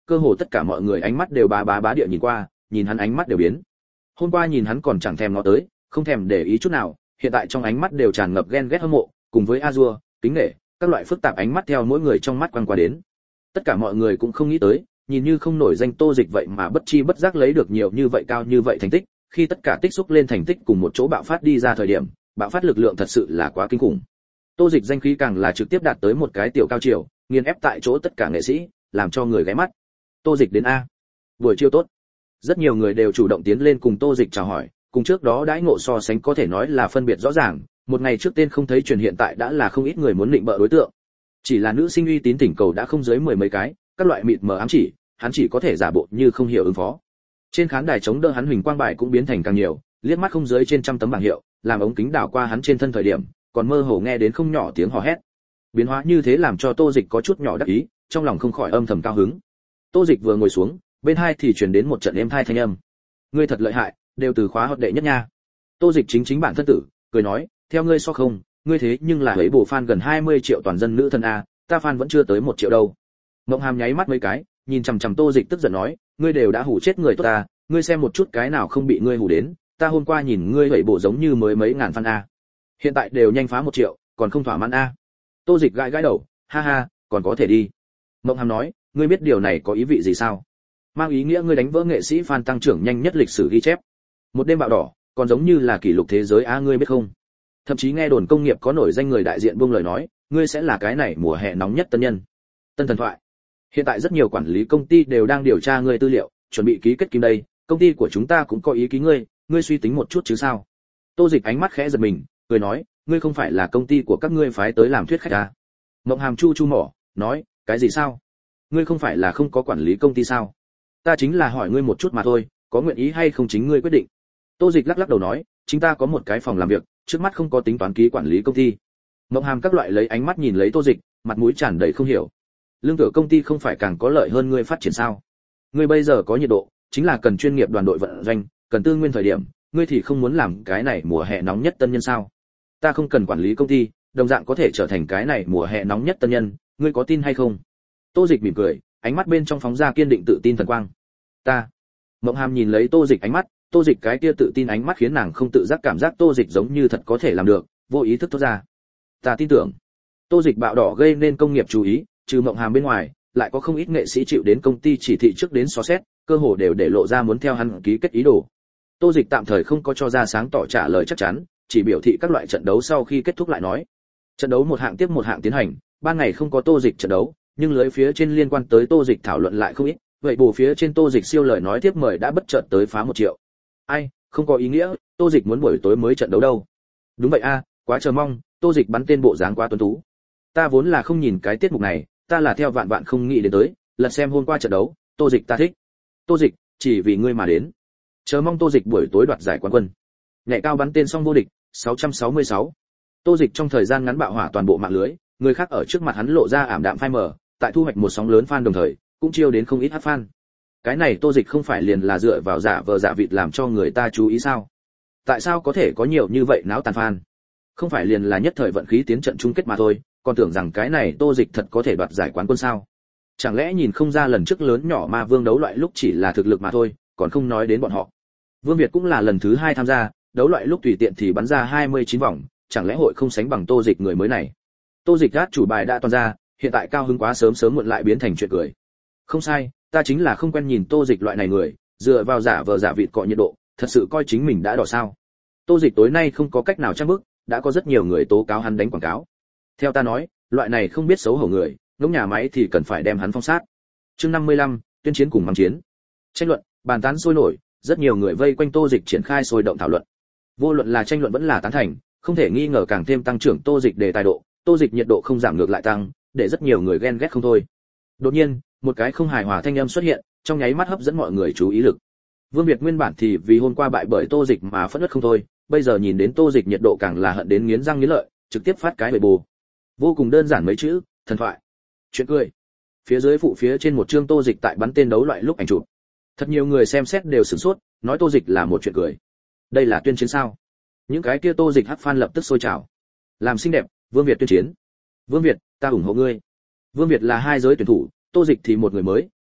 cơ hồ tất cả mọi người ánh mắt đều bá địa nhìn qua, nhìn hắn ánh mắt đều biến. Hôm qua nhìn hắn còn chẳng thèm ngó tới, không thèm để ý chút nào, hiện tại trong ánh mắt đều tràn ngập ghen ghét hâm mộ, cùng với azure, kính nể, các loại phức tạp ánh mắt theo mỗi người trong mắt quăng qua đến. Tất cả mọi người cũng không nghĩ tới, nhìn như không nổi danh Tô Dịch vậy mà bất chi bất giác lấy được nhiều như vậy cao như vậy thành tích, khi tất cả tích xúc lên thành tích cùng một chỗ bạo phát đi ra thời điểm, bạo phát lực lượng thật sự là quá kinh khủng. Tô Dịch danh khí càng là trực tiếp đạt tới một cái tiểu cao chiều, nghiền ép tại chỗ tất cả nghệ sĩ, làm cho người ghé mắt. Tô Dịch đến a. Buổi chiều tốt. Rất nhiều người đều chủ động tiến lên cùng Tô Dịch chào hỏi, cùng trước đó đãi ngộ so sánh có thể nói là phân biệt rõ ràng, một ngày trước tên không thấy truyền hiện tại đã là không ít người muốn định bợ đối tượng. Chỉ là nữ sinh uy tín thỉnh cầu đã không dưới 10 mấy cái, các loại mịt mờ ám chỉ, hắn chỉ có thể giả bộ như không hiểu ứng phó. Trên khán đài chống đỡ hắn huỳnh quang bài cũng biến thành càng nhiều, liếc mắt không dưới trên trăm tấm bảng hiệu, làm ống kính đảo qua hắn trên thân thời điểm, còn mơ hồ nghe đến không nhỏ tiếng hò hét. Biến hóa như thế làm cho Tô Dịch có chút nhỏ đắc ý, trong lòng không khỏi âm thầm cao hứng. Tô Dịch vừa ngồi xuống, bên hai thì truyền đến một trận êm tai thanh âm. Ngươi thật lợi hại, đều từ khóa hợp đệ nhất nha. Tô Dịch chính bản thân tử, cười nói, theo ngươi so không, ngươi thế nhưng là ấy bộ fan gần 20 triệu toàn dân nữ thân a, ta fan vẫn chưa tới 1 triệu đâu. Mộng Hàm nháy mắt mấy cái, nhìn chằm chằm Tô Dịch tức giận nói, ngươi đều đã hù chết người tốt ta, ngươi xem một chút cái nào không bị ngươi hù đến, ta hôm qua nhìn ngươi vậy bộ giống như mới mấy ngàn fan a. Hiện tại đều nhanh phá 1 triệu, còn không thỏa mãn a. Tô Dịch gãi đầu, ha ha, còn có thể đi. Mộng Hàm nói, ngươi biết điều này có ý vị gì sao? Mang ý nghĩa ngươi đánh vỡ nghệ sĩ fan tăng trưởng nhanh nhất lịch sử ghi chép. Một đêm bạo đỏ, còn giống như là kỷ lục thế giới a, ngươi biết không? Thậm chí nghe đồn công nghiệp có nổi danh người đại diện buông lời nói, ngươi sẽ là cái này mùa hè nóng nhất tân nhân. Tân thần thoại. Hiện tại rất nhiều quản lý công ty đều đang điều tra ngươi tư liệu, chuẩn bị ký kết kim đây, công ty của chúng ta cũng có ý ký ngươi, ngươi suy tính một chút chứ sao? Tô Dịch ánh mắt khẽ giật mình, cười nói, ngươi không phải là công ty của các ngươi phái tới làm thuyết khách à? Mộng Hàm chu mỏ, nói, cái gì sao? Ngươi không phải là không có quản lý công ty sao? Ta chính là hỏi ngươi một chút mà thôi, có nguyện ý hay không chính ngươi quyết định. Tô Dịch lắc đầu nói, chúng ta có một cái phòng làm việc, trước mắt không có tính toán ký quản lý công ty. Mộng Hàm các loại lấy ánh mắt nhìn lấy Tô Dịch, mặt mũi tràn đầy không hiểu. Lương tử công ty không phải càng có lợi hơn ngươi phát triển sao? Ngươi bây giờ có nhiệt độ, chính là cần chuyên nghiệp đoàn đội vận doanh, cần tư nguyên thời điểm, ngươi thì không muốn làm cái này mùa hè nóng nhất tân nhân sao? Ta không cần quản lý công ty, đồng dạng có thể trở thành cái này mùa hè nóng nhất tân nhân, ngươi có tin hay không? Tô Dịch mỉm cười, ánh mắt bên trong phóng ra kiên định tự tin thần quang. Ta. Mộng Hàm nhìn lấy Tô Dịch ánh mắt, Tô Dịch cái kia tự tin ánh mắt khiến nàng không tự giác cảm giác Tô Dịch giống như thật có thể làm được, vô ý thức thốt ra. Ta tin tưởng. Tô Dịch bạo đỏ gây nên công nghiệp chú ý, trừ Mộng Hàm bên ngoài, lại có không ít nghệ sĩ chịu đến công ty chỉ thị trước đến xóa xét, cơ hồ đều để lộ ra muốn theo hắn ký kết ý đồ. Tô Dịch tạm thời không có cho ra sáng tỏ trả lời chắc chắn, chỉ biểu thị các loại trận đấu sau khi kết thúc lại nói. Trận đấu một hạng tiếp một hạng tiến hành, ban ngày không có Tô Dịch trận đấu, nhưng lưới phía trên liên quan tới Tô Dịch thảo luận lại không ít, vậy bù phía trên Tô Dịch siêu lời nói tiếp mời đã bất chợt tới phá 1 triệu. Ai, không có ý nghĩa, Tô Dịch muốn buổi tối mới trận đấu đâu. Đúng vậy a, quá chờ mong, Tô Dịch bắn tên bộ dáng quá tuấn tú. Ta vốn là không nhìn cái tiết mục này, ta là theo vạn không nghĩ đến tới, lật xem hôm qua trận đấu, Tô Dịch ta thích. Tô Dịch, chỉ vì ngươi mà đến. Chờ mong Tô Dịch buổi tối đoạt giải quán quân. Nhảy cao bắn tên xong vô địch, 666. Tô Dịch trong thời gian ngắn bạo hỏa toàn bộ mạng lưới, người khác ở trước mặt hắn lộ ra ảm đạm phai mờ, tại thu hoạch một sóng lớn fan đồng thời, cũng chiêu đến không ít hát fan. Cái này Tô Dịch không phải liền là dựa vào giả vờ giả vịt làm cho người ta chú ý sao? Tại sao có thể có nhiều như vậy náo tàn fan? Không phải liền là nhất thời vận khí tiến trận chung kết mà thôi, còn tưởng rằng cái này Tô Dịch thật có thể đoạt giải quán quân sao? Chẳng lẽ nhìn không ra lần trước lớn nhỏ ma vương đấu loại lúc chỉ là thực lực mà thôi, còn không nói đến bọn họ. Vương Việt cũng là lần thứ 2 tham gia, đấu loại lúc tùy tiện thì bắn ra 29 vòng, chẳng lẽ hội không sánh bằng Tô Dịch người mới này. Tô Dịch gác chủ bài đã toàn ra, hiện tại cao hứng quá sớm muộn lại biến thành chuyện cười. Không sai, ta chính là không quen nhìn Tô Dịch loại này người, dựa vào giả vờ giả vịt cọ nhiệt độ, thật sự coi chính mình đã đỏ sao? Tô Dịch tối nay không có cách nào trang bức, đã có rất nhiều người tố cáo hắn đánh quảng cáo. Theo ta nói, loại này không biết xấu hổ người, ngỗng nhà máy thì cần phải đem hắn phong sát. Chương 55, tuyên chiến cùng mắng chiến. Tranh luận, bàn tán sôi nổi, rất nhiều người vây quanh Tô Dịch triển khai sôi động thảo luận. Vô luận là tranh luận vẫn là tán thành, không thể nghi ngờ càng thêm tăng trưởng Tô Dịch đề tài độ, Tô Dịch nhiệt độ không giảm ngược lại tăng, để rất nhiều người ghen ghét không thôi. Đột nhiên, một cái không hài hòa thanh âm xuất hiện, trong nháy mắt hấp dẫn mọi người chú ý lực. Vương Việt nguyên bản thì vì hôm qua bại bởi Tô Dịch mà phẫn nộ không thôi, bây giờ nhìn đến Tô Dịch nhiệt độ càng là hận đến nghiến răng nghiến lợi, trực tiếp phát cái bề bù. Vô cùng đơn giản mấy chữ, thần thoại. Chuyện cười. Phía dưới phụ phía trên một chương Tô Dịch tại bắn tên đấu loại lúc ảnh chụp. Thật nhiều người xem xét đều sửng sốt, nói Tô Dịch là một chuyện cười. Đây là tuyên chiến sao? Những cái kia Tô Dịch hắc fan lập tức sôi trào. Làm xinh đẹp, Vương Việt tuyên chiến. Vương Việt, ta ủng hộ ngươi. Vương Việt là hai giới tuyển thủ, Tô Dịch thì một người mới,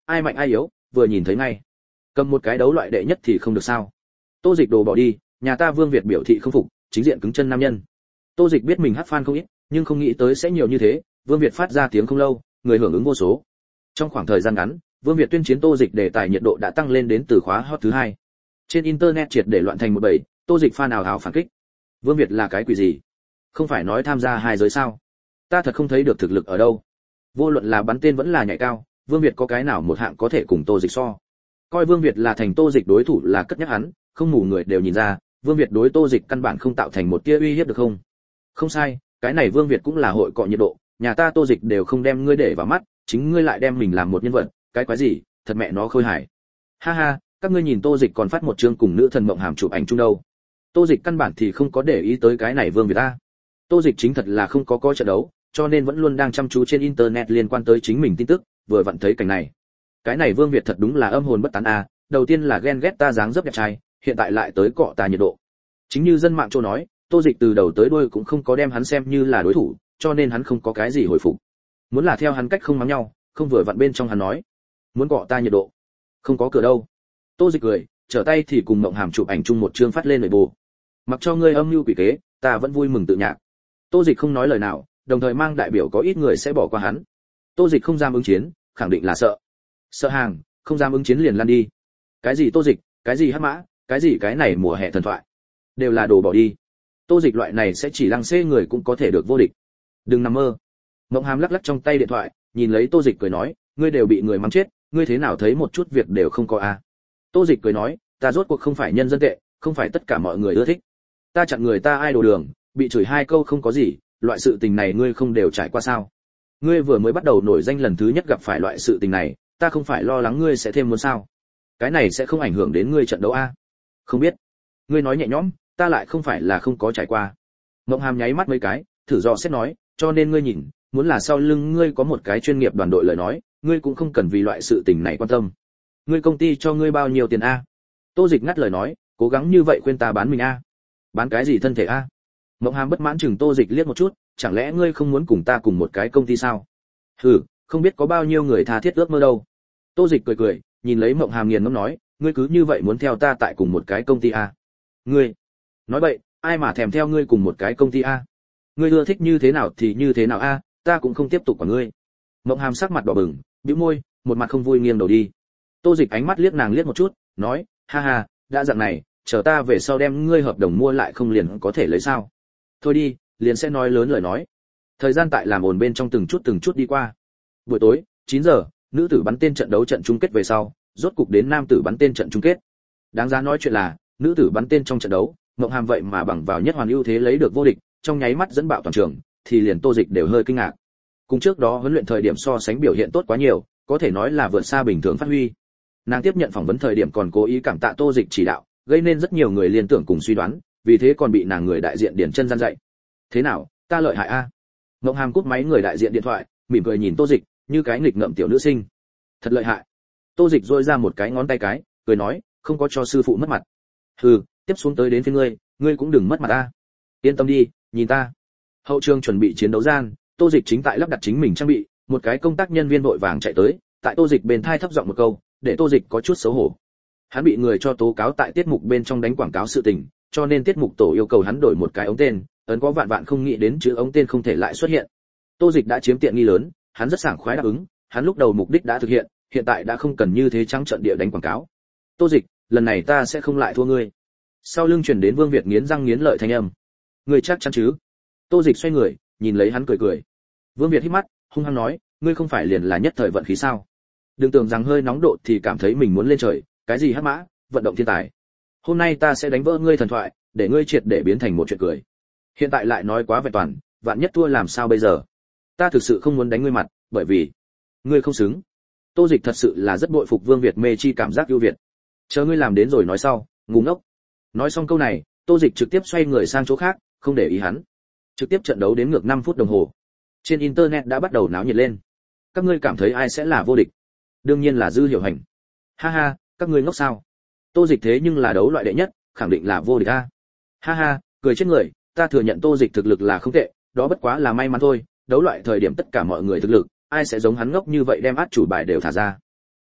ai mạnh ai yếu vừa nhìn thấy ngay. Cầm một cái đấu loại đệ nhất thì không được sao? Tô Dịch đồ bỏ đi, nhà ta Vương Việt biểu thị không phục, chính diện cứng chân nam nhân. Tô Dịch biết mình hát fan không ít, nhưng không nghĩ tới sẽ nhiều như thế. Vương Việt phát ra tiếng không lâu, người hưởng ứng vô số. Trong khoảng thời gian ngắn, Vương Việt tuyên chiến Tô Dịch đề tài nhiệt độ đã tăng lên đến từ khóa hot thứ 2. Trên internet triệt để loạn thành một bầy, Tô Dịch fan ào ào phản kích. Vương Việt là cái quỷ gì? Không phải nói tham gia hai giới sao? Ta thật không thấy được thực lực ở đâu. Vô luận là bắn tên vẫn là nhảy cao, Vương Việt có cái nào một hạng có thể cùng Tô Dịch so? Coi Vương Việt là thành Tô Dịch đối thủ là cất nhắc hắn, không mù người đều nhìn ra, Vương Việt đối Tô Dịch căn bản không tạo thành một tia uy hiếp được không? Không sai, cái này Vương Việt cũng là hội cọ nhiệt độ, nhà ta Tô Dịch đều không đem ngươi để vào mắt, chính ngươi lại đem mình làm một nhân vật, cái quái gì, thật mẹ nó khôi hài. Ha ha, các ngươi nhìn Tô Dịch còn phát một chương cùng nữ thần mộng hàm chụp ảnh chung đâu. Tô Dịch căn bản thì không có để ý tới cái này Vương Việt ta. Tô Dịch chính thật là không có coi trận đấu, cho nên vẫn luôn đang chăm chú trên internet liên quan tới chính mình tin tức, vừa vặn thấy cảnh này. Cái này Vương Việt thật đúng là âm hồn bất tán a, đầu tiên là ghen ghét ta dáng dấp đẹp trai, hiện tại lại tới cọ ta nhiệt độ. Chính như dân mạng chỗ nói, Tô Dịch từ đầu tới đuôi cũng không có đem hắn xem như là đối thủ, cho nên hắn không có cái gì hồi phục. Muốn là theo hắn cách không mắng nhau, không vừa vặn bên trong hắn nói, muốn cọ ta nhiệt độ, không có cửa đâu. Tô Dịch cười, trở tay thì cùng Mộng Hàm chụp ảnh chung một chương phát lên nội bộ. Mặc cho ngươi âm mưu quỷ kế, ta vẫn vui mừng tự nhạc. Tô Dịch không nói lời nào, đồng thời mang đại biểu có ít người sẽ bỏ qua hắn. Tô Dịch không dám ứng chiến, khẳng định là sợ. Sợ hàng, không dám ứng chiến liền lăn đi. Cái gì Tô Dịch, cái gì hắc mã, cái gì cái này mùa hè thần thoại, đều là đồ bỏ đi. Tô Dịch loại này sẽ chỉ lăng xê người cũng có thể được vô địch. Đừng nằm mơ. Mộng Hàm lắc lắc trong tay điện thoại, nhìn lấy Tô Dịch cười nói, ngươi đều bị người mắng chết, ngươi thế nào thấy một chút việc đều không có a? Tô Dịch cười nói, ta rốt cuộc không phải nhân dân tệ, không phải tất cả mọi người ưa thích. Ta chặn người ta ai đồ đường, bị chửi hai câu không có gì, loại sự tình này ngươi không đều trải qua sao? Ngươi vừa mới bắt đầu nổi danh lần thứ nhất gặp phải loại sự tình này, ta không phải lo lắng ngươi sẽ thêm muốn sao? Cái này sẽ không ảnh hưởng đến ngươi trận đấu a? Không biết. Ngươi nói nhẹ nhõm, ta lại không phải là không có trải qua. Mộng Hàm nháy mắt mấy cái, thử dò xét nói, cho nên ngươi nhìn, muốn là sau lưng ngươi có một cái chuyên nghiệp đoàn đội lời nói, ngươi cũng không cần vì loại sự tình này quan tâm. Ngươi công ty cho ngươi bao nhiêu tiền a? Tô Dịch ngắt lời nói, cố gắng như vậy khuyên ta bán mình a? Bán cái gì thân thể a? Mộng Hàm bất mãn chừng Tô Dịch liếc một chút, chẳng lẽ ngươi không muốn cùng ta cùng một cái công ty sao? Hừ, không biết có bao nhiêu người tha thiết ước mơ đâu. Tô Dịch cười cười, nhìn lấy Mộng Hàm nghiền ngẫm nói, ngươi cứ như vậy muốn theo ta tại cùng một cái công ty a? Ngươi nói bậy, ai mà thèm theo ngươi cùng một cái công ty a? Ngươi ưa thích như thế nào thì như thế nào a, ta cũng không tiếp tục quản ngươi. Mộng Hàm sắc mặt đỏ bừng, bĩu môi, một mặt không vui nghiêng đầu đi. Tô Dịch ánh mắt liếc nàng liếc một chút, nói, ha ha, đã dạng này, chờ ta về sau đem ngươi hợp đồng mua lại không liền có thể lấy sao? Thôi đi, liền sẽ nói lớn lời nói. Thời gian tại làm ồn bên trong từng chút đi qua. Buổi tối, 9 giờ, nữ tử bắn tên trận đấu trận chung kết về sau, rốt cục đến nam tử bắn tên trận chung kết. Đáng giá nói chuyện là, nữ tử bắn tên trong trận đấu, Mộng Hàm vậy mà bằng vào nhất hoàn ưu thế lấy được vô địch, trong nháy mắt dẫn bạo toàn trường, thì liền Tô Dịch đều hơi kinh ngạc. Cùng trước đó huấn luyện thời điểm so sánh biểu hiện tốt quá nhiều, có thể nói là vượt xa bình thường phát huy. Nàng tiếp nhận phỏng vấn thời điểm còn cố ý cảm tạ Tô Dịch chỉ đạo, gây nên rất nhiều người liên tưởng cùng suy đoán, vì thế còn bị nàng người đại diện Điển Chân gian dạy. Thế nào, ta lợi hại a? Mộng Hàm cúp máy người đại diện điện thoại, mỉm cười nhìn Tô Dịch, như cái nghịch ngợm tiểu nữ sinh. Thật lợi hại. Tô Dịch rôi ra một cái ngón tay cái, cười nói, không có cho sư phụ mất mặt. Hừ, tiếp xuống tới đến phía ngươi cũng đừng mất mặt a. Yên tâm đi, nhìn ta. Hậu trường chuẩn bị chiến đấu gian, Tô Dịch chính tại lắp đặt chính mình trang bị, một cái công tác nhân viên vội vàng chạy tới, tại Tô Dịch bên thai thấp giọng một câu, để Tô Dịch có chút xấu hổ. Hắn bị người cho tố cáo tại tiết mục bên trong đánh quảng cáo sự tình, cho nên tiết mục tổ yêu cầu hắn đổi một cái ống tên, ấn có vạn vạn không nghĩ đến chữ ống tên không thể lại xuất hiện. Tô Dịch đã chiếm tiện nghi lớn, hắn rất sảng khoái đáp ứng, hắn lúc đầu mục đích đã thực hiện, hiện tại đã không cần như thế trắng trợn địa đánh quảng cáo. Tô Dịch, lần này ta sẽ không lại thua ngươi. Sau lưng truyền đến Vương Việt nghiến răng nghiến lợi thanh âm. Ngươi chắc chắn chứ? Tô Dịch xoay người, nhìn lấy hắn cười cười. Vương Việt hít mắt, hung hăng nói, ngươi không phải liền là nhất thời vận khí sao? Đừng tưởng rằng hơi nóng độ thì cảm thấy mình muốn lên trời, cái gì hắc mã, vận động thiên tài. Hôm nay ta sẽ đánh vỡ ngươi thần thoại, để ngươi triệt để biến thành một chuyện cười. Hiện tại lại nói quá vẹn toàn, vạn nhất thua làm sao bây giờ? Ta thực sự không muốn đánh ngươi mặt, bởi vì ngươi không xứng. Tô Dịch thật sự là rất bội phục Vương Việt mê chi cảm giác ưu việt. Chờ ngươi làm đến rồi nói sau, ngu ngốc. Nói xong câu này, Tô Dịch trực tiếp xoay người sang chỗ khác, không để ý hắn. Trực tiếp trận đấu đến ngược 5 phút đồng hồ. Trên internet đã bắt đầu náo nhiệt lên. Các ngươi cảm thấy ai sẽ là vô địch? Đương nhiên là Dư Hiểu Hành. Ha ha, các ngươi ngốc sao? Tô Dịch thế nhưng là đấu loại đệ nhất, khẳng định là vô địch a. Ha ha, cười chết người, ta thừa nhận Tô Dịch thực lực là không tệ, đó bất quá là may mắn thôi, đấu loại thời điểm tất cả mọi người thực lực, ai sẽ giống hắn ngốc như vậy đem át chủ bài đều thả ra.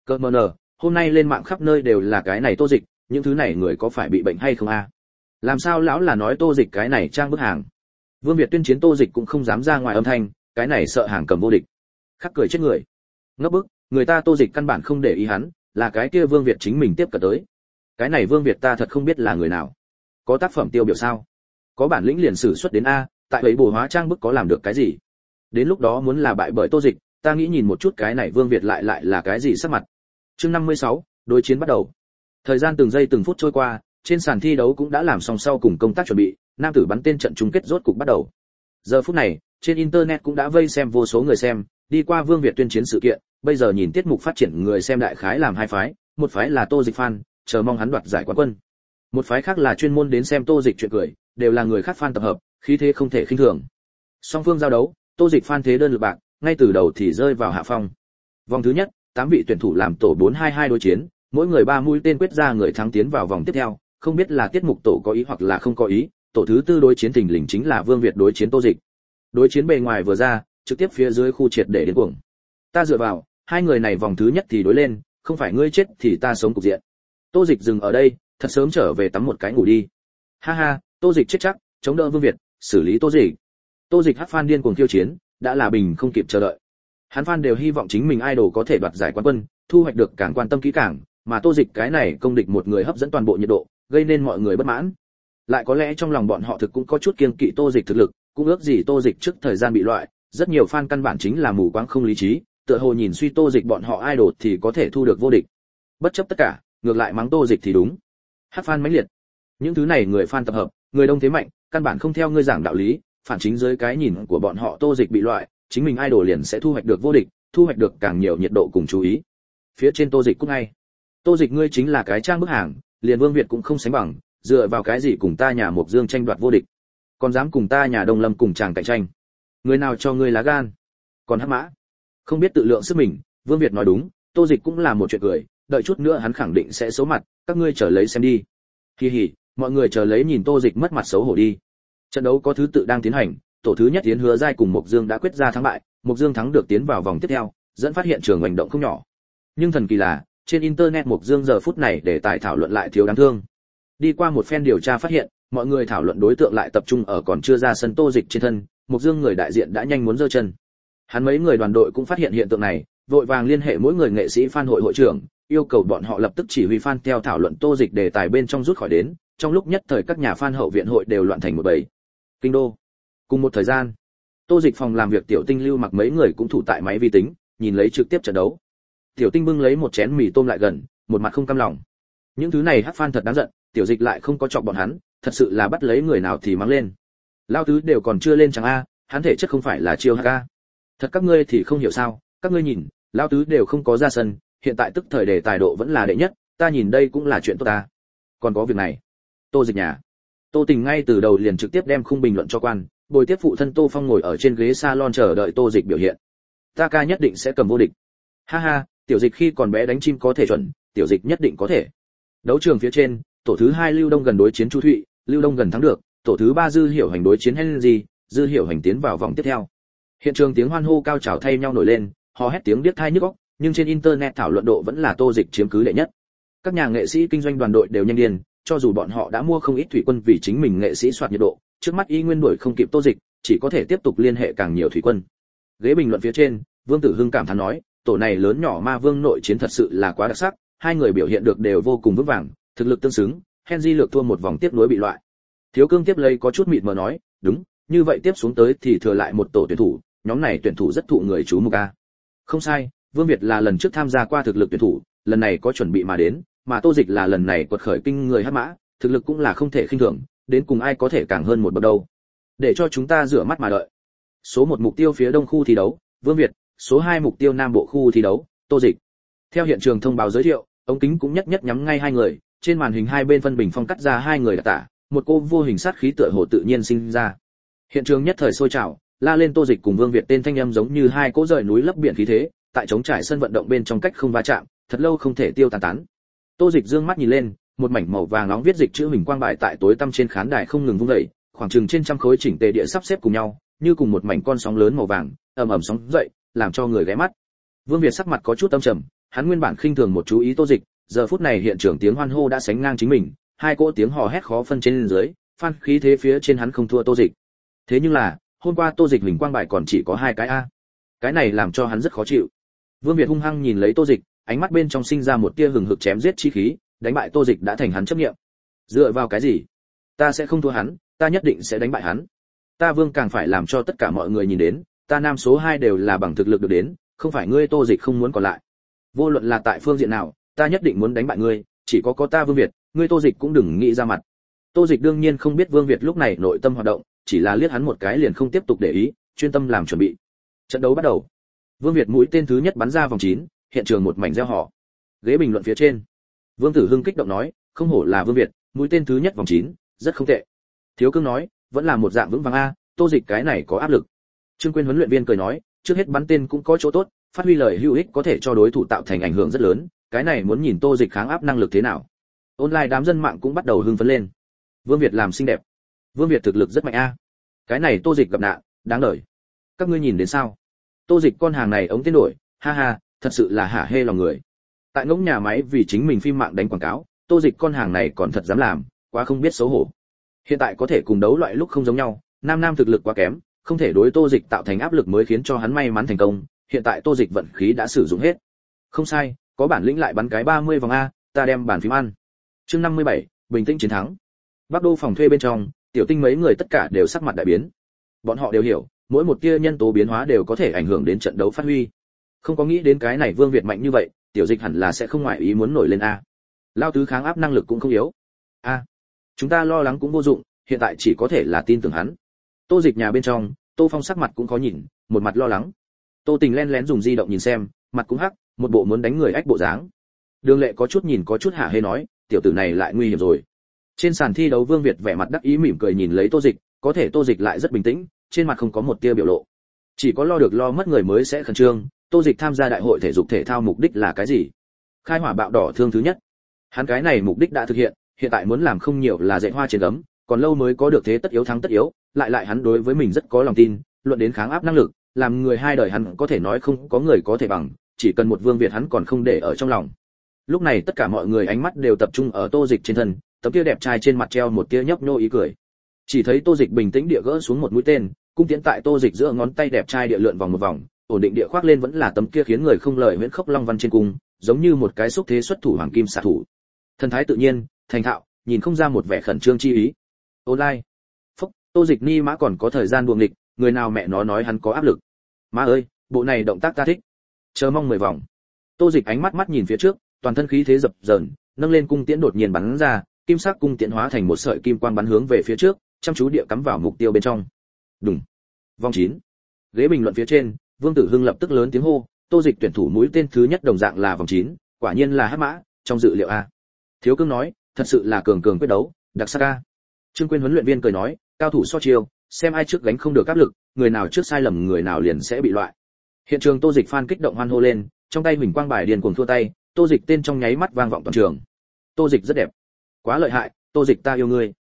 Cơ mờ nờ, hôm nay lên mạng khắp nơi đều là cái này Tô Dịch, những thứ này người có phải bị bệnh hay không a? Làm sao lão là nói Tô Dịch cái này trang bức hàng? Vương Việt tuyên chiến Tô Dịch cũng không dám ra ngoài âm thanh, cái này sợ hàng cầm vô địch. Khắc cười chết người. Ngốc bức, người ta Tô Dịch căn bản không để ý hắn, là cái kia Vương Việt chính mình tiếp cận tới. Cái này Vương Việt ta thật không biết là người nào. Có tác phẩm tiêu biểu sao? Có bản lĩnh liền sử xuất đến a, tại ấy bổ hóa trang bức có làm được cái gì? Đến lúc đó muốn là bại bởi Tô Dịch, ta nghĩ nhìn một chút cái này Vương Việt lại là cái gì sắc mặt. Chương 56, đối chiến bắt đầu. Thời gian từng giây từng phút trôi qua, trên sàn thi đấu cũng đã làm xong sau cùng công tác chuẩn bị, nam tử bắn tên trận chung kết rốt cục bắt đầu. Giờ phút này, trên internet cũng đã vây xem vô số người xem, đi qua Vương Việt tuyên chiến sự kiện, bây giờ nhìn tiết mục phát triển người xem đại khái làm hai phái, một phái là Tô Dịch fan, chờ mong hắn đoạt giải quán quân. Một phái khác là chuyên môn đến xem Tô Dịch chuyện cười, đều là người khác fan tập hợp, khí thế không thể khinh thường. Song phương giao đấu, Tô Dịch fan thế đơn lực bạc, ngay từ đầu thì rơi vào hạ phong. Vòng thứ nhất, 8 vị tuyển thủ làm tổ 4-2-2 đối chiến, mỗi người 3 mũi tên quyết ra người thắng tiến vào vòng tiếp theo, không biết là tiết mục tổ có ý hoặc là không có ý, tổ thứ tư đối chiến thình lình chính là Vương Việt đối chiến Tô Dịch. Đối chiến bề ngoài vừa ra, trực tiếp phía dưới khu triệt để đến cuồng. Ta dựa vào, hai người này vòng thứ nhất thì đối lên, không phải ngươi chết thì ta sống cục diện. Tô Dịch dừng ở đây, thật sớm trở về tắm một cái ngủ đi. Ha ha, Tô Dịch chết chắc, chống đỡ Vương Việt, xử lý Tô Dịch. Tô Dịch hát fan điên cuồng khiêu chiến, đã là bình không kịp chờ đợi. Hắn fan đều hy vọng chính mình idol có thể đoạt giải quán quân, thu hoạch được càng quan tâm kỹ càng, mà Tô Dịch cái này công địch một người hấp dẫn toàn bộ nhiệt độ, gây nên mọi người bất mãn. Lại có lẽ trong lòng bọn họ thực cũng có chút kiêng kỵ Tô Dịch thực lực, cũng ước gì Tô Dịch trước thời gian bị loại, rất nhiều fan căn bản chính là mù quáng không lý trí, tựa hồ nhìn suy Tô Dịch bọn họ idol thì có thể thu được vô địch. Bất chấp tất cả, ngược lại mắng Tô Dịch thì đúng. Hát fan mãnh liệt. Những thứ này người fan tập hợp, người đông thế mạnh, căn bản không theo ngươi giảng đạo lý, phản chính dưới cái nhìn của bọn họ Tô Dịch bị loại, chính mình idol liền sẽ thu hoạch được vô địch, thu hoạch được càng nhiều nhiệt độ cùng chú ý. Phía trên Tô Dịch cũng ngay. Tô Dịch ngươi chính là cái trang bức hàng, liền Vương Việt cũng không sánh bằng, dựa vào cái gì cùng ta nhà Mộc Dương tranh đoạt vô địch, còn dám cùng ta nhà Đông Lâm cùng chàng cạnh tranh. Người nào cho ngươi lá gan? Còn hắc mã, không biết tự lượng sức mình. Vương Việt nói đúng, Tô Dịch cũng là một chuyện cười, đợi chút nữa hắn khẳng định sẽ xấu mặt, các ngươi chờ lấy xem đi. Hi hi, mọi người chờ lấy nhìn Tô Dịch mất mặt xấu hổ đi. Trận đấu có thứ tự đang tiến hành, tổ thứ nhất Yến Hứa Giai cùng Mộc Dương đã quyết ra thắng bại, Mộc Dương thắng được tiến vào vòng tiếp theo, dẫn phát hiện trường hành động không nhỏ. Nhưng thần kỳ là, trên internet Mộc Dương giờ phút này để tài thảo luận lại thiếu đáng thương. Đi qua một phen điều tra phát hiện, mọi người thảo luận đối tượng lại tập trung ở còn chưa ra sân Tô Dịch trên thân, Mộc Dương người đại diện đã nhanh muốn giơ chân. Hắn mấy người đoàn đội cũng phát hiện hiện tượng này, vội vàng liên hệ mỗi người nghệ sĩ fan hội hội trưởng, yêu cầu bọn họ lập tức chỉ huy fan theo thảo luận Tô Dịch đề tài bên trong rút khỏi đến, trong lúc nhất thời các nhà fan hậu viện hội đều loạn thành một bầy. Kinh đô. Cùng một thời gian, Tô Dịch phòng làm việc Tiểu Tinh Lưu Mặc mấy người cũng thủ tại máy vi tính, nhìn lấy trực tiếp trận đấu. Tiểu Tinh bưng lấy một chén mì tôm lại gần, một mặt không cam lòng. Những thứ này hát fan thật đáng giận, Tiểu Dịch lại không có chọc bọn hắn, thật sự là bắt lấy người nào thì mắng lên. Lao tứ đều còn chưa lên chẳng a, hắn thể chất không phải là chiêu haka. Thật các ngươi thì không hiểu sao, các ngươi nhìn, Lao tứ đều không có ra sân, hiện tại tức thời đề tài độ vẫn là đệ nhất, ta nhìn đây cũng là chuyện tốt ta. Còn có việc này, Tô Dịch nhà. Tô Tình ngay từ đầu liền trực tiếp đem khung bình luận cho quan, bồi tiếp phụ thân Tô Phong ngồi ở trên ghế salon chờ đợi Tô Dịch biểu hiện. Ta ca nhất định sẽ cầm vô địch. Ha ha, Tiểu Dịch khi còn bé đánh chim có thể chuẩn, Tiểu Dịch nhất định có thể. Đấu trường phía trên, tổ thứ 2 Lưu Đông Gần đối chiến Chu Thụy, Lưu Đông Gần thắng được, tổ thứ 3 Dư Hiểu Hành đối chiến Henry, Dư Hiểu Hành tiến vào vòng tiếp theo. Hiện trường tiếng hoan hô cao trào thay nhau nổi lên, hò hét tiếng điếc tai nhức óc, nhưng trên internet thảo luận độ vẫn là Tô Dịch chiếm cứ đệ nhất. Các nhà nghệ sĩ kinh doanh đoàn đội đều nhanh điên, cho dù bọn họ đã mua không ít thủy quân vì chính mình nghệ sĩ soạt nhiệt độ, trước mắt y nguyên đuổi không kịp Tô Dịch, chỉ có thể tiếp tục liên hệ càng nhiều thủy quân. Ghế bình luận phía trên, Vương Tử Hưng cảm thán nói, tổ này lớn nhỏ ma vương nội chiến thật sự là quá đặc sắc, hai người biểu hiện được đều vô cùng vững vàng, thực lực tương xứng. Henry lược thua một vòng tiếp nối bị loại. Thiếu Cương tiếp lấy có chút mịt mờ nói, đúng, như vậy tiếp xuống tới thì thừa lại một tổ tuyển thủ, nhóm này tuyển thủ rất thụ người chú mục a. Không sai, Vương Việt là lần trước tham gia qua thực lực tuyển thủ, lần này có chuẩn bị mà đến, mà Tô Dịch là lần này quật khởi kinh người hắc mã, thực lực cũng là không thể khinh thường, đến cùng ai có thể càng hơn một bậc đâu. Để cho chúng ta rửa mắt mà đợi. Số 1 mục tiêu phía đông khu thi đấu, Vương Việt, số 2 mục tiêu nam bộ khu thi đấu, Tô Dịch. Theo hiện trường thông báo giới thiệu, ống kính cũng nhất nhất nhắm ngay hai người, trên màn hình hai bên phân bình phong cắt ra hai người đặc tả, một cô vô hình sát khí tựa hồ tự nhiên sinh ra. Hiện trường nhất thời sôi trào, la lên Tô Dịch cùng Vương Việt tên thanh âm giống như hai cỗ rời núi lấp biển khí thế, tại trống trải sân vận động bên trong cách không va chạm, thật lâu không thể tiêu tán. Tô Dịch dương mắt nhìn lên, một mảnh màu vàng nóng viết dịch chữ huỳnh quang bài tại tối tăm trên khán đài không ngừng vung dậy, khoảng chừng trên trăm khối chỉnh tề địa sắp xếp cùng nhau, như cùng một mảnh con sóng lớn màu vàng, ầm ầm sóng dậy, làm cho người ghé mắt. Vương Việt sắc mặt có chút âm trầm, hắn nguyên bản khinh thường một chú ý Tô Dịch, giờ phút này hiện trường tiếng hoan hô đã sánh ngang chính mình, hai cỗ tiếng hò hét khó phân trên dưới, phan khí thế phía trên hắn không thua Tô Dịch. Thế nhưng là, hôm qua Tô Dịch hình quang bài còn chỉ có 2 cái a. Cái này làm cho hắn rất khó chịu. Vương Việt hung hăng nhìn lấy Tô Dịch, ánh mắt bên trong sinh ra một tia hừng hực chém giết chi khí, đánh bại Tô Dịch đã thành hắn chấp niệm. Dựa vào cái gì? Ta sẽ không thua hắn, ta nhất định sẽ đánh bại hắn. Ta Vương càng phải làm cho tất cả mọi người nhìn đến, ta nam số 2 đều là bằng thực lực được đến, không phải ngươi Tô Dịch không muốn còn lại. Vô luận là tại phương diện nào, ta nhất định muốn đánh bại ngươi, chỉ có ta Vương Việt, ngươi Tô Dịch cũng đừng nghĩ ra mặt. Tô Dịch đương nhiên không biết Vương Việt lúc này nội tâm hoạt động, chỉ là liếc hắn một cái liền không tiếp tục để ý, chuyên tâm làm chuẩn bị. Trận đấu bắt đầu. Vương Việt mũi tên thứ nhất bắn ra vòng 9, hiện trường một mảnh reo hò. Ghế bình luận phía trên, Vương Tử Hưng kích động nói, không hổ là Vương Việt, mũi tên thứ nhất vòng 9, rất không tệ. Thiếu Cương nói, vẫn là một dạng vững vàng a, Tô Dịch cái này có áp lực. Trương Quyên huấn luyện viên cười nói, trước hết bắn tên cũng có chỗ tốt, phát huy lời hữu ích có thể cho đối thủ tạo thành ảnh hưởng rất lớn, cái này muốn nhìn Tô Dịch kháng áp năng lực thế nào. Online đám dân mạng cũng bắt đầu hưng phấn lên. Vương Việt làm xinh đẹp. Vương Việt thực lực rất mạnh a. Cái này Tô Dịch gặp nạn, đáng đời. Các ngươi nhìn đến sao? Tô Dịch con hàng này ống tên đổi, ha ha, thật sự là hả hê lòng người. Tại ngỗng nhà máy vì chính mình phim mạng đánh quảng cáo, Tô Dịch con hàng này còn thật dám làm, quá không biết xấu hổ. Hiện tại có thể cùng đấu loại lúc không giống nhau, nam thực lực quá kém, không thể đối Tô Dịch tạo thành áp lực mới khiến cho hắn may mắn thành công, hiện tại Tô Dịch vận khí đã sử dụng hết. Không sai, có bản lĩnh lại bắn cái 30 vòng a, ta đem bàn phím ăn. Chương 57, bình tĩnh chiến thắng. Bắc Đô phòng thuê bên trong, Tiểu Tinh mấy người tất cả đều sắc mặt đại biến. Bọn họ đều hiểu, mỗi một tia nhân tố biến hóa đều có thể ảnh hưởng đến trận đấu phát huy. Không có nghĩ đến cái này Vương Việt mạnh như vậy, Tiểu Dịch hẳn là sẽ không ngoại ý muốn nổi lên a. Lao tứ kháng áp năng lực cũng không yếu. A, chúng ta lo lắng cũng vô dụng, hiện tại chỉ có thể là tin tưởng hắn. Tô Dịch nhà bên trong, Tô Phong sắc mặt cũng khó nhìn, một mặt lo lắng. Tô Tình lén lén dùng di động nhìn xem, mặt cũng hắc, một bộ muốn đánh người ách bộ dáng. Đường Lệ có chút nhìn có chút hả hê nói, tiểu tử này lại nguy hiểm rồi. Trên sàn thi đấu Vương Việt vẻ mặt đắc ý mỉm cười nhìn lấy Tô Dịch, có thể Tô Dịch lại rất bình tĩnh, trên mặt không có một tia biểu lộ. Chỉ có lo được lo mất người mới sẽ khẩn trương. Tô Dịch tham gia đại hội thể dục thể thao mục đích là cái gì? Khai hỏa bạo đỏ thương thứ nhất. Hắn cái này mục đích đã thực hiện, hiện tại muốn làm không nhiều là dạy hoa trên gấm, còn lâu mới có được thế tất yếu thắng tất yếu, lại hắn đối với mình rất có lòng tin, luận đến kháng áp năng lực, làm người hai đời hắn có thể nói không có người có thể bằng, chỉ cần một Vương Việt hắn còn không để ở trong lòng. Lúc này tất cả mọi người ánh mắt đều tập trung ở Tô Dịch trên thân, tấm kia đẹp trai trên mặt treo một tia nhấp nhô ý cười. Chỉ thấy Tô Dịch bình tĩnh địa gỡ xuống một mũi tên, cung tiễn tại Tô Dịch giữa ngón tay đẹp trai địa lượn vòng một vòng, ổn định địa khoác lên vẫn là tấm kia khiến người không lời huyễn khốc long văn trên cung, giống như một cái xúc thế xuất thủ hoàng kim xạ thủ. Thần thái tự nhiên, thành thạo, nhìn không ra một vẻ khẩn trương chi ý. Online. Phúc, Tô Dịch ni mã còn có thời gian đuồng nghịch, người nào mẹ nó nói hắn có áp lực. Má ơi, bộ này động tác ta thích. Chờ mong 10 vòng. Tô Dịch ánh mắt nhìn phía trước, toàn thân khí thế dập dờn, nâng lên cung tiễn đột nhiên bắn ra, kim sắc cung tiễn hóa thành một sợi kim quang bắn hướng về phía trước, chăm chú địa cắm vào mục tiêu bên trong. Đùng. Vòng 9. Ghế bình luận phía trên, Vương Tử Hưng lập tức lớn tiếng hô, Tô Dịch tuyển thủ mũi tên thứ nhất đồng dạng là vòng 9, quả nhiên là hắc mã, trong dự liệu a. Thiếu Cương nói, thật sự là cường quyết đấu, đặc sắc a. Trương Quyên huấn luyện viên cười nói, cao thủ so chiêu, xem ai trước gánh không được áp lực, người nào trước sai lầm người nào liền sẽ bị loại. Hiện trường Tô Dịch fan kích động hoan hô lên, trong tay huỳnh quang bài điền cuồng thua tay, Tô Dịch tên trong nháy mắt vang vọng toàn trường. Tô Dịch rất đẹp, quá lợi hại, Tô Dịch ta yêu ngươi.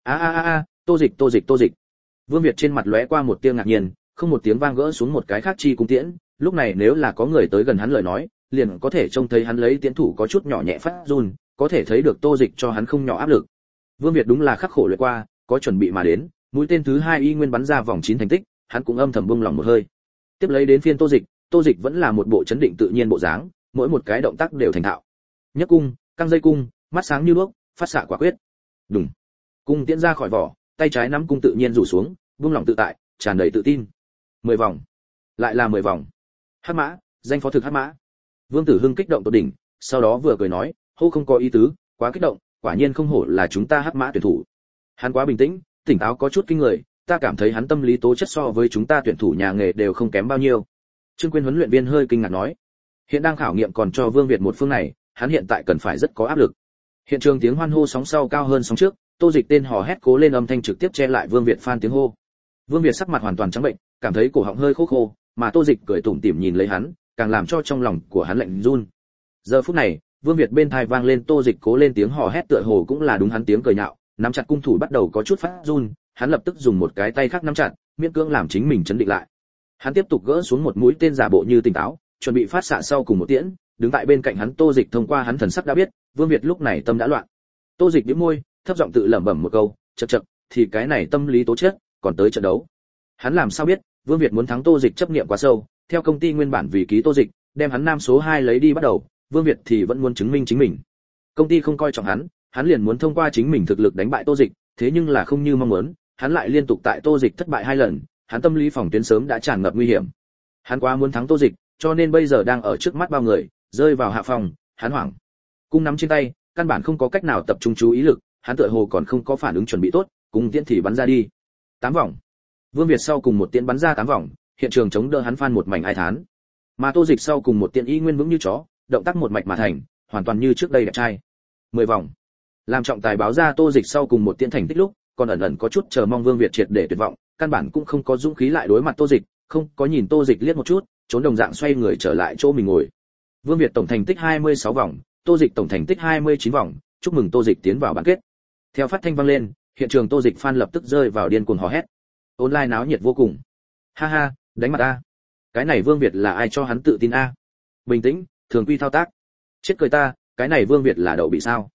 Tô Dịch. Vương Việt trên mặt lóe qua một tia ngạc nhiên, không một tiếng vang gỡ xuống một cái khác chi cung tiễn, lúc này nếu là có người tới gần hắn lời nói, liền có thể trông thấy hắn lấy tiễn thủ có chút nhỏ nhẹ phát run, có thể thấy được Tô Dịch cho hắn không nhỏ áp lực. Vương Việt đúng là khắc khổ luyện qua, có chuẩn bị mà đến, mũi tên thứ 2 y nguyên bắn ra vòng 9 thành tích, hắn cũng âm thầm buông lòng một hơi. Tiếp lấy đến phiên Tô Dịch vẫn là một bộ chấn định tự nhiên bộ dáng, mỗi một cái động tác đều thành thạo. Nhấc cung, căng dây cung, mắt sáng như đuốc, phát xạ quả quyết. Đùng. Cung tiễn ra khỏi vỏ, tay trái nắm cung tự nhiên rủ xuống, buông lòng tự tại, tràn đầy tự tin. 10 vòng. Lại là 10 vòng. Hắc mã, danh phó thực hắc mã. Vương Tử Hưng kích động tột đỉnh, sau đó vừa cười nói, hô không có ý tứ, quá kích động, quả nhiên không hổ là chúng ta hắc mã tuyển thủ. Hắn quá bình tĩnh, tỉnh táo có chút kinh người, ta cảm thấy hắn tâm lý tố chất so với chúng ta tuyển thủ nhà nghề đều không kém bao nhiêu. Trương Quyên huấn luyện viên hơi kinh ngạc nói, hiện đang khảo nghiệm còn cho Vương Việt một phương này, hắn hiện tại cần phải rất có áp lực. Hiện trường tiếng hoan hô sóng sau cao hơn sóng trước, Tô Dịch tên hò hét cố lên âm thanh trực tiếp che lại Vương Việt fan tiếng hô. Vương Việt sắc mặt hoàn toàn trắng bệnh, cảm thấy cổ họng hơi khô, mà Tô Dịch cười tủm tỉm nhìn lấy hắn, càng làm cho trong lòng của hắn lạnh run. Giờ phút này, Vương Việt bên tai vang lên Tô Dịch cố lên tiếng hò hét tựa hồ cũng là đúng hắn tiếng cười nhạo, nắm chặt cung thủ bắt đầu có chút phát run, hắn lập tức dùng một cái tay khác nắm chặt, miễn cưỡng làm chính mình trấn định lại. Hắn tiếp tục gỡ xuống một mũi tên giả bộ như tỉnh táo, chuẩn bị phát xạ sau cùng một tiễn, đứng tại bên cạnh hắn Tô Dịch thông qua hắn thần sắc đã biết, Vương Việt lúc này tâm đã loạn. Tô Dịch nhếch môi, thấp giọng tự lẩm bẩm một câu, chậc chậc, thì cái này tâm lý tố chất, còn tới trận đấu. Hắn làm sao biết, Vương Việt muốn thắng Tô Dịch chấp niệm quá sâu, theo công ty nguyên bản vì ký Tô Dịch, đem hắn nam số 2 lấy đi bắt đầu, Vương Việt thì vẫn muốn chứng minh chính mình. Công ty không coi trọng hắn liền muốn thông qua chính mình thực lực đánh bại Tô Dịch, thế nhưng là không như mong muốn, hắn lại liên tục tại Tô Dịch thất bại 2 lần, hắn tâm lý phòng tuyến sớm đã tràn ngập nguy hiểm. Hắn quá muốn thắng Tô Dịch, cho nên bây giờ đang ở trước mắt bao người, rơi vào hạ phòng, hắn hoảng. Cung nắm trên tay, căn bản không có cách nào tập trung chú ý lực, hắn tựa hồ còn không có phản ứng chuẩn bị tốt, cùng tiễn thì bắn ra đi. 8 vòng. Vương Việt sau cùng một tiễn bắn ra 8 vòng, hiện trường chống đỡ hắn phan một mảnh ai thán. Mà Tô Dịch sau cùng một tiễn y nguyên vững như chó, động tác một mạch mà thành, hoàn toàn như trước đây đẹp trai. 10 vòng. Làm trọng tài báo ra Tô Dịch sau cùng một tiễn thành tích lúc, còn ẩn ẩn có chút chờ mong Vương Việt triệt để tuyệt vọng, căn bản cũng không có dũng khí lại đối mặt Tô Dịch, không có nhìn Tô Dịch liếc một chút, trốn đồng dạng xoay người trở lại chỗ mình ngồi. Vương Việt tổng thành tích 26 vòng, Tô Dịch tổng thành tích 29 vòng, chúc mừng Tô Dịch tiến vào bán kết. Theo phát thanh vang lên, hiện trường Tô Dịch fan lập tức rơi vào điên cuồng hò hét. Online náo nhiệt vô cùng. Ha ha, đánh mặt a. Cái này Vương Việt là ai cho hắn tự tin a? Bình tĩnh, thường quy thao tác. Chết cười ta, cái này Vương Việt là đậu bị sao?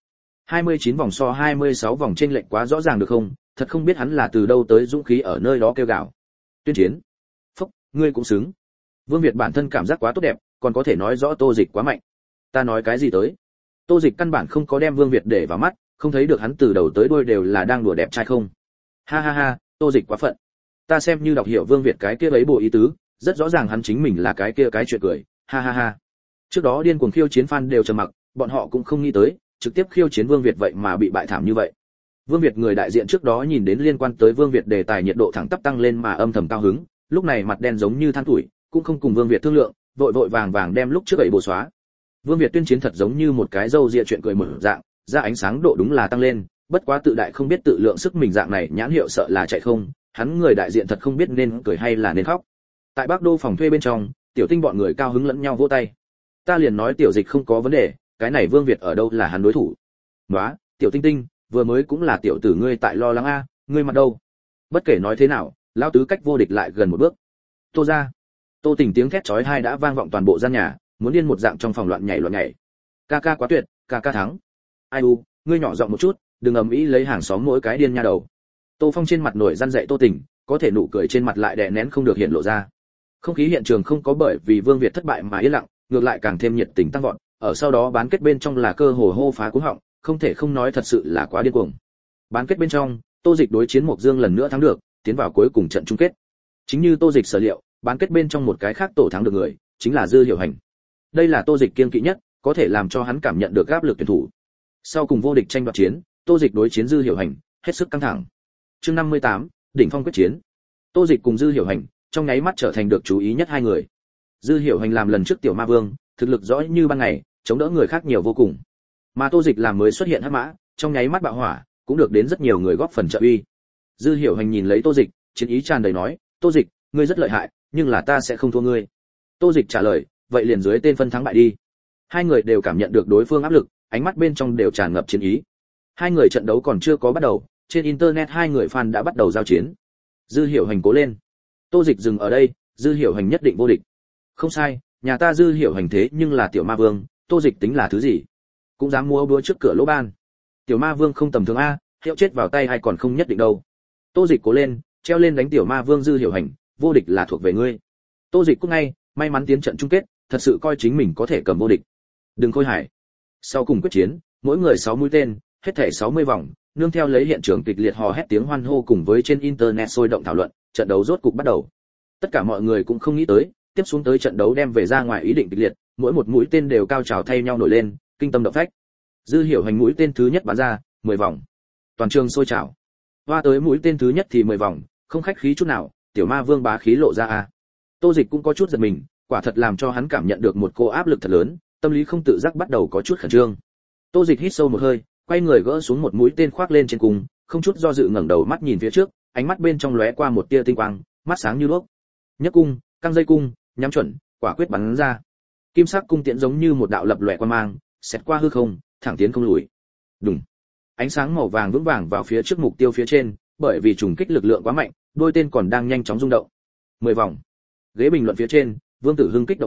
29 vòng so 26 vòng chênh lệch quá rõ ràng được không? Thật không biết hắn là từ đâu tới dũng khí ở nơi đó kêu gào. Tuyên chiến. Phúc, ngươi cũng xứng. Vương Việt bản thân cảm giác quá tốt đẹp, còn có thể nói rõ Tô Dịch quá mạnh. Ta nói cái gì tới? Tô Dịch căn bản không có đem Vương Việt để vào mắt, không thấy được hắn từ đầu tới đuôi đều là đang đùa đẹp trai không? Ha ha ha, Tô Dịch quá phận. Ta xem như đọc hiểu Vương Việt cái kia ấy bộ ý tứ, rất rõ ràng hắn chính mình là cái kia cái chuyện cười. Ha ha ha. Trước đó điên cuồng khiêu chiến fan đều trầm mặc, bọn họ cũng không nghĩ tới, trực tiếp khiêu chiến Vương Việt vậy mà bị bại thảm như vậy. Vương Việt người đại diện trước đó nhìn đến liên quan tới Vương Việt đề tài nhiệt độ thẳng tắp tăng lên mà âm thầm cao hứng, lúc này mặt đen giống như than tuổi, cũng không cùng Vương Việt thương lượng, vội vội vàng vàng đem lúc trước ấy bổ xóa. Vương Việt tuyên chiến thật giống như một cái râu ria chuyện cười mở dạng, ra ánh sáng độ đúng là tăng lên, bất quá tự đại không biết tự lượng sức mình dạng này nhãn hiệu sợ là chạy không, hắn người đại diện thật không biết nên cười hay là nên khóc. Tại Bắc Đô phòng thuê bên trong, Tiểu Tinh bọn người cao hứng lẫn nhau vỗ tay. Ta liền nói Tiểu Dịch không có vấn đề, cái này Vương Việt ở đâu là hắn đối thủ. Nóa, Tiểu Tinh Tinh, vừa mới cũng là tiểu tử ngươi tại lo lắng a, ngươi mặt đâu? Bất kể nói thế nào, lão tứ cách vô địch lại gần một bước. Tô ra. Tô Tình tiếng thét chói tai đã vang vọng toàn bộ gian nhà, muốn điên một dạng trong phòng loạn nhảy. Ca ca quá tuyệt, ca ca thắng. Ai u, ngươi nhỏ giọng một chút, đừng ầm ĩ lấy hàng xóm mỗi cái điên nha đầu. Tô Phong trên mặt nổi răn dạy Tô Tình, có thể nụ cười trên mặt lại đè nén không được hiện lộ ra. Không khí hiện trường không có bởi vì Vương Việt thất bại mà yên lặng, ngược lại càng thêm nhiệt tình tăng vọt, ở sau đó bán kết bên trong là cơ hồ hô phá cuống họng, không thể không nói thật sự là quá điên cuồng. Bán kết bên trong, Tô Dịch đối chiến Mộc Dương lần nữa thắng được, tiến vào cuối cùng trận chung kết. Chính như Tô Dịch sở liệu, bán kết bên trong một cái khác tổ thắng được người, chính là Dư Hiểu Hành. Đây là Tô Dịch kiên kỵ nhất, có thể làm cho hắn cảm nhận được áp lực tuyển thủ. Sau cùng vô địch tranh đoạt chiến, Tô Dịch đối chiến Dư Hiểu Hành, hết sức căng thẳng. Chương 58, đỉnh phong quyết chiến. Tô Dịch cùng Dư Hiểu Hành, trong nháy mắt trở thành được chú ý nhất hai người. Dư Hiểu Hành làm lần trước tiểu ma vương, thực lực rõ như ban ngày, chống đỡ người khác nhiều vô cùng. Mà Tô Dịch làm mới xuất hiện hắc mã, trong nháy mắt bạo hỏa, cũng được đến rất nhiều người góp phần trợ uy. Dư Hiểu Hành nhìn lấy Tô Dịch, chiến ý tràn đầy nói, "Tô Dịch, ngươi rất lợi hại, nhưng là ta sẽ không thua ngươi." Tô Dịch trả lời, "Vậy liền dưới tên phân thắng bại đi." Hai người đều cảm nhận được đối phương áp lực, ánh mắt bên trong đều tràn ngập chiến ý. Hai người trận đấu còn chưa có bắt đầu, trên internet hai người fan đã bắt đầu giao chiến. Dư Hiểu Hành cố lên. Tô Dịch dừng ở đây, Dư Hiểu Hành nhất định vô địch. Không sai, nhà ta Dư Hiểu Hành thế nhưng là tiểu ma vương, Tô Dịch tính là thứ gì? Cũng dám mua búa trước cửa lỗ ban. Tiểu ma vương không tầm thường a, hiệu chết vào tay hay còn không nhất định đâu. Tô Dịch cố lên, treo lên đánh tiểu ma vương Dư Hiểu Hành, vô địch là thuộc về ngươi. Tô Dịch cũng ngay, may mắn tiến trận chung kết, thật sự coi chính mình có thể cầm vô địch. Đừng khôi hài. Sau cùng quyết chiến, mỗi người 6 mũi tên, hết thảy 60 vòng, nương theo lấy hiện trường kịch liệt hò hét tiếng hoan hô cùng với trên internet sôi động thảo luận, trận đấu rốt cục bắt đầu. Tất cả mọi người cũng không nghĩ tới, tiếp xuống tới trận đấu đem về ra ngoài ý định kịch liệt, mỗi một mũi tên đều cao trào thay nhau nổi lên, kinh tâm động phách. Dư Hiểu Hành mũi tên thứ nhất bắn ra, 10 vòng. Toàn trường sôi trào. Hoa tới mũi tên thứ nhất thì 10 vòng, không khách khí chút nào, tiểu ma vương bá khí lộ ra a. Tô Dịch cũng có chút giật mình, quả thật làm cho hắn cảm nhận được một cô áp lực thật lớn, tâm lý không tự giác bắt đầu có chút khẩn trương. Tô Dịch hít sâu một hơi, quay người gỡ xuống một mũi tên khoác lên trên cùng, không chút do dự ngẩng đầu mắt nhìn phía trước, ánh mắt bên trong lóe qua một tia tinh quang, mắt sáng như đuốc. Nhấc cung, căng dây cung, nhắm chuẩn, quả quyết bắn ra. Kim sắc cung tiễn giống như một đạo lập lòe quang mang, xẹt qua hư không, thẳng tiến không lùi. Đùng. Ánh sáng màu vàng vững vàng vào phía trước mục tiêu phía trên, bởi vì trùng kích lực lượng quá mạnh, đôi tên còn đang nhanh chóng rung động. 10 vòng. Ghế bình luận phía trên, Vương Tử Hưng kích động hô,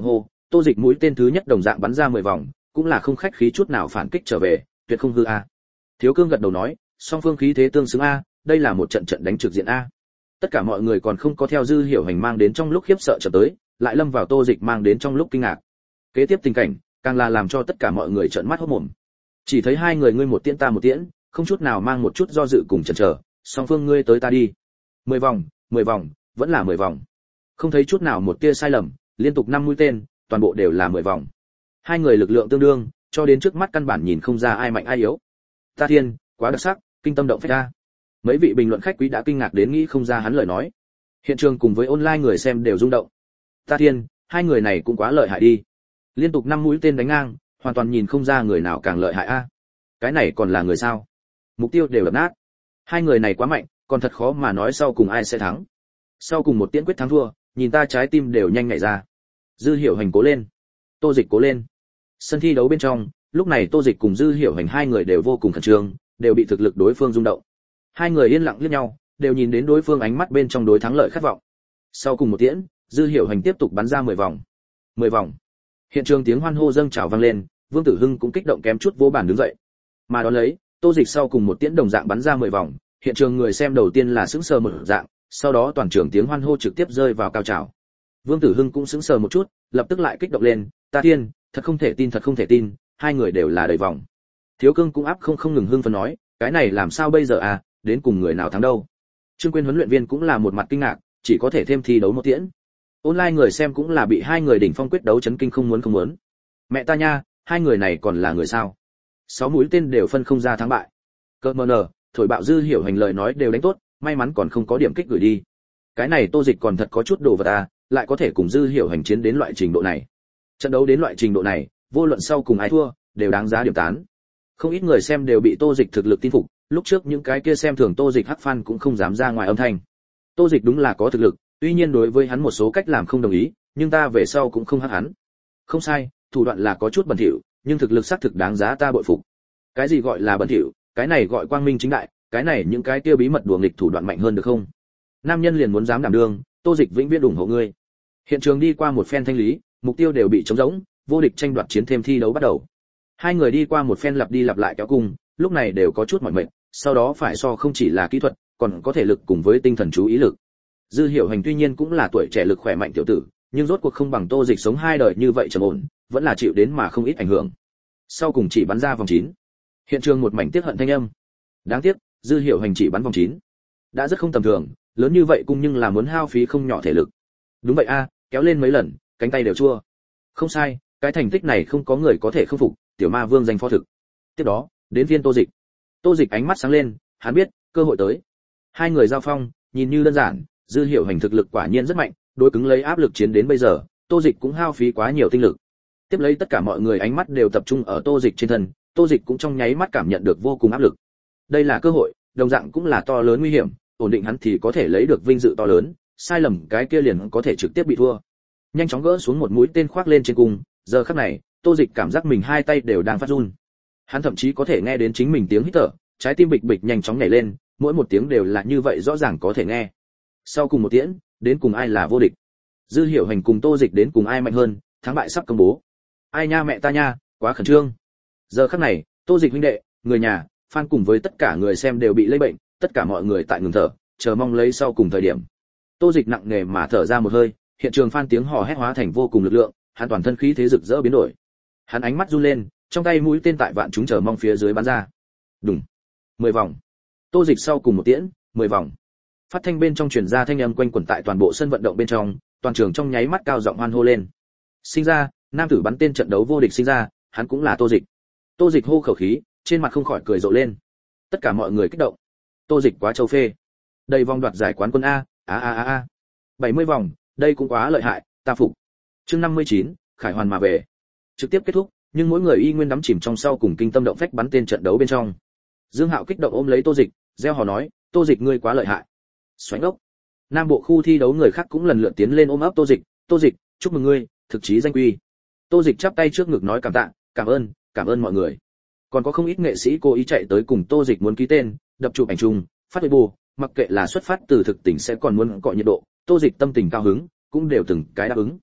Tô Dịch mũi tên thứ nhất đồng dạng bắn ra 10 vòng, cũng là không khách khí chút nào phản kích trở về, tuyệt không hư a. Thiếu Cương gật đầu nói, song phương khí thế tương xứng a, đây là một trận trận đánh trực diện a. Tất cả mọi người còn không có theo Dư Hiểu Hành mang đến trong lúc khiếp sợ chợt tới, lại lâm vào Tô Dịch mang đến trong lúc kinh ngạc. Kế tiếp tình cảnh, càng là làm cho tất cả mọi người trợn mắt hốt mồm. Chỉ thấy hai người ngươi một tiễn ta một tiễn, không chút nào mang một chút do dự cùng chần chờ, song phương ngươi tới ta đi. 10 vòng, vẫn là 10 vòng. Không thấy chút nào một tia sai lầm, liên tục 5 mũi tên, toàn bộ đều là 10 vòng. Hai người lực lượng tương đương, cho đến trước mắt căn bản nhìn không ra ai mạnh ai yếu. Ta thiên, quá đặc sắc, kinh tâm động phách ta. Mấy vị bình luận khách quý đã kinh ngạc đến nghĩ không ra hắn lời nói. Hiện trường cùng với online người xem đều rung động. Ta thiên, hai người này cũng quá lợi hại đi. Liên tục 5 mũi tên đánh ngang, hoàn toàn nhìn không ra người nào càng lợi hại a. Cái này còn là người sao? Mục tiêu đều đập nát. Hai người này quá mạnh, còn thật khó mà nói sau cùng ai sẽ thắng. Sau cùng một tiễn quyết thắng thua, nhìn ta trái tim đều nhanh nhảy ra. Dư Hiểu Hành cố lên, Tô Dịch cố lên. Sân thi đấu bên trong, lúc này Tô Dịch cùng Dư Hiểu Hành hai người đều vô cùng khẩn trương, đều bị thực lực đối phương rung động. Hai người yên lặng liếc nhau, đều nhìn đến đối phương ánh mắt bên trong đối thắng lợi khát vọng. Sau cùng một tiễn, Dư Hiểu Hành tiếp tục bắn ra 10 vòng. 10 vòng. Hiện trường tiếng hoan hô dâng trào vang lên, Vương Tử Hưng cũng kích động kém chút vỗ bàn đứng dậy. Mà đó lấy, Tô Dịch sau cùng một tiễn đồng dạng bắn ra 10 vòng, hiện trường người xem đầu tiên là sững sờ một dạng, sau đó toàn trường tiếng hoan hô trực tiếp rơi vào cao trào. Vương Tử Hưng cũng sững sờ một chút, lập tức lại kích động lên, ta thiên, thật không thể tin, hai người đều là đầy vòng. Thiếu Cương cũng áp không ngừng hưng phấn nói, cái này làm sao bây giờ à, đến cùng người nào thắng đâu. Trương Quyên huấn luyện viên cũng là một mặt kinh ngạc, chỉ có thể thêm thi đấu một tiễn. Online người xem cũng là bị hai người đỉnh phong quyết đấu chấn kinh không muốn. Mẹ ta nha, hai người này còn là người sao? 6 mũi tên đều phân không ra thắng bại. Cơ mờ nở, thổi bạo Dư Hiểu Hành lời nói đều đánh tốt, may mắn còn không có điểm kích gửi đi. Cái này Tô Dịch còn thật có chút đồ vật à, lại có thể cùng Dư Hiểu Hành chiến đến loại trình độ này. Trận đấu đến loại trình độ này, vô luận sau cùng ai thua, đều đáng giá điểm tán. Không ít người xem đều bị Tô Dịch thực lực tin phục, lúc trước những cái kia xem thường Tô Dịch hắc fan cũng không dám ra ngoài âm thanh. Tô Dịch đúng là có thực lực, tuy nhiên đối với hắn một số cách làm không đồng ý, nhưng ta về sau cũng không hắc hắn. Không sai, thủ đoạn là có chút bẩn thỉu, nhưng thực lực xác thực đáng giá ta bội phục. Cái gì gọi là bẩn thỉu, cái này gọi quang minh chính đại, cái này những cái kia bí mật đùa nghịch thủ đoạn mạnh hơn được không? Nam nhân liền muốn dám đảm đương, Tô Dịch vĩnh viễn ủng hộ ngươi. Hiện trường đi qua một phen thanh lý, mục tiêu đều bị trống rỗng, vô địch tranh đoạt chiến thêm thi đấu bắt đầu. Hai người đi qua một phen lặp đi lặp lại kéo cung, lúc này đều có chút mỏi mệt, sau đó phải so không chỉ là kỹ thuật, còn có thể lực cùng với tinh thần chú ý lực. Dư Hiểu Hành tuy nhiên cũng là tuổi trẻ lực khỏe mạnh tiểu tử, nhưng rốt cuộc không bằng Tô Dịch sống hai đời như vậy trầm ổn, vẫn là chịu đến mà không ít ảnh hưởng. Sau cùng chỉ bắn ra vòng 9. Hiện trường một mảnh tiếc hận thanh âm. Đáng tiếc, Dư Hiểu Hành chỉ bắn vòng 9. Đã rất không tầm thường, lớn như vậy cũng nhưng là muốn hao phí không nhỏ thể lực. Đúng vậy a, kéo lên mấy lần, cánh tay đều chua. Không sai, cái thành tích này không có người có thể khâm phục, tiểu ma vương danh phó thực. Tiếp đó, đến phiên Tô Dịch. Tô Dịch ánh mắt sáng lên, hắn biết, cơ hội tới. Hai người giao phong, nhìn như đơn giản, Dư Hiểu Hành thực lực quả nhiên rất mạnh, đối cứng lấy áp lực chiến đến bây giờ, Tô Dịch cũng hao phí quá nhiều tinh lực. Tiếp lấy tất cả mọi người ánh mắt đều tập trung ở Tô Dịch trên thân, Tô Dịch cũng trong nháy mắt cảm nhận được vô cùng áp lực. Đây là cơ hội, đồng dạng cũng là to lớn nguy hiểm, ổn định hắn thì có thể lấy được vinh dự to lớn, sai lầm cái kia liền có thể trực tiếp bị thua. Nhanh chóng gỡ xuống một mũi tên khoác lên trên cung, giờ khắc này, Tô Dịch cảm giác mình hai tay đều đang phát run. Hắn thậm chí có thể nghe đến chính mình tiếng hít thở, trái tim bịch bịch nhanh chóng nhảy lên, mỗi một tiếng đều là như vậy rõ ràng có thể nghe. Sau cùng một tiễn, đến cùng ai là vô địch? Dư Hiểu Hành cùng Tô Dịch đến cùng ai mạnh hơn, thắng bại sắp công bố. Ai nha mẹ ta nha, quá khẩn trương. Giờ khắc này, Tô Dịch huynh đệ, người nhà, fan cùng với tất cả người xem đều bị lây bệnh, tất cả mọi người tại ngừng thở, chờ mong lấy sau cùng thời điểm. Tô Dịch nặng nề mà thở ra một hơi, hiện trường fan tiếng hò hét hóa thành vô cùng lực lượng, hắn toàn thân khí thế rực rỡ biến đổi. Hắn ánh mắt run lên, trong tay mũi tên tại vạn chúng chờ mong phía dưới bắn ra. Đùng. 10 vòng. Tô Dịch sau cùng một tiễn, 10 vòng. Phát thanh bên trong truyền ra thanh âm quanh quẩn tại toàn bộ sân vận động bên trong, toàn trường trong nháy mắt cao giọng hoan hô lên. Sinh ra, nam tử bắn tên trận đấu vô địch sinh ra, hắn cũng là Tô Dịch. Tô Dịch hô khẩu khí, trên mặt không khỏi cười rộ lên. Tất cả mọi người kích động. Tô Dịch quá châu phê. Đây vòng đoạt giải quán quân a. 70 vòng, đây cũng quá lợi hại, ta phục. Chương 59, Khải Hoàn mà về. Trực tiếp kết thúc, nhưng mỗi người y nguyên đắm chìm trong sau cùng kinh tâm động phách bắn tên trận đấu bên trong. Dương Hạo kích động ôm lấy Tô Dịch, reo hò nói, Tô Dịch ngươi quá lợi hại. Xoánh ốc. Nam bộ khu thi đấu người khác cũng lần lượt tiến lên ôm ấp Tô Dịch, chúc mừng ngươi, thực chí danh quy. Tô Dịch chắp tay trước ngực nói cảm tạ, cảm ơn mọi người. Còn có không ít nghệ sĩ cố ý chạy tới cùng Tô Dịch muốn ký tên, đập chụp ảnh chung, phát Weibo, mặc kệ là xuất phát từ thực tình sẽ còn muốn cọ nhiệt độ, Tô Dịch tâm tình cao hứng, cũng đều từng cái đáp ứng.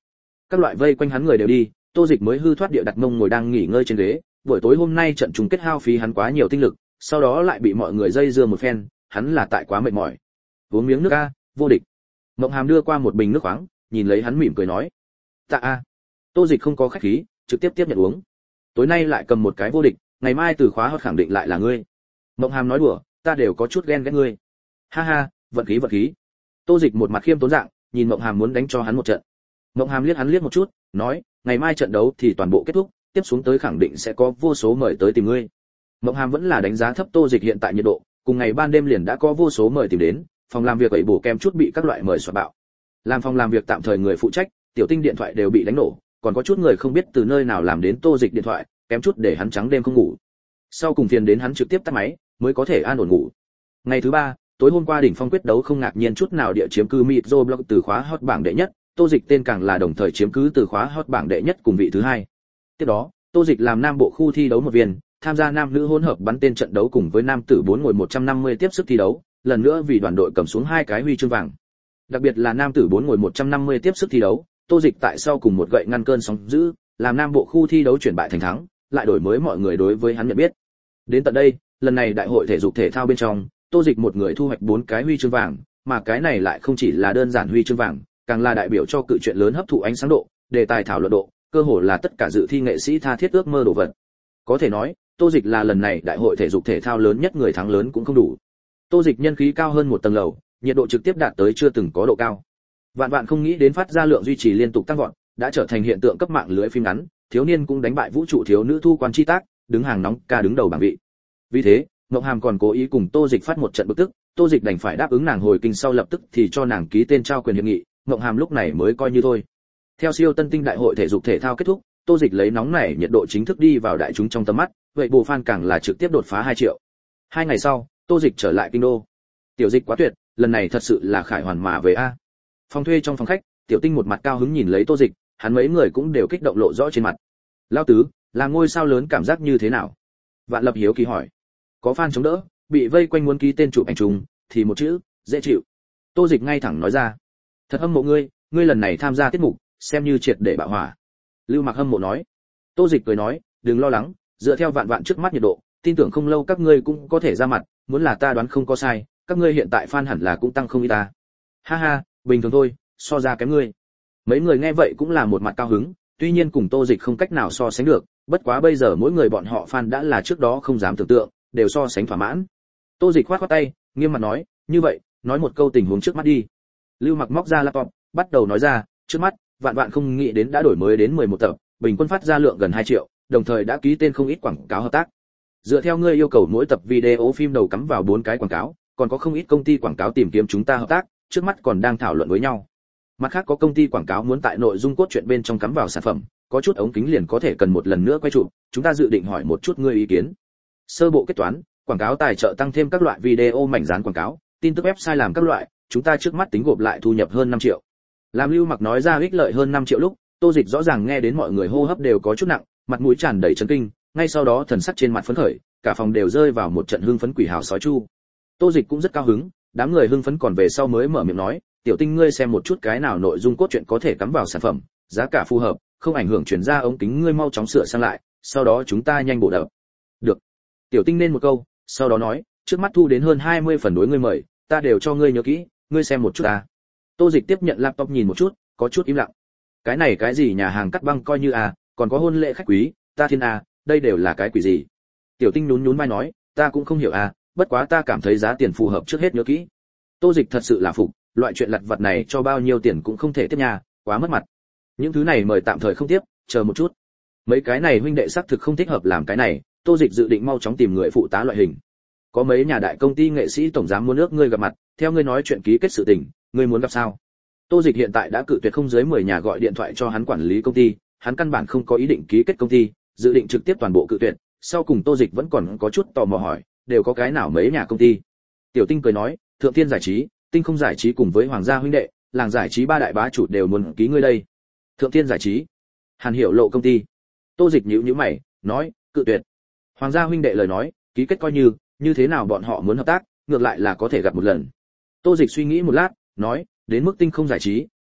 Các loại vây quanh hắn người đều đi, Tô Dịch mới hư thoát địa đặt mông ngồi đang nghỉ ngơi trên ghế, buổi tối hôm nay trận chung kết hao phí hắn quá nhiều tinh lực, sau đó lại bị mọi người dây dưa một phen, hắn là tại quá mệt mỏi. Uống miếng nước a, vô địch. Mộng Hàm đưa qua một bình nước khoáng, nhìn lấy hắn mỉm cười nói: "Tạ a." Tô Dịch không có khách khí, trực tiếp tiếp nhận uống. Tối nay lại cầm một cái vô địch, ngày mai từ khóa hot khẳng định lại là ngươi. Mộng Hàm nói đùa, ta đều có chút ghen ghét ngươi. Ha ha, vận khí vận khí. Tô Dịch một mặt khiêm tốn dạng, nhìn Mộng Hàm muốn đánh cho hắn một trận. Mộng Hàm liếc hắn liếc một chút, nói: "Ngày mai trận đấu thì toàn bộ kết thúc, tiếp xuống tới khẳng định sẽ có vô số mời tới tìm ngươi." Mộng Hàm vẫn là đánh giá thấp Tô Dịch hiện tại nhiệt độ, cùng ngày ban đêm liền đã có vô số mời tìm đến, phòng làm việc ấy bổ kem chút bị các loại mời xoạc bạo. Làm phòng làm việc tạm thời người phụ trách, Tiểu Tinh điện thoại đều bị đánh nổ, còn có chút người không biết từ nơi nào làm đến Tô Dịch điện thoại, kém chút để hắn trắng đêm không ngủ. Sau cùng phiền đến hắn trực tiếp tắt máy, mới có thể an ổn ngủ. Ngày thứ 3, tối hôm qua đỉnh phong quyết đấu không ngạc nhiên chút nào địa chiếm cứ Mitro Block từ khóa hot bảng đệ nhất, Tô Dịch tên càng là đồng thời chiếm cứ từ khóa hot bảng đệ nhất cùng vị thứ 2. Tiếp đó, Tô Dịch làm nam bộ khu thi đấu một viên, tham gia nam nữ hỗn hợp bắn tên trận đấu cùng với nam tử 4 ngồi 150 tiếp sức thi đấu, lần nữa vì đoàn đội cầm xuống 2 cái huy chương vàng. Đặc biệt là nam tử 4 ngồi 150 tiếp sức thi đấu, Tô Dịch tại sau cùng một gậy ngăn cơn sóng dữ, làm nam bộ khu thi đấu chuyển bại thành thắng, lại đổi mới mọi người đối với hắn nhận biết. Đến tận đây, lần này đại hội thể dục thể thao bên trong, Tô Dịch một người thu hoạch 4 cái huy chương vàng, mà cái này lại không chỉ là đơn giản huy chương vàng, càng là đại biểu cho cự chuyện lớn hấp thụ ánh sáng độ, đề tài thảo luận độ, cơ hồ là tất cả dự thi nghệ sĩ tha thiết ước mơ đồ vật. Có thể nói, Tô Dịch là lần này đại hội thể dục thể thao lớn nhất, người thắng lớn cũng không đủ. Tô Dịch nhân khí cao hơn một tầng lầu, nhiệt độ trực tiếp đạt tới chưa từng có độ cao. Vạn vạn không nghĩ đến phát ra lượng duy trì liên tục tăng vọt, đã trở thành hiện tượng cấp mạng lưới phim ngắn, thiếu niên cũng đánh bại vũ trụ thiếu nữ Thu Quan Chi Tác, đứng hàng nóng ca đứng đầu bảng vị. Vì thế, Ngộng Hàm còn cố ý cùng Tô Dịch phát một trận bực tức, Tô Dịch đành phải đáp ứng nàng hồi kinh sau lập tức thì cho nàng ký tên trao quyền hiệp nghị, Ngộng Hàm lúc này mới coi như thôi. Theo siêu tân tinh đại hội thể dục thể thao kết thúc, Tô Dịch lấy nóng này nhiệt độ chính thức đi vào đại chúng trong tầm mắt, vậy bộ fan càng là trực tiếp đột phá 2 triệu. 2 ngày sau, Tô Dịch trở lại kinh đô. Tiểu Dịch quá tuyệt, lần này thật sự là khải hoàn mà về a. Phòng thuê trong phòng khách, Tiểu Tinh một mặt cao hứng nhìn lấy Tô Dịch, hắn mấy người cũng đều kích động lộ rõ trên mặt. Lão tứ, là ngôi sao lớn cảm giác như thế nào? Vạn Lập hiếu kỳ hỏi. Có fan chống đỡ, bị vây quanh muốn ký tên chụp ảnh chung, thì một chữ, dễ chịu. Tô Dịch ngay thẳng nói ra. Thật hâm mộ ngươi, ngươi lần này tham gia tiết mục, xem như triệt để bạo hỏa. Lưu Mặc hâm mộ nói. Tô Dịch cười nói, đừng lo lắng, dựa theo Vạn Vạn trước mắt nhiệt độ, tin tưởng không lâu các ngươi cũng có thể ra mặt, muốn là ta đoán không có sai, các ngươi hiện tại fan hẳn là cũng tăng không ít ta. Ha ha, bình thường thôi, so ra kém ngươi. Mấy người nghe vậy cũng là một mặt cao hứng, tuy nhiên cùng Tô Dịch không cách nào so sánh được, bất quá bây giờ mỗi người bọn họ fan đã là trước đó không dám tưởng tượng, đều so sánh thỏa mãn. Tô Dịch khoát khoát tay, nghiêm mặt nói, như vậy, nói một câu tình huống trước mắt đi. Lưu Mặc móc ra laptop, bắt đầu nói ra, trước mắt, Vạn Vạn không nghĩ đến đã đổi mới đến 11 tập, bình quân phát ra lượng gần 2 triệu, đồng thời đã ký tên không ít quảng cáo hợp tác. Dựa theo ngươi yêu cầu mỗi tập video phim đầu cắm vào 4 cái quảng cáo, còn có không ít công ty quảng cáo tìm kiếm chúng ta hợp tác, trước mắt còn đang thảo luận với nhau. Mặt khác có công ty quảng cáo muốn tại nội dung cốt truyện bên trong cắm vào sản phẩm, có chút ống kính liền có thể cần một lần nữa quay chụp, chúng ta dự định hỏi một chút ngươi ý kiến. Sơ bộ kết toán, quảng cáo tài trợ tăng thêm các loại video mảnh dán quảng cáo, tin tức website làm các loại, chúng ta trước mắt tính gộp lại thu nhập hơn 5 triệu. Làm Lưu Mặc nói ra ích lợi hơn 5 triệu lúc, Tô Dịch rõ ràng nghe đến mọi người hô hấp đều có chút nặng, mặt mũi tràn đầy chấn kinh, ngay sau đó thần sắc trên mặt phấn khởi, cả phòng đều rơi vào một trận hưng phấn quỷ hào sói chu. Tô Dịch cũng rất cao hứng, đám người hưng phấn còn về sau mới mở miệng nói, "Tiểu Tinh ngươi xem một chút cái nào nội dung cốt truyện có thể cắm vào sản phẩm, giá cả phù hợp, không ảnh hưởng chuyển ra ống kính ngươi mau chóng sửa sang lại, sau đó chúng ta nhanh bổ đập." "Được." Tiểu Tinh nên một câu, sau đó nói, "Trước mắt thu đến hơn 20 phần đối ngươi mời, ta đều cho ngươi nhớ kỹ, ngươi xem một chút ta." Tô Dịch tiếp nhận laptop nhìn một chút, có chút im lặng. Cái này cái gì nhà hàng cắt băng coi như à, còn có hôn lễ khách quý, ta thiên à, đây đều là cái quỷ gì? Tiểu Tinh nhún nhún vai nói, ta cũng không hiểu à, bất quá ta cảm thấy giá tiền phù hợp trước hết nhớ kỹ. Tô Dịch thật sự là phục, loại chuyện lặt vặt này cho bao nhiêu tiền cũng không thể tiếp nhà, quá mất mặt. Những thứ này mời tạm thời không tiếp, chờ một chút. Mấy cái này huynh đệ xác thực không thích hợp làm cái này, Tô Dịch dự định mau chóng tìm người phụ tá loại hình. Có mấy nhà đại công ty nghệ sĩ tổng giám muốn ước ngươi gặp mặt, theo ngươi nói chuyện ký kết sự tình, ngươi muốn gặp sao? Tô Dịch hiện tại đã cự tuyệt không dưới 10 nhà gọi điện thoại cho hắn quản lý công ty, hắn căn bản không có ý định ký kết công ty, dự định trực tiếp toàn bộ cự tuyệt. Sau cùng Tô Dịch vẫn còn có chút tò mò hỏi, đều có cái nào mấy nhà công ty? Tiểu Tinh cười nói, Thượng Thiên Giải trí, Tinh Không Giải trí cùng với Hoàng gia huynh đệ, làng giải trí ba đại bá chủ đều muốn ký ngươi đây. Thượng Thiên Giải trí, Hàn Hiểu Lộ công ty. Tô Dịch nhíu nhíu mày, nói, cự tuyệt. Hoàng gia huynh đệ lời nói, ký kết coi như thế nào bọn họ muốn hợp tác, ngược lại là có thể gặp một lần. Tô Dịch suy nghĩ một lát, nói, đến mức Tinh Không Giải trí,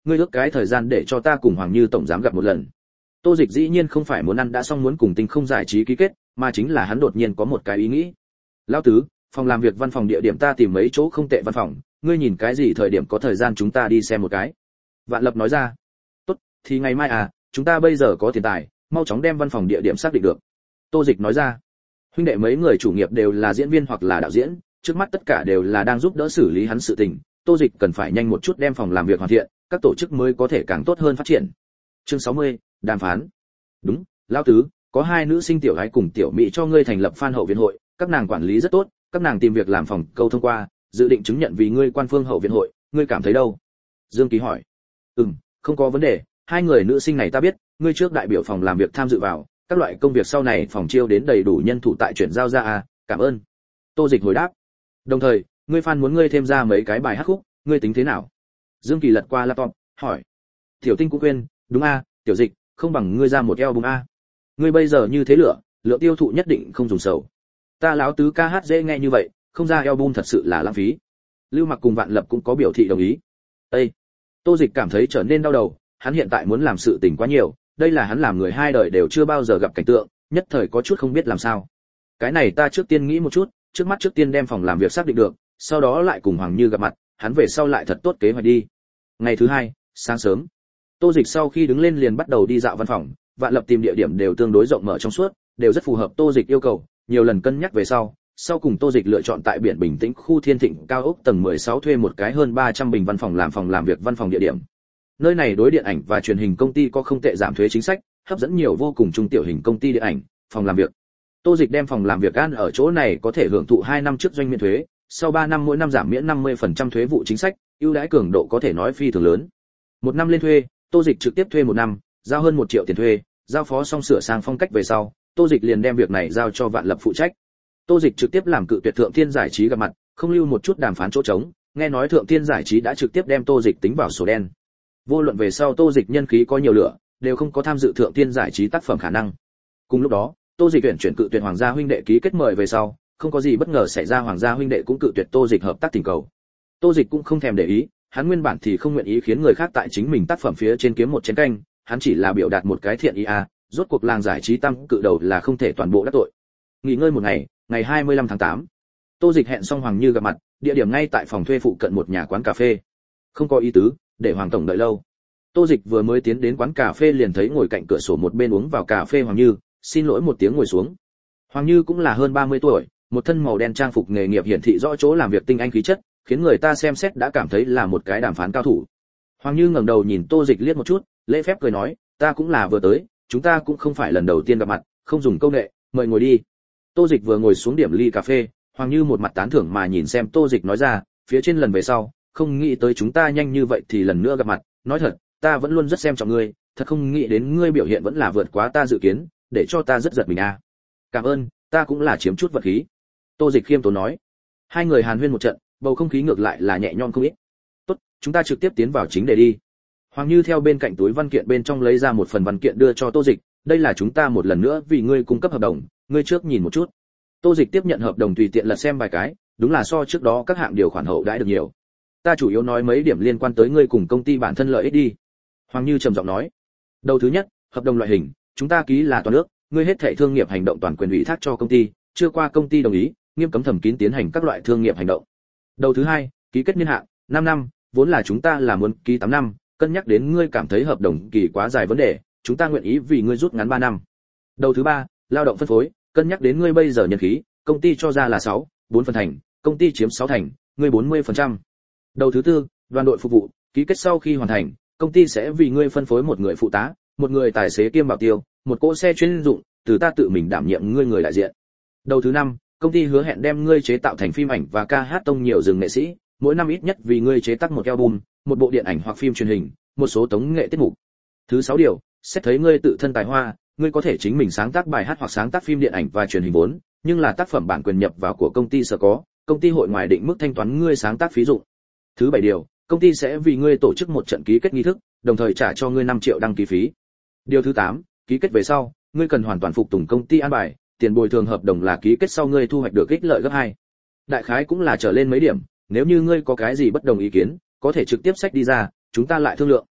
ngươi ước cái thời gian để cho ta cùng Hoàng Như tổng giám gặp một lần. Tô Dịch dĩ nhiên không phải muốn ăn đã xong muốn cùng Tinh Không Giải Trí ký kết, mà chính là hắn đột nhiên có một cái ý nghĩ. Lão tứ, phòng làm việc văn phòng địa điểm ta tìm mấy chỗ không tệ văn phòng, ngươi nhìn cái gì thời điểm có thời gian chúng ta đi xem một cái. Vạn Lập nói ra. Tốt, thì ngày mai à, chúng ta bây giờ có tiền tài, mau chóng đem văn phòng địa điểm xác định được. Tô Dịch nói ra. Huynh đệ mấy người chủ nghiệp đều là diễn viên hoặc là đạo diễn, trước mắt tất cả đều là đang giúp đỡ xử lý hắn sự tình, Tô Dịch cần phải nhanh một chút đem phòng làm việc hoàn thiện, các tổ chức mới có thể càng tốt hơn phát triển. Chương 60, đàm phán. Đúng, lão tứ, có hai nữ sinh tiểu gái cùng tiểu mỹ cho ngươi thành lập fan hậu viện hội, các nàng quản lý rất tốt, các nàng tìm việc làm phòng câu thông qua, dự định chứng nhận vì ngươi quan phương hậu viện hội, ngươi cảm thấy đâu? Dương Kỳ hỏi. Không có vấn đề, hai người nữ sinh này ta biết, ngươi trước đại biểu phòng làm việc tham dự vào, các loại công việc sau này phòng chiêu đến đầy đủ nhân thủ tại chuyển giao ra à, cảm ơn. Tô Dịch hồi đáp. Đồng thời, ngươi fan muốn ngươi thêm ra mấy cái bài hát khúc, ngươi tính thế nào? Dương Kỳ lật qua laptop, hỏi. Tiểu Tinh cũng quên, đúng a, Tiểu Dịch, không bằng ngươi ra một album a. Ngươi bây giờ như thế lượng tiêu thụ nhất định không dùng sầu. Ta lão tứ ca hát dễ nghe như vậy, không ra album thật sự là lãng phí. Lưu Mặc cùng Vạn Lập cũng có biểu thị đồng ý. Ê! Tô Dịch cảm thấy trở nên đau đầu, hắn hiện tại muốn làm sự tình quá nhiều, đây là hắn làm người hai đời đều chưa bao giờ gặp cảnh tượng, nhất thời có chút không biết làm sao. Cái này ta trước tiên nghĩ một chút, trước mắt trước tiên đem phòng làm việc xác định được, sau đó lại cùng Hoàng Như gặp mặt, hắn về sau lại thật tốt kế hoạch đi. Ngày thứ hai, sáng sớm, Tô Dịch sau khi đứng lên liền bắt đầu đi dạo văn phòng, Vạn Lập tìm địa điểm đều tương đối rộng mở trong suốt, đều rất phù hợp Tô Dịch yêu cầu, nhiều lần cân nhắc về sau cùng Tô Dịch lựa chọn tại biển Bình Tĩnh khu Thiên Thịnh cao ốc tầng 16 thuê một cái hơn 300 bình văn phòng làm việc văn phòng địa điểm. Nơi này đối điện ảnh và truyền hình công ty có không tệ giảm thuế chính sách, hấp dẫn nhiều vô cùng trung tiểu hình công ty điện ảnh, phòng làm việc. Tô Dịch đem phòng làm việc an ở chỗ này có thể hưởng thụ 2 năm trước doanh miễn thuế, sau 3 năm mỗi năm giảm miễn 50% thuế vụ chính sách, ưu đãi cường độ có thể nói phi thường lớn. Một năm lên thuê, Tô Dịch trực tiếp thuê 1 năm, giao hơn 1 triệu tiền thuê, giao phó xong sửa sang phong cách về sau, Tô Dịch liền đem việc này giao cho Vạn Lập phụ trách. Tô Dịch trực tiếp làm cự tuyệt Thượng Thiên Giải Trí gặp mặt, không lưu một chút đàm phán chỗ trống, nghe nói Thượng Thiên Giải Trí đã trực tiếp đem Tô Dịch tính vào sổ đen. Vô luận về sau Tô Dịch nhân khí có nhiều lửa, đều không có tham dự Thượng Thiên Giải Trí tác phẩm khả năng. Cùng lúc đó, Tô Dịch chuyển cự tuyệt Hoàng gia huynh đệ ký kết mời về sau, không có gì bất ngờ xảy ra, Hoàng gia huynh đệ cũng cự tuyệt Tô Dịch hợp tác thỉnh cầu. Tô Dịch cũng không thèm để ý, hắn nguyên bản thì không nguyện ý khiến người khác tại chính mình tác phẩm phía trên kiếm một chén canh, hắn chỉ là biểu đạt một cái thiện ý a, rốt cuộc làng giải trí tam cự đầu là không thể toàn bộ đắc tội. Nghỉ ngơi một ngày, ngày 25 tháng 8, Tô Dịch hẹn xong Hoàng Như gặp mặt, địa điểm ngay tại phòng thuê phụ cận một nhà quán cà phê. Không có ý tứ, để Hoàng tổng đợi lâu. Tô Dịch vừa mới tiến đến quán cà phê liền thấy ngồi cạnh cửa sổ một bên uống vào cà phê Hoàng Như, xin lỗi một tiếng ngồi xuống. Hoàng Như cũng là hơn 30 tuổi, một thân màu đen trang phục nghề nghiệp hiển thị rõ chỗ làm việc tinh anh khí chất, khiến người ta xem xét đã cảm thấy là một cái đàm phán cao thủ. Hoàng Như ngẩng đầu nhìn Tô Dịch liếc một chút, lễ phép cười nói, ta cũng là vừa tới, chúng ta cũng không phải lần đầu tiên gặp mặt, không dùng câu nệ, mời ngồi đi. Tô Dịch vừa ngồi xuống điểm ly cà phê, Hoàng Như một mặt tán thưởng mà nhìn xem Tô Dịch nói ra, phía trên lần về sau, không nghĩ tới chúng ta nhanh như vậy thì lần nữa gặp mặt, nói thật, ta vẫn luôn rất xem trọng ngươi, thật không nghĩ đến ngươi biểu hiện vẫn là vượt quá ta dự kiến, để cho ta rất giật mình a. Cảm ơn, ta cũng là chiếm chút vật khí. Tô Dịch khiêm tốn nói. Hai người hàn huyên một trận, bầu không khí ngược lại là nhẹ nhõm không ít. Tốt, chúng ta trực tiếp tiến vào chính đề đi. Hoàng Như theo bên cạnh túi văn kiện bên trong lấy ra một phần văn kiện đưa cho Tô Dịch, đây là chúng ta một lần nữa vì ngươi cung cấp hợp đồng, ngươi trước nhìn một chút. Tô Dịch tiếp nhận hợp đồng tùy tiện lật xem vài cái, đúng là so trước đó các hạng điều khoản hậu đãi được nhiều. Ta chủ yếu nói mấy điểm liên quan tới ngươi cùng công ty bản thân lợi ích đi. Hoàng Như trầm giọng nói. Đầu thứ nhất, hợp đồng loại hình, chúng ta ký là toàn nước, ngươi hết thảy thương nghiệp hành động toàn quyền ủy thác cho công ty, chưa qua công ty đồng ý, nghiêm cấm thẩm kín tiến hành các loại thương nghiệp hành động. Đầu thứ hai, ký kết niên hạn 5 năm, vốn là chúng ta là muốn ký 8 năm, cân nhắc đến ngươi cảm thấy hợp đồng kỳ quá dài vấn đề, chúng ta nguyện ý vì ngươi rút ngắn 3 năm. Đầu thứ ba, lao động phân phối, cân nhắc đến ngươi bây giờ nhân khí, công ty cho ra là 4 phần thành, công ty chiếm 6 thành, ngươi 40%. Đầu thứ tư, đoàn đội phục vụ, ký kết sau khi hoàn thành, công ty sẽ vì ngươi phân phối một người phụ tá, một người tài xế kiêm bảo tiêu, một cỗ xe chuyên dụng, từ ta tự mình đảm nhiệm ngươi người đại diện. Đầu thứ năm, công ty hứa hẹn đem ngươi chế tạo thành phim ảnh và ca hát tông nhiều rừng nghệ sĩ, mỗi năm ít nhất vì ngươi chế tác một album, một bộ điện ảnh hoặc phim truyền hình, một số tống nghệ tiết mục. Thứ 6 điều, xét thấy ngươi tự thân tài hoa, ngươi có thể chính mình sáng tác bài hát hoặc sáng tác phim điện ảnh và truyền hình vốn, nhưng là tác phẩm bản quyền nhập vào của công ty sở có, công ty hội ngoài định mức thanh toán ngươi sáng tác phí dụng. Thứ 7 điều, công ty sẽ vì ngươi tổ chức một trận ký kết nghi thức, đồng thời trả cho ngươi 5 triệu đăng ký phí. Điều thứ 8, ký kết về sau, ngươi cần hoàn toàn phục tùng công ty an bài, tiền bồi thường hợp đồng là ký kết sau ngươi thu hoạch được ích lợi gấp 2. Đại khái cũng là trở lên mấy điểm, nếu như ngươi có cái gì bất đồng ý kiến, có thể trực tiếp sách đi ra, chúng ta lại thương lượng.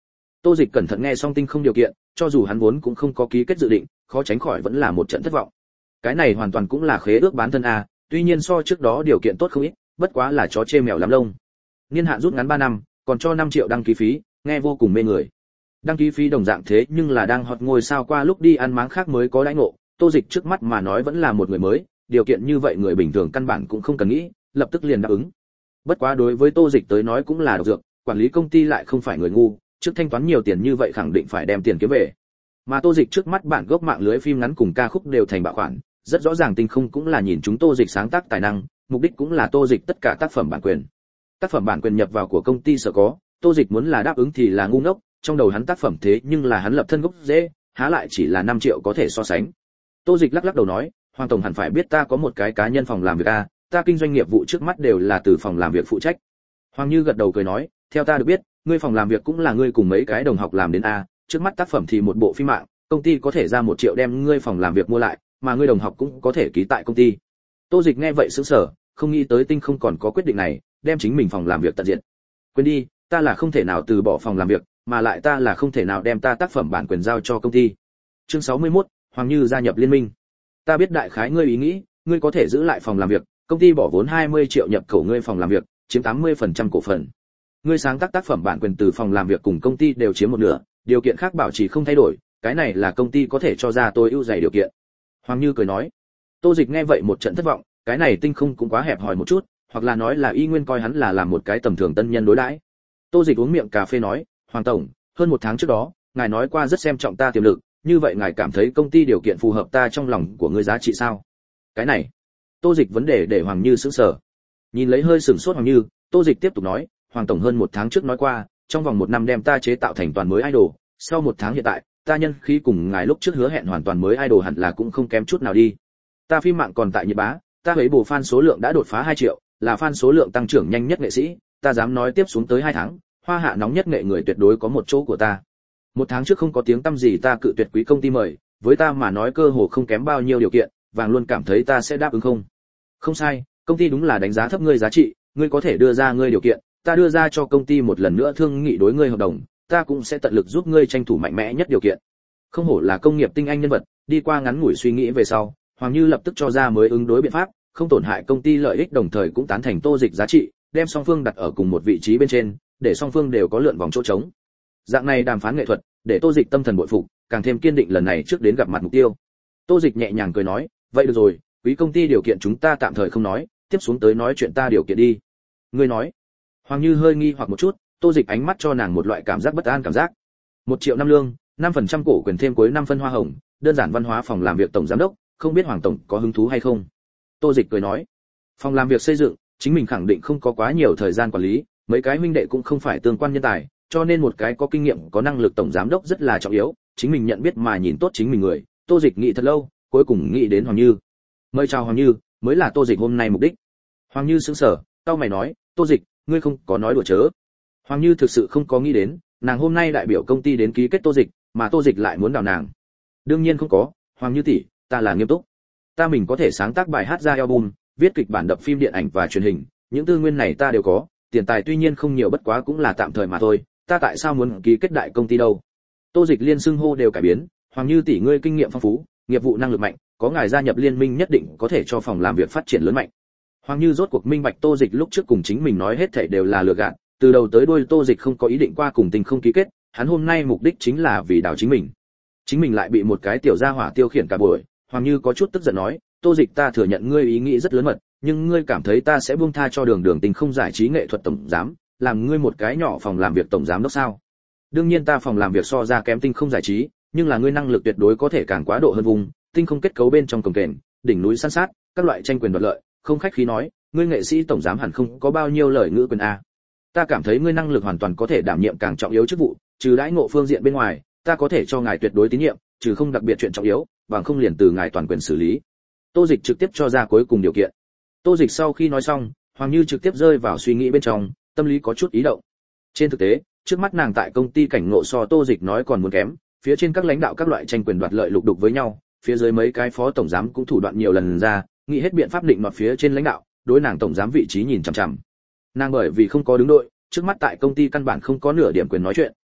Tô Dịch cẩn thận nghe xong Tinh Không điều kiện, cho dù hắn vốn cũng không có ký kết dự định, khó tránh khỏi vẫn là một trận thất vọng. Cái này hoàn toàn cũng là khế ước bán thân a, tuy nhiên so trước đó điều kiện tốt không ít, bất quá là chó chê mèo lắm lông. Niên hạn rút ngắn 3 năm, còn cho 5 triệu đăng ký phí, nghe vô cùng mê người. Đăng ký phí đồng dạng thế nhưng là đang hot ngôi sao qua lúc đi ăn máng khác mới có đãi ngộ, Tô Dịch trước mắt mà nói vẫn là một người mới, điều kiện như vậy người bình thường căn bản cũng không cần nghĩ, lập tức liền đáp ứng. Bất quá đối với Tô Dịch tới nói cũng là độc dược, quản lý công ty lại không phải người ngu, trước thanh toán nhiều tiền như vậy khẳng định phải đem tiền kiếm về. Mà Tô Dịch trước mắt bản gốc mạng lưới phim ngắn cùng ca khúc đều thành bảo khoản, rất rõ ràng Tinh Không cũng là nhìn chúng Tô Dịch sáng tác tài năng, mục đích cũng là Tô Dịch tất cả tác phẩm bản quyền. Tác phẩm bản quyền nhập vào của công ty sở có, Tô Dịch muốn là đáp ứng thì là ngu ngốc, trong đầu hắn tác phẩm thế nhưng là hắn lập thân gốc dễ, há lại chỉ là 5 triệu có thể so sánh. Tô Dịch lắc lắc đầu nói, Hoàng tổng hẳn phải biết ta có một cái cá nhân phòng làm việc a, ta kinh doanh nghiệp vụ trước mắt đều là từ phòng làm việc phụ trách. Hoàng Như gật đầu cười nói, theo ta được biết, ngươi phòng làm việc cũng là ngươi cùng mấy cái đồng học làm đến a, trước mắt tác phẩm thì một bộ phim mạng, công ty có thể ra 1 triệu đem ngươi phòng làm việc mua lại, mà ngươi đồng học cũng có thể ký tại công ty. Tô Dịch nghe vậy sững sờ, không nghĩ tới Tinh Không còn có quyết định này, đem chính mình phòng làm việc tận diện. Quên đi, ta là không thể nào từ bỏ phòng làm việc, mà lại ta là không thể nào đem ta tác phẩm bản quyền giao cho công ty. Chương 61, Hoàng Như gia nhập liên minh. Ta biết đại khái ngươi ý nghĩ, ngươi có thể giữ lại phòng làm việc, công ty bỏ vốn 20 triệu nhập khẩu ngươi phòng làm việc, chiếm 80% cổ phần. Ngươi sáng tác tác phẩm bản quyền từ phòng làm việc cùng công ty đều chiếm một nửa, điều kiện khác bảo trì không thay đổi, cái này là công ty có thể cho ra tôi ưu dày điều kiện. Hoàng Như cười nói. Tô Dịch nghe vậy một trận thất vọng, cái này Tinh Không cũng quá hẹp hòi một chút, hoặc là nói là y nguyên coi hắn là làm một cái tầm thường tân nhân đối đãi. Tô Dịch uống miệng cà phê nói, Hoàng tổng, hơn 1 tháng trước đó, ngài nói qua rất xem trọng ta tiềm lực, như vậy ngài cảm thấy công ty điều kiện phù hợp ta trong lòng của ngươi giá trị sao? Cái này, Tô Dịch vấn đề để Hoàng Như sững sờ. Nhìn lấy hơi sửng sốt Hoàng Như, Tô Dịch tiếp tục nói, Hoàng tổng hơn 1 tháng trước nói qua, trong vòng 1 năm đem ta chế tạo thành toàn mới idol, sau 1 tháng hiện tại, ta nhân khí cùng ngài lúc trước hứa hẹn hoàn toàn mới idol hẳn là cũng không kém chút nào đi. Ta phim mạng còn tại nhiệt bá, ta thấy bổ fan số lượng đã đột phá 2 triệu, là fan số lượng tăng trưởng nhanh nhất nghệ sĩ, ta dám nói tiếp xuống tới 2 tháng, hoa hạ nóng nhất nghệ người tuyệt đối có một chỗ của ta. 1 tháng trước không có tiếng tăm gì ta cự tuyệt quý công ty mời, với ta mà nói cơ hồ không kém bao nhiêu điều kiện, vàng luôn cảm thấy ta sẽ đáp ứng không. Không sai, công ty đúng là đánh giá thấp ngươi giá trị, ngươi có thể đưa ra ngươi điều kiện, ta đưa ra cho công ty một lần nữa thương nghị đối ngươi hợp đồng, ta cũng sẽ tận lực giúp ngươi tranh thủ mạnh mẽ nhất điều kiện. Không hổ là công nghiệp tinh anh nhân vật, đi qua ngắn ngủi suy nghĩ về sau, Hoàng Như lập tức cho ra mới ứng đối biện pháp, không tổn hại công ty lợi ích đồng thời cũng tán thành Tô Dịch giá trị, đem song phương đặt ở cùng một vị trí bên trên, để song phương đều có lượn vòng chỗ trống. Dạng này đàm phán nghệ thuật, để Tô Dịch tâm thần bội phục, càng thêm kiên định lần này trước đến gặp mặt mục tiêu. Tô Dịch nhẹ nhàng cười nói, vậy được rồi, quý công ty điều kiện chúng ta tạm thời không nói, tiếp xuống tới nói chuyện ta điều kiện đi. Ngươi nói. Hoàng Như hơi nghi hoặc một chút, Tô Dịch ánh mắt cho nàng một loại cảm giác bất an cảm giác. 1 triệu năm lương, 5% cổ quyền thêm cuối 5 phân hoa hồng, đơn giản văn hóa phòng làm việc tổng giám đốc, không biết Hoàng tổng có hứng thú hay không? Tô Dịch cười nói, phòng làm việc xây dựng, chính mình khẳng định không có quá nhiều thời gian quản lý, mấy cái huynh đệ cũng không phải tương quan nhân tài, cho nên một cái có kinh nghiệm, có năng lực tổng giám đốc rất là trọng yếu, chính mình nhận biết mà nhìn tốt chính mình người. Tô Dịch nghĩ thật lâu, cuối cùng nghĩ đến Hoàng Như. Mời chào Hoàng Như, mới là Tô Dịch hôm nay mục đích. Hoàng Như sững sờ, cau mày nói, Tô Dịch, ngươi không có nói đùa chớ. Hoàng Như thực sự không có nghĩ đến, nàng hôm nay đại biểu công ty đến ký kết Tô Dịch, mà Tô Dịch lại muốn đào nàng. Đương nhiên không có, Hoàng Như tỷ, ta là nghiêm túc. Ta mình có thể sáng tác bài hát ra album, viết kịch bản đập phim điện ảnh và truyền hình, những tư nguyên này ta đều có, tiền tài tuy nhiên không nhiều bất quá cũng là tạm thời mà thôi, ta tại sao muốn ký kết đại công ty đâu? Tô Dịch liên xưng hô đều cải biến, Hoàng Như tỷ ngươi kinh nghiệm phong phú, nghiệp vụ năng lực mạnh, có ngài gia nhập liên minh nhất định có thể cho phòng làm việc phát triển lớn mạnh. Hoàng Như rốt cuộc minh bạch Tô Dịch lúc trước cùng chính mình nói hết thảy đều là lừa gạt, từ đầu tới đuôi Tô Dịch không có ý định qua cùng Tinh Không ký kết, hắn hôm nay mục đích chính là vì đào chính mình. Chính mình lại bị một cái tiểu gia hỏa tiêu khiển cả buổi, Hoàng Như có chút tức giận nói, Tô Dịch ta thừa nhận ngươi ý nghĩ rất lớn mật, nhưng ngươi cảm thấy ta sẽ buông tha cho đường Tinh Không giải trí nghệ thuật tổng giám, làm ngươi một cái nhỏ phòng làm việc tổng giám đốc sao? Đương nhiên ta phòng làm việc so ra kém Tinh Không giải trí, nhưng là ngươi năng lực tuyệt đối có thể càng quá độ hơn vùng, Tinh Không kết cấu bên trong cồng kềnh, đỉnh núi san sát, các loại tranh quyền đoạt lợi, không khách khí nói, ngươi nghệ sĩ tổng giám hẳn không có bao nhiêu lời ngữ quyền a. Ta cảm thấy ngươi năng lực hoàn toàn có thể đảm nhiệm càng trọng yếu chức vụ, trừ đãi ngộ phương diện bên ngoài, ta có thể cho ngài tuyệt đối tín nhiệm, trừ không đặc biệt chuyện trọng yếu, bằng không liền từ ngài toàn quyền xử lý. Tô Dịch trực tiếp cho ra cuối cùng điều kiện. Tô Dịch sau khi nói xong, Hoàng Như trực tiếp rơi vào suy nghĩ bên trong, tâm lý có chút ý động. Trên thực tế, trước mắt nàng tại công ty cảnh ngộ so Tô Dịch nói còn muốn kém, phía trên các lãnh đạo các loại tranh quyền đoạt lợi lục đục với nhau, phía dưới mấy cái phó tổng giám cũng thủ đoạn nhiều lần ra, nghĩ hết biện pháp định mặt phía trên lãnh đạo, đối nàng tổng giám vị trí nhìn chằm chằm. Nàng bởi vì không có đứng đội, trước mắt tại công ty căn bản không có nửa điểm quyền nói chuyện,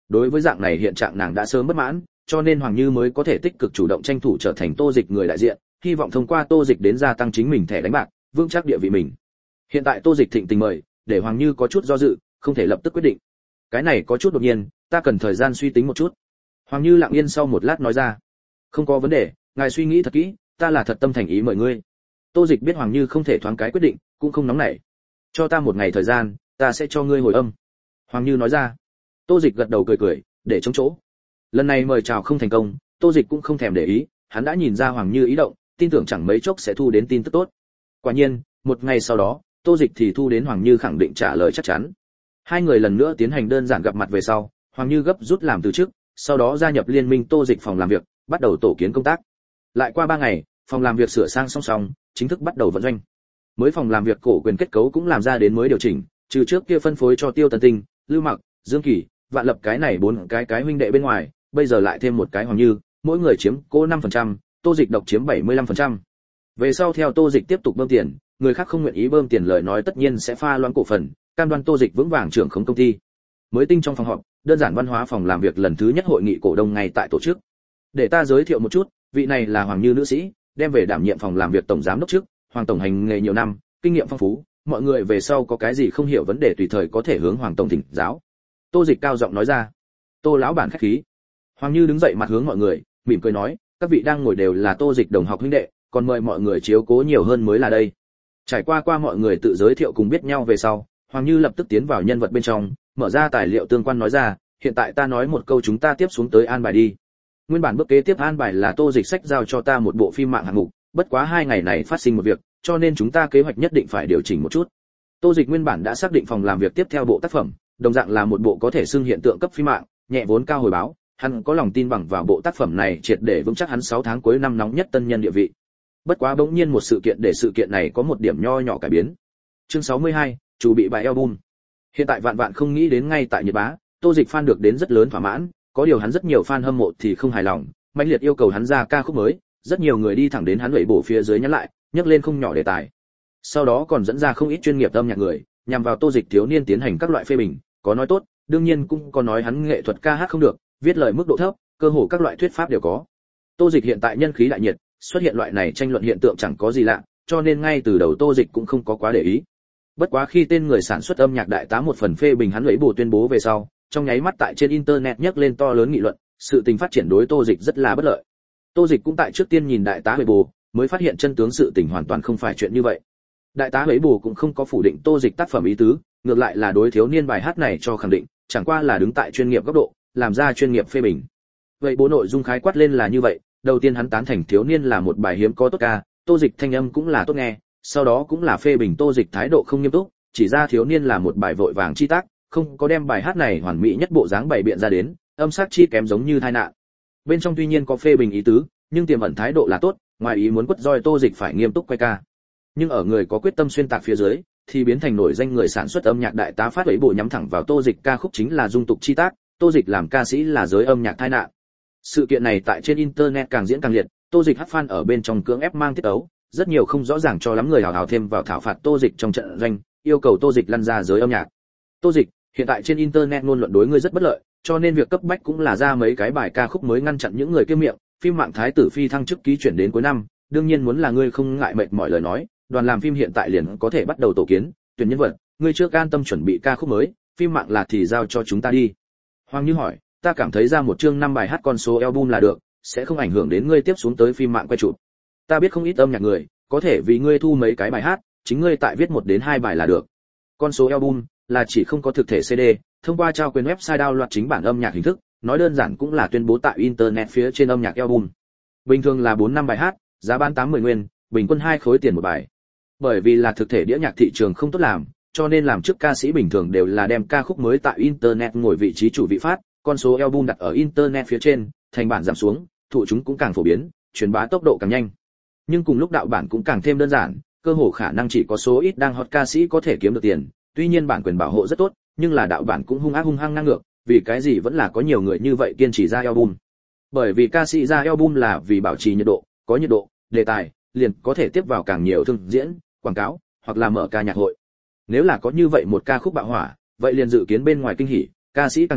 đối với dạng này hiện trạng nàng đã sớm bất mãn, cho nên Hoàng Như mới có thể tích cực chủ động tranh thủ trở thành Tô Dịch người đại diện, hy vọng thông qua Tô Dịch đến gia tăng chính mình thẻ đánh bạc, vững chắc địa vị mình. Hiện tại Tô Dịch thịnh tình mời, để Hoàng Như có chút do dự, không thể lập tức quyết định. Cái này có chút đột nhiên, ta cần thời gian suy tính một chút. Hoàng Như lặng yên sau một lát nói ra. Không có vấn đề, ngài suy nghĩ thật kỹ, ta là thật tâm thành ý mời ngươi. Tô Dịch biết Hoàng Như không thể thoáng cái quyết định, cũng không nóng nảy. Cho ta một ngày thời gian, ta sẽ cho ngươi hồi âm. Hoàng Như nói ra. Tô Dịch gật đầu cười cười, để chống chỗ. Lần này mời chào không thành công, Tô Dịch cũng không thèm để ý, hắn đã nhìn ra Hoàng Như ý động, tin tưởng chẳng mấy chốc sẽ thu đến tin tức tốt. Quả nhiên, một ngày sau đó, Tô Dịch thì thu đến Hoàng Như khẳng định trả lời chắc chắn. Hai người lần nữa tiến hành đơn giản gặp mặt về sau, Hoàng Như gấp rút làm từ chức, sau đó gia nhập liên minh Tô Dịch phòng làm việc, bắt đầu tổ kiến công tác. Lại qua 3 ngày, phòng làm việc sửa sang xong, chính thức bắt đầu vận doanh. Mới phòng làm việc cổ quyền kết cấu cũng làm ra đến mới điều chỉnh, trừ trước kia phân phối cho Tiêu Tần Tinh, Lưu Mặc, Dương Kỳ, Vạn Lập cái này 4 cái huynh đệ bên ngoài, bây giờ lại thêm một cái Hoàng Như, mỗi người chiếm cố 5%, Tô Dịch độc chiếm 75%. Về sau theo Tô Dịch tiếp tục bơm tiền, người khác không nguyện ý bơm tiền lời nói tất nhiên sẽ pha loãng cổ phần, cam đoan Tô Dịch vững vàng trưởng khống công ty. Mới tinh trong phòng họp, đơn giản văn hóa phòng làm việc lần thứ nhất hội nghị cổ đông ngay tại tổ chức. Để ta giới thiệu một chút, vị này là Hoàng Như nữ sĩ, đem về đảm nhiệm phòng làm việc tổng giám đốc trước, Hoàng tổng hành nghề nhiều năm, kinh nghiệm phong phú, mọi người về sau có cái gì không hiểu vấn đề tùy thời có thể hướng Hoàng tổng thỉnh giáo. Tô Dịch cao giọng nói ra. Tô lão bản khách khí. Hoàng Như đứng dậy mặt hướng mọi người, mỉm cười nói, các vị đang ngồi đều là Tô Dịch đồng học huynh đệ, còn mời mọi người chiếu cố nhiều hơn mới là đây. Trải qua mọi người tự giới thiệu cùng biết nhau về sau, Hoàng Như lập tức tiến vào nhân vật bên trong, mở ra tài liệu tương quan nói ra, hiện tại ta nói một câu chúng ta tiếp xuống tới an bài đi. Nguyên bản bước kế tiếp an bài là Tô Dịch sách giao cho ta một bộ phim mạng hạng mục, bất quá 2 ngày này phát sinh một việc, cho nên chúng ta kế hoạch nhất định phải điều chỉnh một chút. Tô Dịch nguyên bản đã xác định phòng làm việc tiếp theo bộ tác phẩm, đồng dạng là một bộ có thể xưng hiện tượng cấp phim mạng, nhẹ vốn cao hồi báo, hắn có lòng tin bằng vào bộ tác phẩm này triệt để vững chắc hắn 6 tháng cuối năm nóng nhất tân nhân địa vị. Bất quá bỗng nhiên một sự kiện để sự kiện này có một điểm nho nhỏ cải biến. Chương 62, chủ bị bài album. Hiện tại vạn không nghĩ đến ngay tại Nhật Bá, Tô Dịch fan được đến rất lớn thỏa mãn, có điều hắn rất nhiều fan hâm mộ thì không hài lòng, mãnh liệt yêu cầu hắn ra ca khúc mới, rất nhiều người đi thẳng đến hắn lưỡi bổ phía dưới nhắn lại, nhắc lên không nhỏ đề tài. Sau đó còn dẫn ra không ít chuyên nghiệp âm nhạc người, nhằm vào Tô Dịch thiếu niên tiến hành các loại phê bình, có nói tốt, đương nhiên cũng có nói hắn nghệ thuật ca hát không được, viết lời mức độ thấp, cơ hồ các loại thuyết pháp đều có. Tô Dịch hiện tại nhân khí đại nhiệt, xuất hiện loại này tranh luận hiện tượng chẳng có gì lạ, cho nên ngay từ đầu Tô Dịch cũng không có quá để ý. Bất quá khi tên người sản xuất âm nhạc đại tá một phần phê bình hắn lấy bổ tuyên bố về sau, trong nháy mắt tại trên internet nhấc lên to lớn nghị luận, sự tình phát triển đối Tô Dịch rất là bất lợi. Tô Dịch cũng tại trước tiên nhìn đại tá lấy bổ, mới phát hiện chân tướng sự tình hoàn toàn không phải chuyện như vậy. Đại tá lấy bổ cũng không có phủ định Tô Dịch tác phẩm ý tứ, ngược lại là đối thiếu niên bài hát này cho khẳng định, chẳng qua là đứng tại chuyên nghiệp góc độ, làm ra chuyên nghiệp phê bình. Vậy bố nội dung khái quát lên là như vậy, đầu tiên hắn tán thành thiếu niên là một bài hiếm có tốt ca, Tô Dịch thanh âm cũng là tốt nghe, sau đó cũng là phê bình Tô Dịch thái độ không nghiêm túc, chỉ ra thiếu niên là một bài vội vàng chi tác, không có đem bài hát này hoàn mỹ nhất bộ dáng bày biện ra đến, âm sắc chi kém giống như tai nạn. Bên trong tuy nhiên có phê bình ý tứ, nhưng tiềm ẩn thái độ là tốt, ngoài ý muốn quất roi Tô Dịch phải nghiêm túc quay ca. Nhưng ở người có quyết tâm xuyên tạc phía dưới, thì biến thành nổi danh người sản xuất âm nhạc đại tá phát ấy bộ nhắm thẳng vào Tô Dịch ca khúc chính là dung tục chi tác, Tô Dịch làm ca sĩ là giới âm nhạc tai nạn. Sự kiện này tại trên internet càng diễn càng liệt, Tô Dịch hát fan ở bên trong cưỡng ép mang tiết ấu, rất nhiều không rõ ràng cho lắm người hào hào thêm vào thảo phạt Tô Dịch trong trận doanh, yêu cầu Tô Dịch lăn ra giới âm nhạc. Tô Dịch, hiện tại trên internet ngôn luận đối ngươi rất bất lợi, cho nên việc cấp bách cũng là ra mấy cái bài ca khúc mới ngăn chặn những người kia miệng, phim mạng Thái tử phi thăng chức ký chuyển đến cuối năm, đương nhiên muốn là ngươi không ngại mệt mỏi lời nói, đoàn làm phim hiện tại liền có thể bắt đầu tổ kiến, tuyển nhân vật, ngươi trước an tâm chuẩn bị ca khúc mới, phim mạng là thì giao cho chúng ta đi. Hoàng Như hỏi, ta cảm thấy ra một chương 5 bài hát con số album là được, sẽ không ảnh hưởng đến ngươi tiếp xuống tới phim mạng quay chụp. Ta biết không ít âm nhạc người, có thể vì ngươi thu mấy cái bài hát, chính ngươi tại viết 1 đến 2 bài là được. Con số album là chỉ không có thực thể CD, thông qua trao quyền website download chính bản âm nhạc hình thức, nói đơn giản cũng là tuyên bố tại internet phía trên âm nhạc album. Bình thường là 4 năm bài hát, giá bán 80 nguyên, bình quân 2 khối tiền một bài. Bởi vì là thực thể đĩa nhạc thị trường không tốt làm, cho nên làm trước ca sĩ bình thường đều là đem ca khúc mới tại internet ngồi vị trí chủ vị phát, con số album đặt ở internet phía trên, thành bản giảm xuống, thụ chúng cũng càng phổ biến, truyền bá tốc độ càng nhanh. Nhưng cùng lúc đạo bản cũng càng thêm đơn giản, cơ hồ khả năng chỉ có số ít đang hot ca sĩ có thể kiếm được tiền, tuy nhiên bản quyền bảo hộ rất tốt, nhưng là đạo bản cũng hung hăng ngang ngược, vì cái gì vẫn là có nhiều người như vậy kiên trì ra album. Bởi vì ca sĩ ra album là vì bảo trì nhiệt độ, có nhiệt độ, đề tài, liền có thể tiếp vào càng nhiều thương diễn, quảng cáo, hoặc là mở ca nhạc hội. Nếu là có như vậy một ca khúc bạo hỏa, vậy liền dự kiến bên ngoài kinh hỉ, ca sĩ càng đỏ,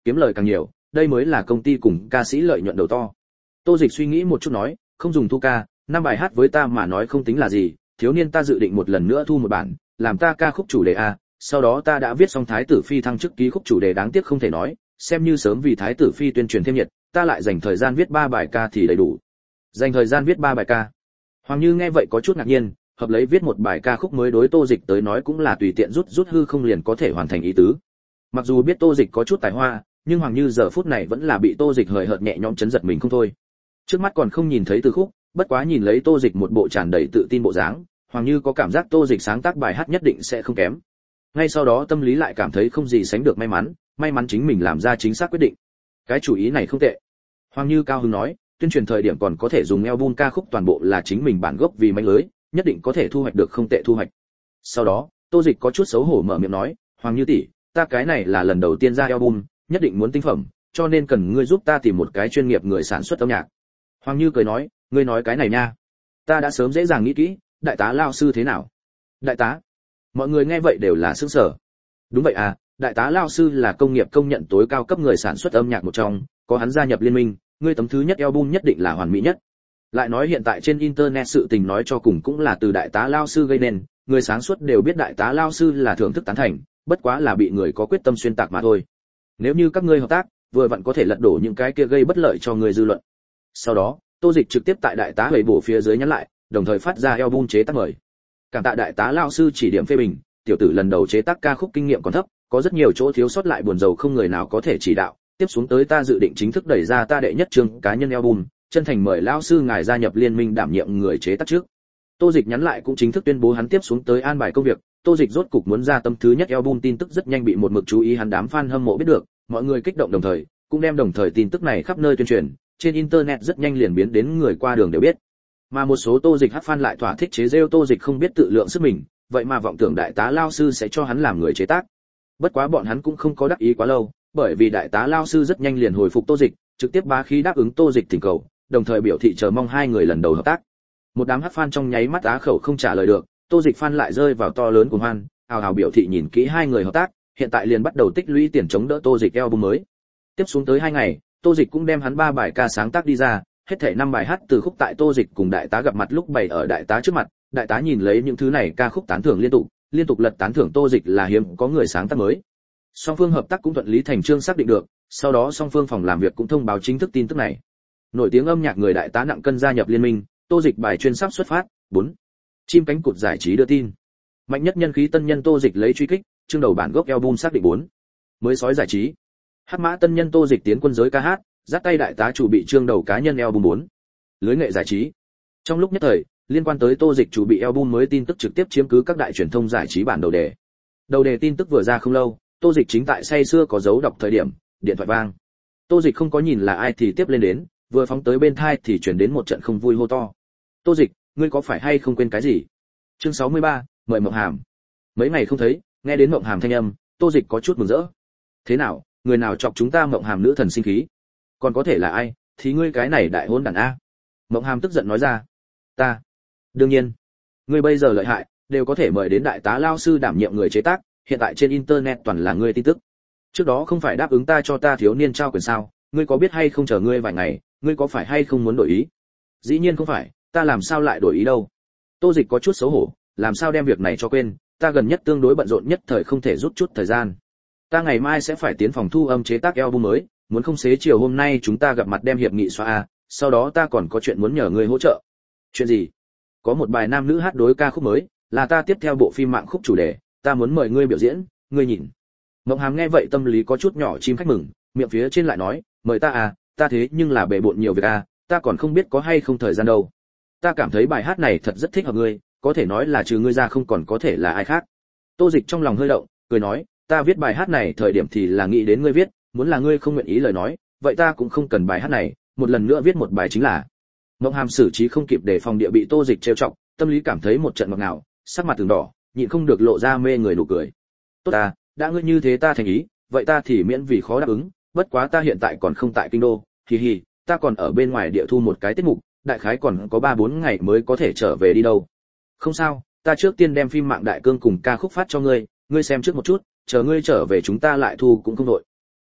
kiếm lời càng nhiều, đây mới là công ty cùng ca sĩ lợi nhuận đầu to. Tô Dịch suy nghĩ một chút nói, không dùng thu ca, 5 bài hát với ta mà nói không tính là gì, thiếu niên ta dự định một lần nữa thu một bản, làm ta ca khúc chủ đề a, sau đó ta đã viết xong Thái tử Phi thăng chức ký khúc chủ đề đáng tiếc không thể nói, xem như sớm vì Thái tử Phi tuyên truyền thêm nhiệt, ta lại dành thời gian viết 3 bài ca thì đầy đủ. Dành thời gian viết 3 bài ca. Hoàng Như nghe vậy có chút ngạc nhiên, hợp lấy viết một bài ca khúc mới đối Tô Dịch tới nói cũng là tùy tiện rút hư không liền có thể hoàn thành ý tứ. Mặc dù biết Tô Dịch có chút tài hoa, nhưng Hoàng Như giờ phút này vẫn là bị Tô Dịch hời hợt nhẹ nhõm chấn giật mình không thôi. Trước mắt còn không nhìn thấy từ khúc, bất quá nhìn lấy Tô Dịch một bộ tràn đầy tự tin bộ dáng, Hoàng Như có cảm giác Tô Dịch sáng tác bài hát nhất định sẽ không kém. Ngay sau đó tâm lý lại cảm thấy không gì sánh được may mắn chính mình làm ra chính xác quyết định. Cái chủ ý này không tệ. Hoàng Như cao hứng nói, tuyên truyền thời điểm còn có thể dùng album ca khúc toàn bộ là chính mình bản gốc vì mánh lưới, nhất định có thể thu hoạch được không tệ thu hoạch. Sau đó, Tô Dịch có chút xấu hổ mở miệng nói, Hoàng Như tỷ, ta cái này là lần đầu tiên ra album, nhất định muốn tinh phẩm, cho nên cần ngươi giúp ta tìm một cái chuyên nghiệp người sản xuất âm nhạc. Hoàng Như cười nói, ngươi nói cái này nha, ta đã sớm dễ dàng nghĩ kỹ, đại tá Lao sư thế nào? Đại tá? Mọi người nghe vậy đều là sửng sở. Đúng vậy à, đại tá Lao sư là công nghiệp công nhận tối cao cấp người sản xuất âm nhạc một trong, có hắn gia nhập liên minh, ngươi tấm thứ nhất album nhất định là hoàn mỹ nhất. Lại nói hiện tại trên internet sự tình nói cho cùng cũng là từ đại tá Lao sư gây nên, người sáng suốt đều biết đại tá Lao sư là thưởng thức tán thành, bất quá là bị người có quyết tâm xuyên tạc mà thôi. Nếu như các ngươi hợp tác, vừa vặn có thể lật đổ những cái kia gây bất lợi cho người dư luận. Sau đó, Tô Dịch trực tiếp tại đại tá hầy bổ phía dưới nhắn lại, đồng thời phát ra album chế tác mời. Cảm tạ đại tá Lao sư chỉ điểm phê bình, tiểu tử lần đầu chế tác ca khúc kinh nghiệm còn thấp, có rất nhiều chỗ thiếu sót lại buồn rầu không người nào có thể chỉ đạo, tiếp xuống tới ta dự định chính thức đẩy ra ta đệ nhất chương cá nhân album, chân thành mời lão sư ngài gia nhập liên minh đảm nhiệm người chế tác trước. Tô Dịch nhắn lại cũng chính thức tuyên bố hắn tiếp xuống tới an bài công việc, Tô Dịch rốt cục muốn ra tâm thứ nhất album tin tức rất nhanh bị một mực chú ý hắn đám fan hâm mộ biết được, mọi người kích động đồng thời, cũng đem đồng thời tin tức này khắp nơi tuyên truyền, trên internet rất nhanh liền biến đến người qua đường đều biết. Mà một số Tô Dịch hát fan lại thỏa thích chế giễu Tô Dịch không biết tự lượng sức mình, vậy mà vọng tưởng đại tá Lao sư sẽ cho hắn làm người chế tác. Bất quá bọn hắn cũng không có đắc ý quá lâu, bởi vì đại tá Lao sư rất nhanh liền hồi phục Tô Dịch, trực tiếp bá khí đáp ứng Tô Dịch thỉnh cầu, đồng thời biểu thị chờ mong hai người lần đầu hợp tác. Một đám hát fan trong nháy mắt á khẩu không trả lời được, Tô Dịch fan lại rơi vào to lớn cuồng hoan, ào ào biểu thị nhìn kỹ hai người hợp tác, hiện tại liền bắt đầu tích lũy tiền chống đỡ Tô Dịch album mới. Tiếp xuống tới 2 ngày, Tô Dịch cũng đem hắn 3 bài ca sáng tác đi ra, hết thảy 5 bài hát từ khúc tại Tô Dịch cùng đại tá gặp mặt lúc bày ở đại tá trước mặt, đại tá nhìn lấy những thứ này ca khúc tán thưởng liên tục lật tán thưởng Tô Dịch là hiếm có người sáng tác mới. Song phương hợp tác cũng thuận lý thành chương xác định được, sau đó song phương phòng làm việc cũng thông báo chính thức tin tức này. Nổi tiếng âm nhạc người đại tá nặng cân gia nhập liên minh, Tô Dịch bài chuyên sắp xuất phát. 4. Chim cánh cụt giải trí đưa tin. Mạnh nhất nhân khí tân nhân Tô Dịch lấy truy kích, chương đầu bản gốc album xác định 4. Mới sói giải trí. Hắc mã tân nhân Tô Dịch tiến quân giới ca hát, dắt tay đại tá chủ bị chương đầu cá nhân album 4. Lưới nghệ giải trí. Trong lúc nhất thời, liên quan tới Tô Dịch chủ bị album mới tin tức trực tiếp chiếm cứ các đại truyền thông giải trí bản đầu đề. Đầu đề tin tức vừa ra không lâu, Tô Dịch chính tại say sưa có dấu đọc thời điểm, điện thoại vang. Tô Dịch không có nhìn là ai thì tiếp lên đến, vừa phóng tới bên tai thì truyền đến một trận không vui hô to. Tô Dịch, ngươi có phải hay không quên cái gì? Chương 63, mời Mộng Hàm. Mấy ngày không thấy, nghe đến Mộng Hàm thanh âm, Tô Dịch có chút mừng rỡ. Thế nào, người nào chọc chúng ta Mộng Hàm nữ thần sinh khí? Còn có thể là ai, thì ngươi cái này đại hỗn đản a. Mộng Hàm tức giận nói ra. Ta. Đương nhiên. Ngươi bây giờ lợi hại, đều có thể mời đến đại tá Lao sư đảm nhiệm người chế tác, hiện tại trên internet toàn là ngươi tin tức. Trước đó không phải đáp ứng ta cho ta thiếu niên trao quyền sao, ngươi có biết hay không chờ ngươi vài ngày, ngươi có phải hay không muốn đổi ý? Dĩ nhiên không phải, ta làm sao lại đổi ý đâu. Tô Dịch có chút xấu hổ, làm sao đem việc này cho quên, ta gần nhất tương đối bận rộn nhất thời không thể rút chút thời gian. Ta ngày mai sẽ phải tiến phòng thu âm chế tác album mới, muốn không xế chiều hôm nay chúng ta gặp mặt đem hiệp nghị xóa a, sau đó ta còn có chuyện muốn nhờ ngươi hỗ trợ. Chuyện gì? Có một bài nam nữ hát đối ca khúc mới, là ta tiếp theo bộ phim mạng khúc chủ đề, ta muốn mời ngươi biểu diễn, ngươi nhìn. Mộng Hàm nghe vậy tâm lý có chút nhỏ chim khách mừng, miệng phía trên lại nói, mời ta à, ta thế nhưng là bề bộn nhiều việc à, ta còn không biết có hay không thời gian đâu. Ta cảm thấy bài hát này thật rất thích hợp ngươi, có thể nói là trừ ngươi ra không còn có thể là ai khác. Tô Dịch trong lòng hơi động, cười nói, ta viết bài hát này thời điểm thì là nghĩ đến ngươi viết, muốn là ngươi không nguyện ý lời nói, vậy ta cũng không cần bài hát này, một lần nữa viết một bài chính là. Mộng Hàm xử trí không kịp để phòng địa bị Tô Dịch trêu chọc, tâm lý cảm thấy một trận ngọt ngào, sắc mặt từng đỏ, nhịn không được lộ ra mê người nụ cười. Tốt ta, đã ngươi như thế ta thành ý, vậy ta thì miễn vì khó đáp ứng, bất quá ta hiện tại còn không tại kinh đô, hi, ta còn ở bên ngoài địa thu một cái tiết mục, đại khái còn có 3-4 ngày mới có thể trở về đi đâu. Không sao, ta trước tiên đem phim mạng đại cương cùng ca khúc phát cho ngươi, ngươi xem trước một chút, chờ ngươi trở về chúng ta lại thu cũng không đội.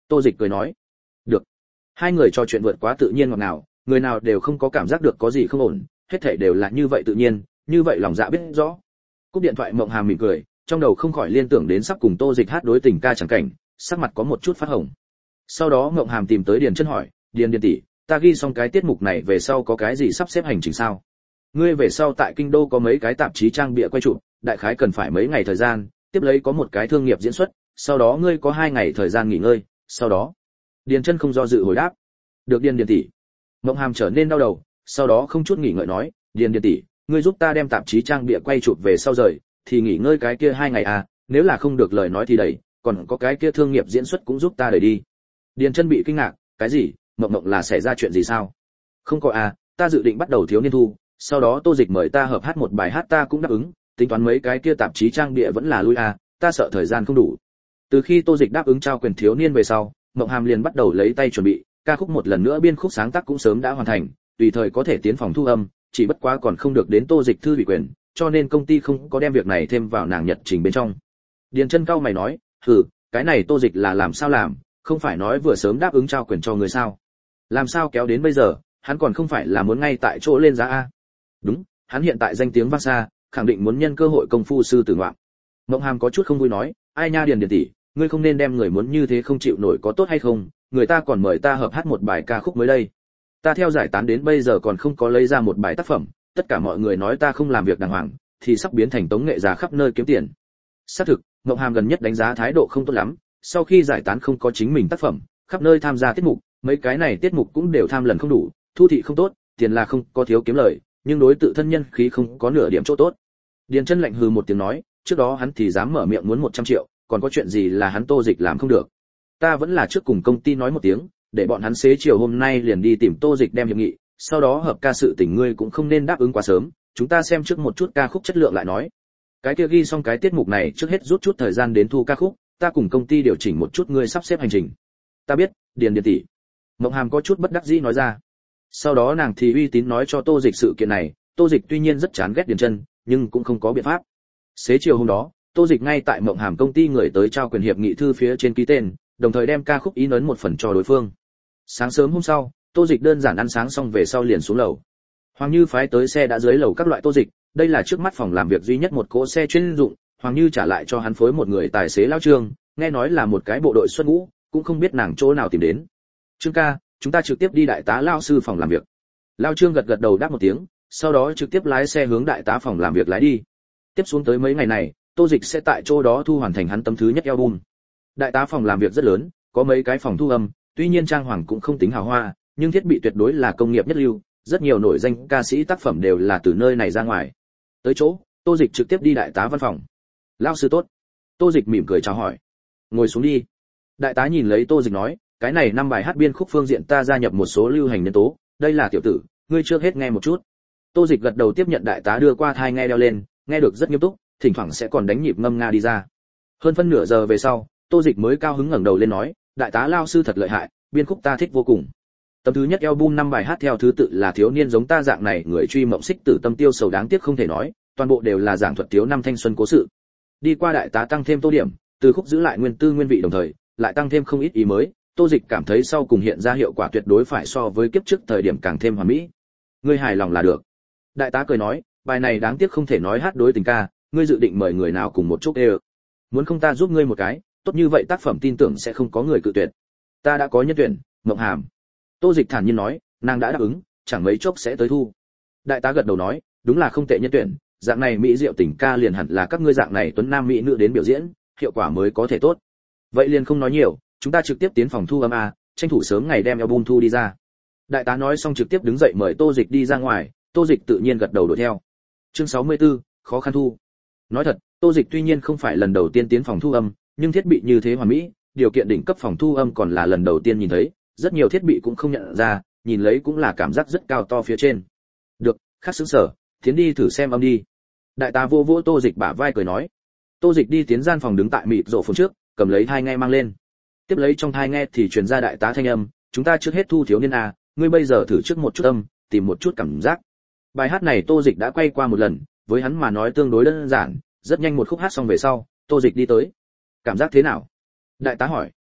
Tô Dịch cười nói. Được. Hai người trò chuyện vượt quá tự nhiên ngọt ngào, người nào đều không có cảm giác được có gì không ổn, hết thảy đều là như vậy tự nhiên, như vậy lòng dạ biết rõ. Cúp điện thoại Mộng Hàm mỉm cười, trong đầu không khỏi liên tưởng đến sắp cùng Tô Dịch hát đối tình ca chẳng cảnh, sắc mặt có một chút phát hồng. Sau đó Mộng Hàm tìm tới Điền Chân hỏi, Điền tỷ, ta ghi xong cái tiết mục này về sau có cái gì sắp xếp hành trình sao? Ngươi về sau tại kinh đô có mấy cái tạp chí trang bìa quay chụp, đại khái cần phải mấy ngày thời gian, tiếp lấy có một cái thương nghiệp diễn xuất, sau đó ngươi có 2 ngày thời gian nghỉ ngơi, sau đó. Điền Chân không do dự hồi đáp. Được Điền tỷ. Mộng Hàm trở nên đau đầu, sau đó không chút nghỉ ngợi nói, Điền tỷ, ngươi giúp ta đem tạp chí trang bìa quay chụp về sau rời, thì nghỉ ngơi cái kia 2 ngày à, nếu là không được lời nói thì đẩy, còn có cái kia thương nghiệp diễn xuất cũng giúp ta đẩy đi. Điền Chân bị kinh ngạc, cái gì? Mộng là xảy ra chuyện gì sao? Không có à, ta dự định bắt đầu thiếu niên thu, sau đó Tô Dịch mời ta hợp hát một bài hát ta cũng đáp ứng, tính toán mấy cái kia tạp chí trang bìa vẫn là lui à, ta sợ thời gian không đủ. Từ khi Tô Dịch đáp ứng trao quyền thiếu niên về sau, Mộng Hàm liền bắt đầu lấy tay chuẩn bị, ca khúc một lần nữa biên khúc sáng tác cũng sớm đã hoàn thành, tùy thời có thể tiến phòng thu âm, chỉ bất quá còn không được đến Tô Dịch thư ủy quyền, cho nên công ty không có đem việc này thêm vào nàng nhật trình bên trong. Điền Chân cau mày nói, "Hừ, cái này Tô Dịch là làm sao làm, không phải nói vừa sớm đáp ứng trao quyền cho người sao? Làm sao kéo đến bây giờ, hắn còn không phải là muốn ngay tại chỗ lên giá a?" Đúng, hắn hiện tại danh tiếng vang xa, khẳng định muốn nhân cơ hội công phu sư tử ngoạm. Mộng Hàm có chút không vui nói, ai nha Điền tỷ, ngươi không nên đem người muốn như thế không chịu nổi có tốt hay không, người ta còn mời ta hợp hát một bài ca khúc mới đây. Ta theo giải tán đến bây giờ còn không có lấy ra một bài tác phẩm, tất cả mọi người nói ta không làm việc đàng hoàng, thì sắp biến thành tống nghệ già khắp nơi kiếm tiền. Xác thực, Mộng Hàm gần nhất đánh giá thái độ không tốt lắm, sau khi giải tán không có chính mình tác phẩm, khắp nơi tham gia tiết mục, mấy cái này tiết mục cũng đều tham lần không đủ, thu thị không tốt, tiền là không có thiếu kiếm lời, nhưng đối tự thân nhân khí không có nửa điểm chỗ tốt. Điền Chân lạnh hừ một tiếng nói, trước đó hắn thì dám mở miệng muốn 100 triệu, còn có chuyện gì là hắn Tô Dịch làm không được. Ta vẫn là trước cùng công ty nói một tiếng, để bọn hắn xế chiều hôm nay liền đi tìm Tô Dịch đem hiệp nghị, sau đó hợp ca sự tình ngươi cũng không nên đáp ứng quá sớm, chúng ta xem trước một chút ca khúc chất lượng lại nói. Cái kia ghi xong cái tiết mục này trước hết rút chút thời gian đến thu ca khúc, ta cùng công ty điều chỉnh một chút ngươi sắp xếp hành trình. Ta biết, Điền tỷ. Mộng Hàm có chút bất đắc dĩ nói ra. Sau đó nàng thì uy tín nói cho Tô Dịch sự kiện này, Tô Dịch tuy nhiên rất chán ghét Điền Chân, nhưng cũng không có biện pháp. Xế chiều hôm đó, Tô Dịch ngay tại Mộng Hàm công ty người tới trao quyền hiệp nghị thư phía trên ký tên, đồng thời đem ca khúc in ấn một phần cho đối phương. Sáng sớm hôm sau, Tô Dịch đơn giản ăn sáng xong về sau liền xuống lầu. Hoàng Như phái tới xe đã dưới lầu các loại Tô Dịch, đây là trước mắt phòng làm việc duy nhất một cỗ xe chuyên dụng, Hoàng Như trả lại cho hắn phối một người tài xế lão Trương, nghe nói là một cái bộ đội xuất ngũ, cũng không biết nàng chỗ nào tìm đến. Trương ca, chúng ta trực tiếp đi đại tá lão sư phòng làm việc. Lão Trương gật gật đầu đáp một tiếng, sau đó trực tiếp lái xe hướng đại tá phòng làm việc lái đi. Tiếp xuống tới mấy ngày này, Tô Dịch sẽ tại chỗ đó thu hoàn thành hắn tấm thứ nhất album. Đại tá phòng làm việc rất lớn, có mấy cái phòng thu âm, tuy nhiên trang hoàng cũng không tính hào hoa, nhưng thiết bị tuyệt đối là công nghiệp nhất lưu, rất nhiều nổi danh ca sĩ tác phẩm đều là từ nơi này ra ngoài. Tới chỗ, Tô Dịch trực tiếp đi đại tá văn phòng. "Lão sư tốt." Tô Dịch mỉm cười chào hỏi. "Ngồi xuống đi." Đại tá nhìn lấy Tô Dịch nói, "Cái này 5 bài hát biên khúc phương diện ta gia nhập một số lưu hành nhân tố, đây là tiểu tử, ngươi trước hết nghe một chút." Tô Dịch gật đầu tiếp nhận đại tá đưa qua tai nghe đeo lên, nghe được rất nghiêm túc, thỉnh thoảng sẽ còn đánh nhịp ngâm nga đi ra. Hơn phân nửa giờ về sau, Tô Dịch mới cao hứng ngẩng đầu lên nói, đại tá lão sư thật lợi hại, biên khúc ta thích vô cùng. Tấm thứ nhất album 5 bài hát theo thứ tự là thiếu niên giống ta dạng này người truy mộng xích tử tâm tiêu sầu đáng tiếc không thể nói, toàn bộ đều là giảng thuật thiếu năm thanh xuân cố sự. Đi qua đại tá tăng thêm tô điểm, từ khúc giữ lại nguyên tư nguyên vị đồng thời, lại tăng thêm không ít ý mới, Tô Dịch cảm thấy sau cùng hiện ra hiệu quả tuyệt đối phải so với kiếp trước thời điểm càng thêm hoàn mỹ. Ngươi hài lòng là được. Đại tá cười nói, bài này đáng tiếc không thể nói hát đối tình ca, ngươi dự định mời người nào cùng một chút đều. Muốn không ta giúp ngươi một cái, tốt như vậy tác phẩm tin tưởng sẽ không có người cự tuyệt. Ta đã có nhân tuyển, Mộng Hàm. Tô Dịch thản nhiên nói, nàng đã đáp ứng, chẳng mấy chốc sẽ tới thu. Đại tá gật đầu nói, đúng là không tệ nhân tuyển, dạng này mỹ diệu tình ca liền hẳn là các ngươi dạng này tuấn nam mỹ nữ đến biểu diễn, hiệu quả mới có thể tốt. Vậy liền không nói nhiều, chúng ta trực tiếp tiến phòng thu âm a, tranh thủ sớm ngày đem album thu đi ra. Đại tá nói xong trực tiếp đứng dậy mời Tô Dịch đi ra ngoài, Tô Dịch tự nhiên gật đầu đuổi theo. Chương 64, khó khăn thu. Nói thật, Tô Dịch tuy nhiên không phải lần đầu tiên tiến phòng thu âm, nhưng thiết bị như thế hoàn mỹ, điều kiện đỉnh cấp phòng thu âm còn là lần đầu tiên nhìn thấy, rất nhiều thiết bị cũng không nhận ra, nhìn lấy cũng là cảm giác rất cao to phía trên. Được, khác xứng sở, tiến đi thử xem âm đi. Đại tá vô vỗ Tô Dịch bả vai cười nói. Tô Dịch đi tiến gian phòng đứng tại mịt rộ phồn trước, cầm lấy tai nghe mang lên. Tiếp lấy trong tai nghe thì truyền ra đại tá thanh âm, chúng ta trước hết thu thiếu niên a, ngươi bây giờ thử trước một chút âm, tìm một chút cảm giác. Bài hát này Tô Dịch đã quay qua một lần, với hắn mà nói tương đối đơn giản, rất nhanh một khúc hát xong về sau, Tô Dịch đi tới. Cảm giác thế nào? Đại tá hỏi.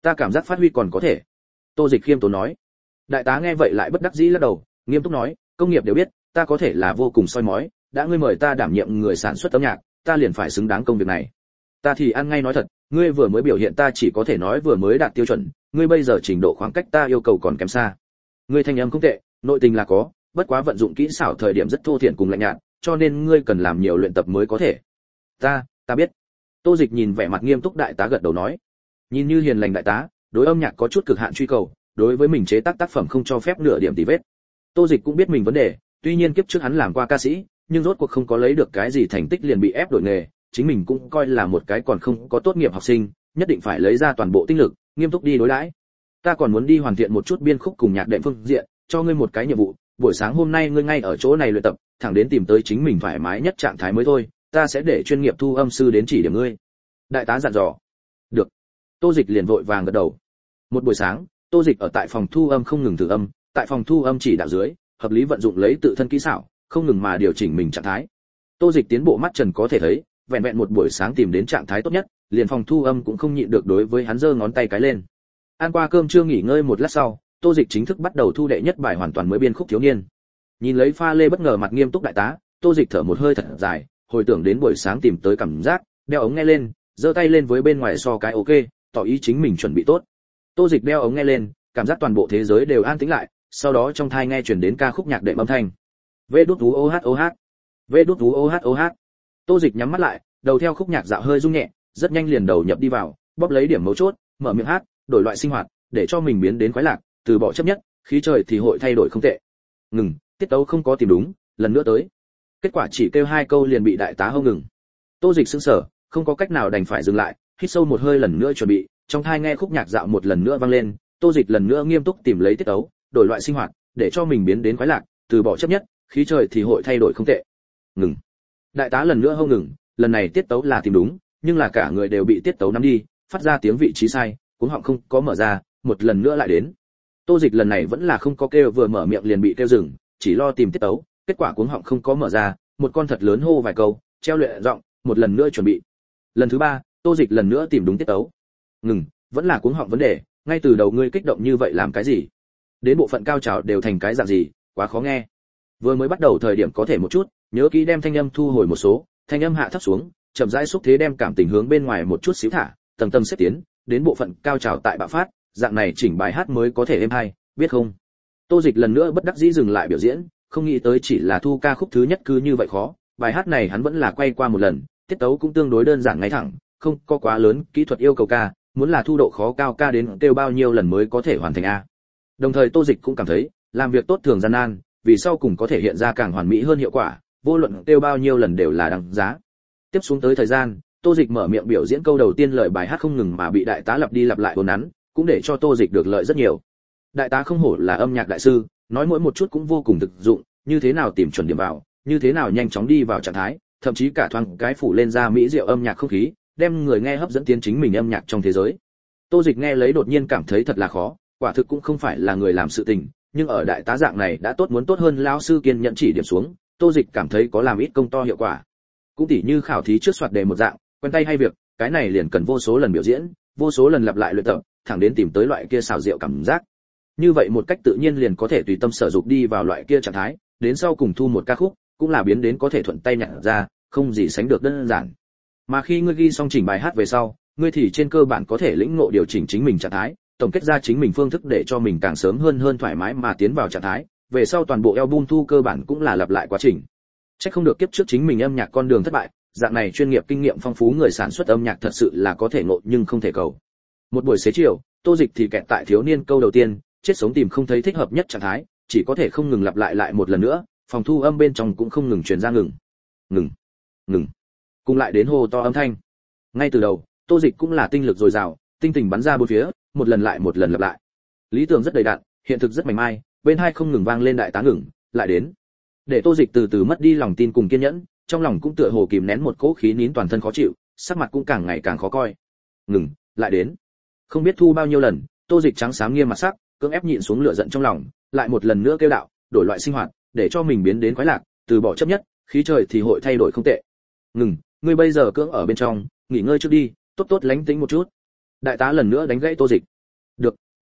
Ta cảm giác phát huy còn có thể. Tô Dịch khiêm tốn nói. Đại tá nghe vậy lại bất đắc dĩ lắc đầu, nghiêm túc nói, công nghiệp đều biết, ta có thể là vô cùng soi mói, đã ngươi mời ta đảm nhiệm người sản xuất âm nhạc, ta liền phải xứng đáng công việc này. Ta thì ăn ngay nói thật, ngươi vừa mới biểu hiện ta chỉ có thể nói vừa mới đạt tiêu chuẩn, ngươi bây giờ trình độ khoảng cách ta yêu cầu còn kém xa. Ngươi thanh âm không tệ, nội tình là có, bất quá vận dụng kỹ xảo thời điểm rất thô thiển cùng lạnh nhạt, cho nên ngươi cần làm nhiều luyện tập mới có thể. Ta biết. Tô Dịch nhìn vẻ mặt nghiêm túc đại tá gật đầu nói. Nhìn như hiền lành đại tá, đối âm nhạc có chút cực hạn truy cầu, đối với mình chế tác tác phẩm không cho phép nửa điểm tì vết. Tô Dịch cũng biết mình vấn đề, tuy nhiên kiếp trước hắn làm qua ca sĩ, nhưng rốt cuộc không có lấy được cái gì thành tích liền bị ép đổi nghề, chính mình cũng coi là một cái còn không có tốt nghiệp học sinh, nhất định phải lấy ra toàn bộ tinh lực, nghiêm túc đi đối đãi. Ta còn muốn đi hoàn thiện một chút biên khúc cùng nhạc đệm phương diện, cho ngươi một cái nhiệm vụ, buổi sáng hôm nay ngươi ngay ở chỗ này luyện tập, thẳng đến tìm tới chính mình thoải mái nhất trạng thái mới thôi, ta sẽ để chuyên nghiệp thu âm sư đến chỉ điểm ngươi. Đại tá dặn dò. Được. Tô Dịch liền vội vàng gật đầu. Một buổi sáng, Tô Dịch ở tại phòng thu âm không ngừng thử âm, tại phòng thu âm chỉ đạo dưới, hợp lý vận dụng lấy tự thân kỹ xảo, không ngừng mà điều chỉnh mình trạng thái. Tô Dịch tiến bộ mắt trần có thể thấy, vẹn vẹn một buổi sáng tìm đến trạng thái tốt nhất, liền phòng thu âm cũng không nhịn được đối với hắn giơ ngón tay cái lên. Ăn qua cơm trưa nghỉ ngơi một lát sau, Tô Dịch chính thức bắt đầu thu đệ nhất bài hoàn toàn mới biên khúc thiếu niên. Nhìn lấy pha lê bất ngờ mặt nghiêm túc đại tá, Tô Dịch thở một hơi thật dài, hồi tưởng đến buổi sáng tìm tới cảm giác, đeo ống nghe lên, giơ tay lên với bên ngoài so cái ok, tỏ ý chính mình chuẩn bị tốt. Tô Dịch đeo ống nghe lên, cảm giác toàn bộ thế giới đều an tĩnh lại, sau đó trong tai nghe truyền đến ca khúc nhạc đệm âm thanh. VđUOHOH, VđUOHOH. Tô Dịch nhắm mắt lại, đầu theo khúc nhạc dạo hơi rung nhẹ, rất nhanh liền đầu nhập đi vào, bóp lấy điểm mấu chốt, mở miệng hát, đổi loại sinh hoạt, để cho mình biến đến khoái lạc, từ bỏ chấp nhất, khí trời thì hội thay đổi không tệ. Ngừng, tiết tấu không có tìm đúng, lần nữa tới. Kết quả chỉ kêu 2 câu liền bị đại tá hô ngừng. Tô Dịch sững sờ, không có cách nào đành phải dừng lại, hít sâu một hơi lần nữa chuẩn bị, trong tai nghe khúc nhạc dạo một lần nữa vang lên, Tô Dịch lần nữa nghiêm túc tìm lấy tiết tấu, đổi loại sinh hoạt, để cho mình biến đến khoái lạc, từ bỏ chấp nhất, khí trời thì hội thay đổi không tệ. Ngừng. Đại tá lần nữa hô ngừng, lần này tiết tấu là tìm đúng, nhưng là cả người đều bị tiết tấu nắm đi, phát ra tiếng vị trí sai, cuống họng không có mở ra, một lần nữa lại đến. Tô Dịch lần này vẫn là không có kêu, vừa mở miệng liền bị kêu dừng, chỉ lo tìm tiết tấu, kết quả cuống họng không có mở ra, một con thật lớn hô vài câu, treo luyện giọng, một lần nữa chuẩn bị. Lần thứ 3, Tô Dịch lần nữa tìm đúng tiết tấu. Ngừng, vẫn là cuống họng vấn đề, ngay từ đầu ngươi kích động như vậy làm cái gì? Đến bộ phận cao trào đều thành cái dạng gì, quá khó nghe. Vừa mới bắt đầu thời điểm có thể một chút, nhớ kỹ đem thanh âm thu hồi một số, thanh âm hạ thấp xuống, chậm rãi xúc thế đem cảm tình hướng bên ngoài một chút xíu thả, tầng tầng xếp tiến, đến bộ phận cao trào tại bạo phát, dạng này chỉnh bài hát mới có thể êm hay, biết không? Tô Dịch lần nữa bất đắc dĩ dừng lại biểu diễn, không nghĩ tới chỉ là thu ca khúc thứ nhất cứ như vậy khó, bài hát này hắn vẫn là quay qua một lần, tiết tấu cũng tương đối đơn giản ngay thẳng, không có quá lớn kỹ thuật yêu cầu ca, muốn là thu độ khó cao ca đến kêu bao nhiêu lần mới có thể hoàn thành a. Đồng thời Tô Dịch cũng cảm thấy, làm việc tốt thường gian nan, vì sau cùng có thể hiện ra càng hoàn mỹ hơn hiệu quả, vô luận kêu bao nhiêu lần đều là đáng giá. Tiếp xuống tới thời gian, Tô Dịch mở miệng biểu diễn câu đầu tiên lời bài hát không ngừng mà bị đại tá lặp đi lặp lại uốn nắn, cũng để cho Tô Dịch được lợi rất nhiều. Đại tá không hổ là âm nhạc đại sư, nói mỗi một chút cũng vô cùng thực dụng, như thế nào tìm chuẩn điểm vào, như thế nào nhanh chóng đi vào trạng thái, thậm chí cả thoáng cái phủ lên ra mỹ diệu âm nhạc không khí, đem người nghe hấp dẫn tiến chính mình âm nhạc trong thế giới. Tô Dịch nghe lấy đột nhiên cảm thấy thật là khó, quả thực cũng không phải là người làm sự tình, nhưng ở đại tá dạng này đã tốt muốn tốt hơn lão sư kiên nhẫn chỉ điểm xuống, Tô Dịch cảm thấy có làm ít công to hiệu quả. Cũng tỉ như khảo thí trước soạt đề một dạng, quen tay hay việc, cái này liền cần vô số lần biểu diễn, vô số lần lặp lại luyện tập, thẳng đến tìm tới loại kia xào rượu cảm giác. Như vậy một cách tự nhiên liền có thể tùy tâm sở dục đi vào loại kia trạng thái, đến sau cùng thu một ca khúc, cũng là biến đến có thể thuận tay nhặt ra, không gì sánh được đơn giản. Mà khi ngươi ghi xong chỉnh bài hát về sau, ngươi thì trên cơ bản có thể lĩnh ngộ điều chỉnh chính mình trạng thái, tổng kết ra chính mình phương thức để cho mình càng sớm hơn thoải mái mà tiến vào trạng thái, về sau toàn bộ album thu cơ bản cũng là lặp lại quá trình. Chắc không được kiếp trước chính mình âm nhạc con đường thất bại, dạng này chuyên nghiệp kinh nghiệm phong phú người sản xuất âm nhạc thật sự là có thể ngộ nhưng không thể cầu. Một buổi xế chiều, Tô Dịch thì kẹt tại thiếu niên câu đầu tiên, chết sống tìm không thấy thích hợp nhất trạng thái, chỉ có thể không ngừng lặp lại một lần nữa, phòng thu âm bên trong cũng không ngừng truyền ra ngừng, cùng lại đến hô to âm thanh. Ngay từ đầu, Tô Dịch cũng là tinh lực dồi dào, tinh tình bắn ra bốn phía, một lần lại một lần lặp lại. Lý tưởng rất đầy đặn, hiện thực rất mảnh mai, bên hai không ngừng vang lên đại tá ngừng, lại đến. Để Tô Dịch từ từ mất đi lòng tin cùng kiên nhẫn, trong lòng cũng tựa hồ kìm nén một cỗ khí nín toàn thân khó chịu, sắc mặt cũng càng ngày càng khó coi. Ngừng, lại đến. Không biết thu bao nhiêu lần, Tô Dịch trắng xám nghiêm mặt sắc, cưỡng ép nhịn xuống lửa giận trong lòng, lại một lần nữa kêu đạo, đổi loại sinh hoạt, để cho mình biến đến khoái lạc, từ bỏ chấp nhất, khí trời thì hội thay đổi không tệ. Ngừng, ngươi bây giờ cưỡng ở bên trong, nghỉ ngơi trước đi, tốt tốt lánh tính một chút. Đại tá lần nữa đánh gãy Tô Dịch,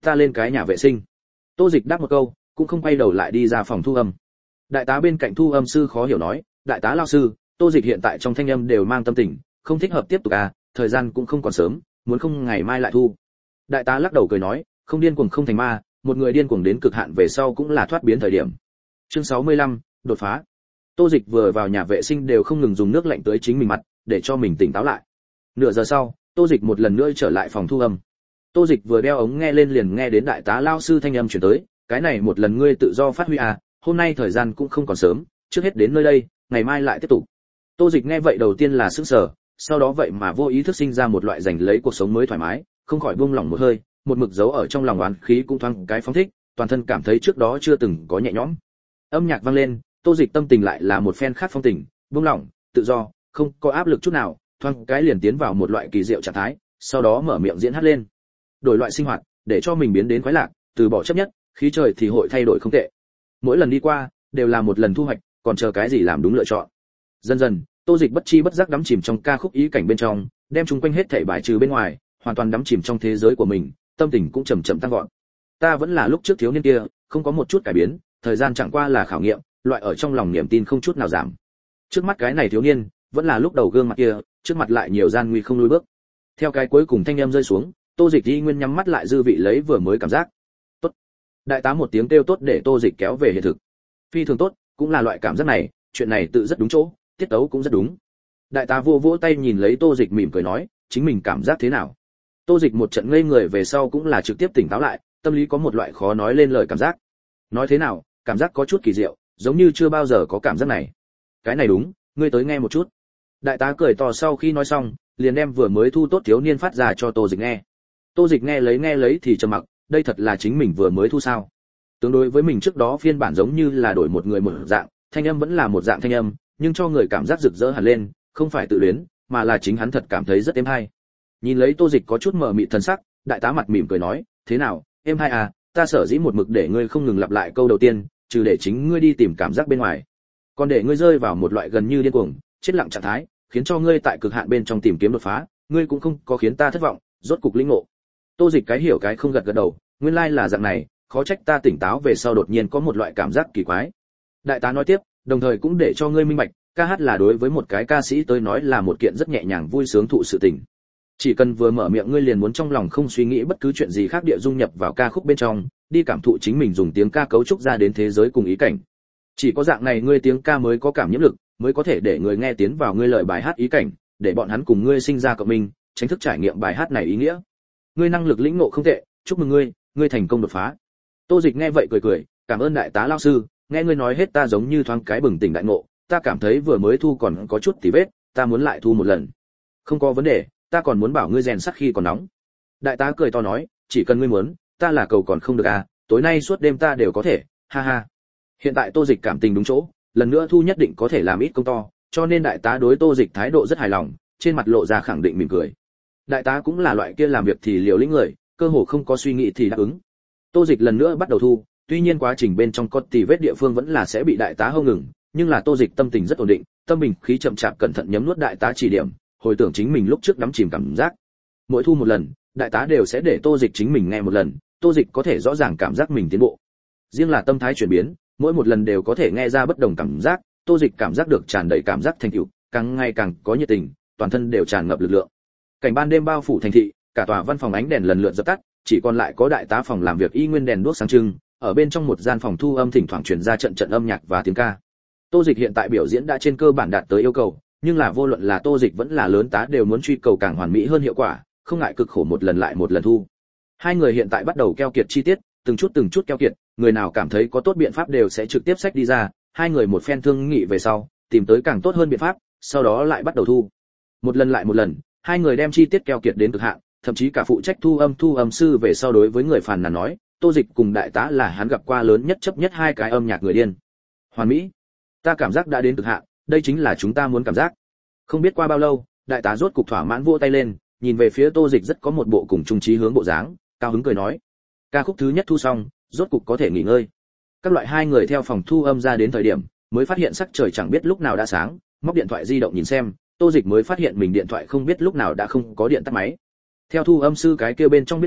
ta lên cái nhà vệ sinh. Tô Dịch đáp một câu, cũng không quay đầu lại đi ra phòng thu âm. Đại tá bên cạnh thu âm sư khó hiểu nói, đại tá lão sư, Tô Dịch hiện tại trong thanh âm đều mang tâm tình, không thích hợp tiếp tục à, thời gian cũng không còn sớm, muốn không ngày mai lại thu. Đại tá lắc đầu cười nói, không điên cuồng không thành ma, một người điên cuồng đến cực hạn về sau cũng là thoát biến thời điểm. Chương 65, đột phá. Tô Dịch vừa vào nhà vệ sinh đều không ngừng dùng nước lạnh tưới chính mình mặt, để cho mình tỉnh táo lại. Nửa giờ sau, Tô Dịch một lần nữa trở lại phòng thu âm. Tô Dịch vừa đeo ống nghe lên liền nghe đến đại tá lão sư thanh âm truyền tới, cái này một lần ngươi tự do phát huy à, hôm nay thời gian cũng không còn sớm, trước hết đến nơi đây, ngày mai lại tiếp tục. Tô Dịch nghe vậy đầu tiên là sửng sở, sau đó vậy mà vô ý thức sinh ra một loại giành lấy cuộc sống mới thoải mái, không khỏi buông lỏng một hơi, một mực giấu ở trong lòng oán khí cũng thoáng cái phóng thích, toàn thân cảm thấy trước đó chưa từng có nhẹ nhõm. Âm nhạc vang lên, Tô Dịch tâm tình lại là một phen khác phong tình, buông lỏng, tự do, không có áp lực chút nào, thoáng cái liền tiến vào một loại kỳ diệu trạng thái, sau đó mở miệng diễn hát lên. Đổi loại sinh hoạt, để cho mình biến đến khoái lạc, từ bỏ chấp nhất, khí trời thì hội thay đổi không tệ. Mỗi lần đi qua, đều là một lần thu hoạch, còn chờ cái gì làm đúng lựa chọn. Dần dần, Tô Dịch bất chi bất giác đắm chìm trong ca khúc ý cảnh bên trong, đem chúng quanh hết thảy bài trừ bên ngoài, hoàn toàn đắm chìm trong thế giới của mình, tâm tình cũng chậm chậm tăng vọt. Ta vẫn là lúc trước thiếu niên kia, không có một chút cải biến, thời gian chẳng qua là khảo nghiệm, loại ở trong lòng niềm tin không chút nào giảm. Trước mắt cái này thiếu niên, vẫn là lúc đầu gương mặt kia, trước mặt lại nhiều gian nguy không lùi bước. Theo cái cuối cùng thanh âm rơi xuống, Tô Dịch y nguyên nhắm mắt lại dư vị lấy vừa mới cảm giác. Tốt. Đại tá một tiếng kêu tốt để Tô Dịch kéo về hiện thực. Phi thường tốt, cũng là loại cảm giác này, chuyện này tự rất đúng chỗ, tiết tấu cũng rất đúng. Đại tá vô vỗ tay nhìn lấy Tô Dịch mỉm cười nói, chính mình cảm giác thế nào? Tô Dịch một trận ngây người về sau cũng là trực tiếp tỉnh táo lại, tâm lý có một loại khó nói lên lời cảm giác. Nói thế nào, cảm giác có chút kỳ diệu, giống như chưa bao giờ có cảm giác này. Cái này đúng, ngươi tới nghe một chút. Đại tá cười to sau khi nói xong, liền đem vừa mới thu tốt thiếu niên phát ra cho Tô Dịch nghe. Tô Dịch nghe lấy thì trầm mặc, đây thật là chính mình vừa mới thu sao? Tương đối với mình trước đó phiên bản giống như là đổi một người một dạng, thanh âm vẫn là một dạng thanh âm, nhưng cho người cảm giác rực rỡ hẳn lên, không phải tự luyến, mà là chính hắn thật cảm thấy rất êm hay. Nhìn lấy Tô Dịch có chút mờ mịt thần sắc, đại tá mặt mỉm cười nói, thế nào, êm hay à, ta sở dĩ một mực để ngươi không ngừng lặp lại câu đầu tiên, trừ để chính ngươi đi tìm cảm giác bên ngoài, còn để ngươi rơi vào một loại gần như điên cuồng, chết lặng trạng thái, khiến cho ngươi tại cực hạn bên trong tìm kiếm đột phá, ngươi cũng không có khiến ta thất vọng, rốt cục linh ngộ. Tô Dịch cái hiểu cái không gật gật đầu, nguyên lai là dạng này, khó trách ta tỉnh táo về sau đột nhiên có một loại cảm giác kỳ quái. Đại tá nói tiếp, đồng thời cũng để cho ngươi minh bạch, ca hát là đối với một cái ca sĩ tới nói là một kiện rất nhẹ nhàng vui sướng thụ sự tình. Chỉ cần vừa mở miệng ngươi liền muốn trong lòng không suy nghĩ bất cứ chuyện gì khác địa dung nhập vào ca khúc bên trong, đi cảm thụ chính mình dùng tiếng ca cấu trúc ra đến thế giới cùng ý cảnh. Chỉ có dạng này ngươi tiếng ca mới có cảm nhiễm lực, mới có thể để người nghe tiến vào ngươi lời bài hát ý cảnh, để bọn hắn cùng ngươi sinh ra cộng minh, chính thức trải nghiệm bài hát này ý nghĩa. Ngươi năng lực lĩnh ngộ không tệ, chúc mừng ngươi thành công đột phá. Tô Dịch nghe vậy cười cười, cảm ơn đại tá lão sư, nghe ngươi nói hết ta giống như thoáng cái bừng tỉnh đại ngộ, ta cảm thấy vừa mới thu còn có chút tì vết, ta muốn lại thu một lần. Không có vấn đề, ta còn muốn bảo ngươi rèn sắt khi còn nóng. Đại tá cười to nói, chỉ cần ngươi muốn, ta là cầu còn không được à, tối nay suốt đêm ta đều có thể, ha ha. Hiện tại Tô Dịch cảm tình đúng chỗ, lần nữa thu nhất định có thể làm ít công to, cho nên đại tá đối Tô Dịch thái độ rất hài lòng, trên mặt lộ ra khẳng định mỉm cười. Đại tá cũng là loại kia làm việc thì liều lĩnh người, cơ hồ không có suy nghĩ thì đáp ứng. Tô Dịch lần nữa bắt đầu thu, tuy nhiên quá trình bên trong có tì vết địa phương vẫn là sẽ bị đại tá hâu ngừng, nhưng là Tô Dịch tâm tình rất ổn định, tâm bình khí chậm chạp cẩn thận nhấm nuốt đại tá chỉ điểm, hồi tưởng chính mình lúc trước đắm chìm cảm giác. Mỗi thu một lần, đại tá đều sẽ để Tô Dịch chính mình nghe một lần, Tô Dịch có thể rõ ràng cảm giác mình tiến bộ. Riêng là tâm thái chuyển biến, mỗi một lần đều có thể nghe ra bất đồng cảm giác, Tô Dịch cảm giác được tràn đầy cảm giác thành tựu, càng ngày càng có nhiệt tình, toàn thân đều tràn ngập lực lượng. Cảnh ban đêm bao phủ thành thị, cả tòa văn phòng ánh đèn lần lượt dập tắt, chỉ còn lại có đại tá phòng làm việc y nguyên đèn đuốc sáng trưng, ở bên trong một gian phòng thu âm thỉnh thoảng truyền ra trận trận âm nhạc và tiếng ca. Tô Dịch hiện tại biểu diễn đã trên cơ bản đạt tới yêu cầu, nhưng là vô luận là Tô Dịch vẫn là lớn tá đều muốn truy cầu càng hoàn mỹ hơn hiệu quả, không ngại cực khổ một lần lại một lần thu. Hai người hiện tại bắt đầu keo kiệt chi tiết, từng chút keo kiệt, người nào cảm thấy có tốt biện pháp đều sẽ trực tiếp xách đi ra, hai người một phen thương nghị về sau, tìm tới càng tốt hơn biện pháp, sau đó lại bắt đầu thu. Một lần lại một lần, hai người đem chi tiết keo kiệt đến cực hạn, thậm chí cả phụ trách thu âm sư về sau đối với người phàn nàn nói, Tô Dịch cùng đại tá là hắn gặp qua lớn nhất chấp nhất hai cái âm nhạc người điên. Hoàn mỹ. Ta cảm giác đã đến cực hạn, đây chính là chúng ta muốn cảm giác. Không biết qua bao lâu, đại tá rốt cục thỏa mãn vỗ tay lên, nhìn về phía Tô Dịch rất có một bộ cùng chung chí hướng bộ dáng, cao hứng cười nói: "Ca khúc thứ nhất thu xong, rốt cục có thể nghỉ ngơi." Các loại hai người theo phòng thu âm ra đến thời điểm, mới phát hiện sắc trời chẳng biết lúc nào đã sáng, móc điện thoại di động nhìn xem, Tô Dịch mới phát hiện mình điện thoại không biết lúc nào đã không có điện tắt máy. Theo thu âm sư cái kia bên trong biết được,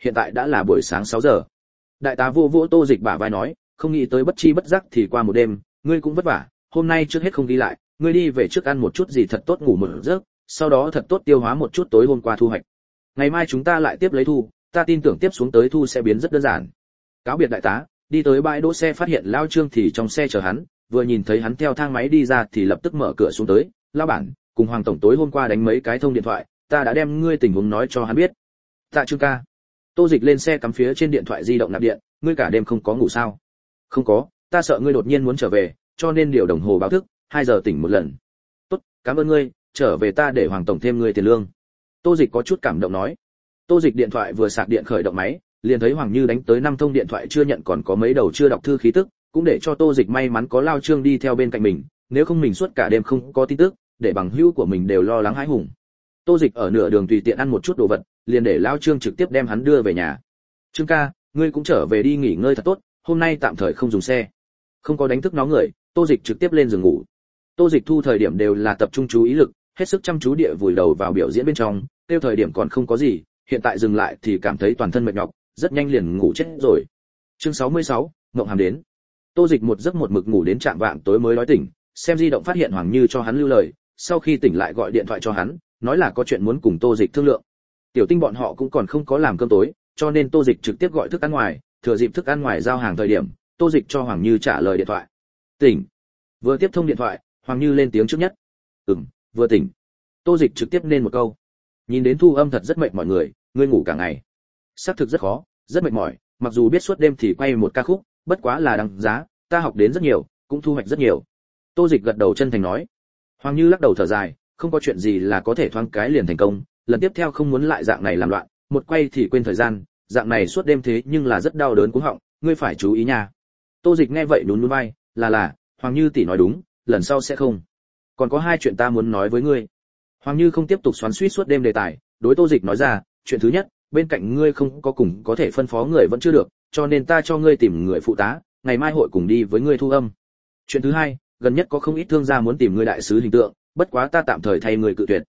hiện tại đã là buổi sáng 6 giờ. Đại tá vô vỗ Tô Dịch bả vai nói, không nghĩ tới bất chi bất giác thì qua một đêm, ngươi cũng vất vả, hôm nay trước hết không đi lại, ngươi đi về trước ăn một chút gì thật tốt ngủ một giấc, sau đó thật tốt tiêu hóa một chút tối hôm qua thu hoạch. Ngày mai chúng ta lại tiếp lấy thu, ta tin tưởng tiếp xuống tới thu sẽ biến rất đơn giản. Cáo biệt đại tá, đi tới bãi đỗ xe phát hiện Lao Trương thì trong xe chờ hắn, vừa nhìn thấy hắn theo thang máy đi ra thì lập tức mở cửa xuống tới, "Lão bản, cùng Hoàng tổng tối hôm qua đánh mấy cái thông điện thoại, ta đã đem ngươi tình huống nói cho hắn biết." "Tạ Trương ca." Tô Dịch lên xe cắm phía trên điện thoại di động nạp điện, "Ngươi cả đêm không có ngủ sao?" "Không có, ta sợ ngươi đột nhiên muốn trở về, cho nên điều đồng hồ báo thức, 2 giờ tỉnh một lần." "Tốt, cảm ơn ngươi, trở về ta để Hoàng tổng thêm ngươi tiền lương." Tô Dịch có chút cảm động nói. Tô Dịch điện thoại vừa sạc điện khởi động máy, liền thấy Hoàng Như đánh tới 5 thông điện thoại chưa nhận còn có mấy đầu chưa đọc thư khí tức, cũng để cho Tô Dịch may mắn có Lao Trương đi theo bên cạnh mình, nếu không mình suốt cả đêm không có tin tức, để bằng hữu của mình đều lo lắng hãi hùng. Tô Dịch ở nửa đường tùy tiện ăn một chút đồ vật, liền để Lao Trương trực tiếp đem hắn đưa về nhà. "Trương ca, ngươi cũng trở về đi nghỉ ngơi thật tốt, hôm nay tạm thời không dùng xe." Không có đánh thức nó người, Tô Dịch trực tiếp lên giường ngủ. Tô Dịch thu thời điểm đều là tập trung chú ý lực, hết sức chăm chú địa vùi đầu vào biểu diễn bên trong, tiêu thời điểm còn không có gì, hiện tại dừng lại thì cảm thấy toàn thân mệt nhọc, rất nhanh liền ngủ chết rồi. Chương 66, Mộng Hàm đến. Tô Dịch một giấc một mực ngủ đến trạm vạng tối mới nói tỉnh, xem di động phát hiện Hoàng Như cho hắn lưu lời, sau khi tỉnh lại gọi điện thoại cho hắn, nói là có chuyện muốn cùng Tô Dịch thương lượng. Tiểu Tinh bọn họ cũng còn không có làm cơm tối, cho nên Tô Dịch trực tiếp gọi thức ăn ngoài, thừa dịp thức ăn ngoài giao hàng thời điểm, Tô Dịch cho Hoàng Như trả lời điện thoại. "Tỉnh." Vừa tiếp thông điện thoại, Hoàng Như lên tiếng trước nhất. Vừa tỉnh." Tô Dịch trực tiếp nên một câu. Nhìn đến thu âm thật rất mệt mọi người, ngươi ngủ cả ngày. Xác thực rất khó, rất mệt mỏi, mặc dù biết suốt đêm thì quay một ca khúc, bất quá là đáng giá, ta học đến rất nhiều, cũng thu hoạch rất nhiều. Tô Dịch gật đầu chân thành nói. Hoàng Như lắc đầu thở dài, không có chuyện gì là có thể thoáng cái liền thành công, lần tiếp theo không muốn lại dạng này làm loạn, một quay thì quên thời gian, dạng này suốt đêm thế nhưng là rất đau đớn cuống họng, ngươi phải chú ý nha. Tô Dịch nghe vậy nhún nhún vai, là, Hoàng Như tỷ nói đúng, lần sau sẽ không. Còn có 2 chuyện ta muốn nói với ngươi. Hoàng Như không tiếp tục xoắn xuýt suốt đêm đề tài, đối Tô Dịch nói ra, chuyện thứ nhất, bên cạnh ngươi không có cùng có thể phân phó người vẫn chưa được, cho nên ta cho ngươi tìm người phụ tá, ngày mai hội cùng đi với ngươi thu âm. Chuyện thứ hai, gần nhất có không ít thương gia muốn tìm ngươi đại sứ hình tượng, bất quá ta tạm thời thay người cự tuyệt.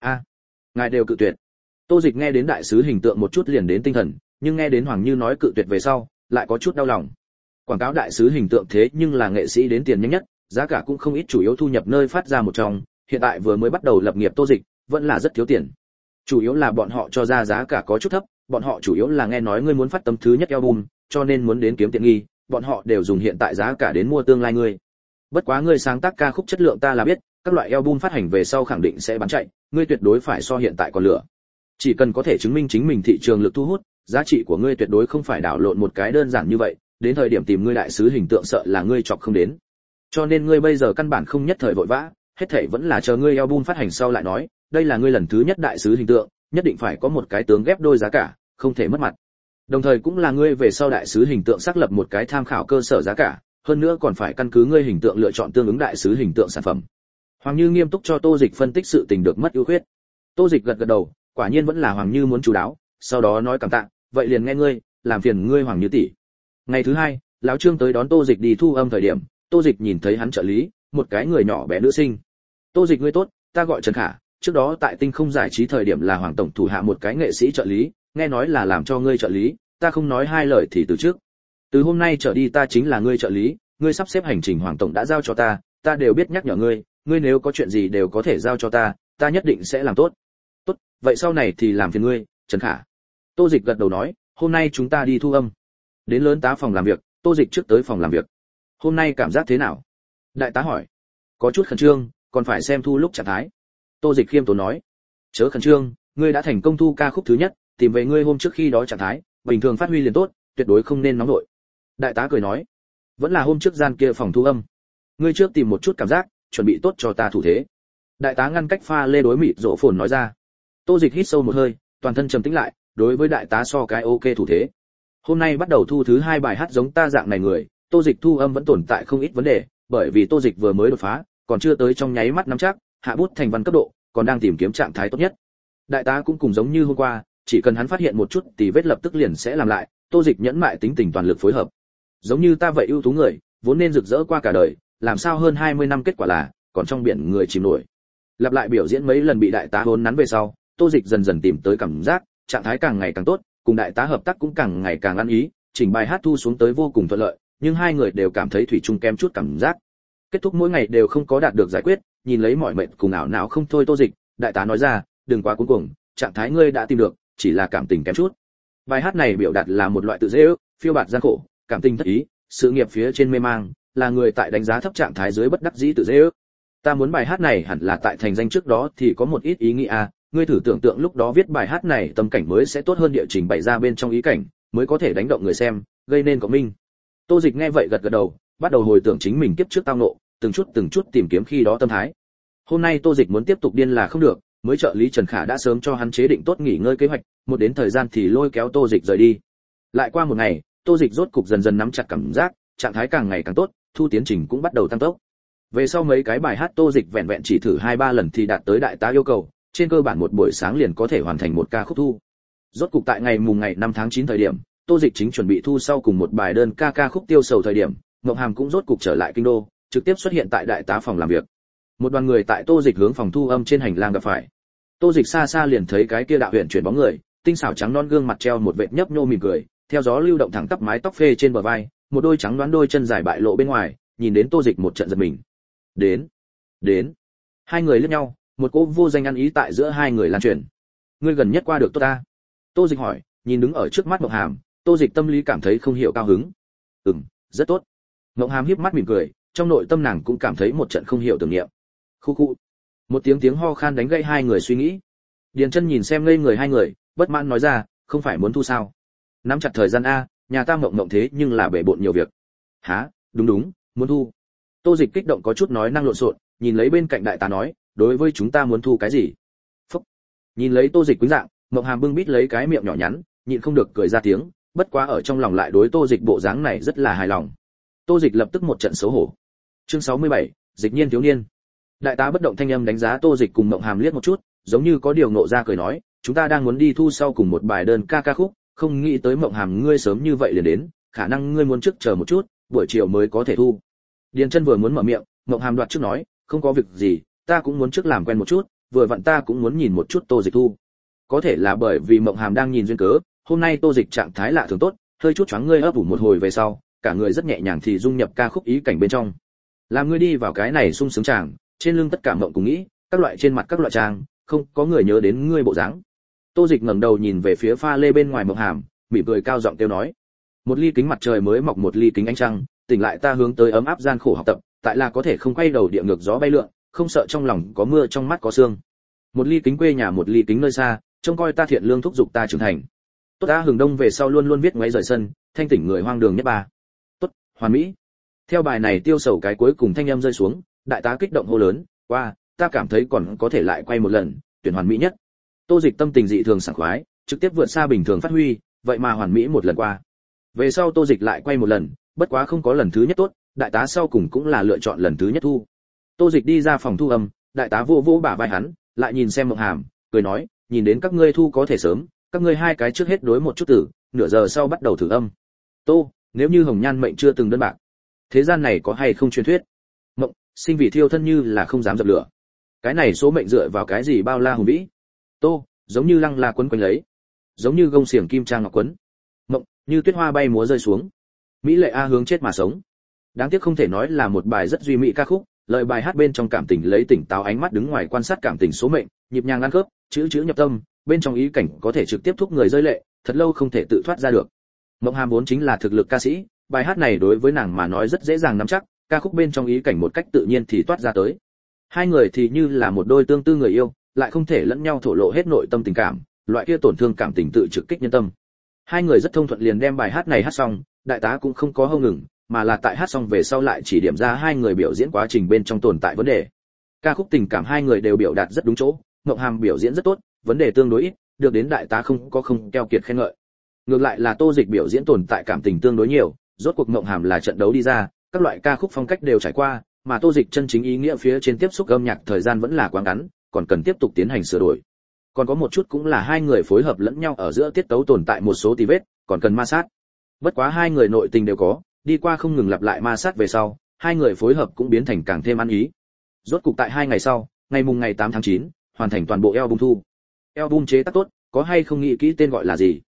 Ngài đều cự tuyệt. Tô Dịch nghe đến đại sứ hình tượng một chút liền đến tinh thần, nhưng nghe đến Hoàng Như nói cự tuyệt về sau, lại có chút đau lòng. Quảng cáo đại sứ hình tượng thế nhưng là nghệ sĩ đến tiền nhanh nhất, giá cả cũng không ít, chủ yếu thu nhập nơi phát ra một trong, hiện tại vừa mới bắt đầu lập nghiệp Tô Dịch, vẫn là rất thiếu tiền. Chủ yếu là bọn họ cho ra giá cả có chút thấp, bọn họ chủ yếu là nghe nói ngươi muốn phát tấm thứ nhất album, cho nên muốn đến kiếm tiện nghi, bọn họ đều dùng hiện tại giá cả đến mua tương lai ngươi. Bất quá ngươi sáng tác ca khúc chất lượng ta là biết, các loại album phát hành về sau khẳng định sẽ bán chạy, ngươi tuyệt đối phải so hiện tại còn lửa. Chỉ cần có thể chứng minh chính mình thị trường lực thu hút, giá trị của ngươi tuyệt đối không phải đảo lộn một cái đơn giản như vậy, đến thời điểm tìm ngươi đại sứ hình tượng sợ là ngươi chọc không đến. Cho nên ngươi bây giờ căn bản không nhất thời vội vã, hết thảy vẫn là chờ ngươi album phát hành sau lại nói, đây là ngươi lần thứ nhất đại sứ hình tượng, nhất định phải có một cái tướng ghép đôi giá cả, không thể mất mặt. Đồng thời cũng là ngươi về sau đại sứ hình tượng xác lập một cái tham khảo cơ sở giá cả, hơn nữa còn phải căn cứ ngươi hình tượng lựa chọn tương ứng đại sứ hình tượng sản phẩm. Hoàng Như nghiêm túc cho Tô Dịch phân tích sự tình được mất ưu khuyết. Tô Dịch gật gật đầu, quả nhiên vẫn là Hoàng Như muốn chú đáo, sau đó nói cảm tạ, vậy liền nghe ngươi, làm phiền ngươi Hoàng Như tỷ. Ngày thứ hai, lão Trương tới đón Tô Dịch đi thu âm thời điểm, Tô Dịch nhìn thấy hắn trợ lý, một cái người nhỏ bé nữ sinh. Tô Dịch ngươi tốt, ta gọi Trần Khả, trước đó tại Tinh Không giải trí thời điểm là Hoàng tổng thủ hạ một cái nghệ sĩ trợ lý, nghe nói là làm cho ngươi trợ lý, ta không nói hai lời thì từ trước. Từ hôm nay trở đi ta chính là ngươi trợ lý, ngươi sắp xếp hành trình Hoàng tổng đã giao cho ta, ta đều biết nhắc nhở ngươi, ngươi nếu có chuyện gì đều có thể giao cho ta, ta nhất định sẽ làm tốt. Tốt, vậy sau này thì làm phiền ngươi, Trần Khả. Tô Dịch gật đầu nói, hôm nay chúng ta đi thu âm. Đến lớn tá phòng làm việc, Tô Dịch trước tới phòng làm việc. Hôm nay cảm giác thế nào? Đại tá hỏi. Có chút khẩn trương, còn phải xem thu lúc trạng thái. Tô Dịch khiêm tốn nói. Chớ khẩn trương, ngươi đã thành công thu ca khúc thứ nhất, tìm về ngươi hôm trước khi đó trạng thái, bình thường phát huy liền tốt, tuyệt đối không nên nóng nội. Đại tá cười nói. Vẫn là hôm trước gian kia phòng thu âm. Ngươi trước tìm một chút cảm giác, chuẩn bị tốt cho ta thủ thế. Đại tá ngăn cách pha lê đối mịt rộ phồn nói ra. Tô Dịch hít sâu một hơi, toàn thân trầm tĩnh lại, đối với đại tá so cái ok thủ thế. Hôm nay bắt đầu thu thứ 2 bài hát giống ta dạng này người, Tô Dịch thu âm vẫn tồn tại không ít vấn đề, bởi vì Tô Dịch vừa mới đột phá, còn chưa tới trong nháy mắt nắm chắc, hạ bút thành văn cấp độ, còn đang tìm kiếm trạng thái tốt nhất. Đại tá cũng cùng giống như hôm qua, chỉ cần hắn phát hiện một chút thì vết lập tức liền sẽ làm lại, Tô Dịch nhẫn mại tính tình toàn lực phối hợp. Giống như ta vậy ưu tú người, vốn nên rực rỡ qua cả đời, làm sao hơn 20 năm kết quả là còn trong biển người chìm nổi. Lặp lại biểu diễn mấy lần bị đại tá hôn nắn về sau, Tô Dịch dần dần tìm tới cảm giác, trạng thái càng ngày càng tốt, cùng đại tá hợp tác cũng càng ngày càng ăn ý, chỉnh bài hát thu xuống tới vô cùng thuận lợi, nhưng hai người đều cảm thấy thủy chung kém chút cảm giác. Kết thúc mỗi ngày đều không có đạt được giải quyết, nhìn lấy mỏi mệt cùng ảo não không thôi Tô Dịch, đại tá nói ra, đừng quá cuống cuồng, trạng thái ngươi đã tìm được, chỉ là cảm tình kém chút. Bài hát này biểu đạt là một loại tự dễ ước, phiêu bạt gian khổ, cảm tình thất ý, sự nghiệp phía trên mê mang, là người tại đánh giá thấp trạng thái dưới bất đắc dĩ tự dễ ước. Ta muốn bài hát này hẳn là tại thành danh trước đó thì có một ít ý nghĩa à, ngươi thử tưởng tượng lúc đó viết bài hát này tâm cảnh mới sẽ tốt hơn địa trình bày ra bên trong ý cảnh, mới có thể đánh động người xem, gây nên cộng minh. Tô Dịch nghe vậy gật gật đầu, bắt đầu hồi tưởng chính mình kiếp trước tao ngộ, từng chút tìm kiếm khi đó tâm thái. Hôm nay Tô Dịch muốn tiếp tục điên là không được, mới trợ lý Trần Khả đã sớm cho hắn chế định tốt nghỉ ngơi kế hoạch, một đến thời gian thì lôi kéo Tô Dịch rời đi. Lại qua một ngày, Tô Dịch rốt cục dần dần nắm chặt cảm giác, trạng thái càng ngày càng tốt, thu tiến trình cũng bắt đầu tăng tốc. Về sau mấy cái bài hát Tô Dịch vẹn vẹn chỉ thử 2-3 lần thì đạt tới đại tá yêu cầu, trên cơ bản một buổi sáng liền có thể hoàn thành một ca khúc thu. Rốt cục tại ngày 5 tháng 9 thời điểm, Tô Dịch chính chuẩn bị thu sau cùng một bài đơn ca khúc tiêu sầu thời điểm, Ngộng Hàm cũng rốt cục trở lại kinh đô, trực tiếp xuất hiện tại đại tá phòng làm việc. Một đoàn người tại Tô Dịch hướng phòng thu âm trên hành lang gặp phải. Tô Dịch xa xa liền thấy cái kia đạo huyền chuyển bóng người, tinh xảo trắng non gương mặt treo một vệt nhấp nhô mỉm cười, theo gió lưu động thẳng tắp mái tóc phê trên bờ vai, một đôi trắng đoán đôi chân dài bại lộ bên ngoài, nhìn đến Tô Dịch một trận giật mình. Đến. Hai người liếc nhau, một cỗ vô danh ăn ý tại giữa hai người lan truyền. Ngươi gần nhất qua được tốt ta? Tô Dịch hỏi, nhìn đứng ở trước mắt Ngộng Hàm, Tô Dịch tâm lý cảm thấy không hiểu cao hứng. Rất tốt. Ngộng Hàm híp mắt mỉm cười, trong nội tâm nàng cũng cảm thấy một trận không hiểu tưởng niệm. Khu khu. Một tiếng ho khan đánh gãy hai người suy nghĩ. Điền Chân nhìn xem ngây người hai người, bất mãn nói ra, không phải muốn thu sao? Nắm chặt thời gian a, nhà ta Ngộng thế nhưng là bể bộn nhiều việc. Hả? Đúng, muốn thu. Tô Dịch kích động có chút nói năng lộn xộn, nhìn lấy bên cạnh đại tá nói, đối với chúng ta muốn thu cái gì? Phúc. Nhìn lấy Tô Dịch quýnh dạng, Ngộng Hàm bưng bít lấy cái miệng nhỏ nhắn, nhịn không được cười ra tiếng, bất quá ở trong lòng lại đối Tô Dịch bộ dáng này rất là hài lòng. Tô Dịch lập tức một trận xấu hổ. Chương 67, Dịch nhiên thiếu niên. Đại tá bất động thanh âm đánh giá Tô Dịch cùng Ngộng Hàm liếc một chút, giống như có điều ngộ ra cười nói, chúng ta đang muốn đi thu sau cùng một bài đơn ca khúc, không nghĩ tới Ngộng Hàm ngươi sớm như vậy liền đến, khả năng ngươi muốn trước chờ một chút, buổi chiều mới có thể thu. Điền Chân vừa muốn mở miệng, Ngộng Hàm đoạt trước nói, không có việc gì, ta cũng muốn trước làm quen một chút, vừa vặn ta cũng muốn nhìn một chút Tô Dịch thu. Có thể là bởi vì Ngộng Hàm đang nhìn duyên cớ, hôm nay Tô Dịch trạng thái lạ thường tốt, hơi chút choáng ngươi ấp ủ một hồi về sau, cả người rất nhẹ nhàng thì dung nhập ca khúc ý cảnh bên trong. Làm ngươi đi vào cái này sung sướng chàng, trên lưng tất cả mộng cùng nghĩ, các loại trên mặt các loại trang, không có người nhớ đến ngươi bộ dáng. Tô Dịch ngẩng đầu nhìn về phía pha lê bên ngoài Ngộng Hàm, mỉm cười cao giọng kêu nói: "Một ly kính mặt trời mới mọc một ly kính ánh trăng, tỉnh lại ta hướng tới ấm áp gian khổ học tập, tại là có thể không quay đầu địa ngược gió bay lượn, không sợ trong lòng có mưa trong mắt có sương. Một ly kính quê nhà một ly kính nơi xa, trông coi ta thiện lương thúc giục ta trưởng thành. Tốt ta hừng đông về sau luôn luôn viết ngoáy rời sân, thanh tỉnh người hoang đường nhất ba. Tốt, hoàn mỹ." Theo bài này tiêu sầu cái cuối cùng thanh âm rơi xuống, đại tá kích động hô lớn, "Wow, ta cảm thấy còn có thể lại quay một lần, tuyển hoàn mỹ nhất." Tô Dịch tâm tình dị thường sảng khoái, trực tiếp vượt xa bình thường phát huy, vậy mà hoàn mỹ một lần qua. Về sau Tô Dịch lại quay một lần, bất quá không có lần thứ nhất tốt, đại tá sau cùng cũng là lựa chọn lần thứ nhất thu. Tô Dịch đi ra phòng thu âm, đại tá vô vô bả vai hắn, lại nhìn xem Ngộng Hàm, cười nói, nhìn đến các ngươi thu có thể sớm, các ngươi hai cái trước hết đối một chút tử, nửa giờ sau bắt đầu thử âm. Tô, nếu như Hồng Nhan mệnh chưa từng đơn bạc, thế gian này có hay không truyền thuyết? Mộng, sinh vì thiêu thân như là không dám dập lửa. Cái này số mệnh dựa vào cái gì bao la hùng vĩ? Tô, giống như lăng la quấn quanh lấy, giống như gông xiềng kim trang ngọc quấn. Mộng, như tuyết hoa bay múa rơi xuống. Mỹ lệ a hướng chết mà sống. Đáng tiếc không thể nói là một bài rất duy mỹ ca khúc, lời bài hát bên trong cảm tình lấy tỉnh táo ánh mắt đứng ngoài quan sát cảm tình số mệnh, nhịp nhàng ăn khớp, chữ chữ nhập tâm, bên trong ý cảnh có thể trực tiếp thúc người rơi lệ, thật lâu không thể tự thoát ra được. Ngộng Hàm vốn chính là thực lực ca sĩ, bài hát này đối với nàng mà nói rất dễ dàng nắm chắc, ca khúc bên trong ý cảnh một cách tự nhiên thì toát ra tới. Hai người thì như là một đôi tương tư người yêu, lại không thể lẫn nhau thổ lộ hết nội tâm tình cảm, loại kia tổn thương cảm tình tự trực kích nhân tâm. Hai người rất thông thuận liền đem bài hát này hát xong, đại tá cũng không có hâu ngừng, mà là tại hát xong về sau lại chỉ điểm ra hai người biểu diễn quá trình bên trong tồn tại vấn đề. Ca khúc tình cảm hai người đều biểu đạt rất đúng chỗ, Ngộng Hàm biểu diễn rất tốt, vấn đề tương đối ít, được đến đại tá không keo kiệt khen ngợi. Ngược lại là Tô Dịch biểu diễn tồn tại cảm tình tương đối nhiều, rốt cuộc Ngộng Hàm là trận đấu đi ra, các loại ca khúc phong cách đều trải qua, mà Tô Dịch chân chính ý nghĩa phía trên tiếp xúc âm nhạc thời gian vẫn là quá ngắn, còn cần tiếp tục tiến hành sửa đổi. Còn có một chút cũng là hai người phối hợp lẫn nhau ở giữa tiết tấu tồn tại một số tì vết, còn cần ma sát. Bất quá hai người nội tình đều có, đi qua không ngừng lặp lại ma sát về sau, hai người phối hợp cũng biến thành càng thêm ăn ý. Rốt cục tại 2 ngày sau, ngày 8 tháng 9, hoàn thành toàn bộ album thu. Album chế tác tốt, có hay không nghĩ kỹ tên gọi là gì?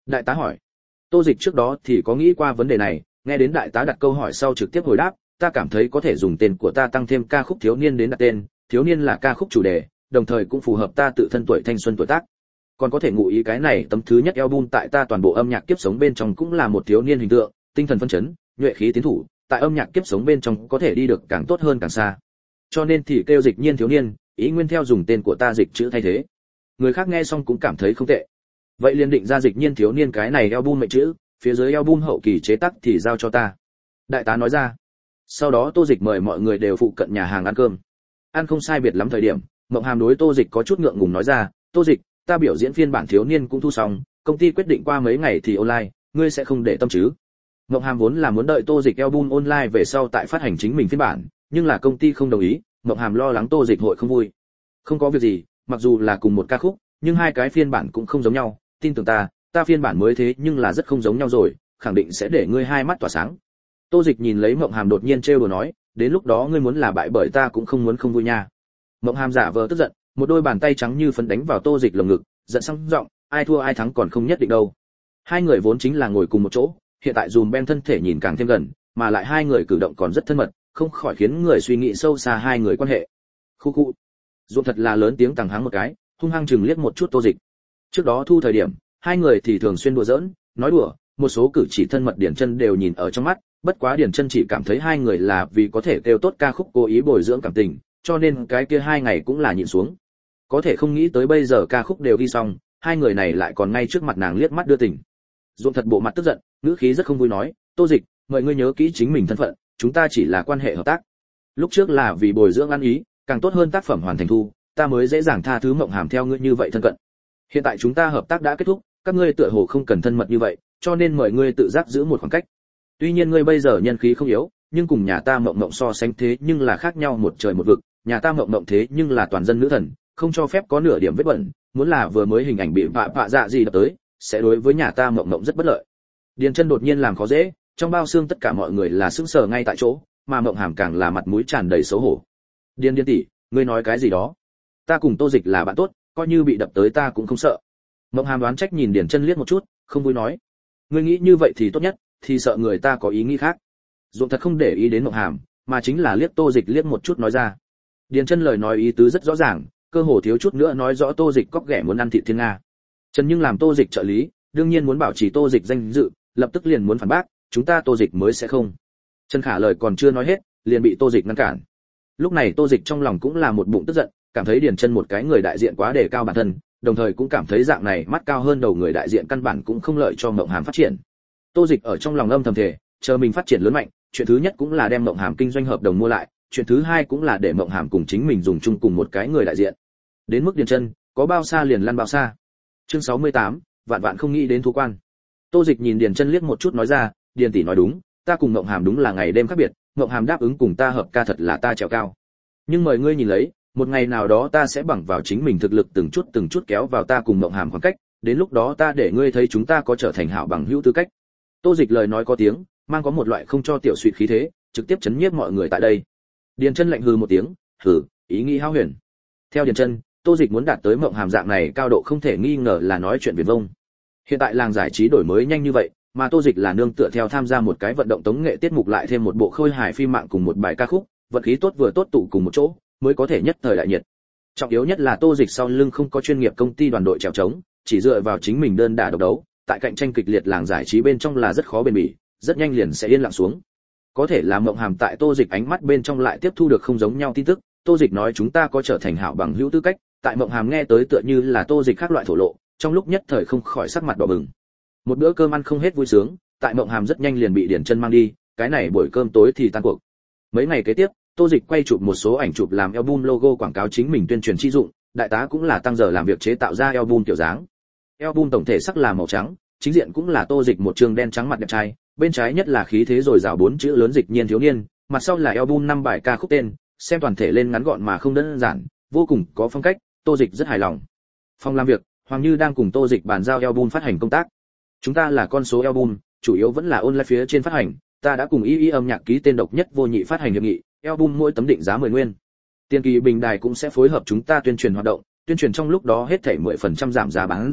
Đại tá hỏi. Tô Dịch trước đó thì có nghĩ qua vấn đề này, nghe đến đại tá đặt câu hỏi sau trực tiếp hồi đáp, ta cảm thấy có thể dùng tên của ta tăng thêm ca khúc thiếu niên đến đặt tên, thiếu niên là ca khúc chủ đề, đồng thời cũng phù hợp ta tự thân tuổi thanh xuân tuổi tác. Còn có thể ngụ ý cái này tấm thứ nhất album tại ta toàn bộ âm nhạc kiếp sống bên trong cũng là một thiếu niên hình tượng, tinh thần phấn chấn, nhuệ khí tiến thủ, tại âm nhạc kiếp sống bên trong có thể đi được càng tốt hơn càng xa. Cho nên thì kêu Dịch Nhiên thiếu niên, ý nguyên theo dùng tên của ta dịch chữ thay thế. Người khác nghe xong cũng cảm thấy không tệ. Vậy liền định ra Dịch Nhiên thiếu niên cái này album mệnh chữ, phía dưới album hậu kỳ chế tác thì giao cho ta. Đại tá nói ra. Sau đó Tô Dịch mời mọi người đều phụ cận nhà hàng ăn cơm. Ăn không sai biệt lắm thời điểm, Mộng Hàm đối Tô Dịch có chút ngượng ngùng nói ra, "Tô Dịch, ta biểu diễn phiên bản thiếu niên cũng thu xong, công ty quyết định qua mấy ngày thì online, ngươi sẽ không để tâm chứ?" Mộng Hàm vốn là muốn đợi Tô Dịch album online về sau tại phát hành chính mình phiên bản, nhưng là công ty không đồng ý, Mộng Hàm lo lắng Tô Dịch hội không vui. "Không có việc gì, mặc dù là cùng một ca khúc, nhưng hai cái phiên bản cũng không giống nhau, tin tưởng ta phiên bản mới thế nhưng là rất không giống nhau rồi, khẳng định sẽ để ngươi hai mắt tỏa sáng." Tô Dịch nhìn lấy Mộng Hàm đột nhiên trêu đùa nói, "Đến lúc đó ngươi muốn là bại bởi ta cũng không muốn không vui nha." Mộng Hàm giả vờ tức giận, một đôi bàn tay trắng như phấn đánh vào Tô Dịch lồng ngực, giận sang giọng, "Ai thua ai thắng còn không nhất định đâu." Hai người vốn chính là ngồi cùng một chỗ, hiện tại dùm Ben thân thể nhìn càng thêm gần, mà lại hai người cử động còn rất thân mật, không khỏi khiến người suy nghĩ sâu xa hai người quan hệ. Khu khu. Dũng thật là lớn tiếng tằng hắng một cái, hung hăng chừng liếc một chút Tô Dịch. Trước đó thu thời điểm, hai người thì thường xuyên đùa giỡn, nói đùa, một số cử chỉ thân mật Điển Chân đều nhìn ở trong mắt, bất quá Điển Chân chỉ cảm thấy hai người là vì có thể kêu tốt ca khúc cố ý bồi dưỡng cảm tình, cho nên cái kia hai ngày cũng là nhịn xuống. Có thể không nghĩ tới bây giờ ca khúc đều ghi xong, hai người này lại còn ngay trước mặt nàng liếc mắt đưa tình. Dũng thật bộ mặt tức giận, ngữ khí rất không vui nói, "Tô Dịch, mời ngươi nhớ kỹ chính mình thân phận, chúng ta chỉ là quan hệ hợp tác. Lúc trước là vì bồi dưỡng ăn ý, càng tốt hơn tác phẩm hoàn thành thu, ta mới dễ dàng tha thứ Mộng Hàm theo ngươi như vậy thân cận. Hiện tại chúng ta hợp tác đã kết thúc, các ngươi tựa hồ không cần thân mật như vậy, cho nên mời ngươi tự giác giữ một khoảng cách. Tuy nhiên ngươi bây giờ nhân khí không yếu, nhưng cùng nhà ta Mộng Mộng so sánh thế nhưng là khác nhau một trời một vực, nhà ta Mộng Mộng thế nhưng là toàn dân nữ thần, không cho phép có nửa điểm vết bẩn, muốn là vừa mới hình ảnh bị vạ dạ gì đập tới, sẽ đối với nhà ta Mộng Mộng rất bất lợi." Điền Chân đột nhiên làm khó dễ, trong bao xương tất cả mọi người là sững sờ ngay tại chỗ, mà Mộng Hàm càng là mặt mũi tràn đầy xấu hổ. "Điền tỷ, ngươi nói cái gì đó? Ta cùng Tô Dịch là bạn tốt, coi như bị đập tới ta cũng không sợ." Mộng Hàm đoán trách nhìn Điền Chân liếc một chút, không vui nói, "Ngươi nghĩ như vậy thì tốt nhất, thì sợ người ta có ý nghĩ khác." Dũng thật không để ý đến Mộng Hàm, mà chính là liếc Tô Dịch liếc một chút nói ra. Điền Chân lời nói ý tứ rất rõ ràng, cơ hồ thiếu chút nữa nói rõ Tô Dịch cóc ghẻ muốn ăn thịt thiên nga. Trần Nhưng làm Tô Dịch trợ lý, đương nhiên muốn bảo trì Tô Dịch danh dự, lập tức liền muốn phản bác, "Chúng ta Tô Dịch mới sẽ không." Trần Khả lời còn chưa nói hết, liền bị Tô Dịch ngăn cản. Lúc này Tô Dịch trong lòng cũng là một bụng tức giận, cảm thấy Điền Chân một cái người đại diện quá đề cao bản thân, đồng thời cũng cảm thấy dạng này mắt cao hơn đầu người đại diện căn bản cũng không lợi cho Mộng Hàm phát triển. Tô Dịch ở trong lòng âm thầm thề, chờ mình phát triển lớn mạnh, chuyện thứ nhất cũng là đem Mộng Hàm kinh doanh hợp đồng mua lại, chuyện thứ hai cũng là để Mộng Hàm cùng chính mình dùng chung cùng một cái người đại diện. Đến mức Điền Chân, có bao xa liền lăn bao xa. Chương 68, vạn vạn không nghĩ đến thú quan. Tô Dịch nhìn Điền Chân liếc một chút nói ra, "Điền tỷ nói đúng, ta cùng Mộng Hàm đúng là ngày đêm khác biệt, Mộng Hàm đáp ứng cùng ta hợp ca thật là ta trèo cao. Nhưng mời ngươi nhìn lấy, một ngày nào đó ta sẽ bằng vào chính mình thực lực từng chút kéo vào ta cùng Mộng Hàm khoảng cách, đến lúc đó ta để ngươi thấy chúng ta có trở thành hảo bằng hữu tư cách." Tô Dịch lời nói có tiếng, mang có một loại không cho tiểu suy khí thế, trực tiếp chấn nhiếp mọi người tại đây. Điền Chân lạnh hừ một tiếng, "Hừ, ý nghĩ hão huyền." Theo Điền Chân, Tô Dịch muốn đạt tới Mộng Hàm dạng này cao độ không thể nghi ngờ là nói chuyện viển vông. Hiện tại làng giải trí đổi mới nhanh như vậy, mà Tô Dịch là nương tựa theo tham gia một cái vận động tống nghệ tiết mục lại thêm một bộ khôi hài phim mạng cùng một bài ca khúc, vận khí tốt vừa tốt tụ cùng một chỗ, mới có thể nhất thời đại nhiệt. Trọng yếu nhất là Tô Dịch sau lưng không có chuyên nghiệp công ty đoàn đội chèo chống, chỉ dựa vào chính mình đơn đả độc đấu, tại cạnh tranh kịch liệt làng giải trí bên trong là rất khó bền bỉ, rất nhanh liền sẽ yên lặng xuống. Có thể là Mộng Hàm tại Tô Dịch ánh mắt bên trong lại tiếp thu được không giống nhau tin tức, Tô Dịch nói chúng ta có trở thành hảo bằng hữu tư cách, tại Mộng Hàm nghe tới tựa như là Tô Dịch khác loại thổ lộ, trong lúc nhất thời không khỏi sắc mặt đỏ bừng. Một bữa cơm ăn không hết vui sướng, tại Mộng Hàm rất nhanh liền bị Điền Chân mang đi, cái này buổi cơm tối thì tan cuộc. Mấy ngày kế tiếp, Tô Dịch quay chụp một số ảnh chụp làm album logo quảng cáo chính mình tuyên truyền chi dụng, đại tá cũng là tăng giờ làm việc chế tạo ra album kiểu dáng. Album tổng thể sắc là màu trắng, chính diện cũng là Tô Dịch một trường đen trắng mặt đẹp trai, bên trái nhất là khí thế rồi rào 4 chữ lớn Dịch Nhiên thiếu niên, mặt sau là album 5 bài ca khúc tên, xem toàn thể lên ngắn gọn mà không đơn giản, vô cùng có phong cách, Tô Dịch rất hài lòng. Phòng làm việc, Hoàng Như đang cùng Tô Dịch bàn giao album phát hành công tác. Chúng ta là con số album, chủ yếu vẫn là online phía trên phát hành, ta đã cùng Y âm nhạc ký tên độc nhất vô nhị phát hành hiệp nghị, album mỗi tấm định giá 10 nguyên. Tiền kỳ bình đài cũng sẽ phối hợp chúng ta tuyên truyền hoạt động, tuyên truyền trong lúc đó hết thảy 10% giảm giá bán ra,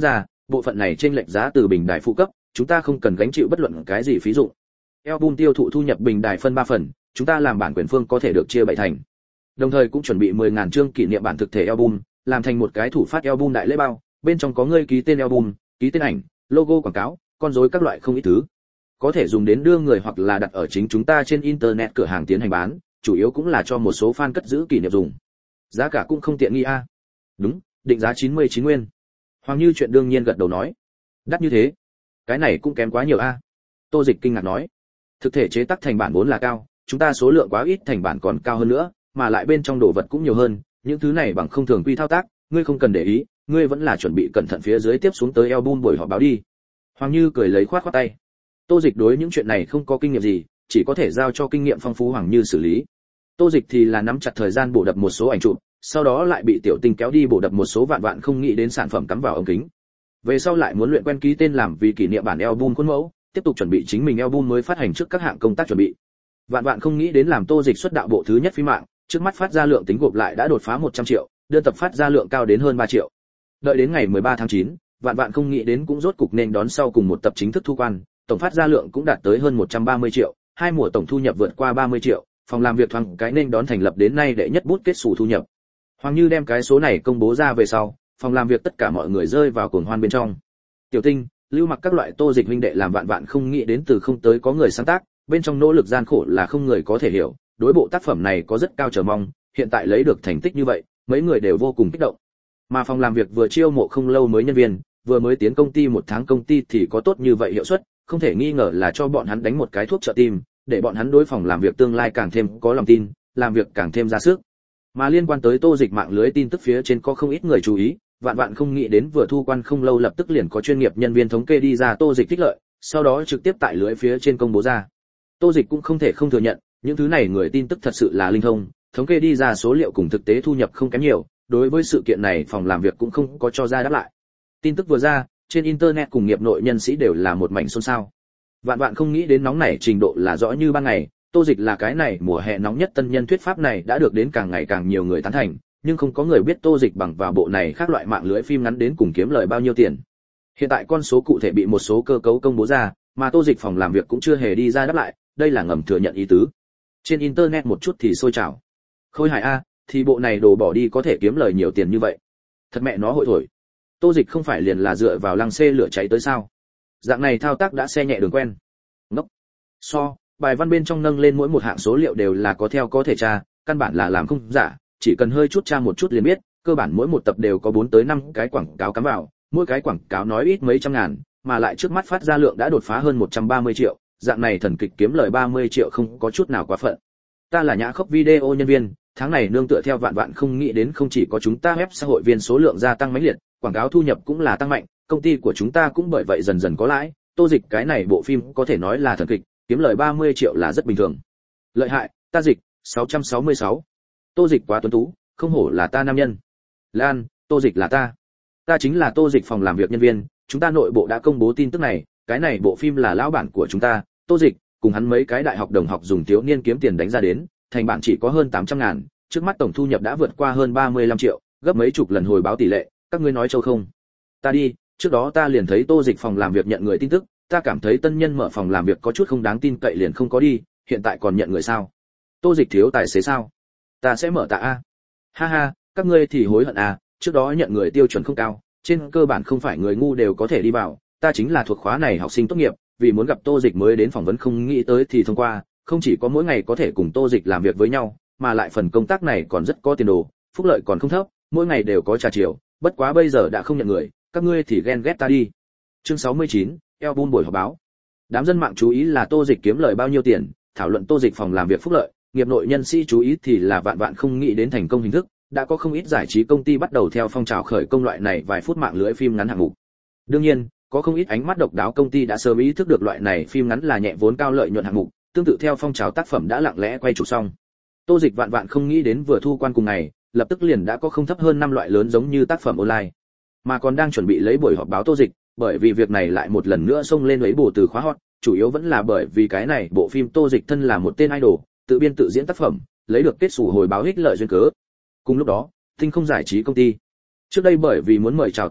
bộ phận này trên lệch giá từ bình đài phụ cấp, chúng ta không cần gánh chịu bất luận cái gì phí dụng. Album tiêu thụ thu nhập bình đài phân 3 phần, chúng ta làm bản quyền phương có thể được chia 7 thành. Đồng thời cũng chuẩn bị 10.000 chương kỷ niệm bản thực thể album, làm thành một cái thủ phát album đại lễ bao, bên trong có ngươi ký tên album, ký tên ảnh, logo quảng cáo, con rối các loại không ít thứ. Có thể dùng đến đưa người hoặc là đặt ở chính chúng ta trên internet cửa hàng tiến hành bán, chủ yếu cũng là cho một số fan cất giữ kỷ niệm dùng. Giá cả cũng không tiện nghi a. Đúng, định giá 99 nguyên. Hoàng Như chuyện đương nhiên gật đầu nói. Đắt như thế? Cái này cũng kém quá nhiều a. Tô Dịch kinh ngạc nói. Thực thể chế tác thành bản vốn là cao, chúng ta số lượng quá ít thành bản còn cao hơn nữa, mà lại bên trong đồ vật cũng nhiều hơn, những thứ này bằng không thường quy thao tác, ngươi không cần để ý, ngươi vẫn là chuẩn bị cẩn thận phía dưới tiếp xuống tới album buổi họp báo đi. Hoàng Như cười lấy khoát tay. Tô Dịch đối những chuyện này không có kinh nghiệm gì, chỉ có thể giao cho kinh nghiệm phong phú Hoàng Như xử lý. Tô Dịch thì là nắm chặt thời gian bổ đập một số ảnh chụp, sau đó lại bị Tiểu Tinh kéo đi bổ đập một số vạn không nghĩ đến sản phẩm cắm vào ống kính. Về sau lại muốn luyện quen ký tên làm vì kỷ niệm bản album khuôn mẫu, tiếp tục chuẩn bị chính mình album mới phát hành trước các hạng công tác chuẩn bị. Vạn không nghĩ đến làm Tô Dịch xuất đạo bộ thứ nhất phim mạng, trước mắt phát ra lượng tính gộp lại đã đột phá 100 triệu, đơn tập phát ra lượng cao đến hơn 3 triệu. Đợi đến ngày 13 tháng 9, vạn không nghĩ đến cũng rốt cục nên đón sau cùng một tập chính thức thu quan, tổng phát ra lượng cũng đạt tới hơn 130 triệu, hai mùa tổng thu nhập vượt qua 30 triệu, phòng làm việc thoáng cái nên đón thành lập đến nay đệ nhất bút kết sổ thu nhập. Hoàng Như đem cái số này công bố ra về sau, phòng làm việc tất cả mọi người rơi vào cuồng hoan bên trong. Tiểu Tinh, Lưu Mặc các loại Tô Dịch huynh đệ làm vạn không nghĩ đến từ không tới có người sáng tác, bên trong nỗ lực gian khổ là không người có thể hiểu, đối bộ tác phẩm này có rất cao chờ mong, hiện tại lấy được thành tích như vậy, mấy người đều vô cùng kích động. Mà phòng làm việc vừa chiêu mộ không lâu mới nhân viên, vừa mới tiến công ty 1 tháng công ty thì có tốt như vậy hiệu suất, không thể nghi ngờ là cho bọn hắn đánh một cái thuốc trợ tim, để bọn hắn đối phòng làm việc tương lai càng thêm có lòng tin, làm việc càng thêm ra sức. Mà liên quan tới Tô Dịch mạng lưới tin tức phía trên có không ít người chú ý, vạn không nghĩ đến vừa thu quan không lâu lập tức liền có chuyên nghiệp nhân viên thống kê đi ra Tô Dịch tích lợi, sau đó trực tiếp tại lưới phía trên công bố ra. Tô Dịch cũng không thể không thừa nhận, những thứ này người tin tức thật sự là linh thông, thống kê đi ra số liệu cùng thực tế thu nhập không kém nhiều, đối với sự kiện này phòng làm việc cũng không có cho ra đáp lại. Tin tức vừa ra, trên internet cùng nghiệp nội nhân sĩ đều là một mảnh xôn xao. Vạn không nghĩ đến nóng nảy trình độ là rõ như ban ngày, Tô Dịch là cái này mùa hè nóng nhất tân nhân thuyết pháp này đã được đến càng ngày càng nhiều người tán thành, nhưng không có người biết Tô Dịch bằng vào bộ này khác loại mạng lưới phim ngắn đến cùng kiếm lời bao nhiêu tiền. Hiện tại con số cụ thể bị một số cơ cấu công bố ra, mà Tô Dịch phòng làm việc cũng chưa hề đi ra đáp lại, đây là ngầm thừa nhận ý tứ. Trên internet một chút thì sôi trào. Khôi hài a, thì bộ này đồ bỏ đi có thể kiếm lời nhiều tiền như vậy. Thật mẹ nó hội thổi. Tô Dịch không phải liền là dựa vào lăng xê lửa cháy tới sao? Dạng này thao tác đã xe nhẹ đường quen. Ngốc. Bài văn bên trong nâng lên mỗi một hạng số liệu đều là có theo có thể tra, căn bản là làm không giả, chỉ cần hơi chút tra một chút liền biết, cơ bản mỗi một tập đều có 4 tới 5 cái quảng cáo cắm vào, mỗi cái quảng cáo nói ít mấy trăm ngàn, mà lại trước mắt phát ra lượng đã đột phá hơn 130 triệu, dạng này thần kịch kiếm lời 30 triệu không có chút nào quá phận. Ta là Nhã Khốc Video nhân viên, tháng này nương tựa theo vạn không nghĩ đến không chỉ có chúng ta web xã hội viên số lượng gia tăng mãnh liệt, quảng cáo thu nhập cũng là tăng mạnh, công ty của chúng ta cũng bởi vậy dần dần có lãi, Tô Dịch cái này bộ phim có thể nói là thần kịch, kiếm lời 30 triệu là rất bình thường. Lợi hại, ta Dịch, 666. Tô Dịch quá tuấn tú, không hổ là ta nam nhân. Lan, Tô Dịch là ta. Ta chính là Tô Dịch phòng làm việc nhân viên, chúng ta nội bộ đã công bố tin tức này, cái này bộ phim là lão bản của chúng ta, Tô Dịch, cùng hắn mấy cái đại học đồng học dùng thiếu niên kiếm tiền đánh ra đến, thành bản chỉ có hơn 800 ngàn, trước mắt tổng thu nhập đã vượt qua hơn 35 triệu, gấp mấy chục lần hồi báo tỷ lệ, các ngươi nói châu không? Ta đi, trước đó ta liền thấy Tô Dịch phòng làm việc nhận người tin tức, ta cảm thấy tân nhân mở phòng làm việc có chút không đáng tin cậy liền không có đi, hiện tại còn nhận người sao? Tô Dịch thiếu tài xế sao? Ta sẽ mở tạ a. Ha ha, các ngươi thì hối hận à, trước đó nhận người tiêu chuẩn không cao, trên cơ bản không phải người ngu đều có thể đi vào, ta chính là thuộc khóa này học sinh tốt nghiệp, vì muốn gặp Tô Dịch mới đến phỏng vấn không nghĩ tới thì thông qua, không chỉ có mỗi ngày có thể cùng Tô Dịch làm việc với nhau, mà lại phần công tác này còn rất có tiền đồ, phúc lợi còn không thấp, mỗi ngày đều có trà chiều, bất quá bây giờ đã không nhận người, các ngươi thì ghen ghét ta đi. Chương 69, album buổi họp báo. Đám dân mạng chú ý là Tô Dịch kiếm lời bao nhiêu tiền, thảo luận Tô Dịch phòng làm việc phúc lợi, nghiệp nội nhân sĩ chú ý thì là vạn không nghĩ đến thành công hình thức, đã có không ít giải trí công ty bắt đầu theo phong trào khởi công loại này vài phút mạng lưới phim ngắn hạng mục. Đương nhiên, có không ít ánh mắt độc đáo công ty đã sớm ý thức được loại này phim ngắn là nhẹ vốn cao lợi nhuận hạng mục, tương tự theo phong trào tác phẩm đã lặng lẽ quay chụp xong. Tô Dịch vạn không nghĩ đến vừa thu quan cùng ngày, lập tức liền đã có không thấp hơn 5 loại lớn giống như tác phẩm online, mà còn đang chuẩn bị lấy buổi họp báo Tô Dịch, bởi vì việc này lại một lần nữa xông lên lấy bổ từ khóa hot, chủ yếu vẫn là bởi vì cái này bộ phim Tô Dịch thân là một tên idol, tự biên tự diễn tác phẩm, lấy được kết sủ hồi báo ích lợi duyên cớ. Cùng lúc đó, Tinh Không giải trí công ty trước đây bởi vì muốn mời chào Tô Dịch,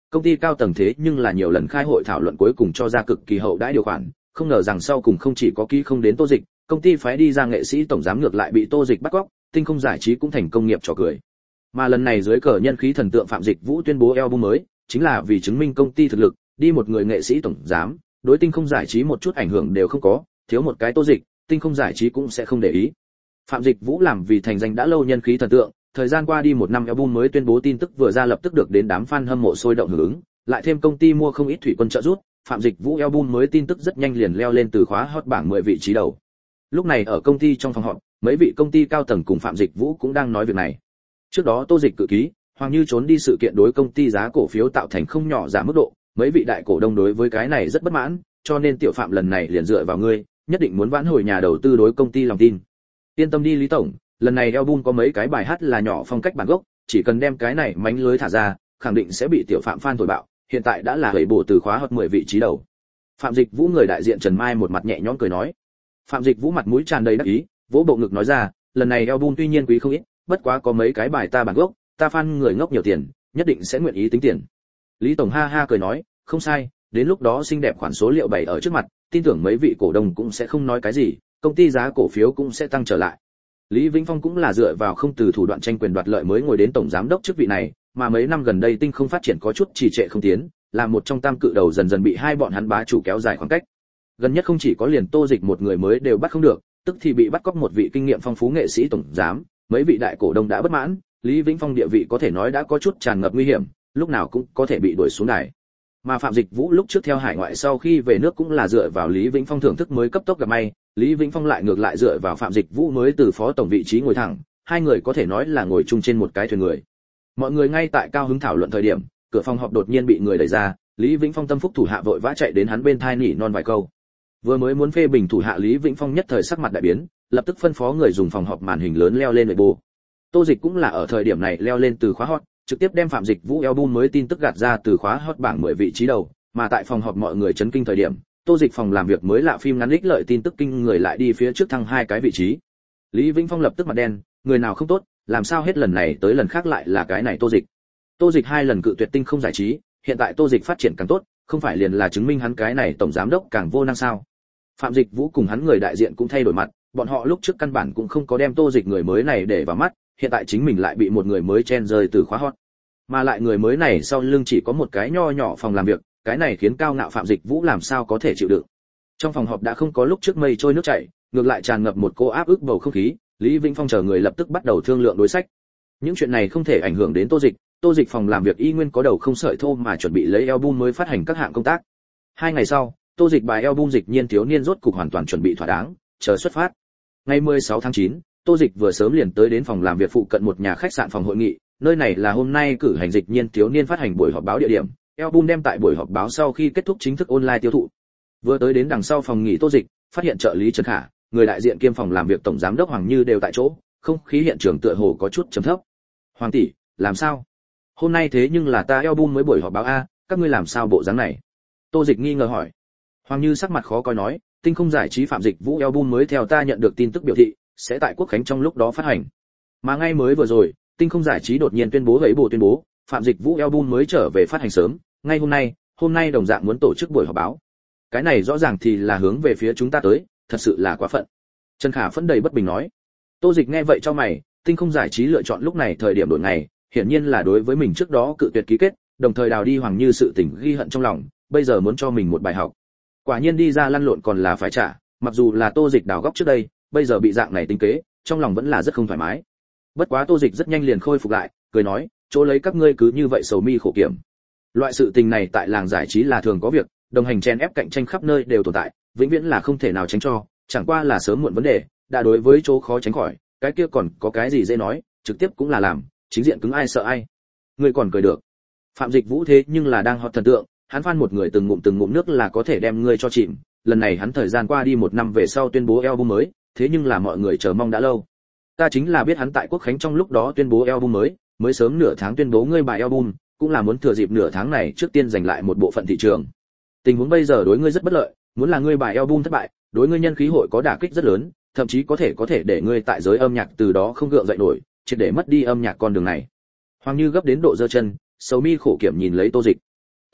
Công ty cao tầng thế nhưng là nhiều lần khai hội thảo luận cuối cùng cho ra cực kỳ hậu đãi điều khoản, không ngờ rằng sau cùng không chỉ có ký không đến Tô Dịch, công ty phái đi ra nghệ sĩ tổng giám ngược lại bị Tô Dịch bắt cóc, Tinh Không Giải trí cũng thành công nghiệp trò cười. Mà lần này dưới cờ nhân khí thần tượng Phạm Dịch Vũ tuyên bố album mới, chính là vì chứng minh công ty thực lực, đi một người nghệ sĩ tổng giám, đối Tinh Không Giải trí một chút ảnh hưởng đều không có, thiếu một cái Tô Dịch, Tinh Không Giải trí cũng sẽ không để ý. Phạm Dịch Vũ làm vì thành danh đã lâu nhân khí thần tượng, thời gian qua đi một năm album mới tuyên bố tin tức vừa ra lập tức được đến đám fan hâm mộ sôi động hưởng ứng, lại thêm công ty mua không ít thủy quân trợ giúp, Phạm Dịch Vũ album mới tin tức rất nhanh liền leo lên từ khóa hot bảng 10 vị trí đầu. Lúc này ở công ty trong phòng họp, mấy vị công ty cao tầng cùng Phạm Dịch Vũ cũng đang nói việc này. Trước đó Tô Dịch cự ký, Hoàng Như trốn đi sự kiện đối công ty giá cổ phiếu tạo thành không nhỏ giảm mức độ, mấy vị đại cổ đông đối với cái này rất bất mãn, cho nên tiểu Phạm lần này liền dựa vào ngươi, nhất định muốn vãn hồi nhà đầu tư đối công ty lòng tin. Yên tâm đi Lý tổng, lần này album có mấy cái bài hát là nhỏ phong cách bản gốc, chỉ cần đem cái này mánh lưới thả ra, khẳng định sẽ bị tiểu Phạm fan thổi bạo, hiện tại đã là hủy bổ từ khóa hot 10 vị trí đầu. Phạm Dịch Vũ người đại diện Trần Mai một mặt nhẹ nhõm cười nói. Phạm Dịch Vũ mặt mũi tràn đầy đắc ý, vỗ bộ ngực nói ra, lần này album tuy nhiên quý không ít, bất quá có mấy cái bài ta bản gốc, ta fan người ngốc nhiều tiền, nhất định sẽ nguyện ý tính tiền. Lý tổng ha ha cười nói, không sai, đến lúc đó xinh đẹp khoản số liệu bày ở trước mặt, tin tưởng mấy vị cổ đông cũng sẽ không nói cái gì, công ty giá cổ phiếu cũng sẽ tăng trở lại. Lý Vĩnh Phong cũng là dựa vào không từ thủ đoạn tranh quyền đoạt lợi mới ngồi đến tổng giám đốc chức vị này, mà mấy năm gần đây Tinh Không phát triển có chút trì trệ không tiến, là một trong tam cự đầu dần dần bị hai bọn hắn bá chủ kéo dài khoảng cách. Gần nhất không chỉ có liền Tô Dịch một người mới đều bắt không được, tức thì bị bắt cóc một vị kinh nghiệm phong phú nghệ sĩ tổng giám, mấy vị đại cổ đông đã bất mãn, Lý Vĩnh Phong địa vị có thể nói đã có chút tràn ngập nguy hiểm, lúc nào cũng có thể bị đuổi xuống đài. Mà Phạm Dịch Vũ lúc trước theo hải ngoại sau khi về nước cũng là dựa vào Lý Vĩnh Phong thưởng thức mới cấp tốc gặp may, Lý Vĩnh Phong lại ngược lại dựa vào Phạm Dịch Vũ mới từ phó tổng vị trí ngồi thẳng, hai người có thể nói là ngồi chung trên một cái thuyền người. Mọi người ngay tại cao hứng thảo luận thời điểm, cửa phòng họp đột nhiên bị người đẩy ra, Lý Vĩnh Phong tâm phúc thủ hạ vội vã chạy đến hắn bên thai nỉ non vài câu. Vừa mới muốn phê bình thủ hạ Lý Vĩnh Phong nhất thời sắc mặt đại biến, lập tức phân phó người dùng phòng họp màn hình lớn leo lên nội bộ. Tô Dịch cũng là ở thời điểm này leo lên từ khóa hot, trực tiếp đem Phạm Dịch Vũ album mới tin tức gạt ra từ khóa hot bảng 10 vị trí đầu, mà tại phòng họp mọi người chấn kinh thời điểm, Tô Dịch phòng làm việc mới lạ phim ngắn ích lợi tin tức kinh người lại đi phía trước thăng hai cái vị trí. Lý Vĩnh Phong lập tức mặt đen, người nào không tốt, làm sao hết lần này tới lần khác lại là cái này Tô Dịch. Tô Dịch hai lần cự tuyệt Tinh Không Giải trí, hiện tại Tô Dịch phát triển càng tốt, không phải liền là chứng minh hắn cái này tổng giám đốc càng vô năng sao? Phạm Dịch Vũ cùng hắn người đại diện cũng thay đổi mặt, bọn họ lúc trước căn bản cũng không có đem Tô Dịch người mới này để vào mắt, hiện tại chính mình lại bị một người mới chen rơi từ khóa hot. Mà lại người mới này sau lưng chỉ có một cái nho nhỏ phòng làm việc, cái này khiến cao ngạo Phạm Dịch Vũ làm sao có thể chịu đựng. Trong phòng họp đã không có lúc trước mây trôi nước chảy, ngược lại tràn ngập một cô áp ức bầu không khí, Lý Vĩnh Phong chờ người lập tức bắt đầu thương lượng đối sách. Những chuyện này không thể ảnh hưởng đến Tô Dịch phòng làm việc y nguyên có đầu không sợi thô mà chuẩn bị lấy album mới phát hành các hạng công tác. 2 ngày sau, Tô Dịch bài album Dịch Nhiên thiếu niên rốt cục hoàn toàn chuẩn bị thỏa đáng, chờ xuất phát. Ngày 16 tháng 9, Tô Dịch vừa sớm liền tới đến phòng làm việc phụ cận một nhà khách sạn phòng hội nghị, nơi này là hôm nay cử hành Dịch Nhiên thiếu niên phát hành buổi họp báo địa điểm, album đem tại buổi họp báo sau khi kết thúc chính thức online tiêu thụ. Vừa tới đến đằng sau phòng nghỉ Tô Dịch, phát hiện trợ lý Trần Khả, người đại diện kiêm phòng làm việc tổng giám đốc Hoàng Như đều tại chỗ, không khí hiện trường tựa hồ có chút trầm thấp. "Hoàng tỷ, làm sao? Hôm nay thế nhưng là ta album mới buổi họp báo a, các ngươi làm sao bộ dáng này?" Tô Dịch nghi ngờ hỏi. Hoàng Như sắc mặt khó coi nói, Tinh Không Giải trí Phạm Dịch Vũ album mới theo ta nhận được tin tức biểu thị, sẽ tại Quốc khánh trong lúc đó phát hành. Mà ngay mới vừa rồi, Tinh Không Giải trí đột nhiên tuyên bố tuyên bố, Phạm Dịch Vũ album mới trở về phát hành sớm, ngay hôm nay đồng dạng muốn tổ chức buổi họp báo. Cái này rõ ràng thì là hướng về phía chúng ta tới, thật sự là quá phận. Trần Khả phẫn đầy bất bình nói. Tô Dịch nghe vậy cho mày, Tinh Không Giải trí lựa chọn lúc này thời điểm đổi ngày, hiển nhiên là đối với mình trước đó cự tuyệt ký kết, đồng thời đào đi Hoàng Như sự tình ghi hận trong lòng, bây giờ muốn cho mình một bài học. Quả nhiên đi ra lăn lộn còn là phải trả, mặc dù là Tô Dịch đào góc trước đây, bây giờ bị dạng này tính kế, trong lòng vẫn là rất không thoải mái. Bất quá Tô Dịch rất nhanh liền khôi phục lại, cười nói, chỗ lấy các ngươi cứ như vậy sầu mi khổ kiểm. Loại sự tình này tại làng giải trí là thường có việc, đồng hành chen ép cạnh tranh khắp nơi đều tồn tại, vĩnh viễn là không thể nào tránh cho, chẳng qua là sớm muộn vấn đề, đã đối với chỗ khó tránh khỏi, cái kia còn có cái gì dễ nói, trực tiếp cũng là làm, chính diện cứng ai sợ ai. Ngươi còn cười được. Phạm Dịch Vũ thế nhưng là đang hot thần tượng, hắn phan một người từng ngụm nước là có thể đem ngươi cho chìm, lần này hắn thời gian qua đi 1 năm về sau tuyên bố album mới, thế nhưng là mọi người chờ mong đã lâu. Ta chính là biết hắn tại Quốc khánh trong lúc đó tuyên bố album mới sớm nửa tháng tuyên bố ngươi bài album, cũng là muốn thừa dịp nửa tháng này trước tiên giành lại một bộ phận thị trường. Tình huống bây giờ đối ngươi rất bất lợi, muốn là ngươi bài album thất bại, đối ngươi nhân khí hội có đả kích rất lớn, thậm chí có thể để ngươi tại giới âm nhạc từ đó không gượng dậy nổi, triệt để mất đi âm nhạc con đường này. Hoàng Như gấp đến độ giơ chân, sầu mi khổ kiểm nhìn lấy Tô Dịch.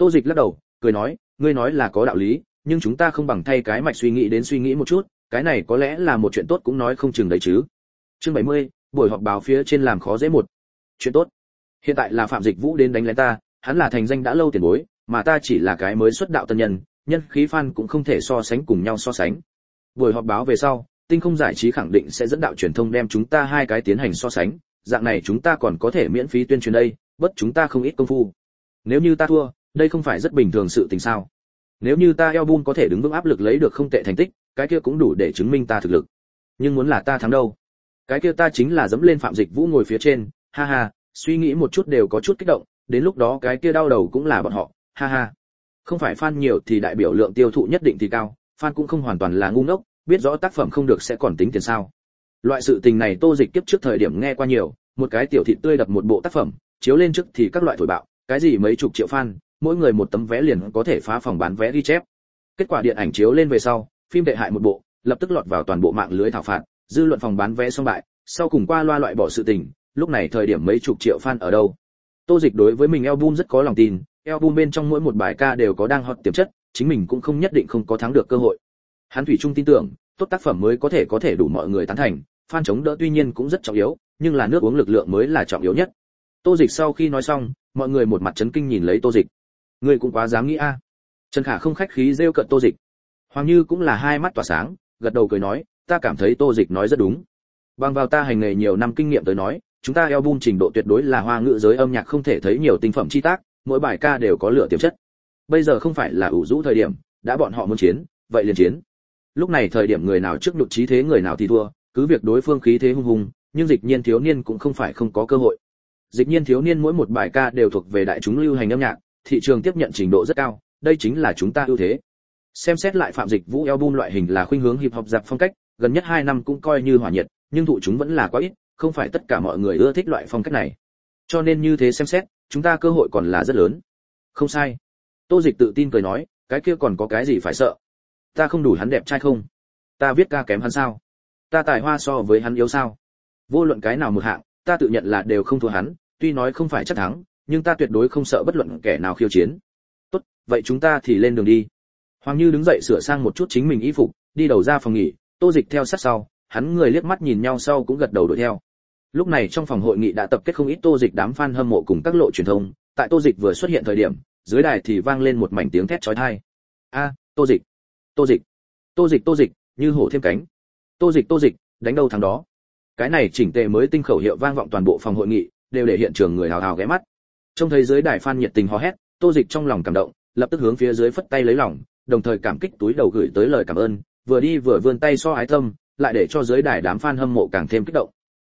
Tô Dịch lắc đầu, cười nói, ngươi nói là có đạo lý, nhưng chúng ta không bằng thay cái mạch suy nghĩ đến suy nghĩ một chút, cái này có lẽ là một chuyện tốt cũng nói không chừng đấy chứ. Chương 70, buổi họp báo phía trên làm khó dễ một. Chuyện tốt. Hiện tại là Phạm Dịch Vũ đến đánh lén ta, hắn là thành danh đã lâu tiền bối, mà ta chỉ là cái mới xuất đạo tân nhân, nhân khí fan cũng không thể so sánh cùng nhau so sánh. Buổi họp báo về sau, Tinh Không Giải trí khẳng định sẽ dẫn đạo truyền thông đem chúng ta hai cái tiến hành so sánh, dạng này chúng ta còn có thể miễn phí tuyên truyền đây, bất chúng ta không ít công phu. Nếu như ta thua, đây không phải rất bình thường sự tình sao? Nếu như ta album có thể đứng vững áp lực lấy được không tệ thành tích, cái kia cũng đủ để chứng minh ta thực lực. Nhưng muốn là ta thắng đâu? Cái kia ta chính là dẫm lên Phạm Dịch Vũ ngồi phía trên, ha ha, suy nghĩ một chút đều có chút kích động, đến lúc đó cái kia đau đầu cũng là bọn họ, ha ha. Không phải fan nhiều thì đại biểu lượng tiêu thụ nhất định thì cao, fan cũng không hoàn toàn là ngu ngốc, biết rõ tác phẩm không được sẽ còn tính tiền sao? Loại sự tình này Tô Dịch kiếp trước thời điểm nghe qua nhiều, một cái tiểu thị tươi đập một bộ tác phẩm, chiếu lên trước thì các loại thổi bạo, cái gì mấy chục triệu fan, mỗi người một tấm vé liền có thể phá phòng bán vé ghi chép. Kết quả điện ảnh chiếu lên về sau, phim tệ hại một bộ, lập tức lọt vào toàn bộ mạng lưới thảo phạt, dư luận phòng bán vé xong bại, sau cùng qua loa loại bỏ sự tình, lúc này thời điểm mấy chục triệu fan ở đâu? Tô Dịch đối với mình album rất có lòng tin, album bên trong mỗi một bài ca đều có đang hot tiềm chất, chính mình cũng không nhất định không có thắng được cơ hội. Hắn thủy chung tin tưởng, tốt tác phẩm mới có thể đủ mọi người tán thành, fan chống đỡ tuy nhiên cũng rất trọng yếu, nhưng là nước uống lực lượng mới là trọng yếu nhất. Tô Dịch sau khi nói xong, mọi người một mặt chấn kinh nhìn lấy Tô Dịch. Ngươi cũng quá dám nghĩ a. Trần Khả không khách khí rêu cợt Tô Dịch. Hoàng Như cũng là hai mắt tỏa sáng, gật đầu cười nói, ta cảm thấy Tô Dịch nói rất đúng. Bằng vào ta hành nghề nhiều năm kinh nghiệm tới nói, chúng ta album trình độ tuyệt đối là hoa ngữ giới âm nhạc không thể thấy nhiều tinh phẩm chi tác, mỗi bài ca đều có lửa tiềm chất. Bây giờ không phải là ủ rũ thời điểm, đã bọn họ muốn chiến, vậy liền chiến. Lúc này thời điểm người nào trước nhục chí thế người nào thì thua, cứ việc đối phương khí thế hung hùng, nhưng Dịch Nhiên thiếu niên cũng không phải không có cơ hội. Dịch Nhiên thiếu niên mỗi một bài ca đều thuộc về đại chúng lưu hành âm nhạc, thị trường tiếp nhận trình độ rất cao, đây chính là chúng ta ưu thế. Xem xét lại Phạm Dịch Vũ album loại hình là khuynh hướng hip hop rap phong cách, gần nhất 2 năm cũng coi như hỏa nhiệt, nhưng thụ chúng vẫn là quá ít, không phải tất cả mọi người ưa thích loại phong cách này. Cho nên như thế xem xét, chúng ta cơ hội còn là rất lớn. Không sai. Tô Dịch tự tin cười nói, cái kia còn có cái gì phải sợ? Ta không đủ hắn đẹp trai không? Ta viết ca kém hắn sao? Ta tài hoa so với hắn yếu sao? Vô luận cái nào một hạng, ta tự nhận là đều không thua hắn, tuy nói không phải chắc thắng, nhưng ta tuyệt đối không sợ bất luận kẻ nào khiêu chiến. Tốt, vậy chúng ta thì lên đường đi. Hoàng Như đứng dậy sửa sang một chút chính mình y phục, đi đầu ra phòng nghỉ, Tô Dịch theo sát sau, hắn người liếc mắt nhìn nhau sau cũng gật đầu đuổi theo. Lúc này trong phòng hội nghị đã tập kết không ít Tô Dịch đám fan hâm mộ cùng các lộ truyền thông, tại Tô Dịch vừa xuất hiện thời điểm, dưới đài thì vang lên một mảnh tiếng thét chói tai. A, Tô Dịch, Tô Dịch, Tô Dịch, Tô Dịch, như hổ thêm cánh. Tô Dịch, Tô Dịch, đánh đâu thắng đó. Cái này chỉnh tề mới tinh khẩu hiệu vang vọng toàn bộ phòng hội nghị, đều để hiện trường người hào hào ghé mắt. Trông thấy dưới đài fan nhiệt tình hò hét, Tô Dịch trong lòng cảm động, lập tức hướng phía dưới phất tay lấy lòng, đồng thời cảm kích túi đầu gửi tới lời cảm ơn, vừa đi vừa vươn tay so ái tâm, lại để cho dưới đài đám fan hâm mộ càng thêm kích động.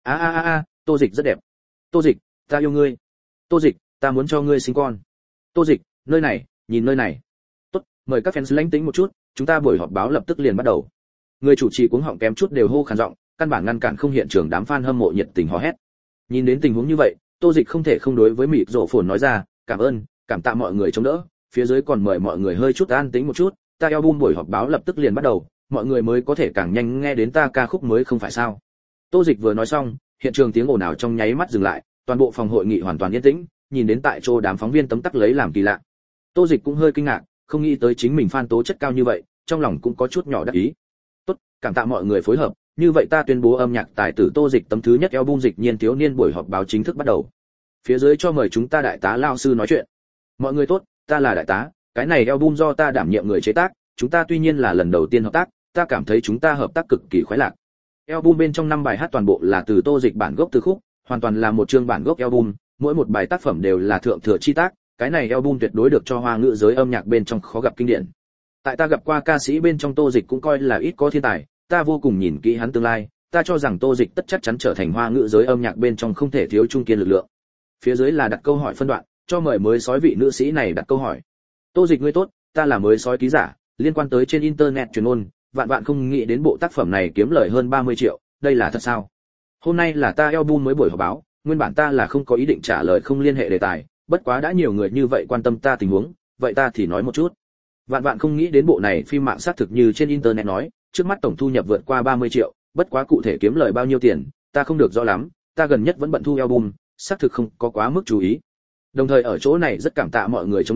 A, Tô Dịch rất đẹp. Tô Dịch, ta yêu ngươi. Tô Dịch, ta muốn cho ngươi sinh con. Tô Dịch, nơi này, nhìn nơi này. Tốt, mời các fans lãnh tĩnh một chút, chúng ta buổi họp báo lập tức liền bắt đầu. Người chủ trì cuống họng kém chút đều hô khàn giọng, căn bản ngăn cản không hiện trường đám fan hâm mộ nhiệt tình hò hét. Nhìn đến tình huống như vậy, Tô Dịch không thể không đối với mịt rộ phồn nói ra, cảm ơn, cảm tạ mọi người chống đỡ, phía dưới còn mời mọi người hơi chút an tĩnh một chút, ta album buổi họp báo lập tức liền bắt đầu, mọi người mới có thể càng nhanh nghe đến ta ca khúc mới không phải sao? Tô Dịch vừa nói xong, hiện trường tiếng ồn ào trong nháy mắt dừng lại, toàn bộ phòng hội nghị hoàn toàn yên tĩnh, nhìn đến tại chỗ đám phóng viên tấm tắc lấy làm kỳ lạ. Tô Dịch cũng hơi kinh ngạc, không nghĩ tới chính mình fan tố chất cao như vậy, trong lòng cũng có chút nhỏ đắc ý. Tốt, cảm tạ mọi người phối hợp, như vậy ta tuyên bố âm nhạc tài tử Tô Dịch tấm thứ nhất album Dịch Nhiên thiếu niên buổi họp báo chính thức bắt đầu. Phía dưới cho mời chúng ta đại tá Lao sư nói chuyện. Mọi người tốt, ta là đại tá, cái này album do ta đảm nhiệm người chế tác, chúng ta tuy nhiên là lần đầu tiên hợp tác, ta cảm thấy chúng ta hợp tác cực kỳ khoái lạc. Album bên trong 5 bài hát toàn bộ là từ Tô Dịch bản gốc từ khúc, hoàn toàn là một chương bản gốc album, mỗi một bài tác phẩm đều là thượng thừa chi tác, cái này album tuyệt đối được cho hoa ngữ giới âm nhạc bên trong khó gặp kinh điển. Tại ta gặp qua ca sĩ bên trong Tô Dịch cũng coi là ít có thiên tài, ta vô cùng nhìn kỹ hắn tương lai, ta cho rằng Tô Dịch tất chắc chắn trở thành hoa ngữ giới âm nhạc bên trong không thể thiếu trung kiên lực lượng. Phía dưới là đặt câu hỏi phân đoạn, cho mời mới sói vị nữ sĩ này đặt câu hỏi. Tô Dịch ngươi tốt, ta là mới sói ký giả, liên quan tới trên internet truyền ngôn, vạn vạn không nghĩ đến bộ tác phẩm này kiếm lời hơn 30 triệu, đây là thật sao? Hôm nay là ta album mới buổi họp báo, nguyên bản ta là không có ý định trả lời không liên hệ đề tài, bất quá đã nhiều người như vậy quan tâm ta tình huống, vậy ta thì nói một chút. Vạn vạn không nghĩ đến bộ này phim mạng xác thực như trên internet nói, trước mắt tổng thu nhập vượt qua 30 triệu, bất quá cụ thể kiếm lời bao nhiêu tiền, ta không được rõ lắm, ta gần nhất vẫn bận thu album, xác thực không có quá mức chú ý. Đồng thời ở chỗ này rất cảm tạ mọi người chống đỡ,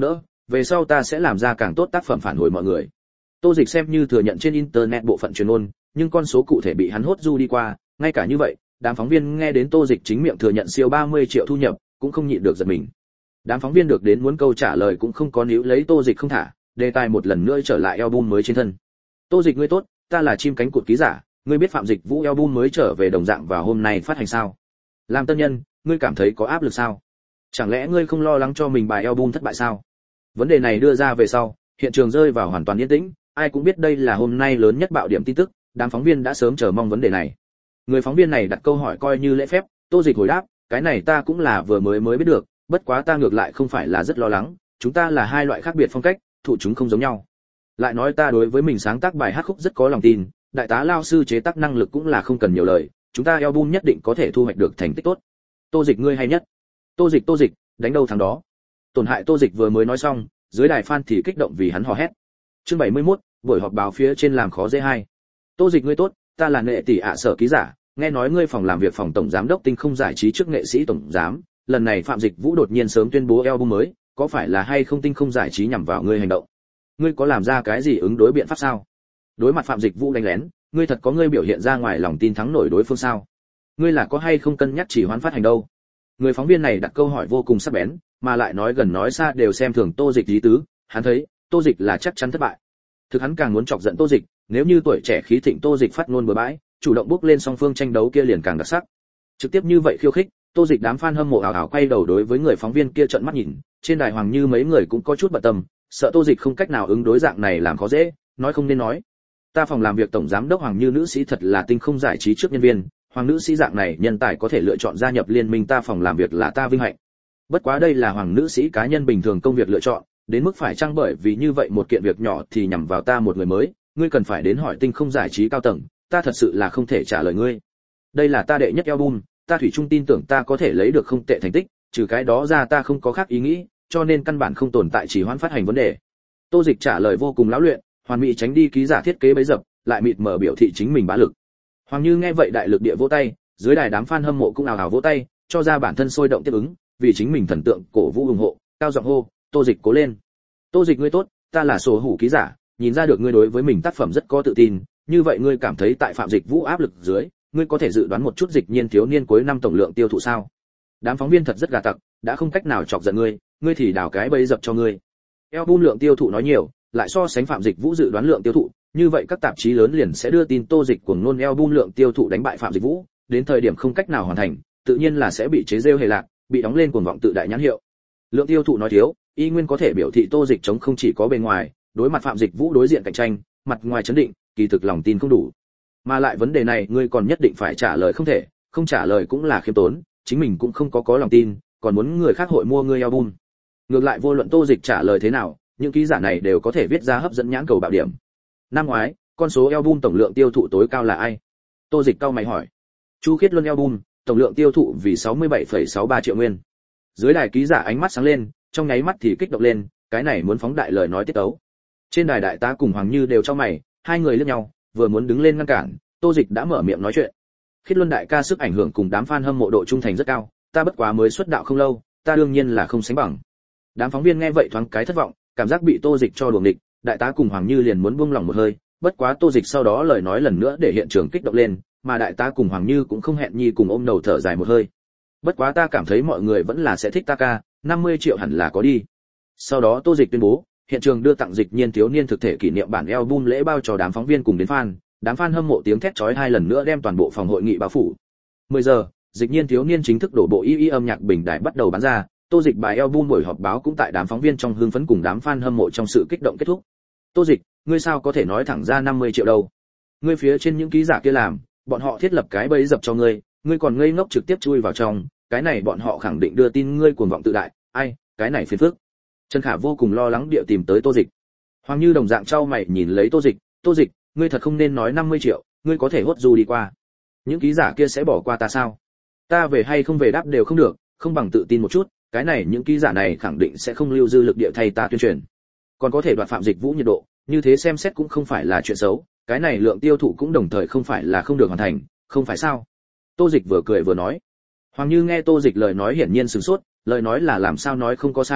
về sau ta sẽ làm ra càng tốt tác phẩm phản hồi mọi người. Tô Dịch xem như thừa nhận trên internet bộ phận truyền ngôn, nhưng con số cụ thể bị hắn hốt du đi qua, ngay cả như vậy, đám phóng viên nghe đến Tô Dịch chính miệng thừa nhận siêu 30 triệu thu nhập, cũng không nhịn được giật mình. Đám phóng viên được đến muốn câu trả lời cũng không có níu lấy Tô Dịch không thả, đề tài một lần nữa trở lại album mới trên thân. Tô Dịch ngươi tốt, ta là chim cánh cụt ký giả, ngươi biết Phạm Dịch Vũ album mới trở về đồng dạng vào hôm nay phát hành sao? Làm tân nhân, ngươi cảm thấy có áp lực sao? Chẳng lẽ ngươi không lo lắng cho mình bài album thất bại sao? Vấn đề này đưa ra về sau, hiện trường rơi vào hoàn toàn yên tĩnh, ai cũng biết đây là hôm nay lớn nhất bạo điểm tin tức, đám phóng viên đã sớm chờ mong vấn đề này. Người phóng viên này đặt câu hỏi coi như lễ phép, Tô Dịch hồi đáp, cái này ta cũng là vừa mới biết được, bất quá ta ngược lại không phải là rất lo lắng, chúng ta là hai loại khác biệt phong cách, thụ chúng không giống nhau. Lại nói ta đối với mình sáng tác bài hát khúc rất có lòng tin, đại tá lao sư chế tác năng lực cũng là không cần nhiều lời, chúng ta album nhất định có thể thu hoạch được thành tích tốt. Tô Dịch ngươi hay nhất. Tô Dịch, đánh đâu thắng đó. Tổn hại Tô Dịch vừa mới nói xong, dưới đài fan thì kích động vì hắn hò hét. Chương 71, buổi họp báo phía trên làm khó dễ hai. Tô Dịch ngươi tốt, ta là Nghệ tỷ sở ký giả, nghe nói ngươi phòng làm việc phòng tổng giám đốc Tinh Không Giải trí trước nghệ sĩ tổng giám, lần này Phạm Dịch Vũ đột nhiên sớm tuyên bố album mới, có phải là hay không Tinh Không Giải trí nhằm vào ngươi hành động? Ngươi có làm ra cái gì ứng đối biện pháp sao? Đối mặt Phạm Dịch Vũ đánh lén, ngươi thật có ngươi biểu hiện ra ngoài lòng tin thắng nổi đối phương sao? Ngươi là có hay không cân nhắc chỉ hoãn phát hành đâu? Người phóng viên này đặt câu hỏi vô cùng sắc bén, mà lại nói gần nói xa đều xem thường Tô Dịch ý tứ, hắn thấy Tô Dịch là chắc chắn thất bại. Thực hắn càng muốn chọc giận Tô Dịch, nếu như tuổi trẻ khí thịnh Tô Dịch phát ngôn bừa bãi, chủ động bước lên song phương tranh đấu kia liền càng đặc sắc. Trực tiếp như vậy khiêu khích, Tô Dịch đám fan hâm mộ ảo ảo quay đầu đối với người phóng viên kia trợn mắt nhìn, trên đài Hoàng Như mấy người cũng có chút bận tâm, sợ Tô Dịch không cách nào ứng đối dạng này làm khó dễ, nói không nên nói. Ta phòng làm việc tổng giám đốc Hoàng Như nữ sĩ thật là Tinh Không Giải trí trước nhân viên, Hoàng nữ sĩ dạng này nhân tài có thể lựa chọn gia nhập liên minh ta phòng làm việc là ta vinh hạnh. Bất quá đây là Hoàng nữ sĩ cá nhân bình thường công việc lựa chọn, đến mức phải chăng bởi vì như vậy một kiện việc nhỏ thì nhằm vào ta một người mới, ngươi cần phải đến hỏi Tinh Không Giải trí cao tầng, ta thật sự là không thể trả lời ngươi. Đây là ta đệ nhất album, ta thủy chung tin tưởng ta có thể lấy được không tệ thành tích, trừ cái đó ra ta không có khác ý nghĩ, cho nên căn bản không tồn tại chỉ hoãn phát hành vấn đề. Tô Dịch trả lời vô cùng lão luyện, hoàn mỹ tránh đi ký giả thiết kế bấy dập, lại mịt mờ biểu thị chính mình bá lực. Hoàng Như nghe vậy đại lực địa vỗ tay, dưới đài đám fan hâm mộ cũng ào ào vỗ tay, cho ra bản thân sôi động tiếp ứng, vì chính mình thần tượng cổ vũ ủng hộ, cao giọng hô, Tô Dịch cố lên. Tô Dịch ngươi tốt, ta là sổ hủ ký giả, nhìn ra được ngươi đối với mình tác phẩm rất có tự tin, như vậy ngươi cảm thấy tại Phạm Dịch Vũ áp lực dưới, ngươi có thể dự đoán một chút Dịch Nhiên thiếu niên cuối năm tổng lượng tiêu thụ sao? Đám phóng viên thật rất gà tặc, đã không cách nào chọc giận ngươi thì đào cái bẫy dập cho ngươi. Album lượng tiêu thụ nói nhiều, lại so sánh Phạm Dịch Vũ dự đoán lượng tiêu thụ, như vậy các tạp chí lớn liền sẽ đưa tin Tô Dịch cuồng nôn album lượng tiêu thụ đánh bại Phạm Dịch Vũ, đến thời điểm không cách nào hoàn thành, tự nhiên là sẽ bị chế giễu hề lạc, bị đóng lên cuồng vọng tự đại nhãn hiệu. Lượng tiêu thụ nói thiếu, y nguyên có thể biểu thị Tô Dịch chống không chỉ có bề ngoài, đối mặt Phạm Dịch Vũ đối diện cạnh tranh, mặt ngoài chấn định, kỳ thực lòng tin không đủ. Mà lại vấn đề này ngươi còn nhất định phải trả lời không thể, không trả lời cũng là khiêm tốn, chính mình cũng không có lòng tin, còn muốn người khác hội mua ngươi album. Ngược lại vô luận Tô Dịch trả lời thế nào, những ký giả này đều có thể viết ra hấp dẫn nhãn cầu bạo điểm. Năm ngoái, con số album tổng lượng tiêu thụ tối cao là ai? Tô Dịch cau mày hỏi. Chu Khiết Luân album, tổng lượng tiêu thụ vì 67,63 triệu nguyên. Dưới đài ký giả ánh mắt sáng lên, trong nháy mắt thì kích động lên, cái này muốn phóng đại lời nói tiết tấu. Trên đài đại tá cùng Hoàng Như đều chau mày, hai người liếc nhau, vừa muốn đứng lên ngăn cản, Tô Dịch đã mở miệng nói chuyện. Khiết Luân đại ca sức ảnh hưởng cùng đám fan hâm mộ độ trung thành rất cao, ta bất quá mới xuất đạo không lâu, ta đương nhiên là không sánh bằng. Đám phóng viên nghe vậy thoáng cái thất vọng, cảm giác bị Tô Dịch cho đuổi địch, đại tá cùng Hoàng Như liền muốn buông lòng một hơi, bất quá Tô Dịch sau đó lời nói lần nữa để hiện trường kích động lên, mà đại tá cùng Hoàng Như cũng không hẹn nhi cùng ôm đầu thở dài một hơi. Bất quá ta cảm thấy mọi người vẫn là sẽ thích ta ca, 50 triệu hẳn là có đi. Sau đó Tô Dịch tuyên bố, hiện trường đưa tặng Dịch Nhiên thiếu niên thực thể kỷ niệm bản album lễ bao cho đám phóng viên cùng đến fan, đám fan hâm mộ tiếng thét chói hai lần nữa đem toàn bộ phòng hội nghị bao phủ. 10 giờ, Dịch Nhiên thiếu niên chính thức đổ bộ y âm nhạc bình đại bắt đầu bán ra, Tô Dịch bài album buổi họp báo cũng tại đám phóng viên trong hưng phấn cùng đám fan hâm mộ trong sự kích động kết thúc. Tô Dịch, ngươi sao có thể nói thẳng ra 50 triệu đâu? Ngươi phía trên những ký giả kia làm, bọn họ thiết lập cái bẫy dập cho ngươi còn ngây ngốc trực tiếp chui vào trong, cái này bọn họ khẳng định đưa tin ngươi cuồng vọng tự đại, ai, cái này phiền phức. Trần Khả vô cùng lo lắng địa tìm tới Tô Dịch. Hoàng Như đồng dạng trao mày nhìn lấy Tô Dịch, ngươi thật không nên nói 50 triệu, ngươi có thể hốt du đi qua. Những ký giả kia sẽ bỏ qua ta sao? Ta về hay không về đáp đều không được, không bằng tự tin một chút, cái này những ký giả này khẳng định sẽ không lưu dư lực địa thay ta tuyên truyền. Còn có thể đoạt Phạm Dịch Vũ nhiệt độ, như thế xem xét cũng không phải là chuyện xấu, cái này lượng tiêu thụ cũng đồng thời không phải là không được hoàn thành, không phải sao? Tô Dịch vừa cười vừa nói. Hoàng Như nghe Tô Dịch lời nói hiển nhiên sửng sốt, lời nói là làm sao nói không có sai,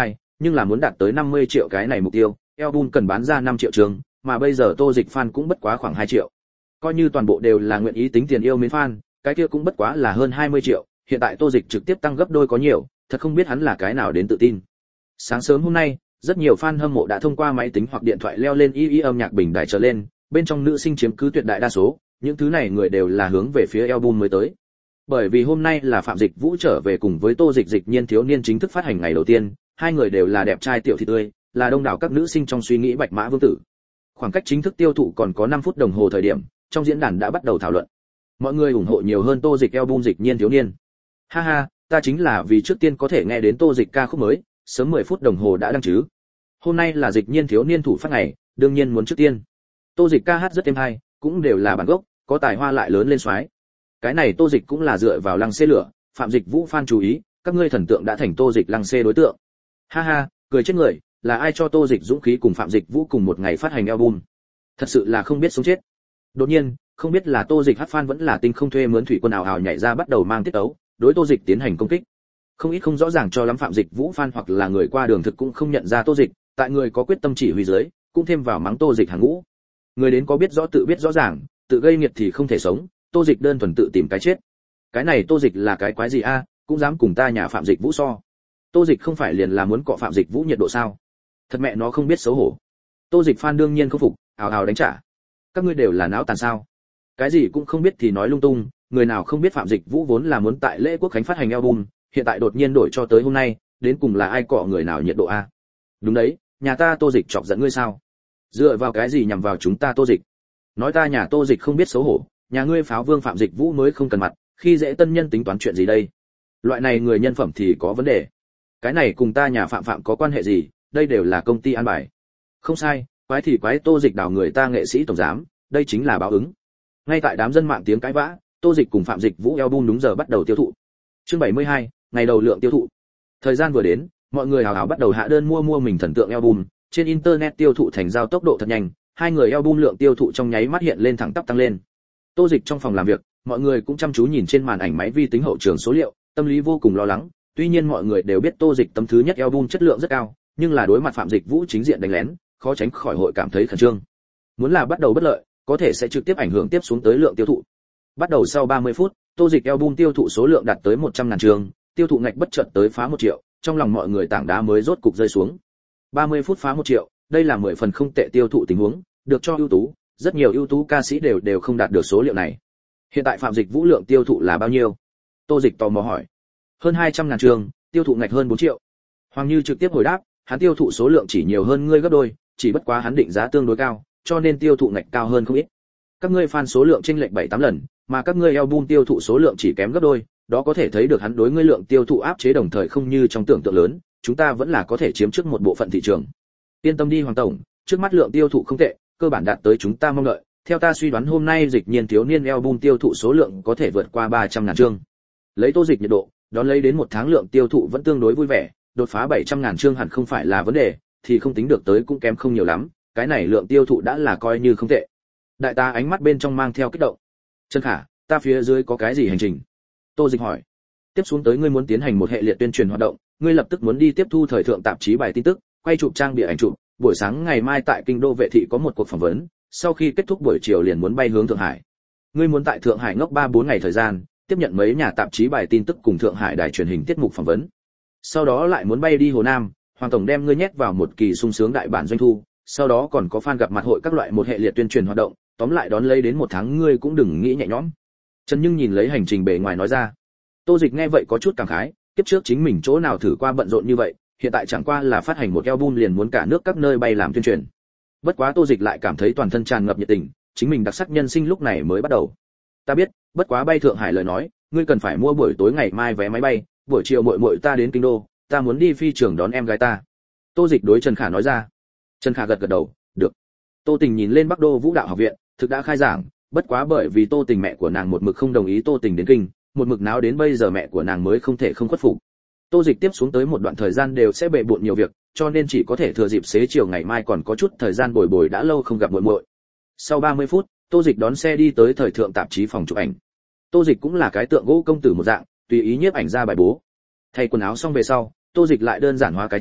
nhưng là muốn đạt tới 50 triệu cái này mục tiêu, album cần bán ra 5 triệu trường, mà bây giờ Tô Dịch fan cũng bất quá khoảng 2 triệu. Coi như toàn bộ đều là nguyện ý tính tiền yêu mến fan, cái kia cũng bất quá là hơn 20 triệu, hiện tại Tô Dịch trực tiếp tăng gấp đôi có nhiều, thật không biết hắn là cái nào đến tự tin. Sáng sớm hôm nay, rất nhiều fan hâm mộ đã thông qua máy tính hoặc điện thoại leo lên y âm nhạc bình đài trở lên, bên trong nữ sinh chiếm cứ tuyệt đại đa số, những thứ này người đều là hướng về phía album mới tới. Bởi vì hôm nay là Phạm Dịch Vũ trở về cùng với Tô Dịch Dịch Nhiên thiếu niên chính thức phát hành ngày đầu tiên, hai người đều là đẹp trai tiểu thị tươi, là đông đảo các nữ sinh trong suy nghĩ bạch mã vương tử. Khoảng cách chính thức tiêu thụ còn có 5 phút đồng hồ thời điểm, trong diễn đàn đã bắt đầu thảo luận. Mọi người ủng hộ nhiều hơn Tô Dịch album Dịch Nhiên thiếu niên. Ha ha, ta chính là vì trước tiên có thể nghe đến Tô Dịch ca khúc mới, sớm 10 phút đồng hồ đã đăng chứ. Hôm nay là Dịch Nhiên thiếu niên thủ phát ngày, đương nhiên muốn trước tiên. Tô Dịch ca hát rất êm hay, cũng đều là bản gốc, có tài hoa lại lớn lên xoái. Cái này Tô Dịch cũng là dựa vào lăng xê lửa, Phạm Dịch Vũ fan chú ý, các ngươi thần tượng đã thành Tô Dịch lăng xê đối tượng. Ha ha, cười chết người, là ai cho Tô Dịch dũng khí cùng Phạm Dịch Vũ cùng một ngày phát hành album. Thật sự là không biết sống chết. Đột nhiên, không biết là Tô Dịch hát fan vẫn là tinh không thuê mướn thủy quân ảo ảo nhảy ra bắt đầu mang tiết ấu, đối Tô Dịch tiến hành công kích. Không ít không rõ ràng cho lắm Phạm Dịch Vũ fan hoặc là người qua đường thực cũng không nhận ra Tô Dịch, tại người có quyết tâm chỉ huy dưới, cũng thêm vào mắng Tô Dịch hàng ngũ. Người đến có biết rõ tự biết rõ ràng, tự gây nghiệt thì không thể sống, Tô Dịch đơn thuần tự tìm cái chết. Cái này Tô Dịch là cái quái gì a, cũng dám cùng ta nhà Phạm Dịch Vũ so. Tô Dịch không phải liền là muốn cọ Phạm Dịch Vũ nhiệt độ sao? Thật mẹ nó không biết xấu hổ. Tô Dịch fan đương nhiên không phục, ào ào đánh trả. Các ngươi đều là não tàn sao? Cái gì cũng không biết thì nói lung tung, người nào không biết Phạm Dịch Vũ vốn là muốn tại lễ quốc khánh phát hành album, hiện tại đột nhiên đổi cho tới hôm nay, đến cùng là ai cọ người nào nhiệt độ a? Đúng đấy, nhà ta Tô Dịch chọc giận ngươi sao? Dựa vào cái gì nhằm vào chúng ta Tô Dịch? Nói ta nhà Tô Dịch không biết xấu hổ, nhà ngươi pháo vương Phạm Dịch Vũ mới không cần mặt, khi dễ tân nhân tính toán chuyện gì đây? Loại này người nhân phẩm thì có vấn đề. Cái này cùng ta nhà Phạm Phạm có quan hệ gì, đây đều là công ty an bài. Không sai, quái thì quái Tô Dịch đào người ta nghệ sĩ tổng giám, đây chính là báo ứng. Ngay tại đám dân mạng tiếng cãi vã, Tô Dịch cùng Phạm Dịch Vũ album đúng giờ bắt đầu tiêu thụ. Chương 72, ngày đầu lượng tiêu thụ. Thời gian vừa đến, mọi người hào hào bắt đầu hạ đơn mua mình thần tượng album, trên internet tiêu thụ thành giao tốc độ thật nhanh, hai người album lượng tiêu thụ trong nháy mắt hiện lên thẳng tắp tăng lên. Tô Dịch trong phòng làm việc, mọi người cũng chăm chú nhìn trên màn ảnh máy vi tính hậu trường số liệu, tâm lý vô cùng lo lắng, tuy nhiên mọi người đều biết Tô Dịch tấm thứ nhất album chất lượng rất cao, nhưng là đối mặt Phạm Dịch Vũ chính diện đánh lén, khó tránh khỏi hội cảm thấy khẩn trương. Muốn là bắt đầu bất lợi, có thể sẽ trực tiếp ảnh hưởng tiếp xuống tới lượng tiêu thụ. Bắt đầu sau 30 phút, Tô Dịch album tiêu thụ số lượng đạt tới 100.000 trường, tiêu thụ ngạch bất chợt tới phá 1 triệu, trong lòng mọi người tảng đá mới rốt cục rơi xuống. 30 phút phá 1 triệu, đây là 10 phần không tệ tiêu thụ tình huống, được cho ưu tú, rất nhiều ưu tú ca sĩ đều không đạt được số liệu này. Hiện tại Phạm Dịch Vũ lượng tiêu thụ là bao nhiêu? Tô Dịch tò mò hỏi. Hơn 200.000 trường, tiêu thụ ngạch hơn 4 triệu. Hoàng Như trực tiếp hồi đáp, hắn tiêu thụ số lượng chỉ nhiều hơn ngươi gấp đôi, chỉ bất quá hắn định giá tương đối cao, cho nên tiêu thụ ngạch cao hơn không ít. Các ngươi fan số lượng chênh lệch 7-8 lần, mà các ngươi album tiêu thụ số lượng chỉ kém gấp đôi, đó có thể thấy được hắn đối ngươi lượng tiêu thụ áp chế đồng thời không như trong tưởng tượng lớn, chúng ta vẫn là có thể chiếm trước một bộ phận thị trường. Yên tâm đi Hoàng tổng, trước mắt lượng tiêu thụ không tệ, cơ bản đạt tới chúng ta mong đợi. Theo ta suy đoán hôm nay Dịch Nhiên thiếu niên album tiêu thụ số lượng có thể vượt qua 300.000 chương. Lấy Tô Dịch nhiệt độ, đón lấy đến một tháng lượng tiêu thụ vẫn tương đối vui vẻ, đột phá 700.000 chương hẳn không phải là vấn đề, thì không tính được tới cũng kém không nhiều lắm, cái này lượng tiêu thụ đã là coi như không tệ. Đại tá ánh mắt bên trong mang theo kích động. Trần Khả, ta phía dưới có cái gì hành trình? Tô Dịch hỏi. Tiếp xuống tới ngươi muốn tiến hành một hệ liệt tuyên truyền hoạt động, ngươi lập tức muốn đi tiếp thu thời thượng tạp chí bài tin tức, quay chụp trang bìa ảnh chụp, buổi sáng ngày mai tại kinh đô vệ thị có một cuộc phỏng vấn, sau khi kết thúc buổi chiều liền muốn bay hướng Thượng Hải. Ngươi muốn tại Thượng Hải ngốc 3-4 ngày thời gian, tiếp nhận mấy nhà tạp chí bài tin tức cùng Thượng Hải đài truyền hình tiết mục phỏng vấn. Sau đó lại muốn bay đi Hồ Nam, Hoàng tổng đem ngươi nhét vào một kỳ sung sướng đại bản doanh thu, sau đó còn có fan gặp mặt hội các loại một hệ liệt tuyên truyền hoạt động, tóm lại đón lấy đến một tháng ngươi cũng đừng nghĩ nhẹ nhõm. Trần Nhưng nhìn lấy hành trình bề ngoài nói ra. Tô Dịch nghe vậy có chút cảm khái, tiếp trước chính mình chỗ nào thử qua bận rộn như vậy, hiện tại chẳng qua là phát hành một album liền muốn cả nước các nơi bay làm tuyên truyền. Bất quá Tô Dịch lại cảm thấy toàn thân tràn ngập nhiệt tình, chính mình đặc sắc nhân sinh lúc này mới bắt đầu. Ta biết, bất quá bay Thượng Hải lời nói, ngươi cần phải mua buổi tối ngày mai vé máy bay, buổi chiều muội muội ta đến kinh đô, ta muốn đi phi trường đón em gái ta. Tô Dịch đối Trần Khả nói ra. Trần Khả gật gật đầu, được. Tô Tình nhìn lên Bắc Đô Vũ đạo học viện, thực đã khai giảng, bất quá bởi vì Tô Tình mẹ của nàng một mực không đồng ý Tô Tình đến kinh, một mực náo đến bây giờ mẹ của nàng mới không thể không khuất phục. Tô Dịch tiếp xuống tới một đoạn thời gian đều sẽ bệ bội nhiều việc, cho nên chỉ có thể thừa dịp xế chiều ngày mai còn có chút thời gian bồi đã lâu không gặp muội muội. Sau 30 phút, Tô Dịch đón xe đi tới thời thượng tạp chí phòng chụp ảnh. Tô Dịch cũng là cái tượng gỗ công tử một dạng, tùy ý nhiếp ảnh ra bài bố. Thay quần áo xong về sau, Tô Dịch lại đơn giản hóa cái trang,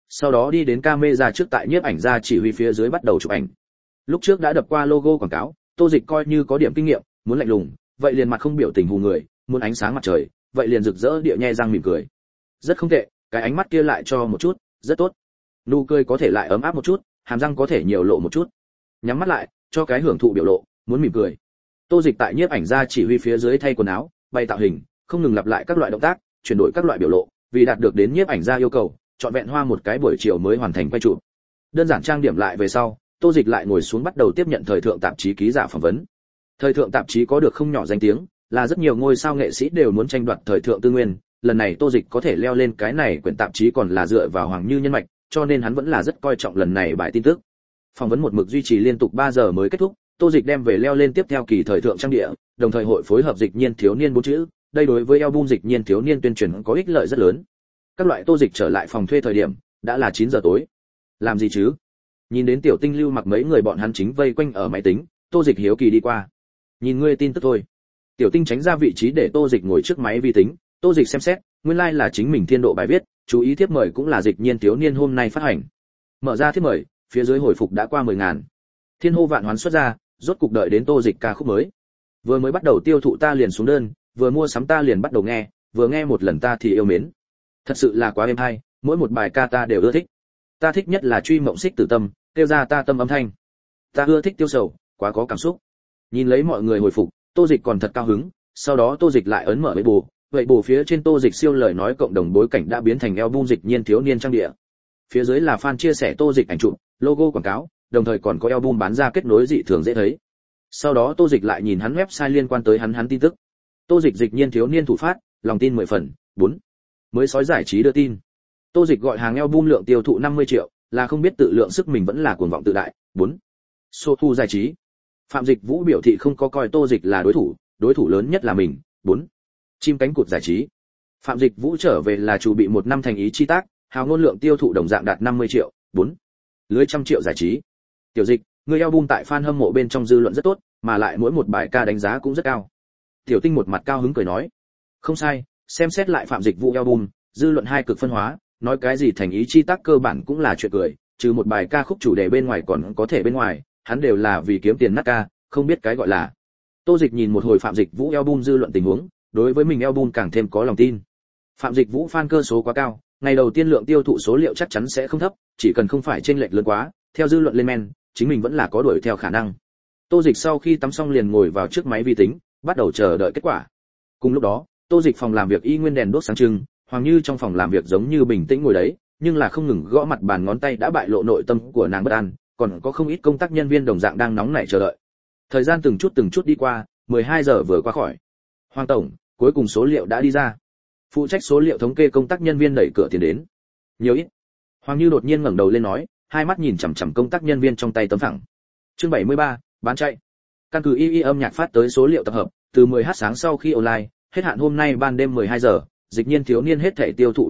sau đó đi đến camera trước tại nhiếp ảnh gia chỉ huy phía dưới bắt đầu chụp ảnh. Lúc trước đã đập qua logo quảng cáo, Tô Dịch coi như có điểm kinh nghiệm, muốn lạnh lùng, vậy liền mặt không biểu tình hù người, muốn ánh sáng mặt trời, vậy liền rực rỡ địa nhe răng mỉm cười. Rất không tệ, cái ánh mắt kia lại cho một chút, rất tốt. Nụ cười có thể lại ấm áp một chút, hàm răng có thể nhiều lộ một chút. Nhắm mắt lại, cho cái hưởng thụ biểu lộ, muốn mỉm cười. Tô Dịch tại nhiếp ảnh gia chỉ huy phía dưới thay quần áo, bày tạo hình, không ngừng lặp lại các loại động tác, chuyển đổi các loại biểu lộ, vì đạt được đến nhiếp ảnh gia yêu cầu, chọn vẹn hoa một cái buổi chiều mới hoàn thành quay chụp. Đơn giản trang điểm lại về sau, Tô Dịch lại ngồi xuống bắt đầu tiếp nhận thời thượng tạp chí ký giả phỏng vấn. Thời thượng tạp chí có được không nhỏ danh tiếng, là rất nhiều ngôi sao nghệ sĩ đều muốn tranh đoạt thời thượng tư nguyên, lần này Tô Dịch có thể leo lên cái này quyển tạp chí còn là dựa vào Hoàng Như nhân mạch, cho nên hắn vẫn là rất coi trọng lần này bài tin tức. Phỏng vấn một mực duy trì liên tục 3 giờ mới kết thúc, Tô Dịch đem về leo lên tiếp theo kỳ thời thượng trang địa, đồng thời hội phối hợp Dịch Nhiên thiếu niên 4 chữ, đây đối với album Dịch Nhiên thiếu niên tuyên truyền có ích lợi rất lớn. Các loại Tô Dịch trở lại phòng thuê thời điểm, đã là 9 giờ tối. Làm gì chứ? Nhìn đến Tiểu Tinh Lưu mặc mấy người bọn hắn chính vây quanh ở máy tính, Tô Dịch hiếu kỳ đi qua. Nhìn ngươi tin tức thôi. Tiểu Tinh tránh ra vị trí để Tô Dịch ngồi trước máy vi tính, Tô Dịch xem xét, nguyên lai like là chính mình thiên độ bài viết, chú ý thiếp mời cũng là Dịch Nhiên thiếu niên hôm nay phát hành. Mở ra thiếp mời, phía dưới hồi phục đã qua 10.000. Thiên hô vạn hoán xuất ra, rốt cục đợi đến Tô Dịch ca khúc mới. Vừa mới bắt đầu tiêu thụ ta liền xuống đơn, vừa mua sắm ta liền bắt đầu nghe, vừa nghe một lần ta thì yêu mến. Thật sự là quá êm hay, mỗi một bài ca ta đều ưa thích. Ta thích nhất là truy mộng xích tử tâm, kêu ra ta tâm âm thanh. Ta ưa thích tiêu sầu, quá có cảm xúc. Nhìn lấy mọi người hồi phục, Tô Dịch còn thật cao hứng, sau đó Tô Dịch lại ấn mở vậy bù phía trên Tô Dịch siêu lời nói cộng đồng bối cảnh đã biến thành album Dịch Nhiên thiếu niên trang địa. Phía dưới là fan chia sẻ Tô Dịch ảnh chụp, logo quảng cáo, đồng thời còn có album bán ra kết nối dị thường dễ thấy. Sau đó Tô Dịch lại nhìn hắn website liên quan tới hắn tin tức. Tô Dịch Dịch Nhiên thiếu niên thủ phát, lòng tin 10 phần, 4. Mới sói giải trí đưa tin. Tô Dịch gọi hàng album lượng tiêu thụ 50 triệu, là không biết tự lượng sức mình vẫn là cuồng vọng tự đại, 4. Số thu giải trí. Phạm Dịch Vũ biểu thị không có coi Tô Dịch là đối thủ lớn nhất là mình, 4. Chim cánh cụt giải trí. Phạm Dịch Vũ trở về là chủ bị một năm thành ý chi tác, hào ngôn lượng tiêu thụ đồng dạng đạt 50 triệu, 4. Lưới trăm triệu giải trí. Tiểu Dịch, người album tại fan hâm mộ bên trong dư luận rất tốt, mà lại mỗi một bài ca đánh giá cũng rất cao. Tiểu Tinh một mặt cao hứng cười nói, không sai, xem xét lại Phạm Dịch Vũ album, dư luận hai cực phân hóa, nói cái gì thành ý chi tác cơ bản cũng là chuyện cười, trừ một bài ca khúc chủ đề bên ngoài còn có thể bên ngoài, hắn đều là vì kiếm tiền nát ca, không biết cái gọi là. Tô Dịch nhìn một hồi Phạm Dịch Vũ album dư luận tình huống, đối với mình album càng thêm có lòng tin. Phạm Dịch Vũ fan cơ số quá cao, ngày đầu tiên lượng tiêu thụ số liệu chắc chắn sẽ không thấp, chỉ cần không phải chênh lệch lớn quá, theo dư luận lên men, chính mình vẫn là có đuổi theo khả năng. Tô Dịch sau khi tắm xong liền ngồi vào trước máy vi tính, bắt đầu chờ đợi kết quả. Cùng lúc đó, Tô Dịch phòng làm việc y nguyên đèn đốt sáng trưng, Hoàng Như trong phòng làm việc giống như bình tĩnh ngồi đấy, nhưng là không ngừng gõ mặt bàn ngón tay đã bại lộ nội tâm của nàng bất an, còn có không ít công tác nhân viên đồng dạng đang nóng nảy chờ đợi. Thời gian từng chút đi qua, 12 giờ vừa qua khỏi. Hoàng tổng, cuối cùng số liệu đã đi ra. Phụ trách số liệu thống kê công tác nhân viên đẩy cửa tiến đến. Nhiều ít? Hoàng Như đột nhiên ngẩng đầu lên nói, hai mắt nhìn chằm chằm công tác nhân viên trong tay tấm phẳng. Chương 73, bán chạy. Căn cứ y âm nhạc phát tới số liệu tập hợp, từ 10h sáng sau khi online, hết hạn hôm nay ban đêm 12 giờ, Dịch Nhiên thiếu niên hết thảy tiêu thụ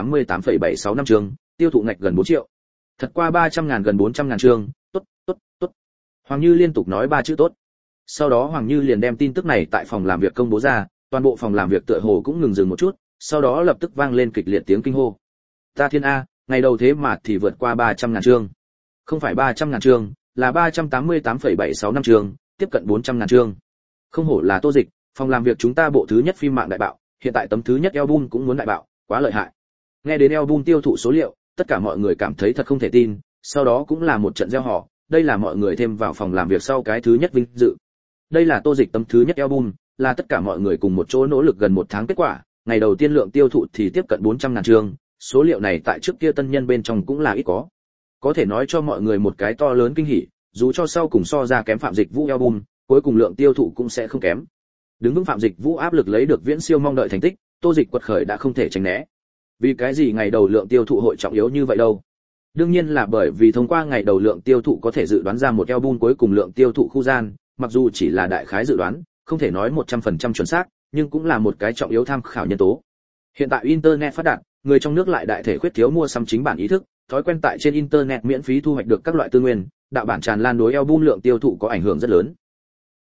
388,765 chương, tiêu thụ ngạch gần 4 triệu. Thật qua 300.000 gần 400.000 chương, tốt. Hoàng Như liên tục nói 3 chữ tốt. Sau đó Hoàng Như liền đem tin tức này tại phòng làm việc công bố ra, toàn bộ phòng làm việc tựa hồ cũng ngừng dừng một chút, sau đó lập tức vang lên kịch liệt tiếng kinh hô. Ta thiên a, ngày đầu thế mà thì vượt qua 300.000 chương. Không phải 300.000 chương, là 388,765 chương, tiếp cận 400.000 chương. Không hổ là Tô Dịch, phòng làm việc chúng ta bộ thứ nhất phim mạng đại bạo, hiện tại tấm thứ nhất album cũng muốn đại bạo, quá lợi hại. Nghe đến album tiêu thụ số liệu, tất cả mọi người cảm thấy thật không thể tin, sau đó cũng là một trận reo hò, đây là mọi người thêm vào phòng làm việc sau cái thứ nhất vinh dự. Đây là Tô Dịch tấm thứ nhất album, là tất cả mọi người cùng một chỗ nỗ lực gần một tháng kết quả, ngày đầu tiên lượng tiêu thụ thì tiếp cận 400.000 chương, số liệu này tại trước kia tân nhân bên trong cũng là ít có. Có thể nói cho mọi người một cái to lớn kinh hỉ, dù cho sau cùng so ra kém Phạm Dịch Vũ album, cuối cùng lượng tiêu thụ cũng sẽ không kém. Đứng vững Phạm Dịch Vũ áp lực lấy được viễn siêu mong đợi thành tích, Tô Dịch quật khởi đã không thể tránh né. Vì cái gì ngày đầu lượng tiêu thụ hội trọng yếu như vậy đâu? Đương nhiên là bởi vì thông qua ngày đầu lượng tiêu thụ có thể dự đoán ra một album cuối cùng lượng tiêu thụ khu gian, mặc dù chỉ là đại khái dự đoán, không thể nói 100% chuẩn xác, nhưng cũng là một cái trọng yếu tham khảo nhân tố. Hiện tại internet phát đạt, người trong nước lại đại thể khuyết thiếu mua sắm chính bản ý thức, thói quen tại trên internet miễn phí thu hoạch được các loại tư nguyên, đạo bản tràn lan đối album lượng tiêu thụ có ảnh hưởng rất lớn.